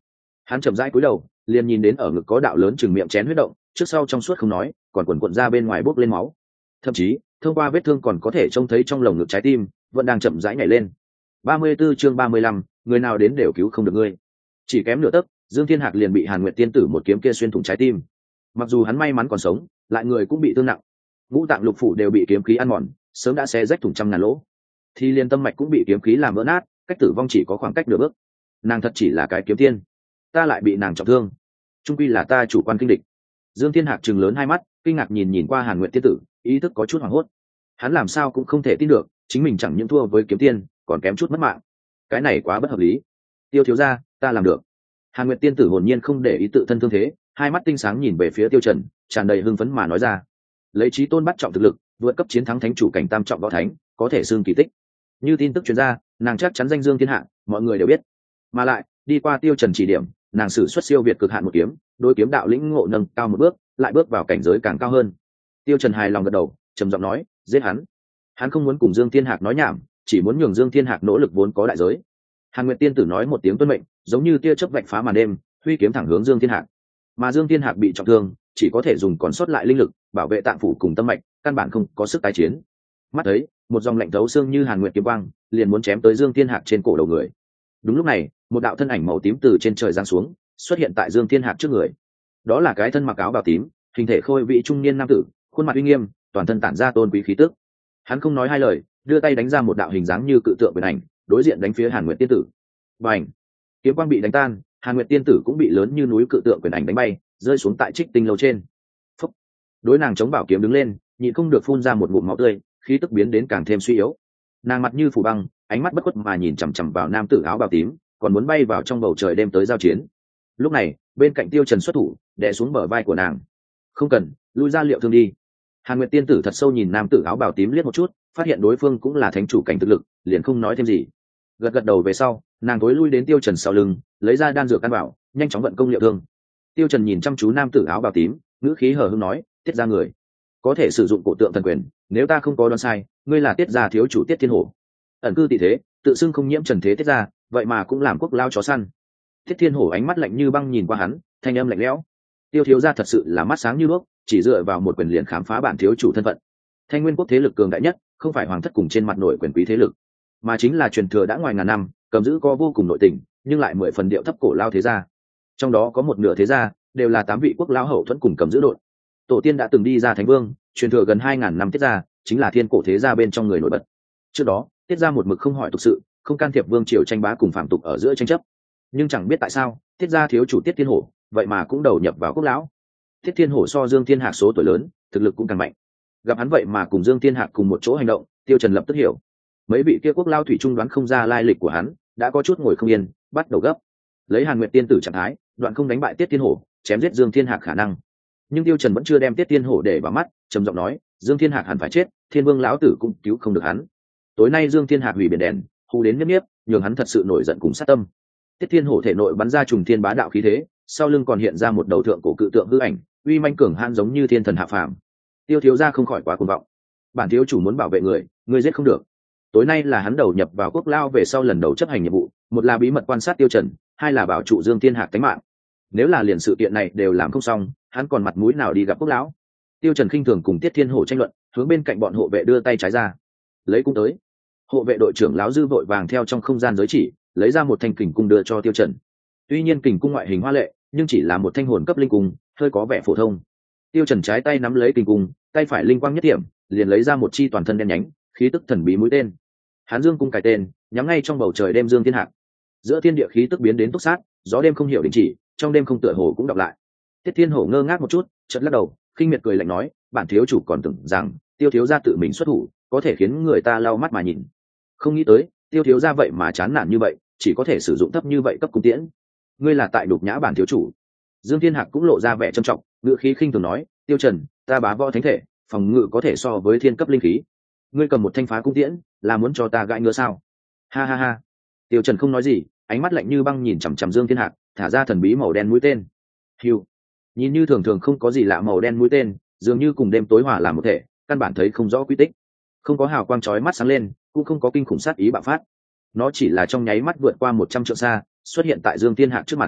Hắn chậm rãi cúi đầu, liền nhìn đến ở ngực có đạo lớn chừng miệng chén huyết động, trước sau trong suốt không nói, còn quần quần ra bên ngoài bốc lên máu. Thậm chí, thông qua vết thương còn có thể trông thấy trong lồng ngực trái tim vẫn đang chậm rãi nhảy lên. 34 chương 35, người nào đến đều cứu không được ngươi. Chỉ kém nửa tấc, Dương Thiên Hạc liền bị Hàn Nguyệt tiên tử một kiếm kia xuyên thủng trái tim. Mặc dù hắn may mắn còn sống, lại người cũng bị thương nặng. Ngũ tạng lục phủ đều bị kiếm khí ăn mòn, sớm đã xé rách thủng trăm ngàn lỗ. Thì liền tâm mạch cũng bị kiếm khí làm vỡ nát, cách tử vong chỉ có khoảng cách nửa bước. Nàng thật chỉ là cái kiếm tiên, ta lại bị nàng trọng thương. Trung quy là ta chủ quan kinh địch. Dương Thiên Hạc trừng lớn hai mắt, kinh ngạc nhìn qua Hàn Nguyệt tiên tử, ý thức có chút hoảng hốt. Hắn làm sao cũng không thể tin được, chính mình chẳng những thua với kiếm tiên, còn kém chút mất mạng. Cái này quá bất hợp lý. Tiêu thiếu gia, ta làm được. Hàn Nguyệt tiên tử hồn nhiên không để ý tự thân thương thế, hai mắt tinh sáng nhìn về phía Tiêu Trần, tràn đầy hưng phấn mà nói ra: lấy chí tôn bắt trọng thực lực, vượt cấp chiến thắng thánh chủ cảnh tam trọng võ thánh, có thể xưng kỳ tích. Như tin tức truyền ra, nàng chắc chắn danh dương thiên hạ, mọi người đều biết. Mà lại, đi qua Tiêu Trần chỉ điểm, nàng sử xuất siêu việt cực hạn một kiếm, đối kiếm đạo lĩnh ngộ nâng cao một bước, lại bước vào cảnh giới càng cao hơn. Tiêu Trần hài lòng gật đầu, trầm giọng nói: giết hắn. Hắn không muốn cùng Dương Thiên Hạc nói nhảm, chỉ muốn nhường Dương Thiên Hạc nỗ lực vốn có đại giới. Hàn Nguyệt tiên tử nói một tiếng tuân mệnh, giống như tia chớp vạch phá màn đêm, huy kiếm thẳng hướng Dương Thiên Hạc. Mà Dương Thiên Hạc bị trọng thương, chỉ có thể dùng còn sót lại linh lực bảo vệ tạng phủ cùng tâm mạch, căn bản không có sức tái chiến. Mắt thấy một dòng lạnh thấu xương như Hàn Nguyệt kiếm quang, liền muốn chém tới Dương Thiên Hạc trên cổ đầu người. Đúng lúc này, một đạo thân ảnh màu tím từ trên trời giáng xuống, xuất hiện tại Dương Thiên Hạc trước người. Đó là cái thân mặc áo bào tím, hình thể khôi vĩ trung niên nam tử, khuôn mặt uy nghiêm, toàn thân tản ra tôn quý khí tức. Hắn không nói hai lời, đưa tay đánh ra một đạo hình dáng như cự tượng quyền ảnh, đối diện đánh phía Hàn Nguyệt tiên tử. Bành! Kiếm quang bị đánh tan, Hàn Nguyệt tiên tử cũng bị lớn như núi cự tượng quyền ảnh đánh bay, rơi xuống tại Trích Tinh lâu trên. Phúc! Đối nàng chống bảo kiếm đứng lên, nhịn không được phun ra một ngụm máu tươi, khí tức biến đến càng thêm suy yếu. Nàng mặt như phủ băng, ánh mắt bất khuất mà nhìn chằm chằm vào nam tử áo bào tím, còn muốn bay vào trong bầu trời đem tới giao chiến. Lúc này, bên cạnh Tiêu Trần xuất thủ, đè xuống bờ vai của nàng. Không cần, lui ra liệu thương đi. Hàn Nguyệt tiên tử thật sâu nhìn nam tử áo bào tím liếc một chút, phát hiện đối phương cũng là thánh chủ cảnh thực lực, liền không nói thêm gì. Gật gật đầu về sau, nàng tối lui đến Tiêu Trần sau lưng, lấy ra đan dược căn bảo, nhanh chóng vận công liệu thương. Tiêu Trần nhìn chăm chú nam tử áo bào tím, ngữ khí hờ hững nói: tiết ra người có thể sử dụng cổ tượng thần quyền, nếu ta không có đoán sai, ngươi là tiết gia thiếu chủ Tiết Thiên Hổ. Ẩn cư tị thế, tự xưng không nhiễm trần thế tiết gia, vậy mà cũng làm quốc lao chó săn. Tiết Thiên Hổ ánh mắt lạnh như băng nhìn qua hắn, thanh âm lạnh lẽo. Tiêu thiếu gia thật sự là mắt sáng như đuốc, chỉ dựa vào một quyền liền khám phá bản thiếu chủ thân phận. Thanh Nguyên quốc thế lực cường đại nhất, không phải hoàng thất cùng trên mặt nội quyền quý thế lực, mà chính là truyền thừa đã ngoài ngàn năm, cầm giữ có vô cùng nội tình, nhưng lại 10 phần điệu thấp cổ lao thế gia. Trong đó có một nửa thế gia đều là 8 vị quốc lao hậu thuẫn cùng cầm giữ đội. Tổ tiên đã từng đi ra thánh vương, truyền thừa gần 2000 năm tiết gia, chính là thiên cổ thế gia bên trong người nổi bật. Trước đó, tiết gia một mực không hỏi tục sự, không can thiệp vương triều tranh bá cùng phạm tục ở giữa tranh chấp. Nhưng chẳng biết tại sao, tiết gia thiếu chủ Tiết Thiên Hổ, vậy mà cũng đầu nhập vào quốc lão. Tiết Thiên Hổ so Dương Thiên Hạc số tuổi lớn, thực lực cũng càng mạnh. Gặp hắn vậy mà cùng Dương Thiên Hạc cùng một chỗ hành động, Tiêu Trần lập tức hiểu. Mấy vị kia quốc lao thủy trung đoán không ra lai lịch của hắn, đã có chút ngồi không yên, bắt đầu gấp. Lấy Hàn Nguyệt tiên tử trạng thái, đoạn không đánh bại Tiết Thiên Hổ, chém giết Dương Thiên Hạc khả năng. Nhưng Tiêu Trần vẫn chưa đem Tiết Thiên Hổ để vào mắt, trầm giọng nói: Dương Thiên Hạc hẳn phải chết, Thiên Vương lão tử cũng cứu không được hắn. Tối nay Dương Thiên Hạc hủy biển đèn, hù đến nếp, nhường hắn thật sự nổi giận cùng sát tâm. Tiết Thiên Hổ thể nội bắn ra trùng thiên bá đạo khí thế, sau lưng còn hiện ra một đầu thượng cổ cự tượng hư ảnh, uy manh cường hãn giống như thiên thần hạ phàm. Tiêu thiếu gia không khỏi quá cuồng vọng. Bản thiếu chủ muốn bảo vệ người, ngươi giết không được. Tối nay là hắn đầu nhập vào quốc lao về sau lần đầu chấp hành nhiệm vụ, một là bí mật quan sát Tiêu Trần, hai là bảo trụ Dương Thiên Hạc tính mạng. Nếu là liền sự kiện này đều làm không xong, hắn còn mặt mũi nào đi gặp quốc lão? Tiêu Trần khinh thường cùng Tiết Thiên Hổ tranh luận, hướng bên cạnh bọn hộ vệ đưa tay trái ra, lấy cung tới. Hộ vệ đội trưởng lão Dư vội vàng theo trong không gian giới chỉ, lấy ra một thanh kình cung đưa cho Tiêu Trần. Tuy nhiên kình cung ngoại hình hoa lệ, nhưng chỉ là một thanh hồn cấp linh cung, hơi có vẻ phổ thông. Tiêu Trần trái tay nắm lấy kình cung, tay phải linh quang nhất điểm, liền lấy ra một chi toàn thân đen nhánh, khí tức thần bí mũi tên. Hán Dương cung cài tên, nhắm ngay trong bầu trời đêm Dương Thiên Hạc. Giữa thiên địa khí tức biến đến túc sát, gió đêm không hiểu đình chỉ, trong đêm không tựa hồ cũng đọc lại. Tiết Thiên Hổ ngơ ngác một chút, chợt lắc đầu, khinh miệt cười lạnh nói: bản thiếu chủ còn tưởng rằng Tiêu thiếu gia tự mình xuất thủ, có thể khiến người ta lau mắt mà nhìn. Không nghĩ tới, Tiêu thiếu gia vậy mà chán nản như vậy, chỉ có thể sử dụng thấp như vậy cấp cung tiễn. Ngươi là tại đục nhã bản thiếu chủ. Dương Thiên Hạc cũng lộ ra vẻ trầm trọng, ngữ khí khinh thường nói: Tiêu Trần, ta bá võ thánh thể, phòng ngự có thể so với thiên cấp linh khí. Ngươi cầm một thanh phá cung tiễn, là muốn cho ta gãi ngứa sao? Ha ha ha. Tiêu Trần không nói gì, ánh mắt lạnh như băng nhìn chằm chằm Dương Thiên Hạc, thả ra thần bí màu đen mũi tên. Hưu. Nhìn như thường thường không có gì lạ màu đen mũi tên, dường như cùng đêm tối hòa làm một thể, căn bản thấy không rõ quy tích. Không có hào quang chói mắt sáng lên, cũng không có kinh khủng sát ý bạo phát. Nó chỉ là trong nháy mắt vượt qua 100 trượng xa, xuất hiện tại Dương Thiên Hạc trước mặt.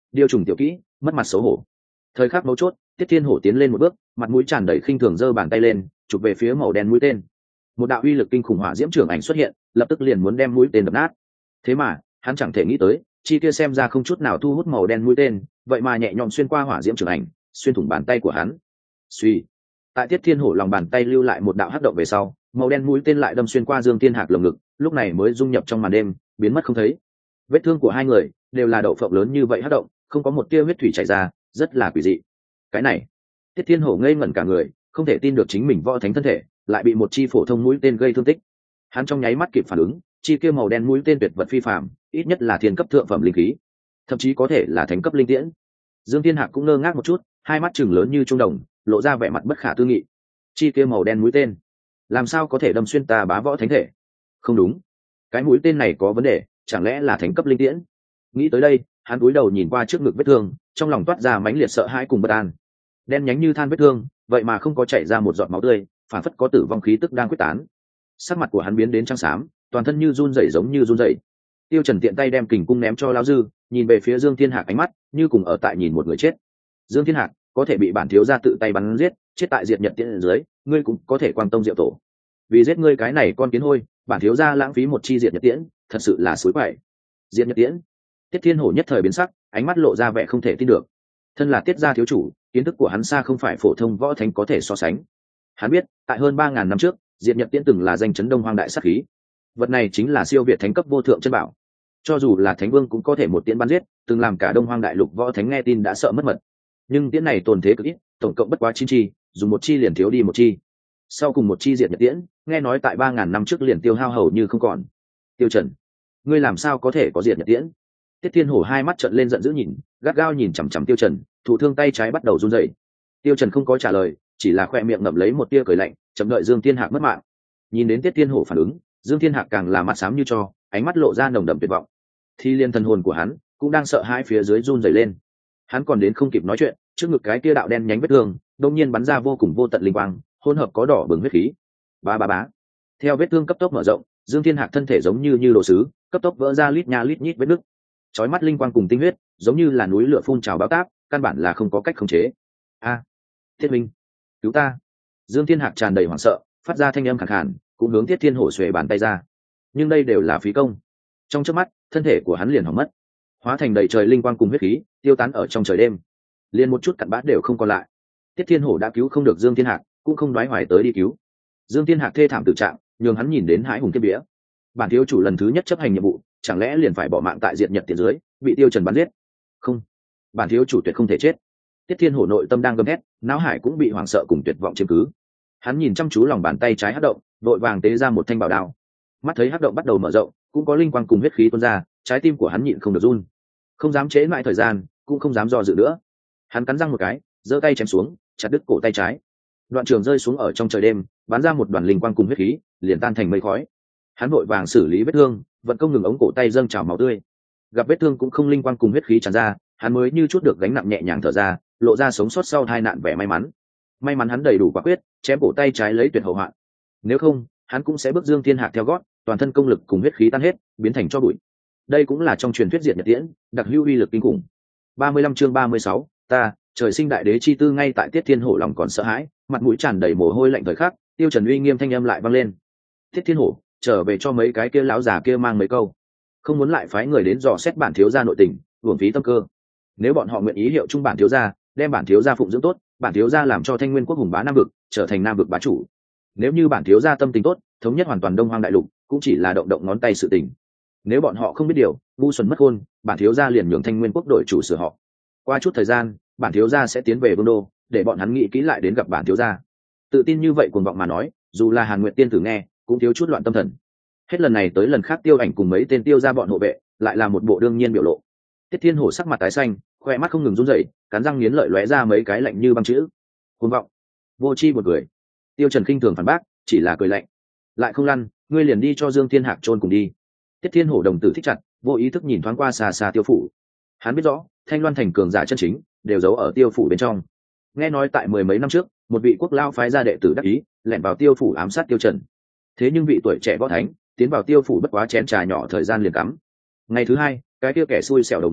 điêu trùng tiểu kỹ, mất mặt xấu hổ. Thời khắc mấu chốt, Tiết Thiên Hổ tiến lên một bước, mặt mũi tràn đầy khinh thường giơ bàn tay lên, chụp về phía màu đen mũi tên. Một đạo uy lực kinh khủng hỏa diễm trưởng ảnh xuất hiện, lập tức liền muốn đem mũi tên đập nát. Thế mà hắn chẳng thể nghĩ tới, chi kia xem ra không chút nào thu hút màu đen mũi tên, vậy mà nhẹ nhõm xuyên qua hỏa diễm trưởng ảnh, xuyên thủng bàn tay của hắn. Suy, tại Tiết Thiên Hổ lòng bàn tay lưu lại một đạo hắc động về sau, màu đen mũi tên lại đâm xuyên qua Dương Thiên Hạc lồng ngực, lúc này mới dung nhập trong màn đêm, biến mất không thấy. Vết thương của hai người đều là đậu phộng lớn như vậy hắc động, không có một tia huyết thủy chảy ra, rất là quỷ dị. Cái này, Tiết Thiên Hổ ngây ngẩn cả người, không thể tin được chính mình võ thánh thân thể lại bị một chi phổ thông mũi tên gây thương tích. Hắn trong nháy mắt kịp phản ứng, chi kia màu đen mũi tên tuyệt vật phi phàm, ít nhất là thiên cấp thượng phẩm linh khí, thậm chí có thể là thánh cấp linh tiễn. Dương Thiên Hạc cũng ngơ ngác một chút, hai mắt chừng lớn như trung đồng, lộ ra vẻ mặt bất khả tư nghị. Chi kia màu đen mũi tên, làm sao có thể đâm xuyên ta bá võ thánh thể? Không đúng, cái mũi tên này có vấn đề, chẳng lẽ là thánh cấp linh tiễn? Nghĩ tới đây, hắn cúi đầu nhìn qua trước ngực vết thương, trong lòng toát ra mãnh liệt sợ hãi cùng bất an. Đen nhánh như than vết thương, vậy mà không có chảy ra một giọt máu tươi, phản phất có tử vong khí tức đang quyết tán. Sắc mặt của hắn biến đến trắng xám, toàn thân như run rẩy giống như run rẩy. Tiêu Trần tiện tay đem kình cung ném cho lão dư, nhìn về phía Dương Thiên Hạc ánh mắt như cùng ở tại nhìn một người chết. Dương Thiên Hạc có thể bị bản thiếu gia tự tay bắn giết, chết tại diệt nhật tiễn dưới, ngươi cũng có thể quan tông diệu tổ. Vì giết ngươi cái này con kiến hôi, bản thiếu gia lãng phí một chi diệt nhật tiễn, thật sự là suối quậy. Diệt nhật tiễn. Tiết Thiên Hổ nhất thời biến sắc, ánh mắt lộ ra vẻ không thể tin được. Thân là Tiết gia thiếu chủ, kiến thức của hắn xa không phải phổ thông võ thánh có thể so sánh. Hắn biết, tại hơn 3000 năm trước, diệt nhật tiễn từng là danh chấn Đông Hoang đại sát khí. Vật này chính là siêu việt thánh cấp vô thượng chân bảo. Cho dù là thánh vương cũng có thể một tiễn bắn giết, từng làm cả Đông Hoang đại lục võ thánh nghe tin đã sợ mất mật. Nhưng tiễn này tồn thế cực ít, tổng cộng bất quá 9 chi, dùng một chi liền thiếu đi một chi. Sau cùng một chi diệt nhật tiễn, nghe nói tại 3000 năm trước liền tiêu hao hầu như không còn. Tiêu Trần, ngươi làm sao có thể có diệt nhật tiễn? Tiết Thiên Hổ hai mắt trợn lên giận dữ nhìn, gắt gao nhìn chằm chằm Tiêu Trần, thủ thương tay trái bắt đầu run rẩy. Tiêu Trần không có trả lời, chỉ là khoe miệng ngậm lấy một tia cười lạnh, chậm đợi Dương Thiên Hạc mất mạng. Nhìn đến Tiết Thiên Hổ phản ứng, Dương Thiên Hạc càng là mặt xám như tro, ánh mắt lộ ra nồng đậm tuyệt vọng. Thì liên thần hồn của hắn cũng đang sợ hãi phía dưới run rẩy lên. Hắn còn đến không kịp nói chuyện, trước ngực cái tia đạo đen nhánh vết thương, đột nhiên bắn ra vô cùng vô tận linh quang, hỗn hợp có đỏ bừng huyết khí. Bá bá bá. Theo vết thương cấp tốc mở rộng, Dương Thiên Hạc thân thể giống như đồ sứ, cấp tốc vỡ ra lít nha lít nhít vết nứt. Chói mắt linh quang cùng tinh huyết, giống như là núi lửa phun trào bão táp, căn bản là không có cách khống chế. A, Thiết Minh, cứu ta! Dương Thiên Hạc tràn đầy hoảng sợ, phát ra thanh âm khàn khàn, cũng hướng Tiết Thiên Hổ xuề bàn tay ra. Nhưng đây đều là phí công. Trong chớp mắt, thân thể của hắn liền hỏng mất, hóa thành đầy trời linh quang cùng huyết khí, tiêu tán ở trong trời đêm, liền một chút cặn bã đều không còn lại. Tiết Thiên Hổ đã cứu không được Dương Thiên Hạc, cũng không đoái hoài tới đi cứu. Dương Thiên Hạc thê thảm tử trạng, nhường hắn nhìn đến hãi hùng kiếp vía. Bản thiếu chủ lần thứ nhất chấp hành nhiệm vụ, chẳng lẽ liền phải bỏ mạng tại diệt nhật tiền dưới, bị Tiêu Trần bắn giết? Không, bản thiếu chủ tuyệt không thể chết. Tiết Thiên Hổ nội tâm đang gầm thét, não hải cũng bị hoảng sợ cùng tuyệt vọng chiếm cứ. Hắn nhìn chăm chú lòng bàn tay trái hất động, vội vàng tế ra một thanh bảo đao. Mắt thấy hất động bắt đầu mở rộng, cũng có linh quang cùng huyết khí tuôn ra, trái tim của hắn nhịn không được run. Không dám trễ mãi thời gian, cũng không dám do dự nữa. Hắn cắn răng một cái, giơ tay chém xuống, chặt đứt cổ tay trái. Đoạn trường rơi xuống ở trong trời đêm, bắn ra một đoàn linh quang cùng huyết khí, liền tan thành mây khói. Hắn vội vàng xử lý vết thương, vận công ngừng ống cổ tay dâng trào máu tươi. Gặp vết thương cũng không linh quang cùng huyết khí tràn ra, hắn mới như chút được gánh nặng nhẹ nhàng thở ra, lộ ra sống sót sau tai nạn vẻ may mắn. May mắn hắn đầy đủ quả quyết, chém cổ tay trái lấy tuyệt hậu hoạn. Nếu không, hắn cũng sẽ bước Dương Thiên Hạc theo gót, toàn thân công lực cùng huyết khí tan hết, biến thành tro bụi. Đây cũng là trong truyền thuyết diệt nhật tiễn, đặc hữu uy lực kinh khủng. 35 chương 36, ta, trời sinh đại đế chi tư. Ngay tại Tiết Thiên Hổ lòng còn sợ hãi, mặt mũi tràn đầy mồ hôi lạnh thời khắc, Tiêu Trần uy nghiêm thanh âm lại vang lên. Tiết Thiên Hổ, trở về cho mấy cái kia lão già kia mang mấy câu, không muốn lại phái người đến dò xét bản thiếu gia nội tình, uổng phí tâm cơ. Nếu bọn họ nguyện ý hiệu chung bản thiếu gia, đem bản thiếu gia phụng dưỡng tốt, bản thiếu gia làm cho Thanh Nguyên quốc hùng bá Nam vực, trở thành Nam vực bá chủ. Nếu như bản thiếu gia tâm tình tốt, thống nhất hoàn toàn Đông Hoang đại lục, cũng chỉ là động động ngón tay sự tình. Nếu bọn họ không biết điều, ngu xuẩn mất khôn, bản thiếu gia liền nhường Thanh Nguyên quốc đổi chủ sửa họ. Qua chút thời gian, bản thiếu gia sẽ tiến về Vương đô, để bọn hắn nghĩ kỹ lại đến gặp bản thiếu gia. Tự tin như vậy cuồng vọng mà nói, dù là Hàn Nguyệt tiên tử nghe, cũng thiếu chút loạn tâm thần. Hết lần này tới lần khác Tiêu Ảnh cùng mấy tên Tiêu gia bọn hộ vệ, lại là một bộ đương nhiên biểu lộ. Tiết Thiên Hổ sắc mặt tái xanh, khoe mắt không ngừng run rẩy, cắn răng nghiến lợi lóe ra mấy cái lạnh như băng chữ: cuồng vọng, vô tri một người. Tiêu Trần khinh thường phản bác, chỉ là cười lạnh: lại không lăn, ngươi liền đi cho Dương Thiên Hạc chôn cùng đi. Tiết Thiên Hổ đồng tử thích chặt, vô ý thức nhìn thoáng qua xa xa Tiêu phủ. Hắn biết rõ, Thanh Loan thành cường giả chân chính đều giấu ở Tiêu phủ bên trong. Nghe nói tại mười mấy năm trước, một vị quốc lao phái ra đệ tử đắc ý, lẻn vào Tiêu phủ ám sát Tiêu Trần. Thế nhưng vị tuổi trẻ võ thánh tiến vào Tiêu phủ bất quá chén trà nhỏ thời gian liền cắm. Ngày thứ hai, cái kia kẻ xui xẻo đầu người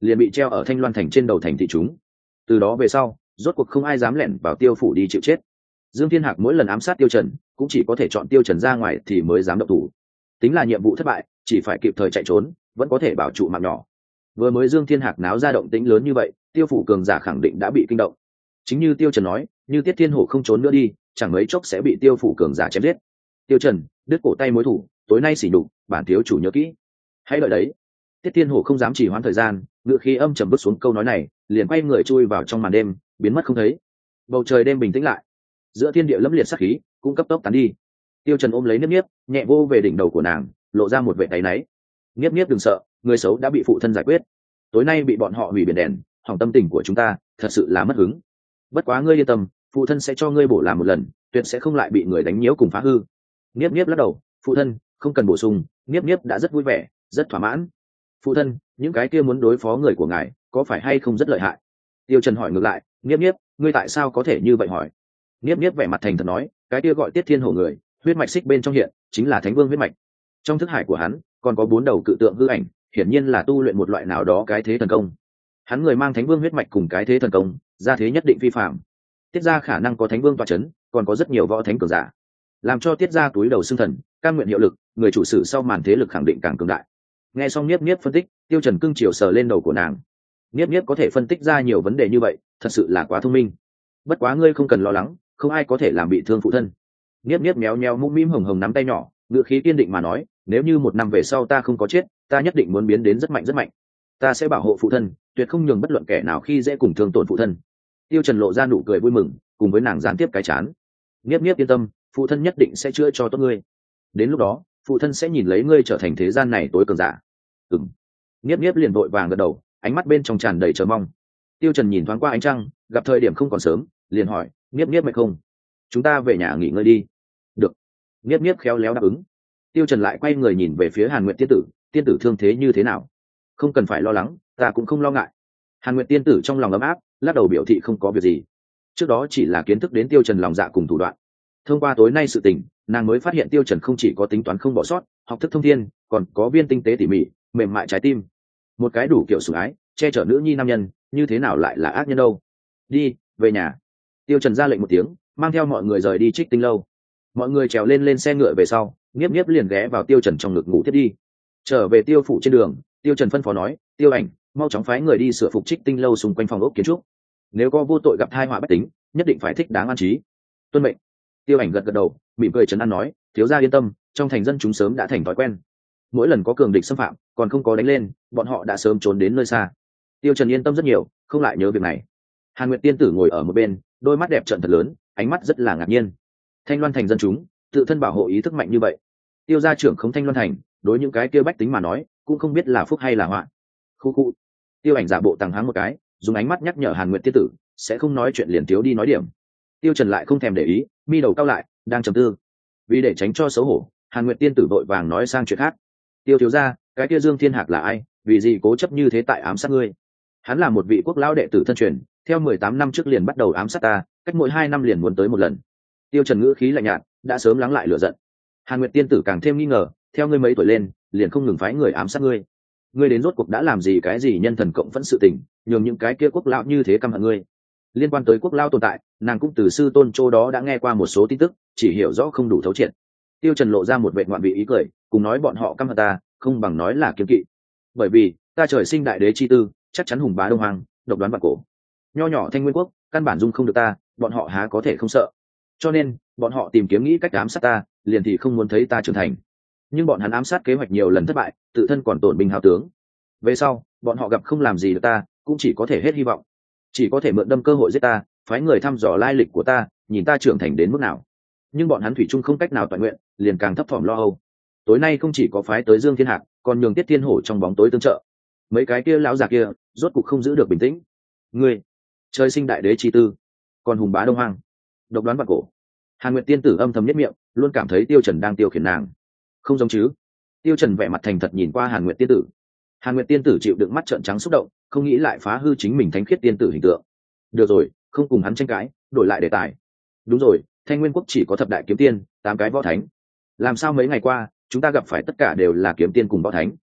liền bị treo ở Thanh Loan thành trên đầu thành thị chúng. Từ đó về sau, rốt cuộc không ai dám lẻn vào Tiêu phủ đi chịu chết. Dương Thiên Hạc mỗi lần ám sát Tiêu Trần, cũng chỉ có thể chọn Tiêu Trần ra ngoài thì mới dám động thủ. Tính là nhiệm vụ thất bại, chỉ phải kịp thời chạy trốn, vẫn có thể bảo trụ mạng nhỏ. Vừa mới Dương Thiên Hạc náo ra động tĩnh lớn như vậy, Tiêu phủ cường giả khẳng định đã bị kinh động. Chính như Tiêu Trần nói, như Tiết Thiên Hổ không trốn nữa đi, chẳng mấy chốc sẽ bị Tiêu phủ cường giả chém giết. Tiêu Trần, đứt cổ tay mối thủ, tối nay xỉ nhục, bản thiếu chủ nhớ kỹ. Hãy đợi đấy. Tiết Thiên Hổ không dám trì hoãn thời gian, ngựa khí âm trầm bước xuống câu nói này, liền quay người chui vào trong màn đêm, biến mất không thấy. Bầu trời đêm bình tĩnh lại, giữa thiên địa lẫm liệt sát khí cũng cấp tốc tán đi. Tiêu Trần ôm lấy Niếp Niếp, nhẹ vô về đỉnh đầu của nàng, lộ ra một vẻ áy náy. Niếp Niếp đừng sợ, người xấu đã bị phụ thân giải quyết. Tối nay bị bọn họ hủy biển đèn, hỏng tâm tình của chúng ta, thật sự là mất hứng. Bất quá ngươi yên tâm, phụ thân sẽ cho ngươi bổ làm một lần, tuyệt sẽ không lại bị người đánh nhiễu cùng phá hư. Niếp Niếp lắc đầu, phụ thân không cần bổ sung, Niếp Niếp đã rất vui vẻ, rất thỏa mãn. Phụ thân, những cái kia muốn đối phó người của ngài, có phải hay không rất lợi hại? Tiêu Trần hỏi ngược lại, Niếp Niếp, ngươi tại sao có thể như vậy hỏi? Niếp Niếp vẻ mặt thành thật nói, cái kia gọi Tiết Thiên Hổ người, huyết mạch xích bên trong hiện, chính là Thánh Vương huyết mạch. Trong thức hải của hắn, còn có 4 đầu cự tượng hư ảnh, hiển nhiên là tu luyện một loại nào đó cái thế thần công. Hắn người mang Thánh Vương huyết mạch cùng cái thế thần công, ra thế nhất định phi phàm. Tiết gia khả năng có Thánh Vương tọa chấn, còn có rất nhiều võ thánh cường giả, làm cho Tiết gia túi đầu xương thần, cam nguyện hiệu lực, người chủ sử sau màn thế lực khẳng định càng cường đại. Nghe xong Niếp Niếp phân tích, Tiêu Trần cưng chiều sờ lên đầu của nàng. Niếp Niếp có thể phân tích ra nhiều vấn đề như vậy, thật sự là quá thông minh. Bất quá ngươi không cần lo lắng, không ai có thể làm bị thương phụ thân. Niếp Niếp méo méo mũm mĩm hồng hồng nắm tay nhỏ, ngữ khí kiên định mà nói, nếu như 1 năm về sau ta không có chết, ta nhất định muốn biến đến rất mạnh rất mạnh. Ta sẽ bảo hộ phụ thân, tuyệt không nhường bất luận kẻ nào khi dễ cùng thương tổn phụ thân. Tiêu Trần lộ ra nụ cười vui mừng, cùng với nàng gián tiếp cái chán. Niếp Niếp yên tâm, phụ thân nhất định sẽ chữa cho tốt ngươi. Đến lúc đó, phụ thân sẽ nhìn lấy ngươi trở thành thế gian này tối cường giả. Ừm. Niếp Niếp liền vội vàng gật đầu, ánh mắt bên trong tràn đầy chờ mong. Tiêu Trần nhìn thoáng qua ánh trăng, gặp thời điểm không còn sớm, liền hỏi, Niếp Niếp mệt không? Chúng ta về nhà nghỉ ngơi đi. Được. Niếp Niếp khéo léo đáp ứng. Tiêu Trần lại quay người nhìn về phía Hàn Nguyệt tiên tử thương thế như thế nào? Không cần phải lo lắng, ta cũng không lo ngại. Hàn Nguyệt tiên tử trong lòng ấm áp, lắc đầu biểu thị không có việc gì. Trước đó chỉ là kiến thức đến Tiêu Trần lòng dạ cùng thủ đoạn. Thông qua tối nay sự tình, nàng mới phát hiện Tiêu Trần không chỉ có tính toán không bỏ sót, học thức thông thiên, còn có viên tinh tế tỉ mỉ, mềm mại trái tim. Một cái đủ kiểu sủng ái, che chở nữ nhi nam nhân, như thế nào lại là ác nhân đâu? Đi, về nhà. Tiêu Trần ra lệnh một tiếng, mang theo mọi người rời đi Trích Tinh lâu. Mọi người trèo lên xe ngựa về sau, Niếp Niếp liền ghé vào Tiêu Trần trong ngực ngủ thiết đi. Trở về Tiêu phủ trên đường, Tiêu Trần phân phó nói, Tiêu Ảnh, mau chóng phái người đi sửa phục Trích Tinh lâu xung quanh phòng ốc kiến trúc. Nếu có vô tội gặp tai họa bất tính, nhất định phải thích đáng an trí. Tuân mệnh. Tiêu Ảnh gật gật đầu, mỉm cười trấn an nói, thiếu gia yên tâm, trong thành dân chúng sớm đã thành thói quen. Mỗi lần có cường địch xâm phạm, còn không có đánh lên, bọn họ đã sớm trốn đến nơi xa. Tiêu Trần yên tâm rất nhiều, không lại nhớ việc này. Hàn Nguyệt tiên tử ngồi ở một bên, đôi mắt đẹp trợn thật lớn, ánh mắt rất là ngạc nhiên. Thanh Loan thành dân chúng, tự thân bảo hộ ý thức mạnh như vậy. Tiêu gia trưởng không Thanh Loan thành, đối những cái kia bách tính mà nói, cũng không biết là phúc hay là họa. Khu khu. Tiêu Ảnh giả bộ tàng háng một cái, dùng ánh mắt nhắc nhở Hàn Nguyệt tiên tử, sẽ không nói chuyện liền thiếu đi nói điểm. Tiêu Trần lại không thèm để ý, mi đầu cau lại, đang trầm tư. Vì để tránh cho xấu hổ, Hàn Nguyệt tiên tử vội vàng nói sang chuyện khác. Tiêu thiếu gia, cái kia Dương Thiên Hạc là ai, vì gì cố chấp như thế tại ám sát ngươi? Hắn là một vị quốc lão đệ tử thân truyền, theo 18 năm trước liền bắt đầu ám sát ta, cách mỗi 2 năm liền muốn tới một lần. Tiêu Trần ngữ khí lạnh nhạt, đã sớm lắng lại lửa giận. Hàn Nguyệt tiên tử càng thêm nghi ngờ, theo ngươi mấy tuổi lên, liền không ngừng phái người ám sát ngươi. Ngươi đến rốt cuộc đã làm gì cái gì nhân thần cộng vẫn sự tình, nhường những cái kia quốc lão như thế căm hận ngươi? Liên quan tới quốc lão tồn tại, nàng cũng từ sư tôn Châu đó đã nghe qua một số tin tức, chỉ hiểu rõ không đủ thấu triệt. Tiêu Trần lộ ra một vẻ ngoạn vị ý cười, cùng nói bọn họ căm hận ta, không bằng nói là kiêng kỵ. Bởi vì ta trời sinh đại đế chi tư, chắc chắn hùng bá đông hoàng, độc đoán vạn cổ. Nho nhỏ Thanh Nguyên quốc, căn bản dung không được ta, bọn họ há có thể không sợ? Cho nên, bọn họ tìm kiếm nghĩ cách ám sát ta, liền thì không muốn thấy ta trưởng thành. Nhưng bọn hắn ám sát kế hoạch nhiều lần thất bại, tự thân còn tổn binh hao tướng. Về sau, bọn họ gặp không làm gì được ta, cũng chỉ có thể hết hy vọng, chỉ có thể mượn đâm cơ hội giết ta, phái người thăm dò lai lịch của ta, nhìn ta trưởng thành đến mức nào. Nhưng bọn hắn thủy chung không cách nào toàn nguyện, liền càng thấp thỏm lo âu. Tối nay không chỉ có phái tới Dương Thiên Hạc, còn nhường Tiết Thiên Hổ trong bóng tối tương trợ. Mấy cái kia lão già kia, rốt cục không giữ được bình tĩnh. Ngươi, trời sinh đại đế chi tư, còn hùng bá đông hoang, độc đoán vạn cổ. Hàn Nguyệt tiên tử âm thầm nhất miệng, luôn cảm thấy Tiêu Trần đang tiêu khiển nàng. Không giống chứ? Tiêu Trần vẻ mặt thành thật nhìn qua Hàn Nguyệt tiên tử. Hàn Nguyệt tiên tử chịu đựng mắt trợn trắng xúc động, không nghĩ lại phá hư chính mình thánh khiết tiên tử hình tượng. Được rồi, không cùng hắn tranh cãi, đổi lại đề tài. Đúng rồi, Thanh Nguyên quốc chỉ có thập đại kiếm tiên, 8 cái võ thánh. Làm sao mấy ngày qua, chúng ta gặp phải tất cả đều là kiếm tiên cùng võ thánh?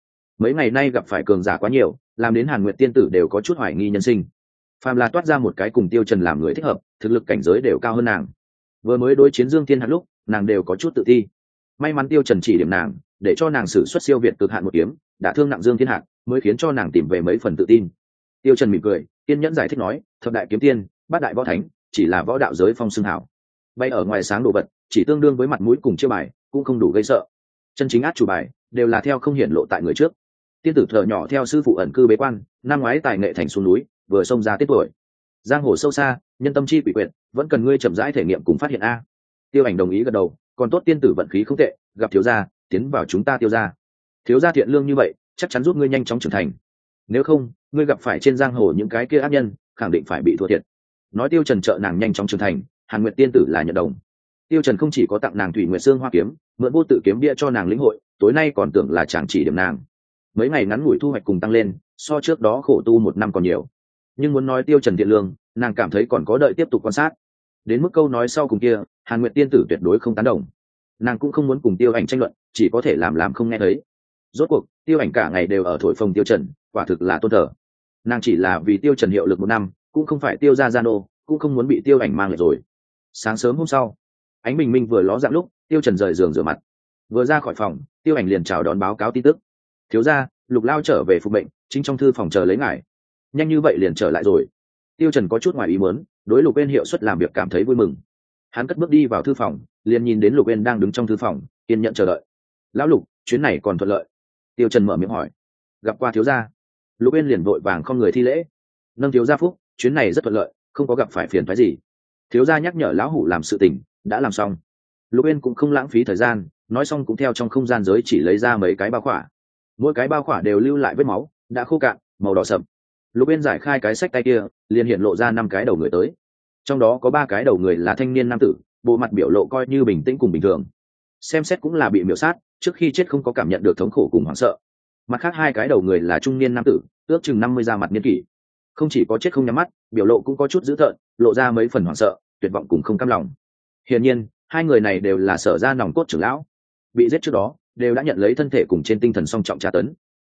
mấy ngày nay gặp phải cường giả quá nhiều, làm đến Hàn Nguyệt tiên tử đều có chút hoài nghi nhân sinh. Phàm là toát ra một cái cùng Tiêu Trần làm người thích hợp, thực lực cảnh giới đều cao hơn nàng. Vừa mới đối chiến Dương Thiên Hạc lúc, nàng đều có chút tự ti. May mắn Tiêu Trần chỉ điểm nàng, để cho nàng sử xuất siêu việt cực hạn một kiếm, đã thương nặng Dương Thiên Hạc, mới khiến cho nàng tìm về mấy phần tự tin. Tiêu Trần mỉm cười, kiên nhẫn giải thích nói, thập đại kiếm tiên, bát đại võ thánh, chỉ là võ đạo giới phong xương hảo. Bay ở ngoài sáng đồ vật, chỉ tương đương với mặt mũi cùng chiêu bài, cũng không đủ gây sợ. Chân chính át chủ bài, đều là theo không hiển lộ tại người trước. Tiên tử thở nhỏ theo sư phụ ẩn cư bế quan, năm ngoái tài nghệ thành xuống núi, vừa xông ra tiết tuổi. Giang hồ sâu xa, nhân tâm chi quỷ quyệt, vẫn cần ngươi chậm rãi thể nghiệm cùng phát hiện a. Tiêu Ảnh đồng ý gật đầu, còn tốt tiên tử vận khí không tệ, gặp thiếu gia, tiến vào chúng ta Tiêu gia. Thiếu gia thiện lương như vậy, chắc chắn giúp ngươi nhanh chóng trưởng thành. Nếu không, ngươi gặp phải trên giang hồ những cái kia ác nhân, khẳng định phải bị thua thiệt. Nói Tiêu Trần trợ nàng nhanh chóng trưởng thành, Hàn Nguyệt tiên tử là nhận đồng. Tiêu Trần không chỉ có tặng nàng Thủy Nguyệt Xương Hoa kiếm, mượn vô tự kiếm bia cho nàng lĩnh hội, tối nay còn tưởng là chàng chỉ điểm nàng. Mấy ngày ngắn ngủi thu hoạch cùng tăng lên, so trước đó khổ tu một năm còn nhiều. Nhưng muốn nói Tiêu Trần thiện lương, nàng cảm thấy còn có đợi tiếp tục quan sát. Đến mức câu nói sau cùng kia, Hàn Nguyệt tiên tử tuyệt đối không tán đồng. Nàng cũng không muốn cùng Tiêu Ảnh tranh luận, chỉ có thể làm không nghe thấy. Rốt cuộc, Tiêu Ảnh cả ngày đều ở thổi phồng Tiêu Trần, quả thực là tôn thờ. Nàng chỉ là vì Tiêu Trần hiệu lực một năm, cũng không phải Tiêu gia gia nô, cũng không muốn bị Tiêu Ảnh mang lại rồi. Sáng sớm hôm sau, ánh bình minh vừa ló dạng lúc, Tiêu Trần rời giường rửa mặt, vừa ra khỏi phòng, Tiêu Ảnh liền chào đón báo cáo tin tức. Thiếu gia, Lục Lao trở về phục bệnh, chính trong thư phòng chờ lấy ngài. Nhanh như vậy liền trở lại rồi. Tiêu Trần có chút ngoài ý muốn, đối Lục Uyên hiệu suất làm việc cảm thấy vui mừng. Hắn cất bước đi vào thư phòng, liền nhìn đến Lục Uyên đang đứng trong thư phòng, kiên nhẫn chờ đợi. Lão Lục, chuyến này còn thuận lợi? Tiêu Trần mở miệng hỏi. Gặp qua thiếu gia. Lục Uyên liền vội vàng không người thi lễ. Nâng thiếu gia phúc, chuyến này rất thuận lợi, không có gặp phải phiền phức gì. Thiếu gia nhắc nhở lão hủ làm sự tình, đã làm xong. Lục Uyên cũng không lãng phí thời gian, nói xong cũng theo trong không gian giới chỉ lấy ra mấy cái bao khỏa. Mỗi cái bao khỏa đều lưu lại vết máu, đã khô cạn, màu đỏ sậm. Lục Uyên giải khai cái sách tay kia, liền hiện lộ ra 5 cái đầu người tới. Trong đó có 3 cái đầu người là thanh niên nam tử, bộ mặt biểu lộ coi như bình tĩnh cùng bình thường. Xem xét cũng là bị miểu sát, trước khi chết không có cảm nhận được thống khổ cùng hoảng sợ. Mặt khác 2 cái đầu người là trung niên nam tử, ước chừng 50 ra mặt niên kỷ. Không chỉ có chết không nhắm mắt, biểu lộ cũng có chút dữ tợn, lộ ra mấy phần hoảng sợ, tuyệt vọng cùng không cam lòng. Hiển nhiên, 2 người này đều là Sở gia nòng cốt trưởng lão. Bị giết trước đó, đều đã nhận lấy thân thể cùng trên tinh thần song trọng tra tấn.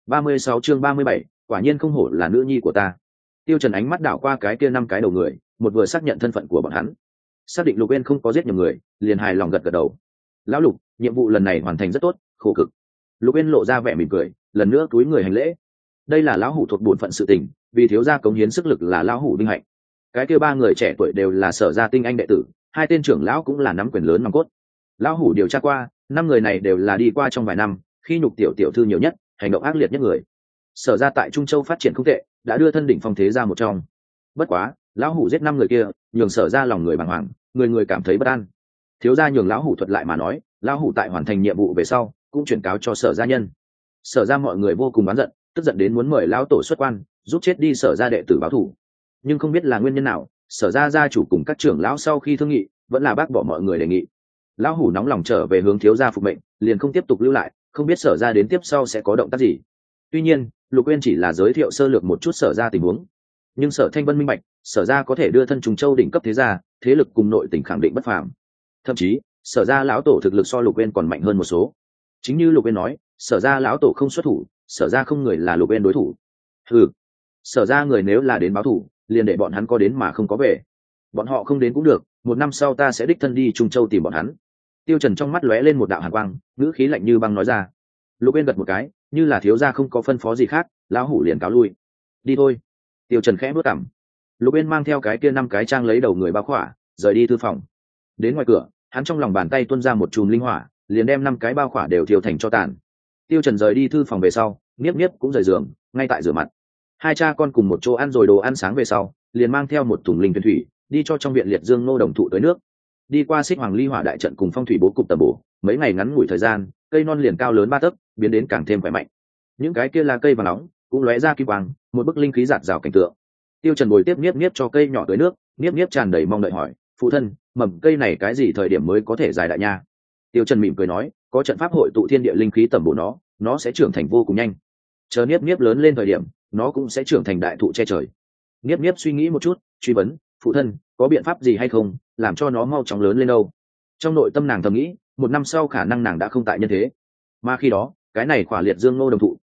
36 chương 37, quả nhiên không hổ là nữ nhi của ta. Tiêu Trần ánh mắt đảo qua cái kia 5 cái đầu người, một vừa xác nhận thân phận của bọn hắn, xác định Lục Uyên không có giết nhầm người, liền hài lòng gật gật đầu. Lão Lục, nhiệm vụ lần này hoàn thành rất tốt, khổ cực. Lục Uyên lộ ra vẻ mỉm cười, lần nữa cúi người hành lễ. Đây là lão hủ thuộc bổn phận sự tình, vì thiếu gia cống hiến sức lực là lão hủ vinh hạnh. Cái kia 3 người trẻ tuổi đều là Sở gia tinh anh đệ tử, 2 tên trưởng lão cũng là nắm quyền lớn nòng cốt. Lão hủ điều tra qua, 5 người này đều là đi qua trong vài năm, khi nhục tiểu thư nhiều nhất, hành động ác liệt nhất người. Sở gia tại Trung Châu phát triển không tệ, đã đưa thân đỉnh phong thế gia một trong. Bất quá, lão hủ giết 5 người kia, nhường Sở gia lòng người bàng hoàng, người người cảm thấy bất an. Thiếu gia nhường lão hủ thuật lại mà nói, lão hủ tại hoàn thành nhiệm vụ về sau, cũng chuyển cáo cho Sở gia nhân. Sở gia mọi người vô cùng oán giận, tức giận đến muốn mời lão tổ xuất quan, giúp chết đi Sở gia đệ tử báo thù. Nhưng không biết là nguyên nhân nào, Sở gia gia chủ cùng các trưởng lão sau khi thương nghị, vẫn là bác bỏ mọi người đề nghị. Lão hủ nóng lòng trở về hướng thiếu gia phục mệnh, liền không tiếp tục lưu lại, không biết Sở gia đến tiếp sau sẽ có động tác gì. Tuy nhiên, Lục Uyên chỉ là giới thiệu sơ lược một chút Sở gia tình huống, nhưng Sở Thanh Vân minh bạch, Sở gia có thể đưa thân Trùng Châu đỉnh cấp thế gia, thế lực cùng nội tình khẳng định bất phàm. Thậm chí, Sở gia lão tổ thực lực so Lục Uyên còn mạnh hơn một số. Chính như Lục Uyên nói, Sở gia lão tổ không xuất thủ, Sở gia không người là Lục Uyên đối thủ. Hừ, Sở gia người nếu là đến báo thù, liền để bọn hắn có đến mà không có về. Bọn họ không đến cũng được, 1 năm sau ta sẽ đích thân đi Trung Châu tìm bọn hắn. Tiêu Trần trong mắt lóe lên một đạo hàn quang, ngữ khí lạnh như băng nói ra. Lục Uyên gật một cái, như là thiếu gia không có phân phó gì khác, lão hủ liền cáo lui. Đi thôi. Tiêu Trần khẽ bước cằm. Lục Uyên mang theo cái kia 5 cái trang lấy đầu người bao khỏa, rời đi thư phòng. Đến ngoài cửa, hắn trong lòng bàn tay tuôn ra một chùm linh hỏa, liền đem 5 cái bao khỏa đều thiêu thành tro tàn. Tiêu Trần rời đi thư phòng về sau, Niếp Niếp cũng rời giường, ngay tại rửa mặt. 2 cha con cùng một chỗ ăn rồi đồ ăn sáng về sau, liền mang theo một thùng linh tuyển thủy, đi cho trong viện liệt dương nô đồng thụ tới nước. Đi qua Xích Hoàng Ly Hỏa đại trận cùng phong thủy bố cục tầm bổ, mấy ngày ngắn ngủi thời gian, cây non liền cao lớn 3 tấc, biến đến càng thêm khỏe mạnh. Những cái kia là cây vàng nóng, cũng lóe ra kim quang, một bức linh khí rạt rào cảnh tượng. Tiêu Trần bồi tiếp Niếp Niếp cho cây nhỏ tưới nước, Niếp Niếp tràn đầy mong đợi hỏi, phụ thân, mầm cây này cái gì thời điểm mới có thể dài đại nha? Tiêu Trần mỉm cười nói, có trận pháp hội tụ thiên địa linh khí tầm bổ nó sẽ trưởng thành vô cùng nhanh. Chờ Niếp Niếp lớn lên thời điểm, nó cũng sẽ trưởng thành đại thụ che trời. Niếp Niếp suy nghĩ một chút, truy vấn, phụ thân, có biện pháp gì hay không, làm cho nó mau chóng lớn lên đâu? Trong nội tâm nàng thầm nghĩ, 1 năm sau khả năng nàng đã không tại nhân thế, mà khi đó, cái này khỏa liệt dương ngô đồng thụ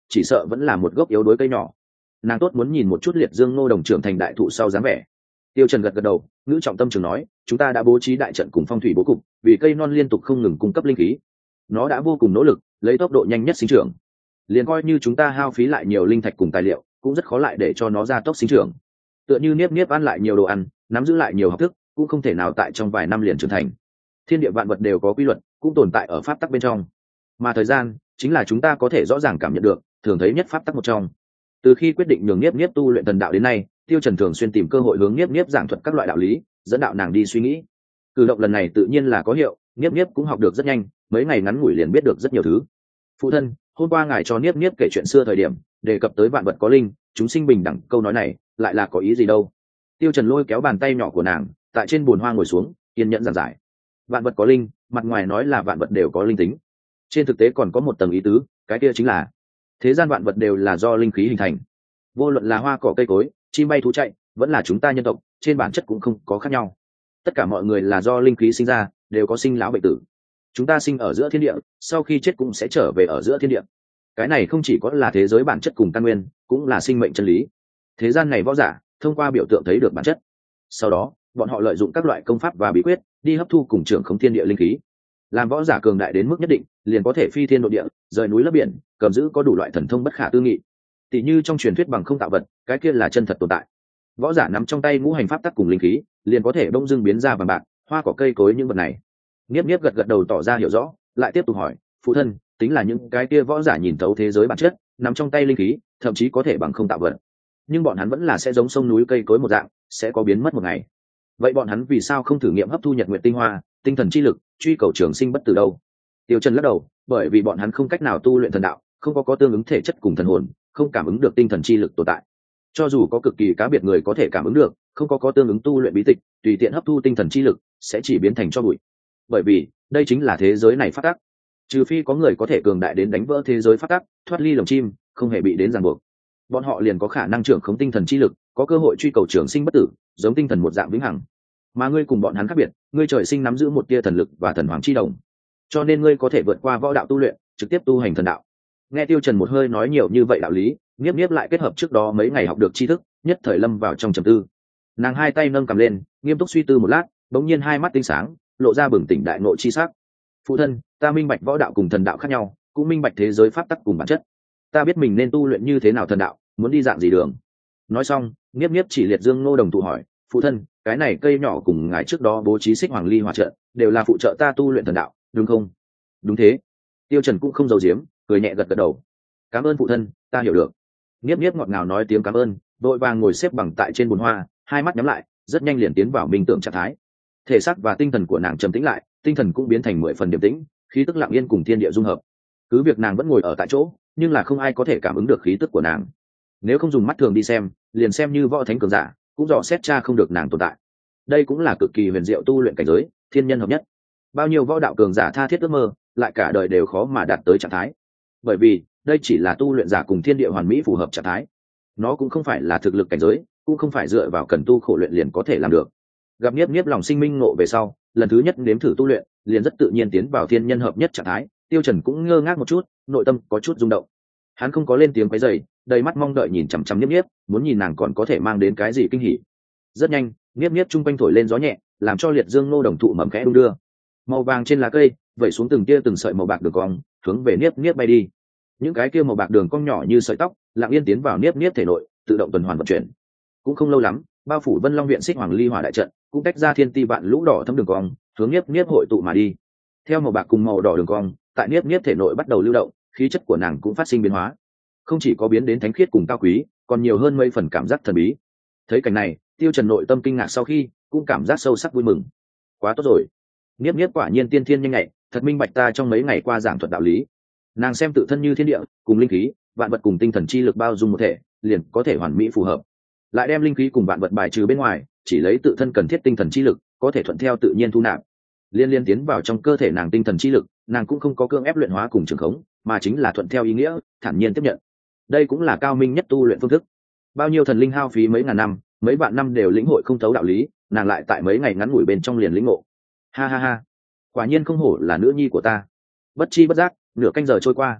chỉ sợ vẫn là một gốc yếu đuối cây nhỏ. Nàng tốt muốn nhìn một chút liệt dương ngô đồng trưởng thành đại thụ sau dáng vẻ. Tiêu Trần gật gật đầu, ngữ trọng tâm trường nói, chúng ta đã bố trí đại trận cùng phong thủy bố cục, vì cây non liên tục không ngừng cung cấp linh khí. Nó đã vô cùng nỗ lực, lấy tốc độ nhanh nhất sinh trưởng. Liền coi như chúng ta hao phí lại nhiều linh thạch cùng tài liệu, cũng rất khó lại để cho nó ra tốc sinh trưởng. Tựa như Niếp Niếp ăn lại nhiều đồ ăn, nắm giữ lại nhiều học thức, cũng không thể nào tại trong vài năm liền trưởng thành. Thiên địa vạn vật đều có quy luật, cũng tồn tại ở pháp tắc bên trong. Mà thời gian, chính là chúng ta có thể rõ ràng cảm nhận được, thường thấy nhất pháp tắc một trong. Từ khi quyết định nhường Niếp Niếp tu luyện thần đạo đến nay, Tiêu Trần thường xuyên tìm cơ hội hướng Niếp Niếp giảng thuật các loại đạo lý, dẫn đạo nàng đi suy nghĩ. Cử động lần này tự nhiên là có hiệu, Niếp Niếp cũng học được rất nhanh, mấy ngày ngắn ngủi liền biết được rất nhiều thứ. Phụ thân, hôm qua ngài cho Niếp Niếp kể chuyện xưa thời điểm, đề cập tới vạn vật có linh, chúng sinh bình đẳng, câu nói này lại là có ý gì đâu? Tiêu Trần lôi kéo bàn tay nhỏ của nàng, tại trên bùn hoa ngồi xuống, kiên nhẫn giảng giải. Vạn vật có linh, mặt ngoài nói là vạn vật đều có linh tính, trên thực tế còn có một tầng ý tứ, cái kia chính là thế gian vạn vật đều là do linh khí hình thành. Vô luận là hoa cỏ cây cối, chim bay thú chạy, vẫn là chúng ta nhân tộc, trên bản chất cũng không có khác nhau. Tất cả mọi người là do linh khí sinh ra, đều có sinh lão bệnh tử. Chúng ta sinh ở giữa thiên địa, sau khi chết cũng sẽ trở về ở giữa thiên địa. Cái này không chỉ có là thế giới bản chất cùng căn nguyên, cũng là sinh mệnh chân lý. Thế gian này võ giả thông qua biểu tượng thấy được bản chất, sau đó bọn họ lợi dụng các loại công pháp và bí quyết đi hấp thu cùng trưởng khống thiên địa linh khí. Làm võ giả cường đại đến mức nhất định, liền có thể phi thiên độ địa, rời núi lấp biển, cầm giữ có đủ loại thần thông bất khả tư nghị. Tỷ như trong truyền thuyết bằng không tạo vật, cái kia là chân thật tồn tại. Võ giả nắm trong tay ngũ hành pháp tắc cùng linh khí, liền có thể bỗng dưng biến ra vàng bạc, hoa cỏ cây cối những vật này. Niếp Niếp gật gật đầu tỏ ra hiểu rõ, lại tiếp tục hỏi, phụ thân, tính là những cái kia võ giả nhìn thấu thế giới bản chất, nắm trong tay linh khí, thậm chí có thể bằng không tạo vật, nhưng bọn hắn vẫn là sẽ giống sông núi cây cối một dạng, sẽ có biến mất một ngày. Vậy bọn hắn vì sao không thử nghiệm hấp thu nhật nguyện tinh hoa, tinh thần chi lực, truy cầu trường sinh bất tử đâu? Tiêu Trần lắc đầu, bởi vì bọn hắn không cách nào tu luyện thần đạo, không có tương ứng thể chất cùng thần hồn, không cảm ứng được tinh thần chi lực tồn tại. Cho dù có cực kỳ cá biệt người có thể cảm ứng được, không có tương ứng tu luyện bí tịch, tùy tiện hấp thu tinh thần chi lực, sẽ chỉ biến thành cho bụi. Bởi vì đây chính là thế giới này pháp tắc. Trừ phi có người có thể cường đại đến đánh vỡ thế giới pháp tắc, thoát ly lồng chim, không hề bị đến ràng buộc, bọn họ liền có khả năng trưởng khống tinh thần chi lực, có cơ hội truy cầu trường sinh bất tử, giống tinh thần một dạng vĩnh hằng. Mà ngươi cùng bọn hắn khác biệt, ngươi trời sinh nắm giữ một tia thần lực và thần hoàng chi đồng, cho nên ngươi có thể vượt qua võ đạo tu luyện, trực tiếp tu hành thần đạo. Nghe Tiêu Trần một hơi nói nhiều như vậy đạo lý, Niếp Niếp lại kết hợp trước đó mấy ngày học được tri thức, nhất thời lâm vào trong trầm tư. Nàng hai tay nâng cầm lên, nghiêm túc suy tư một lát, bỗng nhiên hai mắt tinh sáng, lộ ra bừng tỉnh đại ngộ chi sắc. Phụ thân, ta minh bạch võ đạo cùng thần đạo khác nhau, cũng minh bạch thế giới pháp tắc cùng bản chất. Ta biết mình nên tu luyện như thế nào thần đạo, muốn đi dạng gì đường. Nói xong, Niếp Niếp chỉ liệt dương ngô đồng tụ hỏi, phụ thân, cái này cây nhỏ cùng ngài trước đó bố trí xích hoàng ly hỏa trận, đều là phụ trợ ta tu luyện thần đạo, đúng không? Đúng thế. Tiêu Trần cũng không giấu giếm, cười nhẹ gật gật đầu. Cảm ơn phụ thân, ta hiểu được. Niếp Niếp ngọt ngào nói tiếng cảm ơn, đội vàng ngồi xếp bằng tại trên bồn hoa, hai mắt nhắm lại, rất nhanh liền tiến vào minh tưởng trạng thái. Thể xác và tinh thần của nàng trầm tĩnh lại, tinh thần cũng biến thành 10 phần điềm tĩnh, khí tức lặng yên cùng thiên địa dung hợp. Cứ việc nàng vẫn ngồi ở tại chỗ, nhưng là không ai có thể cảm ứng được khí tức của nàng. Nếu không dùng mắt thường đi xem, liền xem như võ thánh cường giả, cũng dò xét tra không được nàng tồn tại. Đây cũng là cực kỳ huyền diệu tu luyện cảnh giới, thiên nhân hợp nhất. Bao nhiêu võ đạo cường giả tha thiết ước mơ, lại cả đời đều khó mà đạt tới trạng thái. Bởi vì, đây chỉ là tu luyện giả cùng thiên địa hoàn mỹ phù hợp trạng thái. Nó cũng không phải là thực lực cảnh giới, cũng không phải dựa vào cần tu khổ luyện liền có thể làm được. Gặp Niếp Niếp lòng sinh minh ngộ về sau, lần thứ nhất nếm thử tu luyện, liền rất tự nhiên tiến vào thiên nhân hợp nhất trạng thái. Tiêu Trần cũng ngơ ngác một chút, nội tâm có chút rung động. Hắn không có lên tiếng quấy rầy, đầy mắt mong đợi nhìn chằm chằm Niếp Niếp, muốn nhìn nàng còn có thể mang đến cái gì kinh hỉ. Rất nhanh, Niếp Niếp trung quanh thổi lên gió nhẹ, làm cho liệt dương ngô đồng thụ mầm khẽ đung đưa. Màu vàng trên lá cây vẩy xuống từng tia từng sợi màu bạc đường cong, hướng về Niếp Niếp bay đi. Những cái kia màu bạc đường cong nhỏ như sợi tóc, lặng yên tiến vào Niếp Niếp thể nội, tự động tuần hoàn vận chuyển. Cũng không lâu lắm, bao phủ Vân Long viện xích hoàng ly hỏa đại trận, cũng tách ra thiên ti vạn lũ đỏ thấm đường cong, hướng Niếp Niếp hội tụ mà đi. Theo màu bạc cùng màu đỏ đường cong, tại Niếp Niếp thể nội bắt đầu lưu động, khí chất của nàng cũng phát sinh biến hóa. Không chỉ có biến đến thánh khiết cùng cao quý, còn nhiều hơn mấy phần cảm giác thần bí. Thấy cảnh này, Tiêu Trần nội tâm kinh ngạc sau khi, cũng cảm giác sâu sắc vui mừng. Quá tốt rồi, Niếp Niếp quả nhiên tiên thiên nhanh nhạy, thật minh bạch ta trong mấy ngày qua giảng thuật đạo lý. Nàng xem tự thân như thiên địa, cùng linh khí, vạn vật cùng tinh thần chi lực bao dung một thể, liền có thể hoàn mỹ phù hợp. Lại đem linh khí cùng vạn vật bài trừ bên ngoài, chỉ lấy tự thân cần thiết tinh thần chi lực, có thể thuận theo tự nhiên thu nạp. Liên tiến vào trong cơ thể nàng tinh thần chi lực, nàng cũng không có cưỡng ép luyện hóa cùng trường khống, mà chính là thuận theo ý nghĩa, thản nhiên tiếp nhận. Đây cũng là cao minh nhất tu luyện phương thức. Bao nhiêu thần linh hao phí mấy ngàn năm, mấy vạn năm đều lĩnh hội không thấu đạo lý, nàng lại tại mấy ngày ngắn ngủi bên trong liền lĩnh ngộ. Ha ha ha, quả nhiên không hổ là nữ nhi của ta. Bất chi bất giác, nửa canh giờ trôi qua.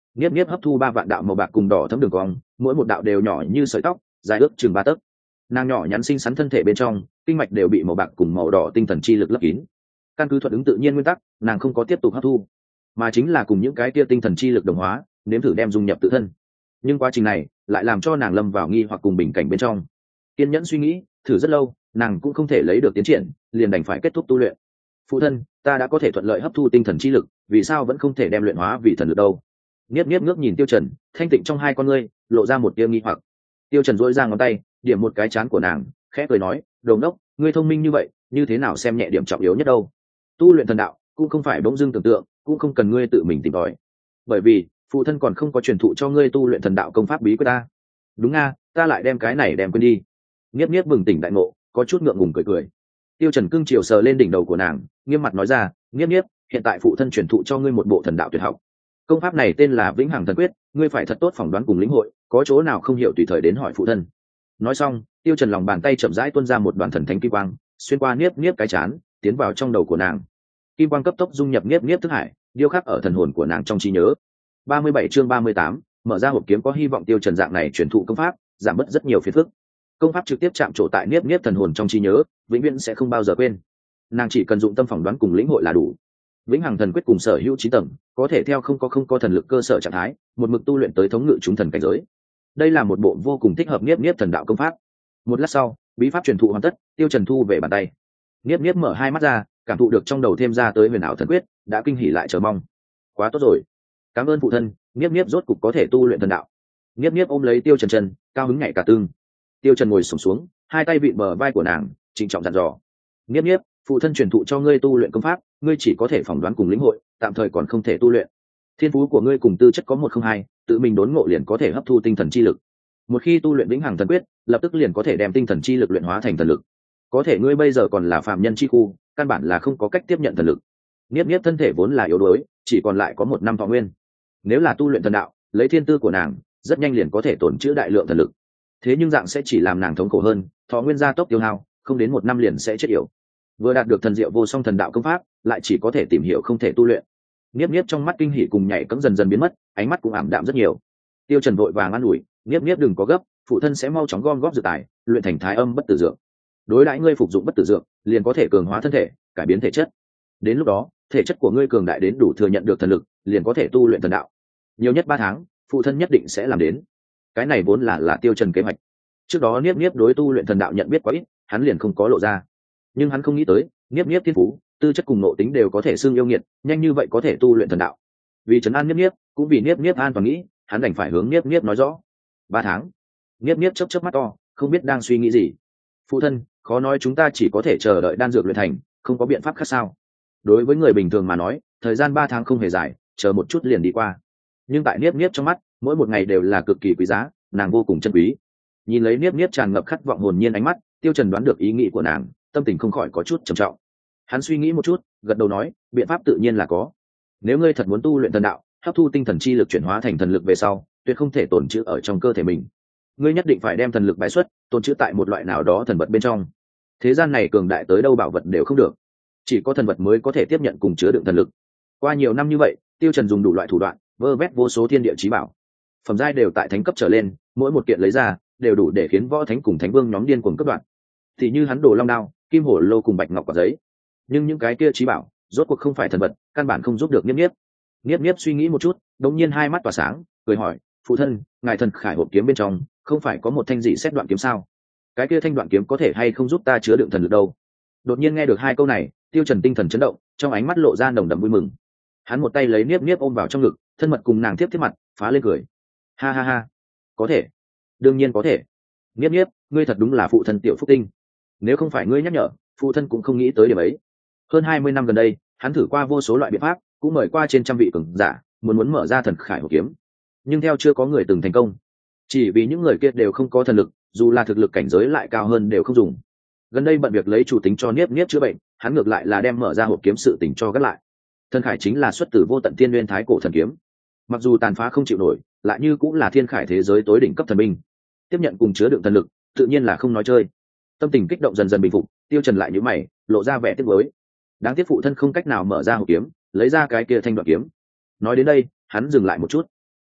Niếp Niếp hấp thu 3 vạn đạo màu bạc cùng đỏ thấm đường cong, mỗi một đạo đều nhỏ như sợi tóc, dài ước chừng 3 tấc. Nàng nhỏ nhắn xinh xắn thân thể bên trong, kinh mạch đều bị màu bạc cùng màu đỏ tinh thần chi lực lấp kín. Căn cứ thuận ứng tự nhiên nguyên tắc, nàng không có tiếp tục hấp thu, mà chính là cùng những cái kia tinh thần chi lực đồng hóa, nếm thử đem dung nhập tự thân. Nhưng quá trình này lại làm cho nàng lâm vào nghi hoặc cùng bình cảnh bên trong. Kiên nhẫn suy nghĩ, thử rất lâu, nàng cũng không thể lấy được tiến triển, liền đành phải kết thúc tu luyện. Phụ thân, ta đã có thể thuận lợi hấp thu tinh thần chi lực, vì sao vẫn không thể đem luyện hóa vì thần lực đâu? Niếp Niếp ngước nhìn Tiêu Trần, thanh tịnh trong hai con ngươi lộ ra một tia nghi hoặc. Tiêu Trần duỗi ra ngón tay, điểm một cái trán của nàng, khẽ cười nói, đồ ngốc, ngươi thông minh như vậy, như thế nào xem nhẹ điểm trọng yếu nhất đâu? Tu luyện thần đạo cũng không phải bỗng dưng tưởng tượng, cũng không cần ngươi tự mình tìm tòi, bởi vì phụ thân còn không có truyền thụ cho ngươi tu luyện thần đạo công pháp bí quyết ta. Đúng nga, ta lại đem cái này đem quên đi. Niếp Niếp bừng tỉnh đại ngộ, có chút ngượng ngùng cười cười. Tiêu Trần cương chiều sờ lên đỉnh đầu của nàng, nghiêm mặt nói ra, Niếp Niếp, hiện tại phụ thân truyền thụ cho ngươi một bộ thần đạo tuyệt học. Công pháp này tên là Vĩnh Hằng Thần Quyết, ngươi phải thật tốt phỏng đoán cùng lĩnh hội, có chỗ nào không hiểu tùy thời đến hỏi phụ thân. Nói xong, Tiêu Trần lòng bàn tay chậm rãi tuôn ra một đoàn thần thánh kim quang, xuyên qua Niếp Niếp cái chán, tiến vào trong đầu của nàng. Kim quang cấp tốc dung nhập Niếp Niếp thức hải, điêu khắc ở thần hồn của nàng trong trí nhớ. 37 chương 38, mở ra hộp kiếm có hy vọng. Tiêu Trần dạng này truyền thụ công pháp, giảm bớt rất nhiều phiền phức. Công pháp trực tiếp chạm trổ tại Niếp Niếp thần hồn trong trí nhớ, vĩnh viễn sẽ không bao giờ quên. Nàng chỉ cần dụng tâm phỏng đoán cùng lĩnh hội là đủ. Vĩnh Hằng Thần Quyết cùng sở hữu 9 tầng, có thể theo không có thần lực cơ sở trạng thái, một mực tu luyện tới thống ngự chúng thần cảnh giới. Đây là một bộ vô cùng thích hợp Niếp Niếp thần đạo công pháp. Một lát sau, bí pháp truyền thụ hoàn tất, Tiêu Trần thu về bàn tay. Niếp Niếp mở hai mắt ra, cảm thụ được trong đầu thêm ra tới huyền ảo thần quyết, đã kinh hỉ lại chờ mong. Quá tốt rồi, cảm ơn phụ thân, Niếp Niếp rốt cục có thể tu luyện thần đạo. Niếp Niếp ôm lấy Tiêu Trần chân, cao hứng nhảy cả tương. Tiêu Trần ngồi xổm xuống, hai tay vịn bờ vai của nàng, trịnh trọng dặn dò. Niếp Niếp, phụ thân truyền thụ cho ngươi tu luyện công pháp, ngươi chỉ có thể phỏng đoán cùng lĩnh hội, tạm thời còn không thể tu luyện. Thiên phú của ngươi cùng tư chất có 102, tự mình đốn ngộ liền có thể hấp thu tinh thần chi lực. Một khi tu luyện Vĩnh Hằng Thần Quyết, lập tức liền có thể đem tinh thần chi lực luyện hóa thành thần lực. Có thể ngươi bây giờ còn là phàm nhân chi khu, căn bản là không có cách tiếp nhận thần lực. Niếp Niếp thân thể vốn là yếu đuối, chỉ còn lại có 1 năm thọ nguyên. Nếu là tu luyện thần đạo, lấy thiên tư của nàng, rất nhanh liền có thể tổn trữ đại lượng thần lực. Thế nhưng dạng sẽ chỉ làm nàng thống khổ hơn, thọ nguyên gia tốc tiêu hao, không đến 1 năm liền sẽ chết yểu. Vừa đạt được thần diệu vô song thần đạo công pháp, lại chỉ có thể tìm hiểu không thể tu luyện. Niếp Niếp trong mắt kinh hỉ cùng nhảy cẫng dần dần biến mất, ánh mắt cũng ảm đạm rất nhiều. Tiêu Trần vội vàng an ủi, Niếp Niếp đừng có gấp, phụ thân sẽ mau chóng gom góp dược tài, luyện thành Thái Âm bất tử dược. Đối đãi ngươi phục dụng bất tử dược, liền có thể cường hóa thân thể, cải biến thể chất. Đến lúc đó, thể chất của ngươi cường đại đến đủ thừa nhận được thần lực, liền có thể tu luyện thần đạo. Nhiều nhất 3 tháng, phụ thân nhất định sẽ làm đến. Cái này vốn là Tiêu Trần kế hoạch. Trước đó Niếp Niếp đối tu luyện thần đạo nhận biết quá ít, hắn liền không có lộ ra. Nhưng hắn không nghĩ tới, Niếp Niếp thiên phú, tư chất cùng nội tính đều có thể xưng yêu nghiệt, nhanh như vậy có thể tu luyện thần đạo. Vì trấn an Niếp Niếp, cũng vì Niếp Niếp an toàn nghĩ, hắn đành phải hướng Niếp Niếp nói rõ. 3 tháng. Niếp Niếp chớp mắt to, không biết đang suy nghĩ gì. Phụ thân, khó nói chúng ta chỉ có thể chờ đợi đan dược luyện thành, không có biện pháp khác sao? Đối với người bình thường mà nói, thời gian 3 tháng không hề dài, chờ một chút liền đi qua. Nhưng tại Niếp Niếp trong mắt, mỗi một ngày đều là cực kỳ quý giá, nàng vô cùng trân quý. Nhìn lấy Niếp Niếp tràn ngập khát vọng hồn nhiên ánh mắt, Tiêu Trần đoán được ý nghĩ của nàng, tâm tình không khỏi có chút trầm trọng. Hắn suy nghĩ một chút, gật đầu nói, biện pháp tự nhiên là có. Nếu ngươi thật muốn tu luyện thần đạo, hấp thu tinh thần chi lực chuyển hóa thành thần lực về sau, tuyệt không thể tồn trữ ở trong cơ thể mình. Ngươi nhất định phải đem thần lực bãi xuất, tồn trữ tại một loại nào đó thần vật bên trong. Thế gian này cường đại tới đâu bảo vật đều không được, chỉ có thần vật mới có thể tiếp nhận cùng chứa đựng thần lực. Qua nhiều năm như vậy, Tiêu Trần dùng đủ loại thủ đoạn, vơ vét vô số thiên địa chí bảo, phẩm giai đều tại thánh cấp trở lên, mỗi một kiện lấy ra đều đủ để khiến võ thánh cùng thánh vương nhóm điên cuồng cấp đoạn. Thì như hắn Đồ Long đao, Kim Hổ lô cùng Bạch Ngọc quả giấy. Nhưng những cái kia chí bảo, rốt cuộc không phải thần vật, căn bản không giúp được Niếp Niếp. Niếp Niếp suy nghĩ một chút, đột nhiên hai mắt tỏa sáng, cười hỏi, phụ thân, ngài thần khải hộp kiếm bên trong không phải có một thanh dị xét đoạn kiếm sao? Cái kia thanh đoạn kiếm có thể hay không giúp ta chứa đựng thần lực đâu? Đột nhiên nghe được hai câu này, Tiêu Trần tinh thần chấn động, trong ánh mắt lộ ra nồng đậm vui mừng. Hắn một tay lấy Niếp Niếp ôm vào trong ngực, thân mật cùng nàng tiếp mặt, phá lên cười. Ha ha ha, có thể, đương nhiên có thể. Niếp Niếp, ngươi thật đúng là phụ thân tiểu phúc tinh. Nếu không phải ngươi nhắc nhở, phụ thân cũng không nghĩ tới điểm ấy. Hơn 20 năm gần đây, hắn thử qua vô số loại biện pháp, cũng mời qua trên trăm vị cường giả, muốn mở ra thần khải hộp kiếm, nhưng theo chưa có người từng thành công. Chỉ vì những người kia đều không có thần lực, dù là thực lực cảnh giới lại cao hơn đều không dùng. Gần đây bận việc lấy chủ tính cho Niếp Niếp chữa bệnh, hắn ngược lại là đem mở ra hộp kiếm sự tình cho gác lại. Thần khải chính là xuất từ vô tận tiên nguyên thái cổ thần kiếm, mặc dù tàn phá không chịu nổi, lại như cũng là thiên khải thế giới tối đỉnh cấp thần binh. Tiếp nhận cùng chứa đựng thần lực, tự nhiên là không nói chơi. Tâm tình kích động dần dần bình phục, Tiêu Trần lại nhíu mày, lộ ra vẻ tiếc nuối. Đáng tiếc phụ thân không cách nào mở ra hộp kiếm, lấy ra cái kia thanh đoạn kiếm. Nói đến đây, hắn dừng lại một chút.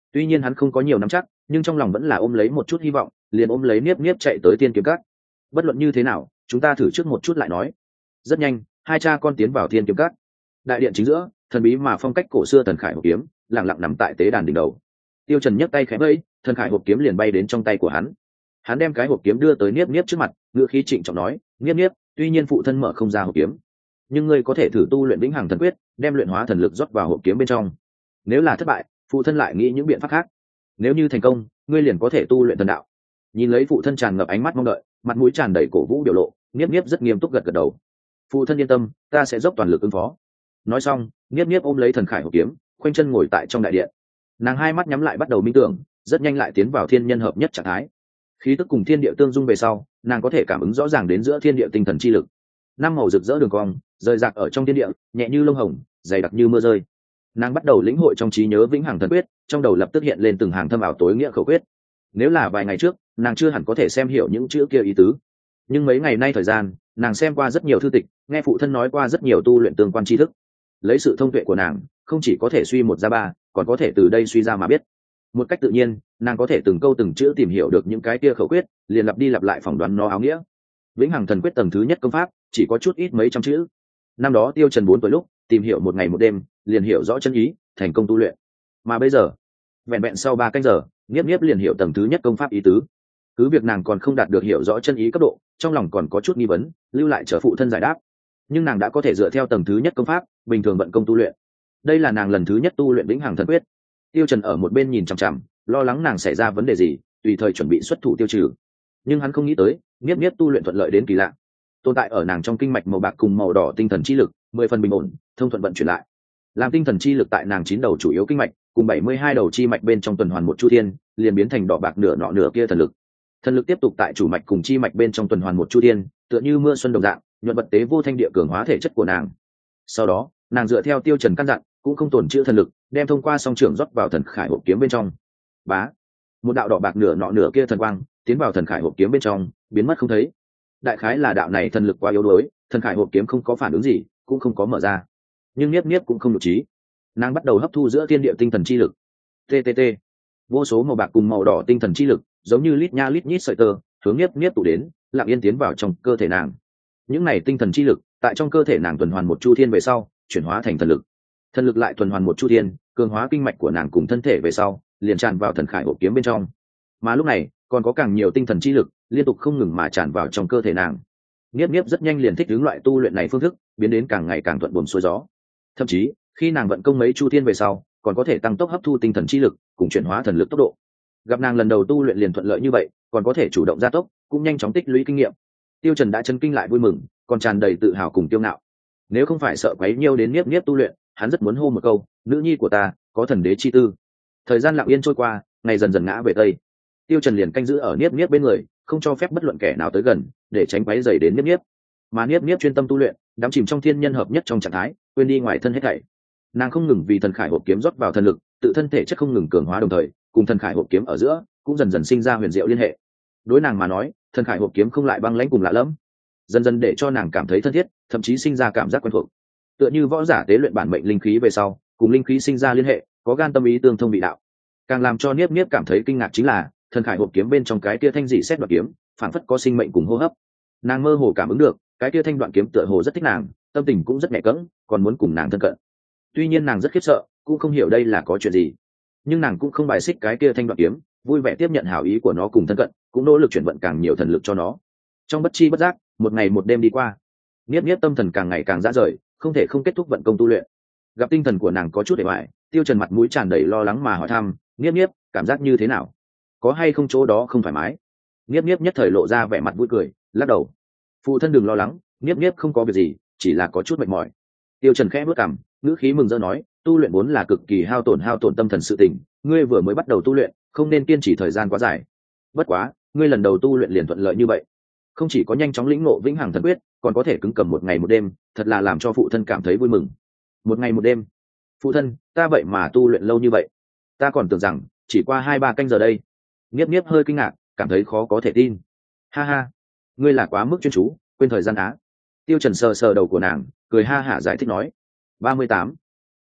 Tuy nhiên hắn không có nhiều nắm chắc, nhưng trong lòng vẫn là ôm lấy một chút hy vọng, liền ôm lấy Niếp Niếp chạy tới Tiên Kiếm Các. Bất luận như thế nào, chúng ta thử trước một chút lại nói. Rất nhanh, hai cha con tiến vào Tiên Kiếm Các. Đại điện chính giữa, thần bí mà phong cách cổ xưa thần khải hộp kiếm lặng lặng nằm tại tế đàn đỉnh đầu. Tiêu Trần nhấc tay khẽ vẫy, thần khải hộp kiếm liền bay đến trong tay của hắn. Hắn đem cái hộp kiếm đưa tới Niếp Niếp trước mặt, ngữ khí trịnh trọng nói: "Niếp Niếp, tuy nhiên phụ thân mở không ra hộp kiếm, nhưng ngươi có thể thử tu luyện vĩnh hằng thần quyết, đem luyện hóa thần lực rót vào hộp kiếm bên trong. Nếu là thất bại, phụ thân lại nghĩ những biện pháp khác. Nếu như thành công, ngươi liền có thể tu luyện thần đạo." Nhìn lấy phụ thân tràn ngập ánh mắt mong đợi, mặt mũi tràn đầy cổ vũ biểu lộ, Niếp Niếp rất nghiêm túc gật gật đầu. "Phụ thân yên tâm, ta sẽ dốc toàn lực ứng phó." Nói xong, Niếp Niếp ôm lấy thần khải hộp kiếm, khoanh chân ngồi tại trong đại điện. Nàng hai mắt nhắm lại bắt đầu minh tưởng, rất nhanh lại tiến vào thiên nhân hợp nhất trạng thái. Khí tức cùng thiên địa tương dung về sau, nàng có thể cảm ứng rõ ràng đến giữa thiên địa tinh thần chi lực. Năm màu rực rỡ đường cong rời rạc ở trong thiên địa, nhẹ như lông hồng, dày đặc như mưa rơi. Nàng bắt đầu lĩnh hội trong trí nhớ vĩnh hằng thần quyết, trong đầu lập tức hiện lên từng hàng thâm ảo tối nghĩa khẩu quyết. Nếu là vài ngày trước, nàng chưa hẳn có thể xem hiểu những chữ kia ý tứ, nhưng mấy ngày nay thời gian, nàng xem qua rất nhiều thư tịch, nghe phụ thân nói qua rất nhiều tu luyện tương quan tri thức. Lấy sự thông tuệ của nàng, không chỉ có thể suy một ra ba, còn có thể từ đây suy ra mà biết. Một cách tự nhiên, nàng có thể từng câu từng chữ tìm hiểu được những cái kia khẩu quyết, liền lặp đi lặp lại phỏng đoán nó áo nghĩa. Vĩnh hằng thần quyết tầng thứ nhất công pháp, chỉ có chút ít mấy trăm chữ. Năm đó Tiêu Trần 4 tuổi lúc, tìm hiểu một ngày một đêm, liền hiểu rõ chân ý, thành công tu luyện. Mà bây giờ, vẹn vẹn sau 3 canh giờ, Niếp Niếp liền hiểu tầng thứ nhất công pháp ý tứ. Cứ việc nàng còn không đạt được hiểu rõ chân ý cấp độ, trong lòng còn có chút nghi vấn, lưu lại chờ phụ thân giải đáp. Nhưng nàng đã có thể dựa theo tầng thứ nhất công pháp, bình thường vận công tu luyện. Đây là nàng lần thứ nhất tu luyện vĩnh hằng thần quyết. Tiêu Trần ở một bên nhìn chằm chằm, lo lắng nàng xảy ra vấn đề gì, tùy thời chuẩn bị xuất thủ tiêu trừ. Nhưng hắn không nghĩ tới, Niếp Niếp tu luyện thuận lợi đến kỳ lạ. Tồn tại ở nàng trong kinh mạch màu bạc cùng màu đỏ tinh thần chi lực, 10 phần bình ổn, thông thuận vận chuyển lại. Làm tinh thần chi lực tại nàng 9 đầu chủ yếu kinh mạch, cùng 72 đầu chi mạch bên trong tuần hoàn một chu thiên, liền biến thành đỏ bạc nửa nọ nửa kia thần lực. Thần lực tiếp tục tại chủ mạch cùng chi mạch bên trong tuần hoàn một chu thiên, tựa như mưa xuân đồng dạng, nhuận vật tế vô thanh địa cường hóa thể chất của nàng. Sau đó, nàng dựa theo Tiêu Trần căn dặn, cũng không tổn chữa thần lực, đem thông qua song trưởng rót vào thần khải hộp kiếm bên trong. Bá, một đạo đỏ bạc nửa nọ nửa kia thần quang tiến vào thần khải hộp kiếm bên trong, biến mất không thấy. Đại khái là đạo này thần lực quá yếu đuối, thần khải hộp kiếm không có phản ứng gì, cũng không có mở ra. Nhưng Niếp Niếp cũng không nhục trí, nàng bắt đầu hấp thu giữa thiên địa tinh thần chi lực. TTT, vô số màu bạc cùng màu đỏ tinh thần chi lực, giống như lít nha lít nhít sợi tơ, hướng Niếp Niếp tụ đến, lặng yên tiến vào trong cơ thể nàng. Những này tinh thần chi lực tại trong cơ thể nàng tuần hoàn một chu thiên về sau, chuyển hóa thành thần lực. Thần lực lại tuần hoàn một chu thiên, cường hóa kinh mạch của nàng cùng thân thể về sau, liền tràn vào thần khải hộp kiếm bên trong. Mà lúc này, còn có càng nhiều tinh thần chi lực liên tục không ngừng mà tràn vào trong cơ thể nàng. Niếp Niếp rất nhanh liền thích ứng loại tu luyện này phương thức, biến đến càng ngày càng thuận buồm xuôi gió. Thậm chí, khi nàng vận công mấy chu thiên về sau, còn có thể tăng tốc hấp thu tinh thần chi lực, cùng chuyển hóa thần lực tốc độ. Gặp nàng lần đầu tu luyện liền thuận lợi như vậy, còn có thể chủ động gia tốc, cũng nhanh chóng tích lũy kinh nghiệm. Tiêu Trần đã chấn kinh lại vui mừng, còn tràn đầy tự hào cùng kiêu ngạo. Nếu không phải sợ quấy nhiêu đến Niếp Niếp tu luyện, hắn rất muốn hô một câu, nữ nhi của ta, có thần đế chi tư. Thời gian lặng yên trôi qua, ngày dần dần ngã về tây. Tiêu Trần liền canh giữ ở Niếp Niếp bên người, không cho phép bất luận kẻ nào tới gần, để tránh quấy rầy đến Niếp Niếp. Mà Niếp Niếp chuyên tâm tu luyện, đắm chìm trong thiên nhân hợp nhất trong trạng thái, quên đi ngoài thân hết thảy. Nàng không ngừng vì thần khải hộp kiếm rót vào thần lực, tự thân thể chất không ngừng cường hóa đồng thời, cùng thần khải hộp kiếm ở giữa cũng dần dần sinh ra huyền diệu liên hệ. Đối nàng mà nói, thần khải hộp kiếm không lại băng lãnh cùng lạ lẫm, dần dần để cho nàng cảm thấy thân thiết, thậm chí sinh ra cảm giác quen thuộc. Tựa như võ giả tế luyện bản mệnh linh khí về sau, cùng linh khí sinh ra liên hệ, có gan tâm ý tương thông vị đạo. Càng làm cho Niếp Niếp cảm thấy kinh ngạc chính là, thần khải hộp kiếm bên trong cái kia thanh dị xét đoạt kiếm, phản phất có sinh mệnh cùng hô hấp. Nàng mơ hồ cảm ứng được, cái kia thanh đoạn kiếm tựa hồ rất thích nàng, tâm tình cũng rất nhẹ cẫng, còn muốn cùng nàng thân cận. Tuy nhiên nàng rất khiếp sợ, cũng không hiểu đây là có chuyện gì, nhưng nàng cũng không bài xích cái kia thanh đoạn kiếm, vui vẻ tiếp nhận hảo ý của nó cùng thân cận, cũng nỗ lực chuyển vận càng nhiều thần lực cho nó. Trong bất chi bất giác, một ngày một đêm đi qua, Niếp Niếp tâm thần càng ngày càng dã rời, không thể không kết thúc vận công tu luyện. Gặp tinh thần của nàng có chút để hoài, Tiêu Trần mặt mũi tràn đầy lo lắng mà hỏi thăm, Niếp Niếp, cảm giác như thế nào? Có hay không chỗ đó không thoải mái? Niếp Niếp nhất thời lộ ra vẻ mặt vui cười, lắc đầu. Phụ thân đừng lo lắng, Niếp Niếp không có việc gì, chỉ là có chút mệt mỏi. Tiêu Trần khẽ bước cằm, ngữ khí mừng rỡ nói, tu luyện vốn là cực kỳ hao tổn tâm thần sự tình, ngươi vừa mới bắt đầu tu luyện, không nên kiên trì thời gian quá dài. Bất quá, ngươi lần đầu tu luyện liền thuận lợi như vậy, không chỉ có nhanh chóng lĩnh ngộ vĩnh hằng thần quyết, còn có thể cứng cầm một ngày một đêm, thật là làm cho phụ thân cảm thấy vui mừng. Một ngày một đêm? Phụ thân, ta vậy mà tu luyện lâu như vậy, ta còn tưởng rằng chỉ qua 2-3 canh giờ đây. Niếp Niếp hơi kinh ngạc, cảm thấy khó có thể tin. Ha ha, ngươi là quá mức chuyên chú, quên thời gian á. Tiêu Trần sờ sờ đầu của nàng, cười ha hả giải thích nói. 38,